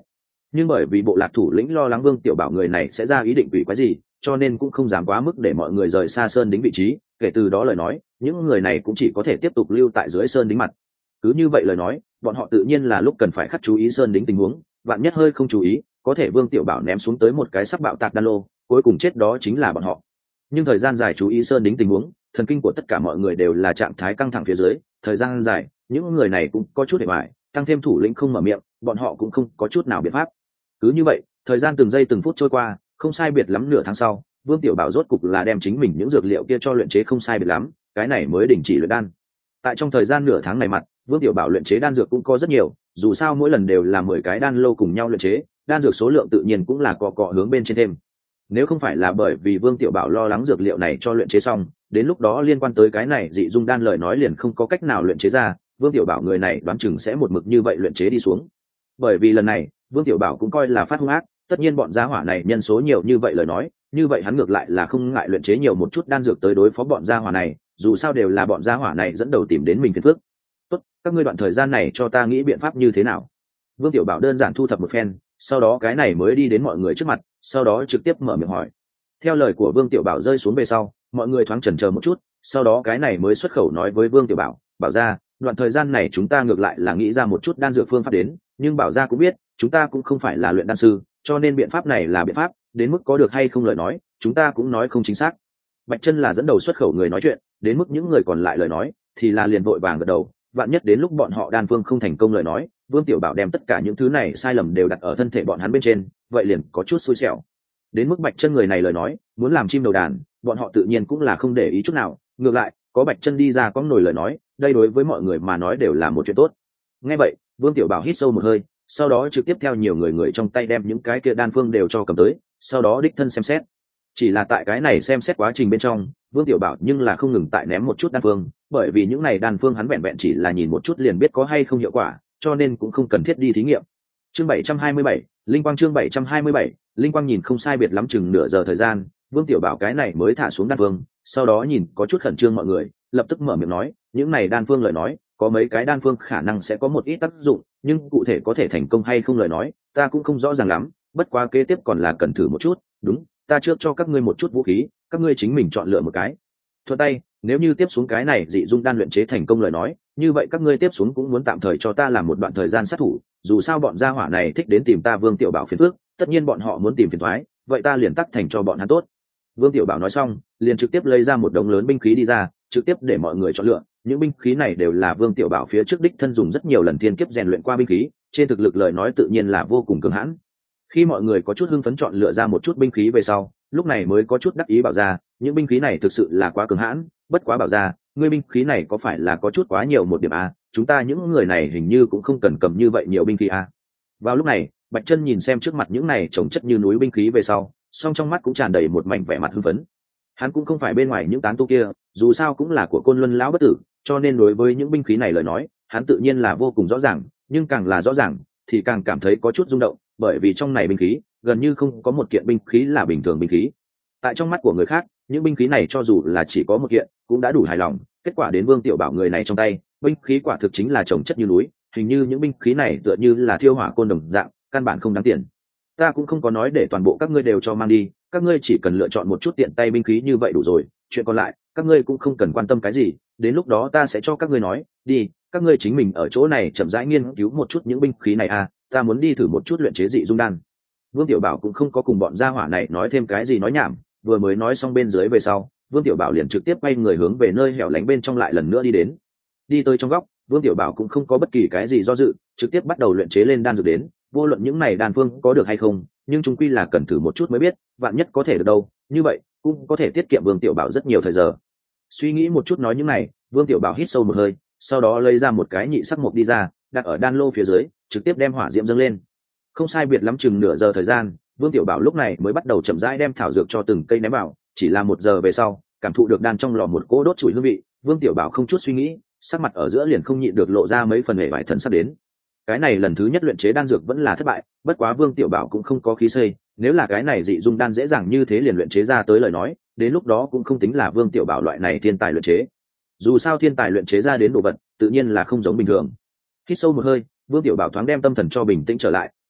nhưng bởi vì bộ lạc thủ lĩnh lo lắng Vương Tiểu Bảo người này sẽ ra ý định quỷ quái gì, cho nên cũng không dám quá mức để mọi người rời xa sơn đính vị trí. Kể từ đó lời nói, những người này cũng chỉ có thể tiếp tục lưu tại dưới sơn đính mặt. Cứ như vậy lời nói, bọn họ tự nhiên là lúc cần phải khắc chú ý sơn đính tình huống, vạn nhất hơi không chú ý, có thể Vương Tiểu Bảo ném xuống tới một cái sắc bạo tạc đan lô, cuối cùng chết đó chính là bọn họ. Nhưng thời gian dài chú ý sơn đính tình huống, thần kinh của tất cả mọi người đều là trạng thái căng thẳng phía dưới, thời gian dài, những người này cũng có chút hề bại, tăng thêm thủ lĩnh không mở miệng, bọn họ cũng không có chút nào biện pháp. Cứ như vậy, thời gian từng giây từng phút trôi qua, không sai biệt lắm nửa tháng sau, Vương Tiểu Bảo rốt cục là đem chính mình những dược liệu kia cho luyện chế không sai biệt lắm, cái này mới đình chỉ luyện đan. Tại trong thời gian nửa tháng này mặt, Vương Tiểu Bảo luyện chế đan dược cũng có rất nhiều, dù sao mỗi lần đều là mười cái đan lô cùng nhau luyện chế, đan dược số lượng tự nhiên cũng là cọ cọ hướng bên trên thêm. Nếu không phải là bởi vì Vương Tiểu Bảo lo lắng dược liệu này cho luyện chế xong, đến lúc đó liên quan tới cái này dị dung đan lời nói liền không có cách nào luyện chế ra, Vương Tiểu Bảo người này đoán chừng sẽ một mực như vậy luyện chế đi xuống. Bởi vì lần này, Vương Tiểu Bảo cũng coi là phát hung ác, tất nhiên bọn gia hỏa này nhân số nhiều như vậy lời nói, như vậy hắn ngược lại là không ngại luyện chế nhiều một chút đan dược tới đối phó bọn gia hỏa này, dù sao đều là bọn gia hỏa này dẫn đầu tìm đến mình phiền phức. Tốt, các ngươi đoạn thời gian này cho ta nghĩ biện pháp như thế nào? Vương Tiểu Bảo đơn giản thu thập một phen, sau đó cái này mới đi đến mọi người trước mặt, sau đó trực tiếp mở miệng hỏi. Theo lời của Vương Tiểu Bảo rơi xuống về sau, mọi người thoáng chần chờ một chút, sau đó cái này mới xuất khẩu nói với Vương Tiểu Bảo, bảo ra, đoạn thời gian này chúng ta ngược lại là nghĩ ra một chút đan dược phương pháp đến, nhưng bảo ra cũng biết, chúng ta cũng không phải là luyện đan sư, cho nên biện pháp này là biện pháp, đến mức có được hay không lời nói, chúng ta cũng nói không chính xác. Bạch Chân là dẫn đầu xuất khẩu người nói chuyện, đến mức những người còn lại lời nói, thì là liền vội vàng gật đầu, vạn nhất đến lúc bọn họ đan phương không thành công lời nói, Vương Tiểu Bảo đem tất cả những thứ này sai lầm đều đặt ở thân thể bọn hắn bên trên, vậy liền có chút xui xẻo. Đến mức Bạch Chân người này lời nói, muốn làm chim đầu đàn, bọn họ tự nhiên cũng là không để ý chút nào, ngược lại, có Bạch Chân đi ra có nổi lời nói, đây đối với mọi người mà nói đều là một chuyện tốt. Nghe vậy, Vương Tiểu Bảo hít sâu một hơi, sau đó trực tiếp theo nhiều người người trong tay đem những cái kia đan phương đều cho cầm tới, sau đó đích thân xem xét. Chỉ là tại cái này xem xét quá trình bên trong, Vương Tiểu Bảo nhưng là không ngừng tại ném một chút đan phương, bởi vì những này đan phương hắn vẹn vẹn chỉ là nhìn một chút liền biết có hay không hiệu quả, cho nên cũng không cần thiết đi thí nghiệm. Chương bảy trăm hai mươi bảy, Linh Quang chương bảy trăm hai mươi bảy, Linh Quang nhìn không sai biệt lắm chừng nửa giờ thời gian, Vương Tiểu Bảo cái này mới thả xuống đan phương, sau đó nhìn có chút khẩn trương mọi người, lập tức mở miệng nói, những này đan phương lời nói, có mấy cái đan phương khả năng sẽ có một ít tác dụng, nhưng cụ thể có thể thành công hay không lời nói, ta cũng không rõ ràng lắm, bất quá kế tiếp còn là cần thử một chút, đúng, ta trước cho các ngươi một chút vũ khí, các ngươi chính mình chọn lựa một cái. Thuận tay, nếu như tiếp xuống cái này dị dung đan luyện chế thành công lời nói, như vậy các ngươi tiếp xuống cũng muốn tạm thời cho ta làm một đoạn thời gian sát thủ, dù sao bọn gia hỏa này thích đến tìm ta Vương Tiểu Bảo phiền phức, tất nhiên bọn họ muốn tìm phiền toái, vậy ta liền tắc thành cho bọn hắn tốt. Vương Tiểu Bảo nói xong, liền trực tiếp lấy ra một đống lớn binh khí đi ra, trực tiếp để mọi người chọn lựa. Những binh khí này đều là Vương Tiểu Bảo phía trước đích thân dùng rất nhiều lần thiên kiếp rèn luyện qua binh khí, trên thực lực lời nói tự nhiên là vô cùng cường hãn. Khi mọi người có chút hưng phấn chọn lựa ra một chút binh khí về sau, lúc này mới có chút đắc ý bảo ra, những binh khí này thực sự là quá cường hãn, bất quá bảo ra, ngươi binh khí này có phải là có chút quá nhiều một điểm a? Chúng ta những người này hình như cũng không cần cầm như vậy nhiều binh khí a. Vào lúc này, Bạch Chân nhìn xem trước mặt những này chồng chất như núi binh khí về sau, song trong mắt cũng tràn đầy một mảnh vẻ mặt hưng phấn. Hắn cũng không phải bên ngoài những tán tu kia, dù sao cũng là của Côn Luân lão bất tử, cho nên đối với những binh khí này lời nói, hắn tự nhiên là vô cùng rõ ràng, nhưng càng là rõ ràng thì càng cảm thấy có chút rung động, bởi vì trong này binh khí gần như không có một kiện binh khí là bình thường binh khí. Tại trong mắt của người khác, những binh khí này cho dù là chỉ có một kiện cũng đã đủ hài lòng, kết quả đến Vương Tiểu Bảo người này trong tay, binh khí quả thực chính là chồng chất như núi, hình như những binh khí này tựa như là thiêu hỏa côn đồng dạng, căn bản không đáng tiền. Ta cũng không có nói để toàn bộ các ngươi đều cho mang đi, các ngươi chỉ cần lựa chọn một chút tiện tay binh khí như vậy đủ rồi, chuyện còn lại các ngươi cũng không cần quan tâm cái gì, đến lúc đó ta sẽ cho các ngươi nói, đi, các ngươi chính mình ở chỗ này chậm rãi nghiên cứu một chút những binh khí này à, ta muốn đi thử một chút luyện chế dị dung đan. Vương Tiểu Bảo cũng không có cùng bọn gia hỏa này nói thêm cái gì nói nhảm, vừa mới nói xong bên dưới về sau, Vương Tiểu Bảo liền trực tiếp quay người hướng về nơi hẻo lánh bên trong lại lần nữa đi đến. Đi tới trong góc, Vương Tiểu Bảo cũng không có bất kỳ cái gì do dự, trực tiếp bắt đầu luyện chế lên đan dược đến, vô luận những này đan phương có được hay không, nhưng chúng quy là cần thử một chút mới biết, vạn nhất có thể được đâu, như vậy cũng có thể tiết kiệm Vương Tiểu Bảo rất nhiều thời giờ. Suy nghĩ một chút nói những này, Vương Tiểu Bảo hít sâu một hơi, sau đó lấy ra một cái nhị sắc mộc đi ra, đặt ở đan lô phía dưới, trực tiếp đem hỏa diễm dâng lên. Không sai biệt lắm chừng nửa giờ thời gian, Vương Tiểu Bảo lúc này mới bắt đầu chậm rãi đem thảo dược cho từng cây ném vào, chỉ là một giờ về sau, cảm thụ được đan trong lò một cỗ đốt chùi hương vị, Vương Tiểu Bảo không chút suy nghĩ, sắc mặt ở giữa liền không nhịn được lộ ra mấy phần hề vải thần sắp đến. Cái này lần thứ nhất luyện chế đan dược vẫn là thất bại, bất quá Vương Tiểu Bảo cũng không có khí xây, nếu là cái này dị dung đan dễ dàng như thế liền luyện chế ra tới lời nói, đến lúc đó cũng không tính là Vương Tiểu Bảo loại này thiên tài luyện chế. Dù sao thiên tài luyện chế ra đến đồ vật, tự nhiên là không giống bình thường. Hít sâu một hơi, Vương Tiểu Bảo thoáng đem tâm thần cho bình tĩnh trở lại,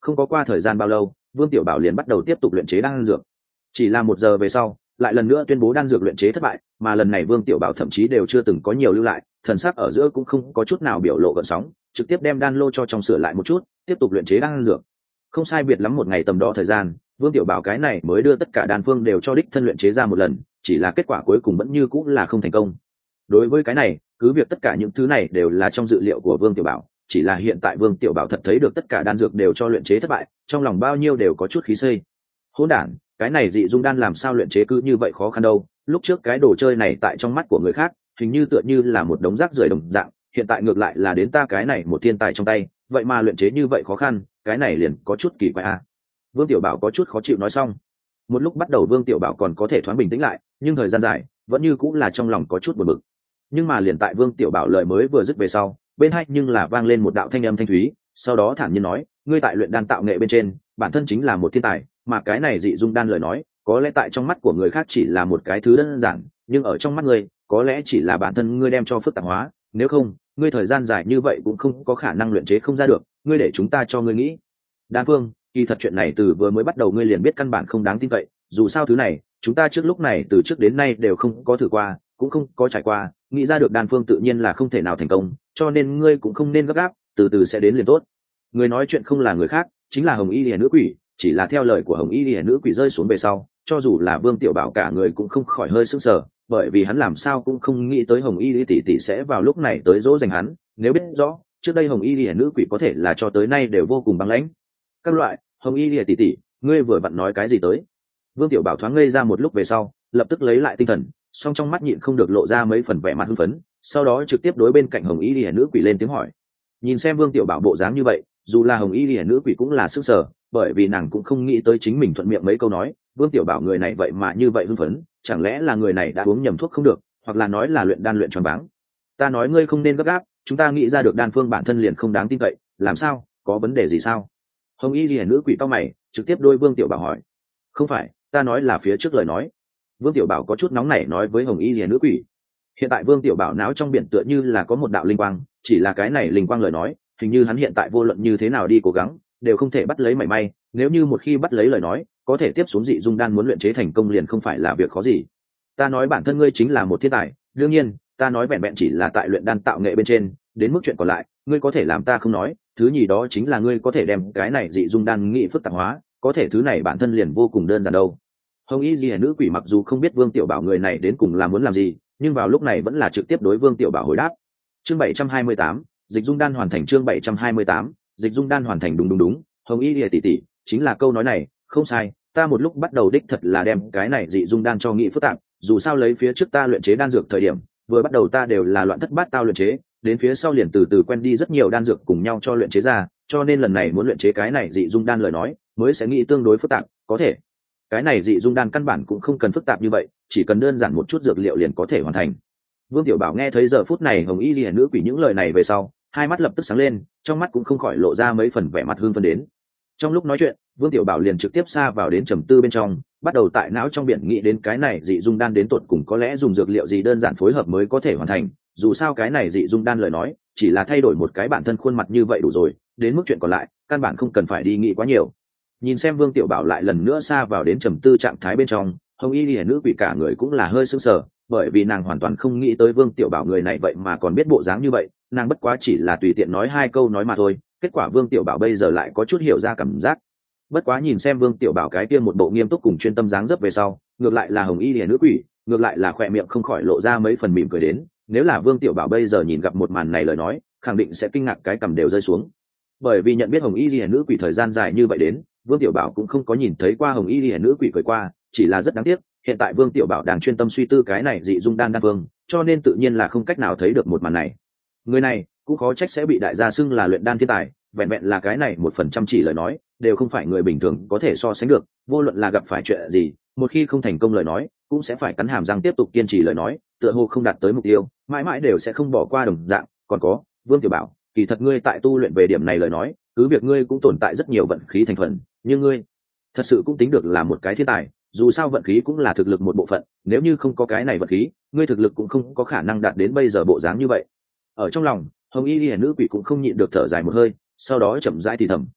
không có qua thời gian bao lâu Vương Tiểu Bảo liền bắt đầu tiếp tục luyện chế đan dược. Chỉ là một giờ về sau lại lần nữa tuyên bố đan dược luyện chế thất bại, mà lần này Vương Tiểu Bảo thậm chí đều chưa từng có nhiều lưu lại, thần sắc ở giữa cũng không có chút nào biểu lộ gợn sóng, trực tiếp đem đan lô cho trong sửa lại một chút, tiếp tục luyện chế đan dược. Không sai biệt lắm một ngày tầm đó thời gian, Vương Tiểu Bảo cái này mới đưa tất cả đan phương đều cho đích thân luyện chế ra một lần, chỉ là kết quả cuối cùng vẫn như cũng là không thành công. Đối với cái này, cứ việc tất cả những thứ này đều là trong dự liệu của Vương Tiểu Bảo, chỉ là hiện tại Vương Tiểu Bảo thật thấy được tất cả đan dược đều cho luyện chế thất bại, trong lòng bao nhiêu đều có chút khí xây. Hỗn đản, cái này dị dung đan làm sao luyện chế cứ như vậy khó khăn đâu? Lúc trước cái đồ chơi này tại trong mắt của người khác, hình như tựa như là một đống rác rưởi đồng dạng, hiện tại ngược lại là đến ta cái này một thiên tài trong tay, vậy mà luyện chế như vậy khó khăn, cái này liền có chút kỳ quái à. Vương Tiểu Bảo có chút khó chịu nói xong. Một lúc bắt đầu Vương Tiểu Bảo còn có thể thoáng bình tĩnh lại, nhưng thời gian dài vẫn như cũng là trong lòng có chút buồn bực. Nhưng mà liền tại Vương Tiểu Bảo lời mới vừa dứt về sau, bên hai nhưng là vang lên một đạo thanh âm thanh thúy, sau đó thản nhiên nói, ngươi tại luyện đan tạo nghệ bên trên bản thân chính là một thiên tài, mà cái này dị dung đan lời nói có lẽ tại trong mắt của người khác chỉ là một cái thứ đơn giản, nhưng ở trong mắt ngươi có lẽ chỉ là bản thân ngươi đem cho phức tạp hóa, nếu không ngươi thời gian dài như vậy cũng không có khả năng luyện chế không ra được, ngươi để chúng ta cho ngươi nghĩ. Đan phương, kỳ thật chuyện này từ vừa mới bắt đầu ngươi liền biết căn bản không đáng tin cậy, dù sao thứ này chúng ta trước lúc này từ trước đến nay đều không có thử qua, cũng không có trải qua, nghĩ ra được đan phương tự nhiên là không thể nào thành công, cho nên ngươi cũng không nên gấp gáp, từ từ sẽ đến liền tốt. Người nói chuyện không là người khác, chính là Hồng Y Liễu nữ quỷ, chỉ là theo lời của Hồng Y Liễu nữ quỷ rơi xuống về sau, cho dù là Vương Tiểu Bảo cả người cũng không khỏi hơi sững sờ, bởi vì hắn làm sao cũng không nghĩ tới Hồng Y Liễu tỷ tỷ sẽ vào lúc này tới dỗ dành hắn, nếu biết rõ, trước đây Hồng Y Liễu nữ quỷ có thể là cho tới nay đều vô cùng băng lãnh. Các loại, Hồng Y Liễu tỷ tỷ, ngươi vừa vặn nói cái gì tới? Vương Tiểu Bảo thoáng ngây ra một lúc về sau, lập tức lấy lại tinh thần, song trong mắt nhịn không được lộ ra mấy phần vẻ mặt hưng phấn, sau đó trực tiếp đối bên cạnh Hồng Y Liễu nữ quỷ lên tiếng hỏi. Nhìn xem Vương Tiểu Bảo bộ dáng như vậy, dù là Hồng Y Liễu nữ quỷ cũng là sức sở, bởi vì nàng cũng không nghĩ tới chính mình thuận miệng mấy câu nói, Vương Tiểu Bảo người này vậy mà như vậy hưng phấn, chẳng lẽ là người này đã uống nhầm thuốc không được, hoặc là nói là luyện đan luyện choáng váng. Ta nói ngươi không nên gấp gáp, chúng ta nghĩ ra được đan phương bản thân liền không đáng tin cậy, làm sao, có vấn đề gì sao? Hồng Y Liễu nữ quỷ cau mày, trực tiếp đôi Vương Tiểu Bảo hỏi. Không phải, ta nói là phía trước lời nói. Vương Tiểu Bảo có chút nóng nảy nói với Hồng Y Liễu nữ quỷ. Hiện tại Vương Tiểu Bảo não trong biển tựa như là có một đạo linh quang, chỉ là cái này linh quang lời nói, hình như hắn hiện tại vô luận như thế nào đi cố gắng, đều không thể bắt lấy mảy may, nếu như một khi bắt lấy lời nói, có thể tiếp xuống dị dung đan muốn luyện chế thành công liền không phải là việc khó gì. Ta nói bản thân ngươi chính là một thiên tài, đương nhiên, ta nói vẹn vẹn chỉ là tại luyện đan tạo nghệ bên trên, đến mức chuyện còn lại, ngươi có thể làm ta không nói, thứ nhì đó chính là ngươi có thể đem cái này dị dung đan nghị phức tạp hóa, có thể thứ này bản thân liền vô cùng đơn giản đâu. Hồng Y Liễu nữ quỷ mặc dù không biết Vương Tiểu Bảo người này đến cùng là muốn làm gì, nhưng vào lúc này vẫn là trực tiếp đối Vương Tiểu Bảo hồi đáp. Chương bảy trăm hai mươi tám, dịch dung đan hoàn thành. Chương bảy trăm hai mươi tám, dịch dung đan hoàn thành. Đúng đúng đúng, Hồng Y Liễu tỷ tỷ, chính là câu nói này, không sai, ta một lúc bắt đầu đích thật là đem cái này dị dung đan cho nghị phức tạp, dù sao lấy phía trước ta luyện chế đan dược thời điểm, vừa bắt đầu ta đều là loạn thất bát tao luyện chế, đến phía sau liền từ từ quen đi rất nhiều đan dược cùng nhau cho luyện chế ra, cho nên lần này muốn luyện chế cái này dị dung đan lời nói, mới sẽ nghĩ tương đối phức tạp, có thể cái này dị dung đan căn bản cũng không cần phức tạp như vậy, chỉ cần đơn giản một chút dược liệu liền có thể hoàn thành. Vương Tiểu Bảo nghe thấy giờ phút này Hồng Y Liễu nữ quỷ những lời này về sau, hai mắt lập tức sáng lên, trong mắt cũng không khỏi lộ ra mấy phần vẻ mặt hưng phấn đến. Trong lúc nói chuyện, Vương Tiểu Bảo liền trực tiếp xa vào đến trầm tư bên trong, bắt đầu tại não trong biển nghĩ đến cái này dị dung đan đến tột cùng có lẽ dùng dược liệu gì đơn giản phối hợp mới có thể hoàn thành, dù sao cái này dị dung đan lời nói, chỉ là thay đổi một cái bản thân khuôn mặt như vậy đủ rồi, đến mức chuyện còn lại, căn bản không cần phải đi nghĩ quá nhiều. Nhìn xem Vương Tiểu Bảo lại lần nữa xa vào đến trầm tư trạng thái bên trong, Hồng Y Liễu nữ quỷ cả người cũng là hơi sững sờ, bởi vì nàng hoàn toàn không nghĩ tới Vương Tiểu Bảo người này vậy mà còn biết bộ dáng như vậy, nàng bất quá chỉ là tùy tiện nói hai câu nói mà thôi, kết quả Vương Tiểu Bảo bây giờ lại có chút hiểu ra cảm giác. Bất quá nhìn xem Vương Tiểu Bảo cái kia một bộ nghiêm túc cùng chuyên tâm dáng dấp về sau, ngược lại là Hồng Y Liễu nữ quỷ, ngược lại là khỏe miệng không khỏi lộ ra mấy phần mỉm cười đến, nếu là Vương Tiểu Bảo bây giờ nhìn gặp một màn này lời nói, khẳng định sẽ kinh ngạc cái cằm đều rơi xuống. Bởi vì nhận biết Hồng Y Liễu nữ quỷ thời gian dài như vậy đến, Vương Tiểu Bảo cũng không có nhìn thấy qua Hồng Y Liễu nữ quỷ cười qua, chỉ là rất đáng tiếc, hiện tại Vương Tiểu Bảo đang chuyên tâm suy tư cái này dị dung đan đan vương, cho nên tự nhiên là không cách nào thấy được một màn này. Người này cũng khó trách sẽ bị đại gia xưng là luyện đan thiên tài, vẹn vẹn là cái này một phần chăm chỉ lời nói, đều không phải người bình thường có thể so sánh được, vô luận là gặp phải chuyện gì, một khi không thành công lời nói, cũng sẽ phải cắn hàm răng tiếp tục kiên trì lời nói, tựa hồ không đạt tới mục tiêu, mãi mãi đều sẽ không bỏ qua đồng dạng. Còn có, Vương Tiểu Bảo, kỳ thật ngươi tại tu luyện về điểm này lời nói, cứ việc ngươi cũng tồn tại rất nhiều vận khí thành phần, nhưng ngươi thật sự cũng tính được là một cái thiên tài, dù sao vận khí cũng là thực lực một bộ phận, nếu như không có cái này vận khí, ngươi thực lực cũng không có khả năng đạt đến bây giờ bộ dáng như vậy. Ở trong lòng, Hồng Y Liễu nữ quỷ cũng không nhịn được thở dài một hơi, sau đó chậm rãi thì thầm.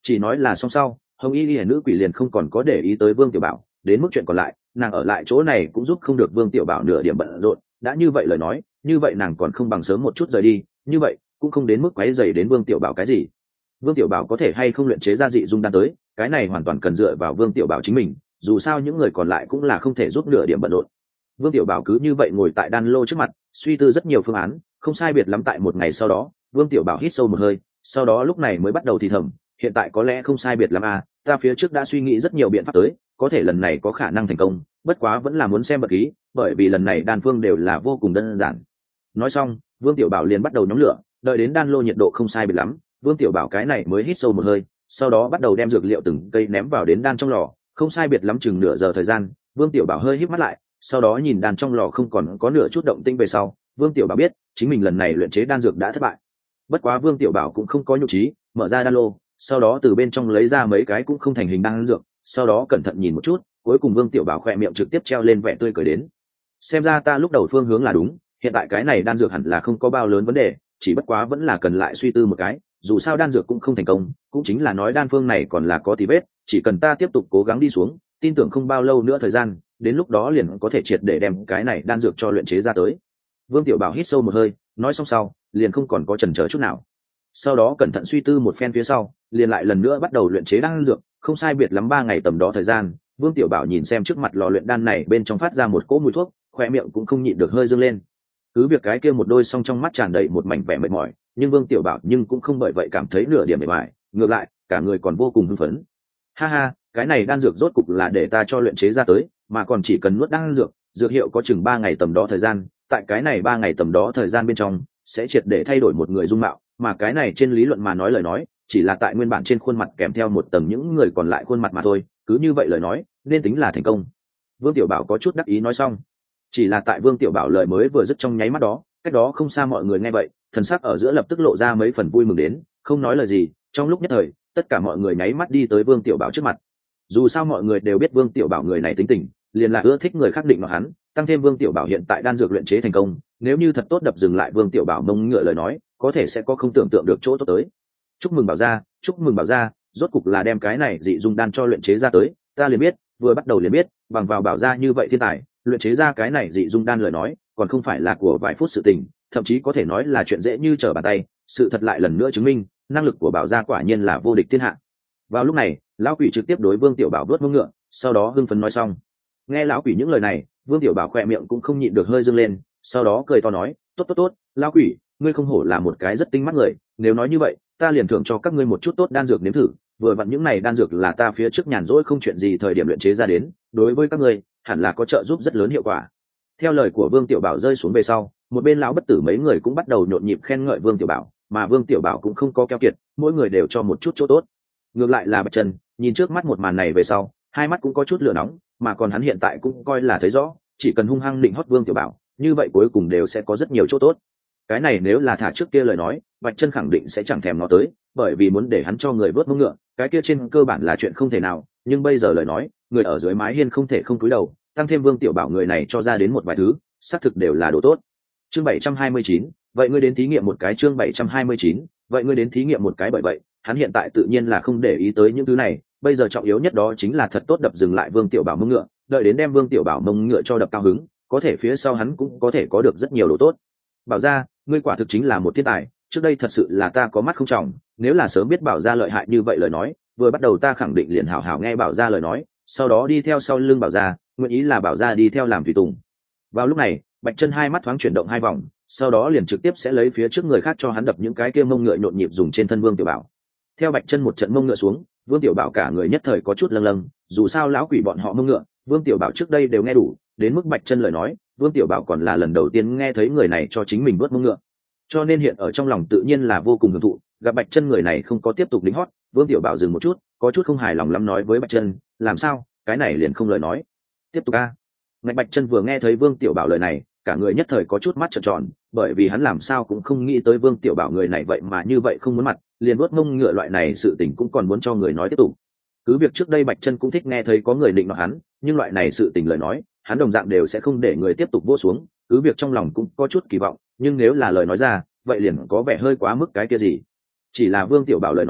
Chỉ nói là xong sau, hồng y ghi nữ quỷ liền không còn có để ý tới Vương Tiểu Bảo, đến mức chuyện còn lại nàng ở lại chỗ này cũng giúp không được Vương Tiểu Bảo nửa điểm bận rộn. Đã như vậy lời nói, như vậy nàng còn không bằng sớm một chút rời đi, như vậy cũng không đến mức quấy rầy đến Vương Tiểu Bảo cái gì. Vương Tiểu Bảo có thể hay không luyện chế ra dị dung đan tới, cái này hoàn toàn cần dựa vào Vương Tiểu Bảo chính mình, dù sao những người còn lại cũng là không thể giúp nửa điểm bận rộn. Vương Tiểu Bảo cứ như vậy ngồi tại đan lô trước mặt, suy tư rất nhiều phương án, không sai biệt lắm tại một ngày sau đó, Vương Tiểu Bảo hít sâu một hơi, sau đó lúc này mới bắt đầu thì thầm, hiện tại có lẽ không sai biệt lắm à, ta phía trước đã suy nghĩ rất nhiều biện pháp tới, có thể lần này có khả năng thành công, bất quá vẫn là muốn xem vật khí, bởi vì lần này đan phương đều là vô cùng đơn giản. Nói xong, Vương Tiểu Bảo liền bắt đầu nhóm lửa, đợi đến đan lô nhiệt độ không sai biệt lắm, Vương Tiểu Bảo cái này mới hít sâu một hơi, sau đó bắt đầu đem dược liệu từng cây ném vào đến đan trong lò, không sai biệt lắm chừng nửa giờ thời gian, Vương Tiểu Bảo hơi híp mắt lại, sau đó nhìn đan trong lò không còn có nửa chút động tĩnh về sau, Vương Tiểu Bảo biết chính mình lần này luyện chế đan dược đã thất bại. Bất quá Vương Tiểu Bảo cũng không có nhục trí, mở ra đan lô, sau đó từ bên trong lấy ra mấy cái cũng không thành hình đan dược, sau đó cẩn thận nhìn một chút, cuối cùng Vương Tiểu Bảo khỏe miệng trực tiếp treo lên vẻ tươi cười đến. Xem ra ta lúc đầu phương hướng là đúng, hiện tại cái này đan dược hẳn là không có bao lớn vấn đề, chỉ bất quá vẫn là cần lại suy tư một cái, dù sao đan dược cũng không thành công, cũng chính là nói đan phương này còn là có tí vết, chỉ cần ta tiếp tục cố gắng đi xuống, tin tưởng không bao lâu nữa thời gian, đến lúc đó liền có thể triệt để đem cái này đan dược cho luyện chế ra tới. Vương Tiểu Bảo hít sâu một hơi, nói xong sau, liền không còn có chần chờ chút nào. Sau đó cẩn thận suy tư một phen phía sau, liền lại lần nữa bắt đầu luyện chế đan dược, không sai biệt lắm ba ngày tầm đó thời gian, Vương Tiểu Bảo nhìn xem trước mặt lò luyện đan này bên trong phát ra một cỗ mùi thuốc, khoe miệng cũng không nhịn được hơi dương lên. Cứ việc cái kia một đôi song trong mắt tràn đầy một mảnh vẻ mệt mỏi, nhưng Vương Tiểu Bảo nhưng cũng không bởi vậy cảm thấy nửa điểm mệt mỏi, ngược lại, cả người còn vô cùng hưng phấn. Ha ha, cái này đan dược rốt cục là để ta cho luyện chế ra tới, mà còn chỉ cần nuốt đan dược, dược hiệu có chừng ba ngày tầm đó thời gian, tại cái này ba ngày tầm đó thời gian bên trong, sẽ triệt để thay đổi một người dung mạo, mà cái này trên lý luận mà nói lời nói, chỉ là tại nguyên bản trên khuôn mặt kèm theo một tầng những người còn lại khuôn mặt mà thôi, cứ như vậy lời nói, nên tính là thành công. Vương Tiểu Bảo có chút đắc ý nói xong. Chỉ là tại Vương Tiểu Bảo lời mới vừa dứt trong nháy mắt đó, cách đó không xa mọi người nghe vậy, thần sắc ở giữa lập tức lộ ra mấy phần vui mừng đến, không nói lời gì, trong lúc nhất thời, tất cả mọi người nháy mắt đi tới Vương Tiểu Bảo trước mặt. Dù sao mọi người đều biết Vương Tiểu Bảo người này tính tình, liền là ưa thích người khác định nó hắn, tăng thêm Vương Tiểu Bảo hiện tại đan dược luyện chế thành công, nếu như thật tốt đập dừng lại Vương Tiểu Bảo mông ngựa lời nói, có thể sẽ có không tưởng tượng được chỗ tốt tới. Chúc mừng Bảo gia, chúc mừng Bảo gia, rốt cục là đem cái này dị dung đan cho luyện chế ra tới, ta liền biết, vừa bắt đầu liền biết, bằng vào Bảo gia như vậy thiên tài, luyện chế ra cái này dị dung đan lời nói, còn không phải là của vài phút sự tình, thậm chí có thể nói là chuyện dễ như trở bàn tay, sự thật lại lần nữa chứng minh, năng lực của Bảo gia quả nhiên là vô địch thiên hạ. Vào lúc này, lão quỷ trực tiếp đối Vương Tiểu Bảo vuốt mông ngựa, sau đó hưng phấn nói xong. Nghe lão quỷ những lời này, Vương Tiểu Bảo khỏe miệng cũng không nhịn được hơi dương lên, sau đó cười to nói, tốt tốt tốt, lão quỷ, ngươi không hổ là một cái rất tinh mắt người, nếu nói như vậy, ta liền thưởng cho các ngươi một chút tốt đan dược nếm thử, vừa vặn những này đan dược là ta phía trước nhàn rỗi không chuyện gì thời điểm luyện chế ra đến, đối với các ngươi, hẳn là có trợ giúp rất lớn hiệu quả. Theo lời của Vương Tiểu Bảo rơi xuống về sau, một bên lão bất tử mấy người cũng bắt đầu nhộn nhịp khen ngợi Vương Tiểu Bảo, mà Vương Tiểu Bảo cũng không có keo kiệt, mỗi người đều cho một chút chỗ tốt. Ngược lại là Bạch Trần, nhìn trước mắt một màn này về sau, hai mắt cũng có chút lửa nóng, mà còn hắn hiện tại cũng coi là thấy rõ, chỉ cần hung hăng định hót Vương Tiểu Bảo, như vậy cuối cùng đều sẽ có rất nhiều chỗ tốt. Cái này nếu là thả trước kia lời nói, Bạch Trần khẳng định sẽ chẳng thèm nó tới, bởi vì muốn để hắn cho người vớt mông ngựa, cái kia trên cơ bản là chuyện không thể nào, nhưng bây giờ lời nói, người ở dưới mái hiên không thể không cúi đầu, tăng thêm Vương Tiểu Bảo người này cho ra đến một vài thứ, xác thực đều là đồ tốt. Chương bảy trăm hai mươi chín, vậy ngươi đến thí nghiệm một cái chương bảy trăm hai mươi chín, vậy ngươi đến thí nghiệm một cái bởi vậy, hắn hiện tại tự nhiên là không để ý tới những thứ này, bây giờ trọng yếu nhất đó chính là thật tốt đập dừng lại Vương Tiểu Bảo mông ngựa, đợi đến đem Vương Tiểu Bảo mông ngựa cho đập cao hứng, có thể phía sau hắn cũng có thể có được rất nhiều đồ tốt. Bảo gia, ngươi quả thực chính là một thiên tài, trước đây thật sự là ta có mắt không tròng, nếu là sớm biết Bảo gia lợi hại như vậy lời nói, vừa bắt đầu ta khẳng định liền hảo hảo nghe Bảo gia lời nói, sau đó đi theo sau lưng Bảo gia, nguyện ý là Bảo gia đi theo làm tùy tùng. Vào lúc này, Bạch Chân hai mắt thoáng chuyển động hai vòng, sau đó liền trực tiếp sẽ lấy phía trước người khác cho hắn đập những cái kia mông ngựa nhộn nhịp dùng trên thân Vương Tiểu Bảo. Theo Bạch Chân một trận mông ngựa xuống, Vương Tiểu Bảo cả người nhất thời có chút lâng lâng, dù sao lão quỷ bọn họ mông ngựa, Vương Tiểu Bảo trước đây đều nghe đủ, đến mức Bạch Chân lời nói, Vương Tiểu Bảo còn là lần đầu tiên nghe thấy người này cho chính mình vớt mông ngựa. Cho nên hiện ở trong lòng tự nhiên là vô cùng hưởng thụ, gặp Bạch Chân người này không có tiếp tục đính hót, Vương Tiểu Bảo dừng một chút, có chút không hài lòng lắm nói với Bạch Chân, làm sao, cái này liền không lời nói. Tiếp tục a. Ngạch Bạch Chân vừa nghe thấy Vương Tiểu Bảo lời này, cả người nhất thời có chút mắt trợn tròn, bởi vì hắn làm sao cũng không nghĩ tới Vương Tiểu Bảo người này vậy mà như vậy không muốn mặt, liền vuốt mông ngựa loại này sự tình cũng còn muốn cho người nói tiếp tục. Cứ việc trước đây Bạch Chân cũng thích nghe thấy có người định nói hắn, nhưng loại này sự tình lời nói, hắn đồng dạng đều sẽ không để người tiếp tục vỗ xuống, cứ việc trong lòng cũng có chút kỳ vọng, nhưng nếu là lời nói ra, vậy liền có vẻ hơi quá mức cái kia gì. Chỉ là Vương Tiểu Bảo lời nói,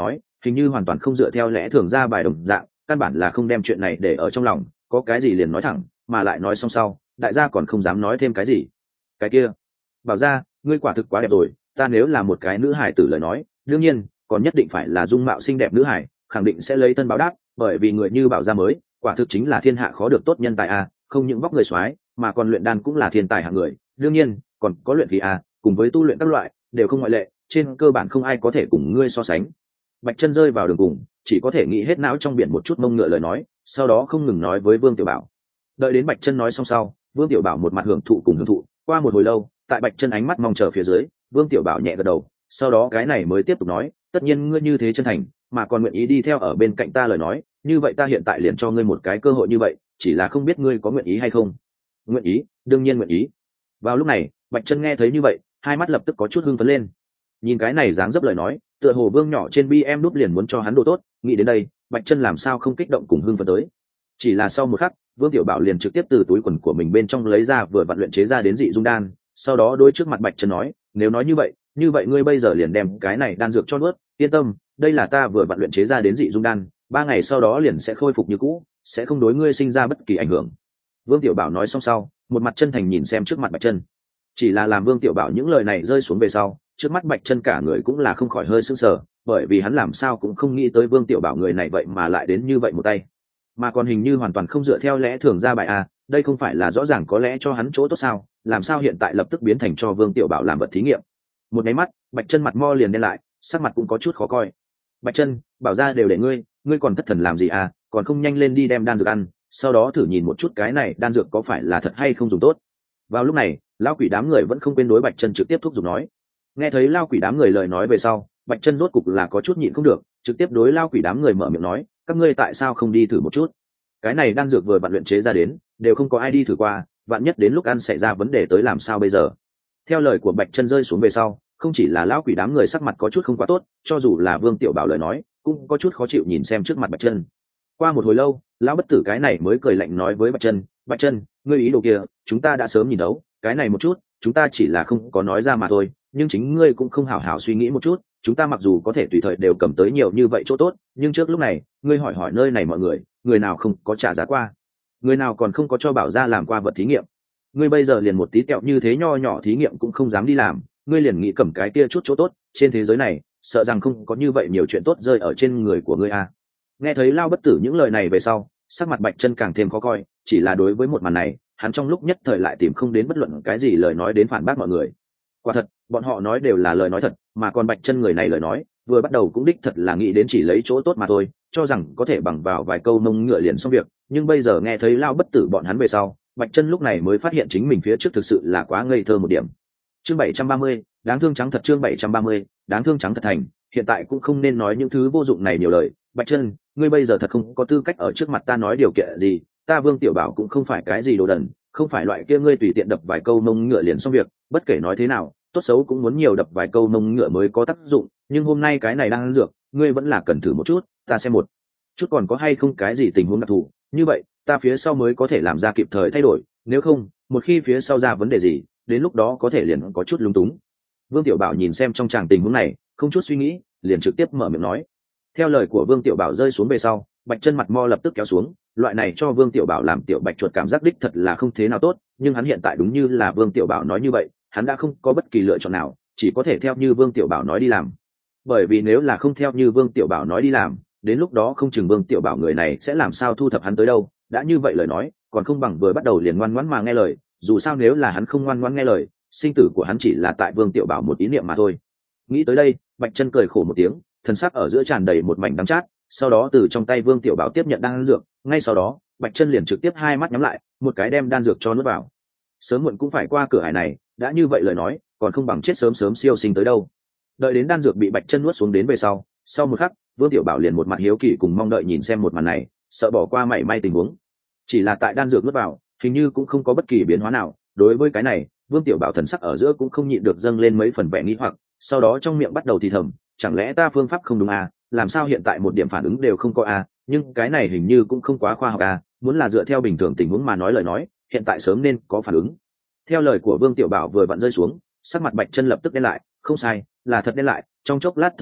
hình như hoàn toàn không dựa theo lẽ thường ra bài đồng dạng, căn bản là không đem chuyện này để ở trong lòng, có cái gì liền nói thẳng, mà lại nói xong sau đại gia còn không dám nói thêm cái gì. Cái kia Bảo ra, ngươi quả thực quá đẹp rồi, ta nếu là một cái nữ hải tử lời nói, đương nhiên còn nhất định phải là dung mạo xinh đẹp nữ hải, khẳng định sẽ lấy tân báo đáp, bởi vì người như Bảo ra mới quả thực chính là thiên hạ khó được tốt nhân tài a, không những vóc người soái mà còn luyện đan cũng là thiên tài hạng người, đương nhiên còn có luyện khí a, cùng với tu luyện các loại đều không ngoại lệ, trên cơ bản không ai có thể cùng ngươi so sánh. Bạch Chân rơi vào đường cùng, chỉ có thể nghĩ hết não trong biển một chút mông ngựa lời nói, sau đó không ngừng nói với Vương Tiểu Bảo. Đợi đến Bạch Chân nói xong sau, Vương Tiểu Bảo một mặt hưởng thụ cùng hưởng thụ, qua một hồi lâu, tại Bạch Chân ánh mắt mong chờ phía dưới, Vương Tiểu Bảo nhẹ gật đầu, sau đó cái này mới tiếp tục nói, tất nhiên ngươi như thế chân thành, mà còn nguyện ý đi theo ở bên cạnh ta lời nói, như vậy ta hiện tại liền cho ngươi một cái cơ hội như vậy, chỉ là không biết ngươi có nguyện ý hay không. Nguyện ý, đương nhiên nguyện ý. Vào lúc này, Bạch Chân nghe thấy như vậy, hai mắt lập tức có chút hưng phấn lên. Nhìn cái này dáng dấp lời nói, tựa hồ Vương nhỏ trên bi em núp liền muốn cho hắn đồ tốt, nghĩ đến đây, Bạch Chân làm sao không kích động cùng hưng phấn tới. Chỉ là sau một khắc, Vương Tiểu Bảo liền trực tiếp từ túi quần của mình bên trong lấy ra vừa vặn luyện chế ra đến dị dung đan, sau đó đối trước mặt Bạch Chân nói, nếu nói như vậy, như vậy ngươi bây giờ liền đem cái này đan dược cho nuốt, yên tâm, đây là ta vừa vặn luyện chế ra đến dị dung đan, ba ngày sau đó liền sẽ khôi phục như cũ, sẽ không đối ngươi sinh ra bất kỳ ảnh hưởng. Vương Tiểu Bảo nói xong sau, một mặt chân thành nhìn xem trước mặt Bạch Chân. Chỉ là làm Vương Tiểu Bảo những lời này rơi xuống về sau, trước mắt Bạch Chân cả người cũng là không khỏi hơi sững sờ, bởi vì hắn làm sao cũng không nghĩ tới Vương Tiểu Bảo người này vậy mà lại đến như vậy một tay, mà còn hình như hoàn toàn không dựa theo lẽ thường ra bài a, đây không phải là rõ ràng có lẽ cho hắn chỗ tốt sao, làm sao hiện tại lập tức biến thành cho Vương Tiểu Bảo làm vật thí nghiệm. Một cái mắt, Bạch Chân mặt mo liền đen lại, sắc mặt cũng có chút khó coi. Bạch Chân, bảo ra đều để ngươi, ngươi còn thất thần làm gì à, còn không nhanh lên đi đem đan dược ăn, sau đó thử nhìn một chút cái này đan dược có phải là thật hay không dùng tốt. Vào lúc này, lão quỷ đám người vẫn không quên đối Bạch Chân trực tiếp thúc giục nói. Nghe thấy lão quỷ đám người lời nói về sau, Bạch Chân rốt cục là có chút nhịn không được, trực tiếp đối lão quỷ đám người mở miệng nói, các ngươi tại sao không đi thử một chút? Cái này đan dược vừa vặn luyện chế ra đến, đều không có ai đi thử qua, vạn nhất đến lúc ăn xảy ra vấn đề tới làm sao bây giờ? Theo lời của Bạch Chân rơi xuống về sau, không chỉ là lão quỷ đám người sắc mặt có chút không quá tốt, cho dù là Vương Tiểu Bảo lời nói, cũng có chút khó chịu nhìn xem trước mặt Bạch Chân. Qua một hồi lâu, lão bất tử cái này mới cười lạnh nói với Bạch Chân, Bạch Chân, ngươi ý đồ kia, chúng ta đã sớm nhìn đấu, cái này một chút, chúng ta chỉ là không có nói ra mà thôi, nhưng chính ngươi cũng không hảo hảo suy nghĩ một chút, chúng ta mặc dù có thể tùy thời đều cầm tới nhiều như vậy chỗ tốt, nhưng trước lúc này, ngươi hỏi hỏi nơi này mọi người, người nào không có trả giá qua, người nào còn không có cho Bảo gia làm qua vật thí nghiệm. Ngươi bây giờ liền một tí kẹo như thế nho nhỏ thí nghiệm cũng không dám đi làm, ngươi liền nghĩ cầm cái kia chút chỗ tốt, trên thế giới này, sợ rằng không có như vậy nhiều chuyện tốt rơi ở trên người của ngươi à. Nghe thấy Lao bất tử những lời này về sau, sắc mặt Bạch Chân càng thêm khó coi, chỉ là đối với một màn này, hắn trong lúc nhất thời lại tìm không đến bất luận cái gì lời nói đến phản bác mọi người. Quả thật, bọn họ nói đều là lời nói thật, mà còn Bạch Chân người này lời nói, vừa bắt đầu cũng đích thật là nghĩ đến chỉ lấy chỗ tốt mà thôi, cho rằng có thể bằng vào vài câu mông ngựa liền xong việc, nhưng bây giờ nghe thấy Lao bất tử bọn hắn về sau, Bạch Chân lúc này mới phát hiện chính mình phía trước thực sự là quá ngây thơ một điểm. Chương bảy trăm ba mươi, đáng thương trắng thật chương bảy trăm ba mươi, đáng thương trắng thật thành, hiện tại cũng không nên nói những thứ vô dụng này nhiều lời, Bạch Chân, ngươi bây giờ thật không có tư cách ở trước mặt ta nói điều kiện gì, ta Vương Tiểu Bảo cũng không phải cái gì đồ đần, không phải loại kia ngươi tùy tiện đập vài câu mông ngựa liền xong việc, bất kể nói thế nào, tốt xấu cũng muốn nhiều đập vài câu mông ngựa mới có tác dụng, nhưng hôm nay cái này đang ăn dược, ngươi vẫn là cần thử một chút, ta xem một chút còn có hay không cái gì tình huống đặc thù, như vậy, ta phía sau mới có thể làm ra kịp thời thay đổi, nếu không, một khi phía sau ra vấn đề gì, đến lúc đó có thể liền có chút lung túng. Vương Tiểu Bảo nhìn xem trong tràng tình huống này, không chút suy nghĩ, liền trực tiếp mở miệng nói. Theo lời của Vương Tiểu Bảo rơi xuống về sau, Bạch Chân mặt mo lập tức kéo xuống, loại này cho Vương Tiểu Bảo làm tiểu bạch chuột cảm giác đích thật là không thế nào tốt, nhưng hắn hiện tại đúng như là Vương Tiểu Bảo nói như vậy, hắn đã không có bất kỳ lựa chọn nào, chỉ có thể theo như Vương Tiểu Bảo nói đi làm. Bởi vì nếu là không theo như Vương Tiểu Bảo nói đi làm, đến lúc đó không chừng Vương Tiểu Bảo người này sẽ làm sao thu thập hắn tới đâu, đã như vậy lời nói, còn không bằng vừa bắt đầu liền ngoan ngoãn mà nghe lời, dù sao nếu là hắn không ngoan ngoãn nghe lời, sinh tử của hắn chỉ là tại Vương Tiểu Bảo một ý niệm mà thôi. Nghĩ tới đây, Bạch Chân cười khổ một tiếng, thần sắc ở giữa tràn đầy một mảnh đắng chát, sau đó từ trong tay Vương Tiểu Bảo tiếp nhận đan dược, ngay sau đó, Bạch Chân liền trực tiếp hai mắt nhắm lại, một cái đem đan dược cho nuốt vào. Sớm muộn cũng phải qua cửa hải này, đã như vậy lời nói, còn không bằng chết sớm sớm siêu sinh tới đâu. Đợi đến đan dược bị Bạch Chân nuốt xuống đến về sau, sau một khắc, Vương Tiểu Bảo liền một mặt hiếu kỳ cùng mong đợi nhìn xem một màn này, sợ bỏ qua mảy may tình huống. Chỉ là tại đan dược nuốt vào, hình như cũng không có bất kỳ biến hóa nào, đối với cái này, Vương Tiểu Bảo thần sắc ở giữa cũng không nhịn được dâng lên mấy phần vẻ nghi hoặc, sau đó trong miệng bắt đầu thì thầm, chẳng lẽ ta phương pháp không đúng à, làm sao hiện tại một điểm phản ứng đều không có à, nhưng cái này hình như cũng không quá khoa học à, muốn là dựa theo bình thường tình huống mà nói lời nói, hiện tại sớm nên có phản ứng. Theo lời của Vương Tiểu Bảo vừa vặn rơi xuống, sắc mặt Bạch Chân lập tức đen lại, không sai, là thật đen lại, trong chốc lát thời gian,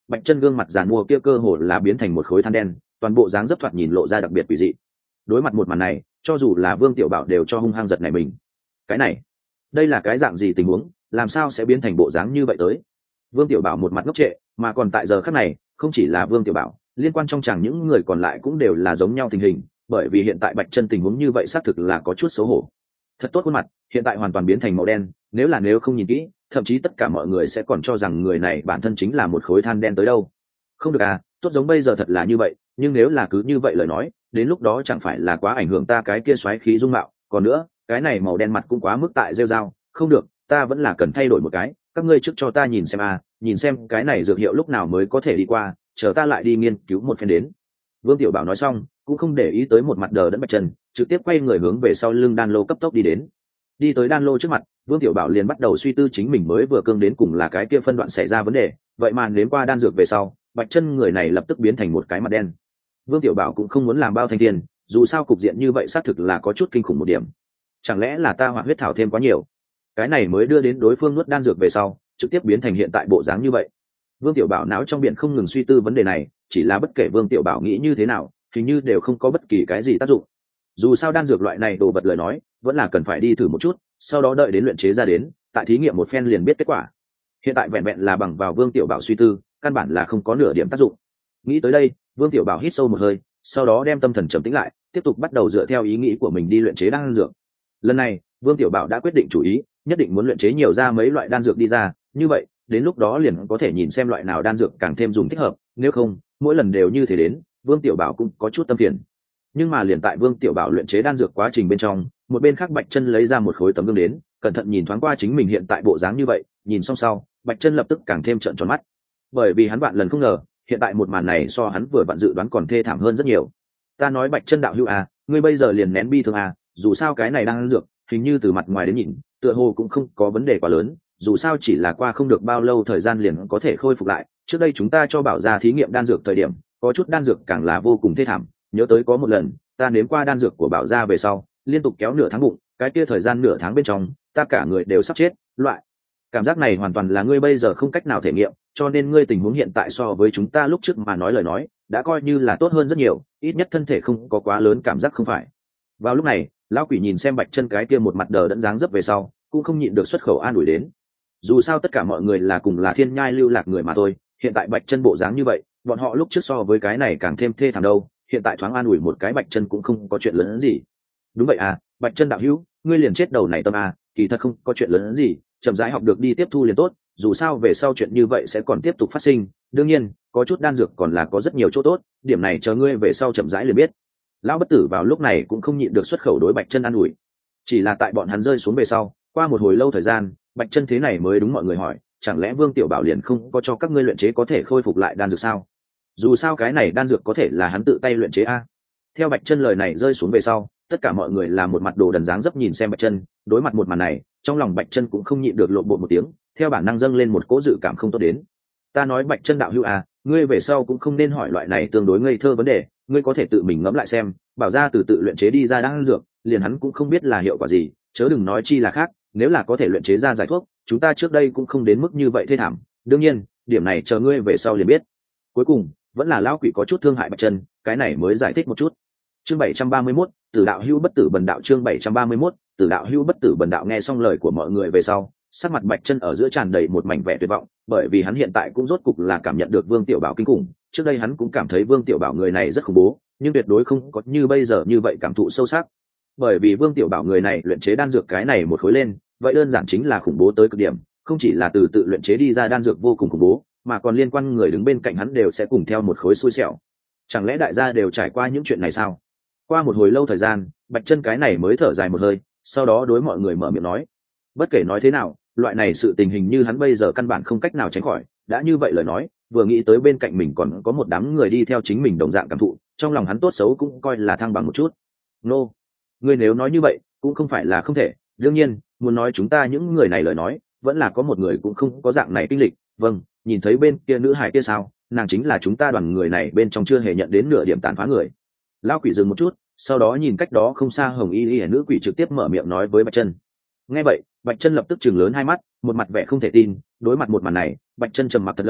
Bạch Chân gương mặt giàn mua kia cơ hồ là biến thành một khối than đen, toàn bộ dáng dấp thoạt nhìn lộ ra đặc biệt quỷ dị. Đối mặt một màn này, cho dù là Vương Tiểu Bảo đều cho hung hăng giật nảy mình. Cái này, đây là cái dạng gì tình huống, làm sao sẽ biến thành bộ dáng như vậy tới? Vương Tiểu Bảo một mặt ngốc trệ, mà còn tại giờ khắc này, không chỉ là Vương Tiểu Bảo, liên quan trong chàng những người còn lại cũng đều là giống nhau tình hình, bởi vì hiện tại Bạch Chân tình huống như vậy xác thực là có chút xấu hổ. Thật tốt khuôn mặt, hiện tại hoàn toàn biến thành màu đen, nếu là nếu không nhìn kỹ, thậm chí tất cả mọi người sẽ còn cho rằng người này bản thân chính là một khối than đen tới đâu. Không được à, tốt giống bây giờ thật là như vậy, nhưng nếu là cứ như vậy lời nói, đến lúc đó chẳng phải là quá ảnh hưởng ta cái kia xoáy khí dung mạo, còn nữa, cái này màu đen mặt cũng quá mức tại rêu rao, không được, ta vẫn là cần thay đổi một cái, các ngươi trước cho ta nhìn xem à, nhìn xem cái này dược hiệu lúc nào mới có thể đi qua, chờ ta lại đi nghiên cứu một phen đến. Vương Tiểu Bảo nói xong, cũng không để ý tới một mặt đờ đẫn Bạch Chân, trực tiếp quay người hướng về sau lưng đan lô cấp tốc đi đến. Đi tới đan lô trước mặt, Vương Tiểu Bảo liền bắt đầu suy tư chính mình mới vừa cương đến cùng là cái kia phân đoạn xảy ra vấn đề, vậy mà nếm qua đan dược về sau, Bạch Chân người này lập tức biến thành một cái mặt đen. Vương Tiểu Bảo cũng không muốn làm bao thanh tiền, dù sao cục diện như vậy xác thực là có chút kinh khủng một điểm. Chẳng lẽ là ta hoạt huyết thảo thêm quá nhiều? Cái này mới đưa đến đối phương nuốt đan dược về sau, trực tiếp biến thành hiện tại bộ dáng như vậy. Vương Tiểu Bảo não trong biển không ngừng suy tư vấn đề này, chỉ là bất kể Vương Tiểu Bảo nghĩ như thế nào, hình như đều không có bất kỳ cái gì tác dụng. Dù sao đan dược loại này đồ vật lời nói, vẫn là cần phải đi thử một chút, sau đó đợi đến luyện chế ra đến, tại thí nghiệm một phen liền biết kết quả. Hiện tại vẹn vẹn là bằng vào Vương Tiểu Bảo suy tư, căn bản là không có nửa điểm tác dụng. Nghĩ tới đây, Vương Tiểu Bảo hít sâu một hơi, sau đó đem tâm thần trầm tĩnh lại, tiếp tục bắt đầu dựa theo ý nghĩ của mình đi luyện chế đan dược. Lần này, Vương Tiểu Bảo đã quyết định chủ ý, nhất định muốn luyện chế nhiều ra mấy loại đan dược đi ra, như vậy, đến lúc đó liền có thể nhìn xem loại nào đan dược càng thêm dùng thích hợp, nếu không, mỗi lần đều như thế đến, Vương Tiểu Bảo cũng có chút tâm phiền. Nhưng mà liền tại Vương Tiểu Bảo luyện chế đan dược quá trình bên trong, một bên khác Bạch Chân lấy ra một khối tấm gương đến, cẩn thận nhìn thoáng qua chính mình hiện tại bộ dáng như vậy, nhìn xong sau, Bạch Chân lập tức càng thêm trợn tròn mắt. Bởi vì hắn vạn lần không ngờ, hiện tại một màn này so hắn vừa vặn dự đoán còn thê thảm hơn rất nhiều. Ta nói Bạch Chân đạo hữu à, ngươi bây giờ liền nén bi thương à, dù sao cái này đang ăn dược, hình như từ mặt ngoài đến nhìn, tựa hồ cũng không có vấn đề quá lớn, dù sao chỉ là qua không được bao lâu thời gian liền có thể khôi phục lại. Trước đây chúng ta cho Bảo gia thí nghiệm đan dược thời điểm, có chút đan dược càng là vô cùng thê thảm, nhớ tới có một lần, ta nếm qua đan dược của Bảo gia về sau, liên tục kéo nửa tháng bụng, cái kia thời gian nửa tháng bên trong, ta cả người đều sắp chết, loại cảm giác này hoàn toàn là ngươi bây giờ không cách nào thể nghiệm, cho nên ngươi tình huống hiện tại so với chúng ta lúc trước mà nói lời nói, đã coi như là tốt hơn rất nhiều, ít nhất thân thể không có quá lớn cảm giác không phải. Vào lúc này, lão quỷ nhìn xem Bạch Chân cái kia một mặt đờ đẫn dáng dấp về sau, cũng không nhịn được xuất khẩu an ủi đến. Dù sao tất cả mọi người là cùng là thiên nhai lưu lạc người mà thôi, hiện tại Bạch Chân bộ dáng như vậy, bọn họ lúc trước so với cái này càng thêm thê thảm đâu, hiện tại thoáng an ủi một cái Bạch Chân cũng không có chuyện lớn hơn gì. Đúng vậy à, Bạch Chân đạo hữu, ngươi liền chết đầu này tâm à, kỳ thật không có chuyện lớn hơn gì, chậm rãi học được đi tiếp thu liền tốt, dù sao về sau chuyện như vậy sẽ còn tiếp tục phát sinh, đương nhiên, có chút đan dược còn là có rất nhiều chỗ tốt, điểm này chờ ngươi về sau chậm rãi liền biết. Lão bất tử vào lúc này cũng không nhịn được xuất khẩu đối Bạch Chân an ủi. Chỉ là tại bọn hắn rơi xuống về sau, qua một hồi lâu thời gian, Bạch Chân thế này mới đúng mọi người hỏi, chẳng lẽ Vương Tiểu Bảo liền không có cho các ngươi luyện chế có thể khôi phục lại đan dược sao? Dù sao cái này đan dược có thể là hắn tự tay luyện chế a. Theo Bạch Chân lời này rơi xuống về sau, tất cả mọi người là một mặt đồ đần dáng dấp nhìn xem Bạch Chân, đối mặt một màn này, trong lòng Bạch Chân cũng không nhịn được lộn bột một tiếng, theo bản năng dâng lên một cỗ dự cảm không tốt đến. Ta nói Bạch Chân đạo hữu à, ngươi về sau cũng không nên hỏi loại này tương đối ngây thơ vấn đề, ngươi có thể tự mình ngẫm lại xem, Bảo gia từ tự luyện chế đi ra đan dược, liền hắn cũng không biết là hiệu quả gì, chớ đừng nói chi là khác, nếu là có thể luyện chế ra giải thuốc, chúng ta trước đây cũng không đến mức như vậy thê thảm, đương nhiên, điểm này chờ ngươi về sau liền biết. Cuối cùng, vẫn là lão quỷ có chút thương hại Bạch Chân, cái này mới giải thích một chút. Chương bảy trăm ba mươi mốt, Tử đạo hữu bất tử bần đạo chương bảy trăm ba mươi mốt, Tử đạo hữu bất tử bần đạo nghe xong lời của mọi người về sau, sắc mặt Bạch Chân ở giữa tràn đầy một mảnh vẻ tuyệt vọng, bởi vì hắn hiện tại cũng rốt cục là cảm nhận được Vương Tiểu Bảo kinh khủng, trước đây hắn cũng cảm thấy Vương Tiểu Bảo người này rất khủng bố, nhưng tuyệt đối không có như bây giờ như vậy cảm thụ sâu sắc. Bởi vì Vương Tiểu Bảo người này luyện chế đan dược cái này một khối lên, vậy đơn giản chính là khủng bố tới cực điểm, không chỉ là từ tự luyện chế đi ra đan dược vô cùng khủng bố, mà còn liên quan người đứng bên cạnh hắn đều sẽ cùng theo một khối xui xẻo. Chẳng lẽ đại gia đều trải qua những chuyện này sao? Qua một hồi lâu thời gian, Bạch Chân cái này mới thở dài một hơi, sau đó đối mọi người mở miệng nói, bất kể nói thế nào, loại này sự tình hình như hắn bây giờ căn bản không cách nào tránh khỏi, đã như vậy lời nói, vừa nghĩ tới bên cạnh mình còn có một đám người đi theo chính mình đồng dạng cảm thụ, trong lòng hắn tốt xấu cũng coi là thăng bằng một chút. Nô, no. Ngươi nếu nói như vậy, cũng không phải là không thể, đương nhiên, muốn nói chúng ta những người này lời nói, vẫn là có một người cũng không có dạng này kinh lịch, vâng, nhìn thấy bên kia nữ hài kia sao, nàng chính là chúng ta đoàn người này bên trong chưa hề nhận đến nửa điểm tàn phá người. Lão quỷ dừng một chút, sau đó nhìn cách đó không xa hồng y y nữ quỷ trực tiếp mở miệng nói với Bạch Chân. Nghe vậy, Bạch Chân lập tức trừng lớn hai mắt, một mặt vẻ không thể tin, đối mặt một màn này, Bạch Chân trầm mặc thật lâu,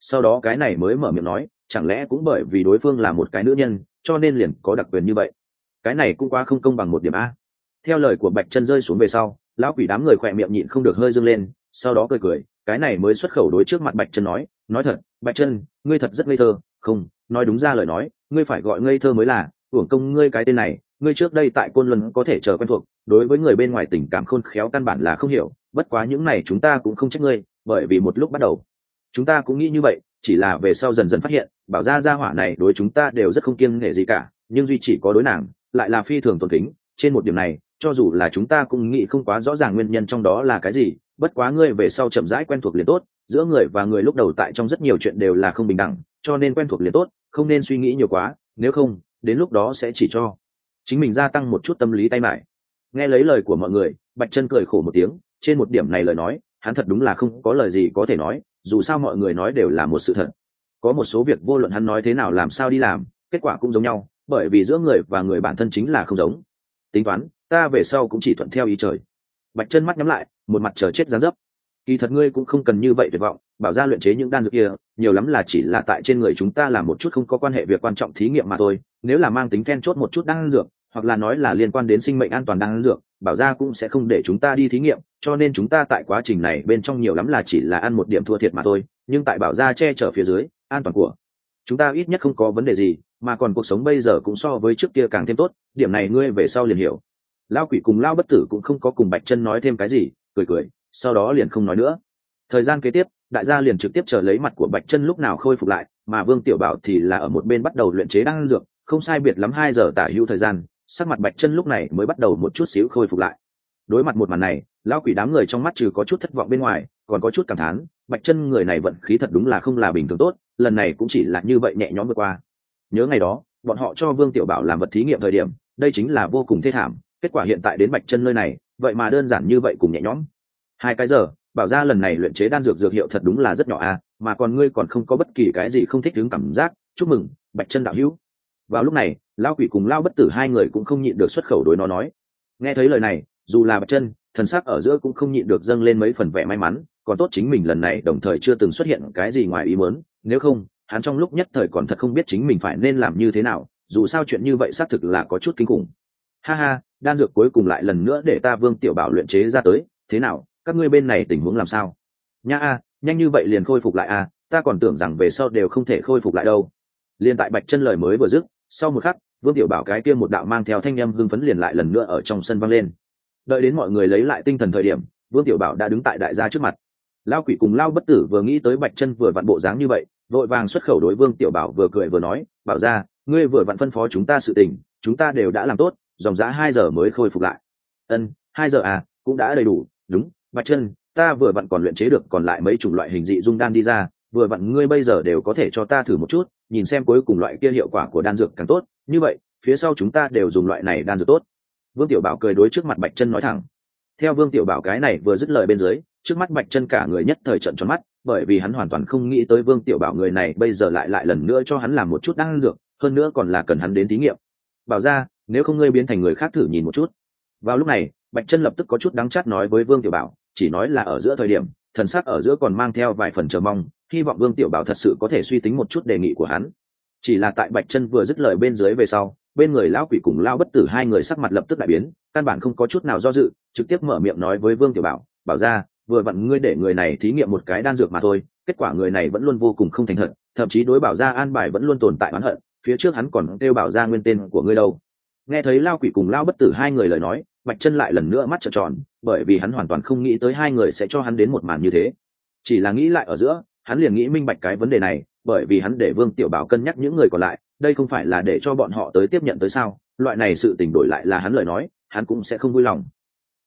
sau đó cái này mới mở miệng nói, chẳng lẽ cũng bởi vì đối phương là một cái nữ nhân cho nên liền có đặc quyền như vậy? Cái này cũng quá không công bằng một điểm a. Theo lời của Bạch Chân rơi xuống về sau, lão quỷ đám người khỏe miệng nhịn không được hơi dương lên, sau đó cười cười, cái này mới xuất khẩu đối trước mặt Bạch Chân nói, nói thật, Bạch Chân, ngươi thật rất ngây thơ, không, nói đúng ra lời nói, ngươi phải gọi ngây thơ mới là, uổng công ngươi cái tên này, ngươi trước đây tại Côn Luân có thể chờ quen thuộc, đối với người bên ngoài tình cảm khôn khéo căn bản là không hiểu, bất quá những này chúng ta cũng không trách ngươi, bởi vì một lúc bắt đầu, chúng ta cũng nghĩ như vậy, chỉ là về sau dần dần phát hiện, bảo ra gia hỏa này đối chúng ta đều rất không kiêng nể gì cả, nhưng duy chỉ có đối nàng, lại là phi thường tôn kính, trên một điểm này, cho dù là chúng ta cũng nghĩ không quá rõ ràng nguyên nhân trong đó là cái gì, bất quá ngươi về sau chậm rãi quen thuộc liền tốt, giữa người và người lúc đầu tại trong rất nhiều chuyện đều là không bình đẳng, cho nên quen thuộc liền tốt, không nên suy nghĩ nhiều quá, nếu không, đến lúc đó sẽ chỉ cho chính mình gia tăng một chút tâm lý tay mải. Nghe lấy lời của mọi người, Bạch Chân cười khổ một tiếng, trên một điểm này lời nói, hắn thật đúng là không có lời gì có thể nói, dù sao mọi người nói đều là một sự thật. Có một số việc vô luận hắn nói thế nào làm sao đi làm, kết quả cũng giống nhau, bởi vì giữa người và người bản thân chính là không giống. Tính toán, ta về sau cũng chỉ thuận theo ý trời. Bạch Chân mắt nhắm lại, một mặt chờ chết giáng dấp. Kỳ thật ngươi cũng không cần như vậy tuyệt vọng, bảo ra luyện chế những đan dược kia, nhiều lắm là chỉ là tại trên người chúng ta làm một chút không có quan hệ việc quan trọng thí nghiệm mà thôi, nếu là mang tính then chốt một chút đan dược, hoặc là nói là liên quan đến sinh mệnh an toàn đan dược, bảo ra cũng sẽ không để chúng ta đi thí nghiệm, cho nên chúng ta tại quá trình này bên trong nhiều lắm là chỉ là ăn một điểm thua thiệt mà thôi, nhưng tại bảo ra che chở phía dưới, an toàn của chúng ta ít nhất không có vấn đề gì, mà còn cuộc sống bây giờ cũng so với trước kia càng thêm tốt, điểm này ngươi về sau liền hiểu. Lão quỷ cùng Lão bất tử cũng không có cùng Bạch Chân nói thêm cái gì, cười cười, sau đó liền không nói nữa. Thời gian kế tiếp, đại gia liền trực tiếp chờ lấy mặt của Bạch Chân lúc nào khôi phục lại, mà Vương Tiểu Bảo thì là ở một bên bắt đầu luyện chế đan dược, không sai biệt lắm hai giờ tả hữu thời gian, sắc mặt Bạch Chân lúc này mới bắt đầu một chút xíu khôi phục lại. Đối mặt một màn này, lão quỷ đám người trong mắt trừ có chút thất vọng bên ngoài, còn có chút cảm thán, Bạch Chân người này vận khí thật đúng là không là bình thường tốt, lần này cũng chỉ là như vậy nhẹ nhõm vượt qua. Nhớ ngày đó, bọn họ cho Vương Tiểu Bảo làm vật thí nghiệm thời điểm, đây chính là vô cùng thê thảm, kết quả hiện tại đến Bạch Chân nơi này, vậy mà đơn giản như vậy cùng nhẹ nhõm. Hai cái giờ, bảo ra lần này luyện chế đan dược dược hiệu thật đúng là rất nhỏ à, mà còn ngươi còn không có bất kỳ cái gì không thích ứng cảm giác, chúc mừng, Bạch Chân đạo hữu. Vào lúc này, lão quỷ cùng lão bất tử hai người cũng không nhịn được xuất khẩu đối nó nói. Nghe thấy lời này, dù là Bạch Chân, thần sắc ở giữa cũng không nhịn được dâng lên mấy phần vẻ may mắn, còn tốt chính mình lần này đồng thời chưa từng xuất hiện cái gì ngoài ý muốn, nếu không, hắn trong lúc nhất thời còn thật không biết chính mình phải nên làm như thế nào, dù sao chuyện như vậy xác thực là có chút kinh khủng. Ha ha, đan dược cuối cùng lại lần nữa để ta Vương Tiểu Bảo luyện chế ra tới, thế nào, các ngươi bên này tình huống làm sao? Nha a, nhanh như vậy liền khôi phục lại a, ta còn tưởng rằng về sau đều không thể khôi phục lại đâu. Liên tại Bạch Chân lời mới vừa dứt, sau một khắc, Vương Tiểu Bảo cái kia một đạo mang theo thanh âm hưng phấn liền lại lần nữa ở trong sân vang lên. Đợi đến mọi người lấy lại tinh thần thời điểm, Vương Tiểu Bảo đã đứng tại đại gia trước mặt. Lão quỷ cùng Lão bất tử vừa nghĩ tới Bạch Chân vừa vặn bộ dáng như vậy, vội vàng xuất khẩu đối Vương Tiểu Bảo vừa cười vừa nói, bảo ra, ngươi vừa vặn phân phó chúng ta sự tình, chúng ta đều đã làm tốt, dòng dã hai giờ mới khôi phục lại. Ân, hai giờ à, cũng đã đầy đủ, đúng, Bạch Chân, ta vừa vặn còn luyện chế được còn lại mấy chủng loại hình dị dung đan đi ra, vừa vặn ngươi bây giờ đều có thể cho ta thử một chút, nhìn xem cuối cùng loại kia hiệu quả của đan dược càng tốt, như vậy, phía sau chúng ta đều dùng loại này đan dược tốt. Vương Tiểu Bảo cười đối trước mặt Bạch Chân nói thẳng. Theo Vương Tiểu Bảo cái này vừa dứt lời bên dưới, trước mắt Bạch Chân cả người nhất thời trợn tròn mắt, bởi vì hắn hoàn toàn không nghĩ tới Vương Tiểu Bảo người này bây giờ lại lại lần nữa cho hắn làm một chút đan dược, hơn nữa còn là cần hắn đến thí nghiệm. Bảo ra, nếu không ngươi biến thành người khác thử nhìn một chút. Vào lúc này, Bạch Chân lập tức có chút đắng chát nói với Vương Tiểu Bảo, chỉ nói là ở giữa thời điểm, thần sắc ở giữa còn mang theo vài phần chờ mong, hy vọng Vương Tiểu Bảo thật sự có thể suy tính một chút đề nghị của hắn. Chỉ là tại Bạch Chân vừa dứt lời bên dưới về sau, bên người lão quỷ cùng lão bất tử hai người sắc mặt lập tức đại biến, căn bản không có chút nào do dự, trực tiếp mở miệng nói với Vương Tiểu Bảo, bảo ra, vừa vặn ngươi để người này thí nghiệm một cái đan dược mà thôi, kết quả người này vẫn luôn vô cùng không thành thật, thậm chí đối bảo ra an bài vẫn luôn tồn tại oán hận, phía trước hắn còn kêu bảo ra nguyên tên của ngươi đâu. Nghe thấy lão quỷ cùng lão bất tử hai người lời nói, Bạch Chân lại lần nữa mắt trợn tròn, bởi vì hắn hoàn toàn không nghĩ tới hai người sẽ cho hắn đến một màn như thế. Chỉ là nghĩ lại ở giữa, hắn liền nghĩ minh bạch cái vấn đề này, bởi vì hắn để Vương Tiểu Bảo cân nhắc những người còn lại, đây không phải là để cho bọn họ tới tiếp nhận tới sao? Loại này sự tình đổi lại là hắn lời nói, hắn cũng sẽ không vui lòng.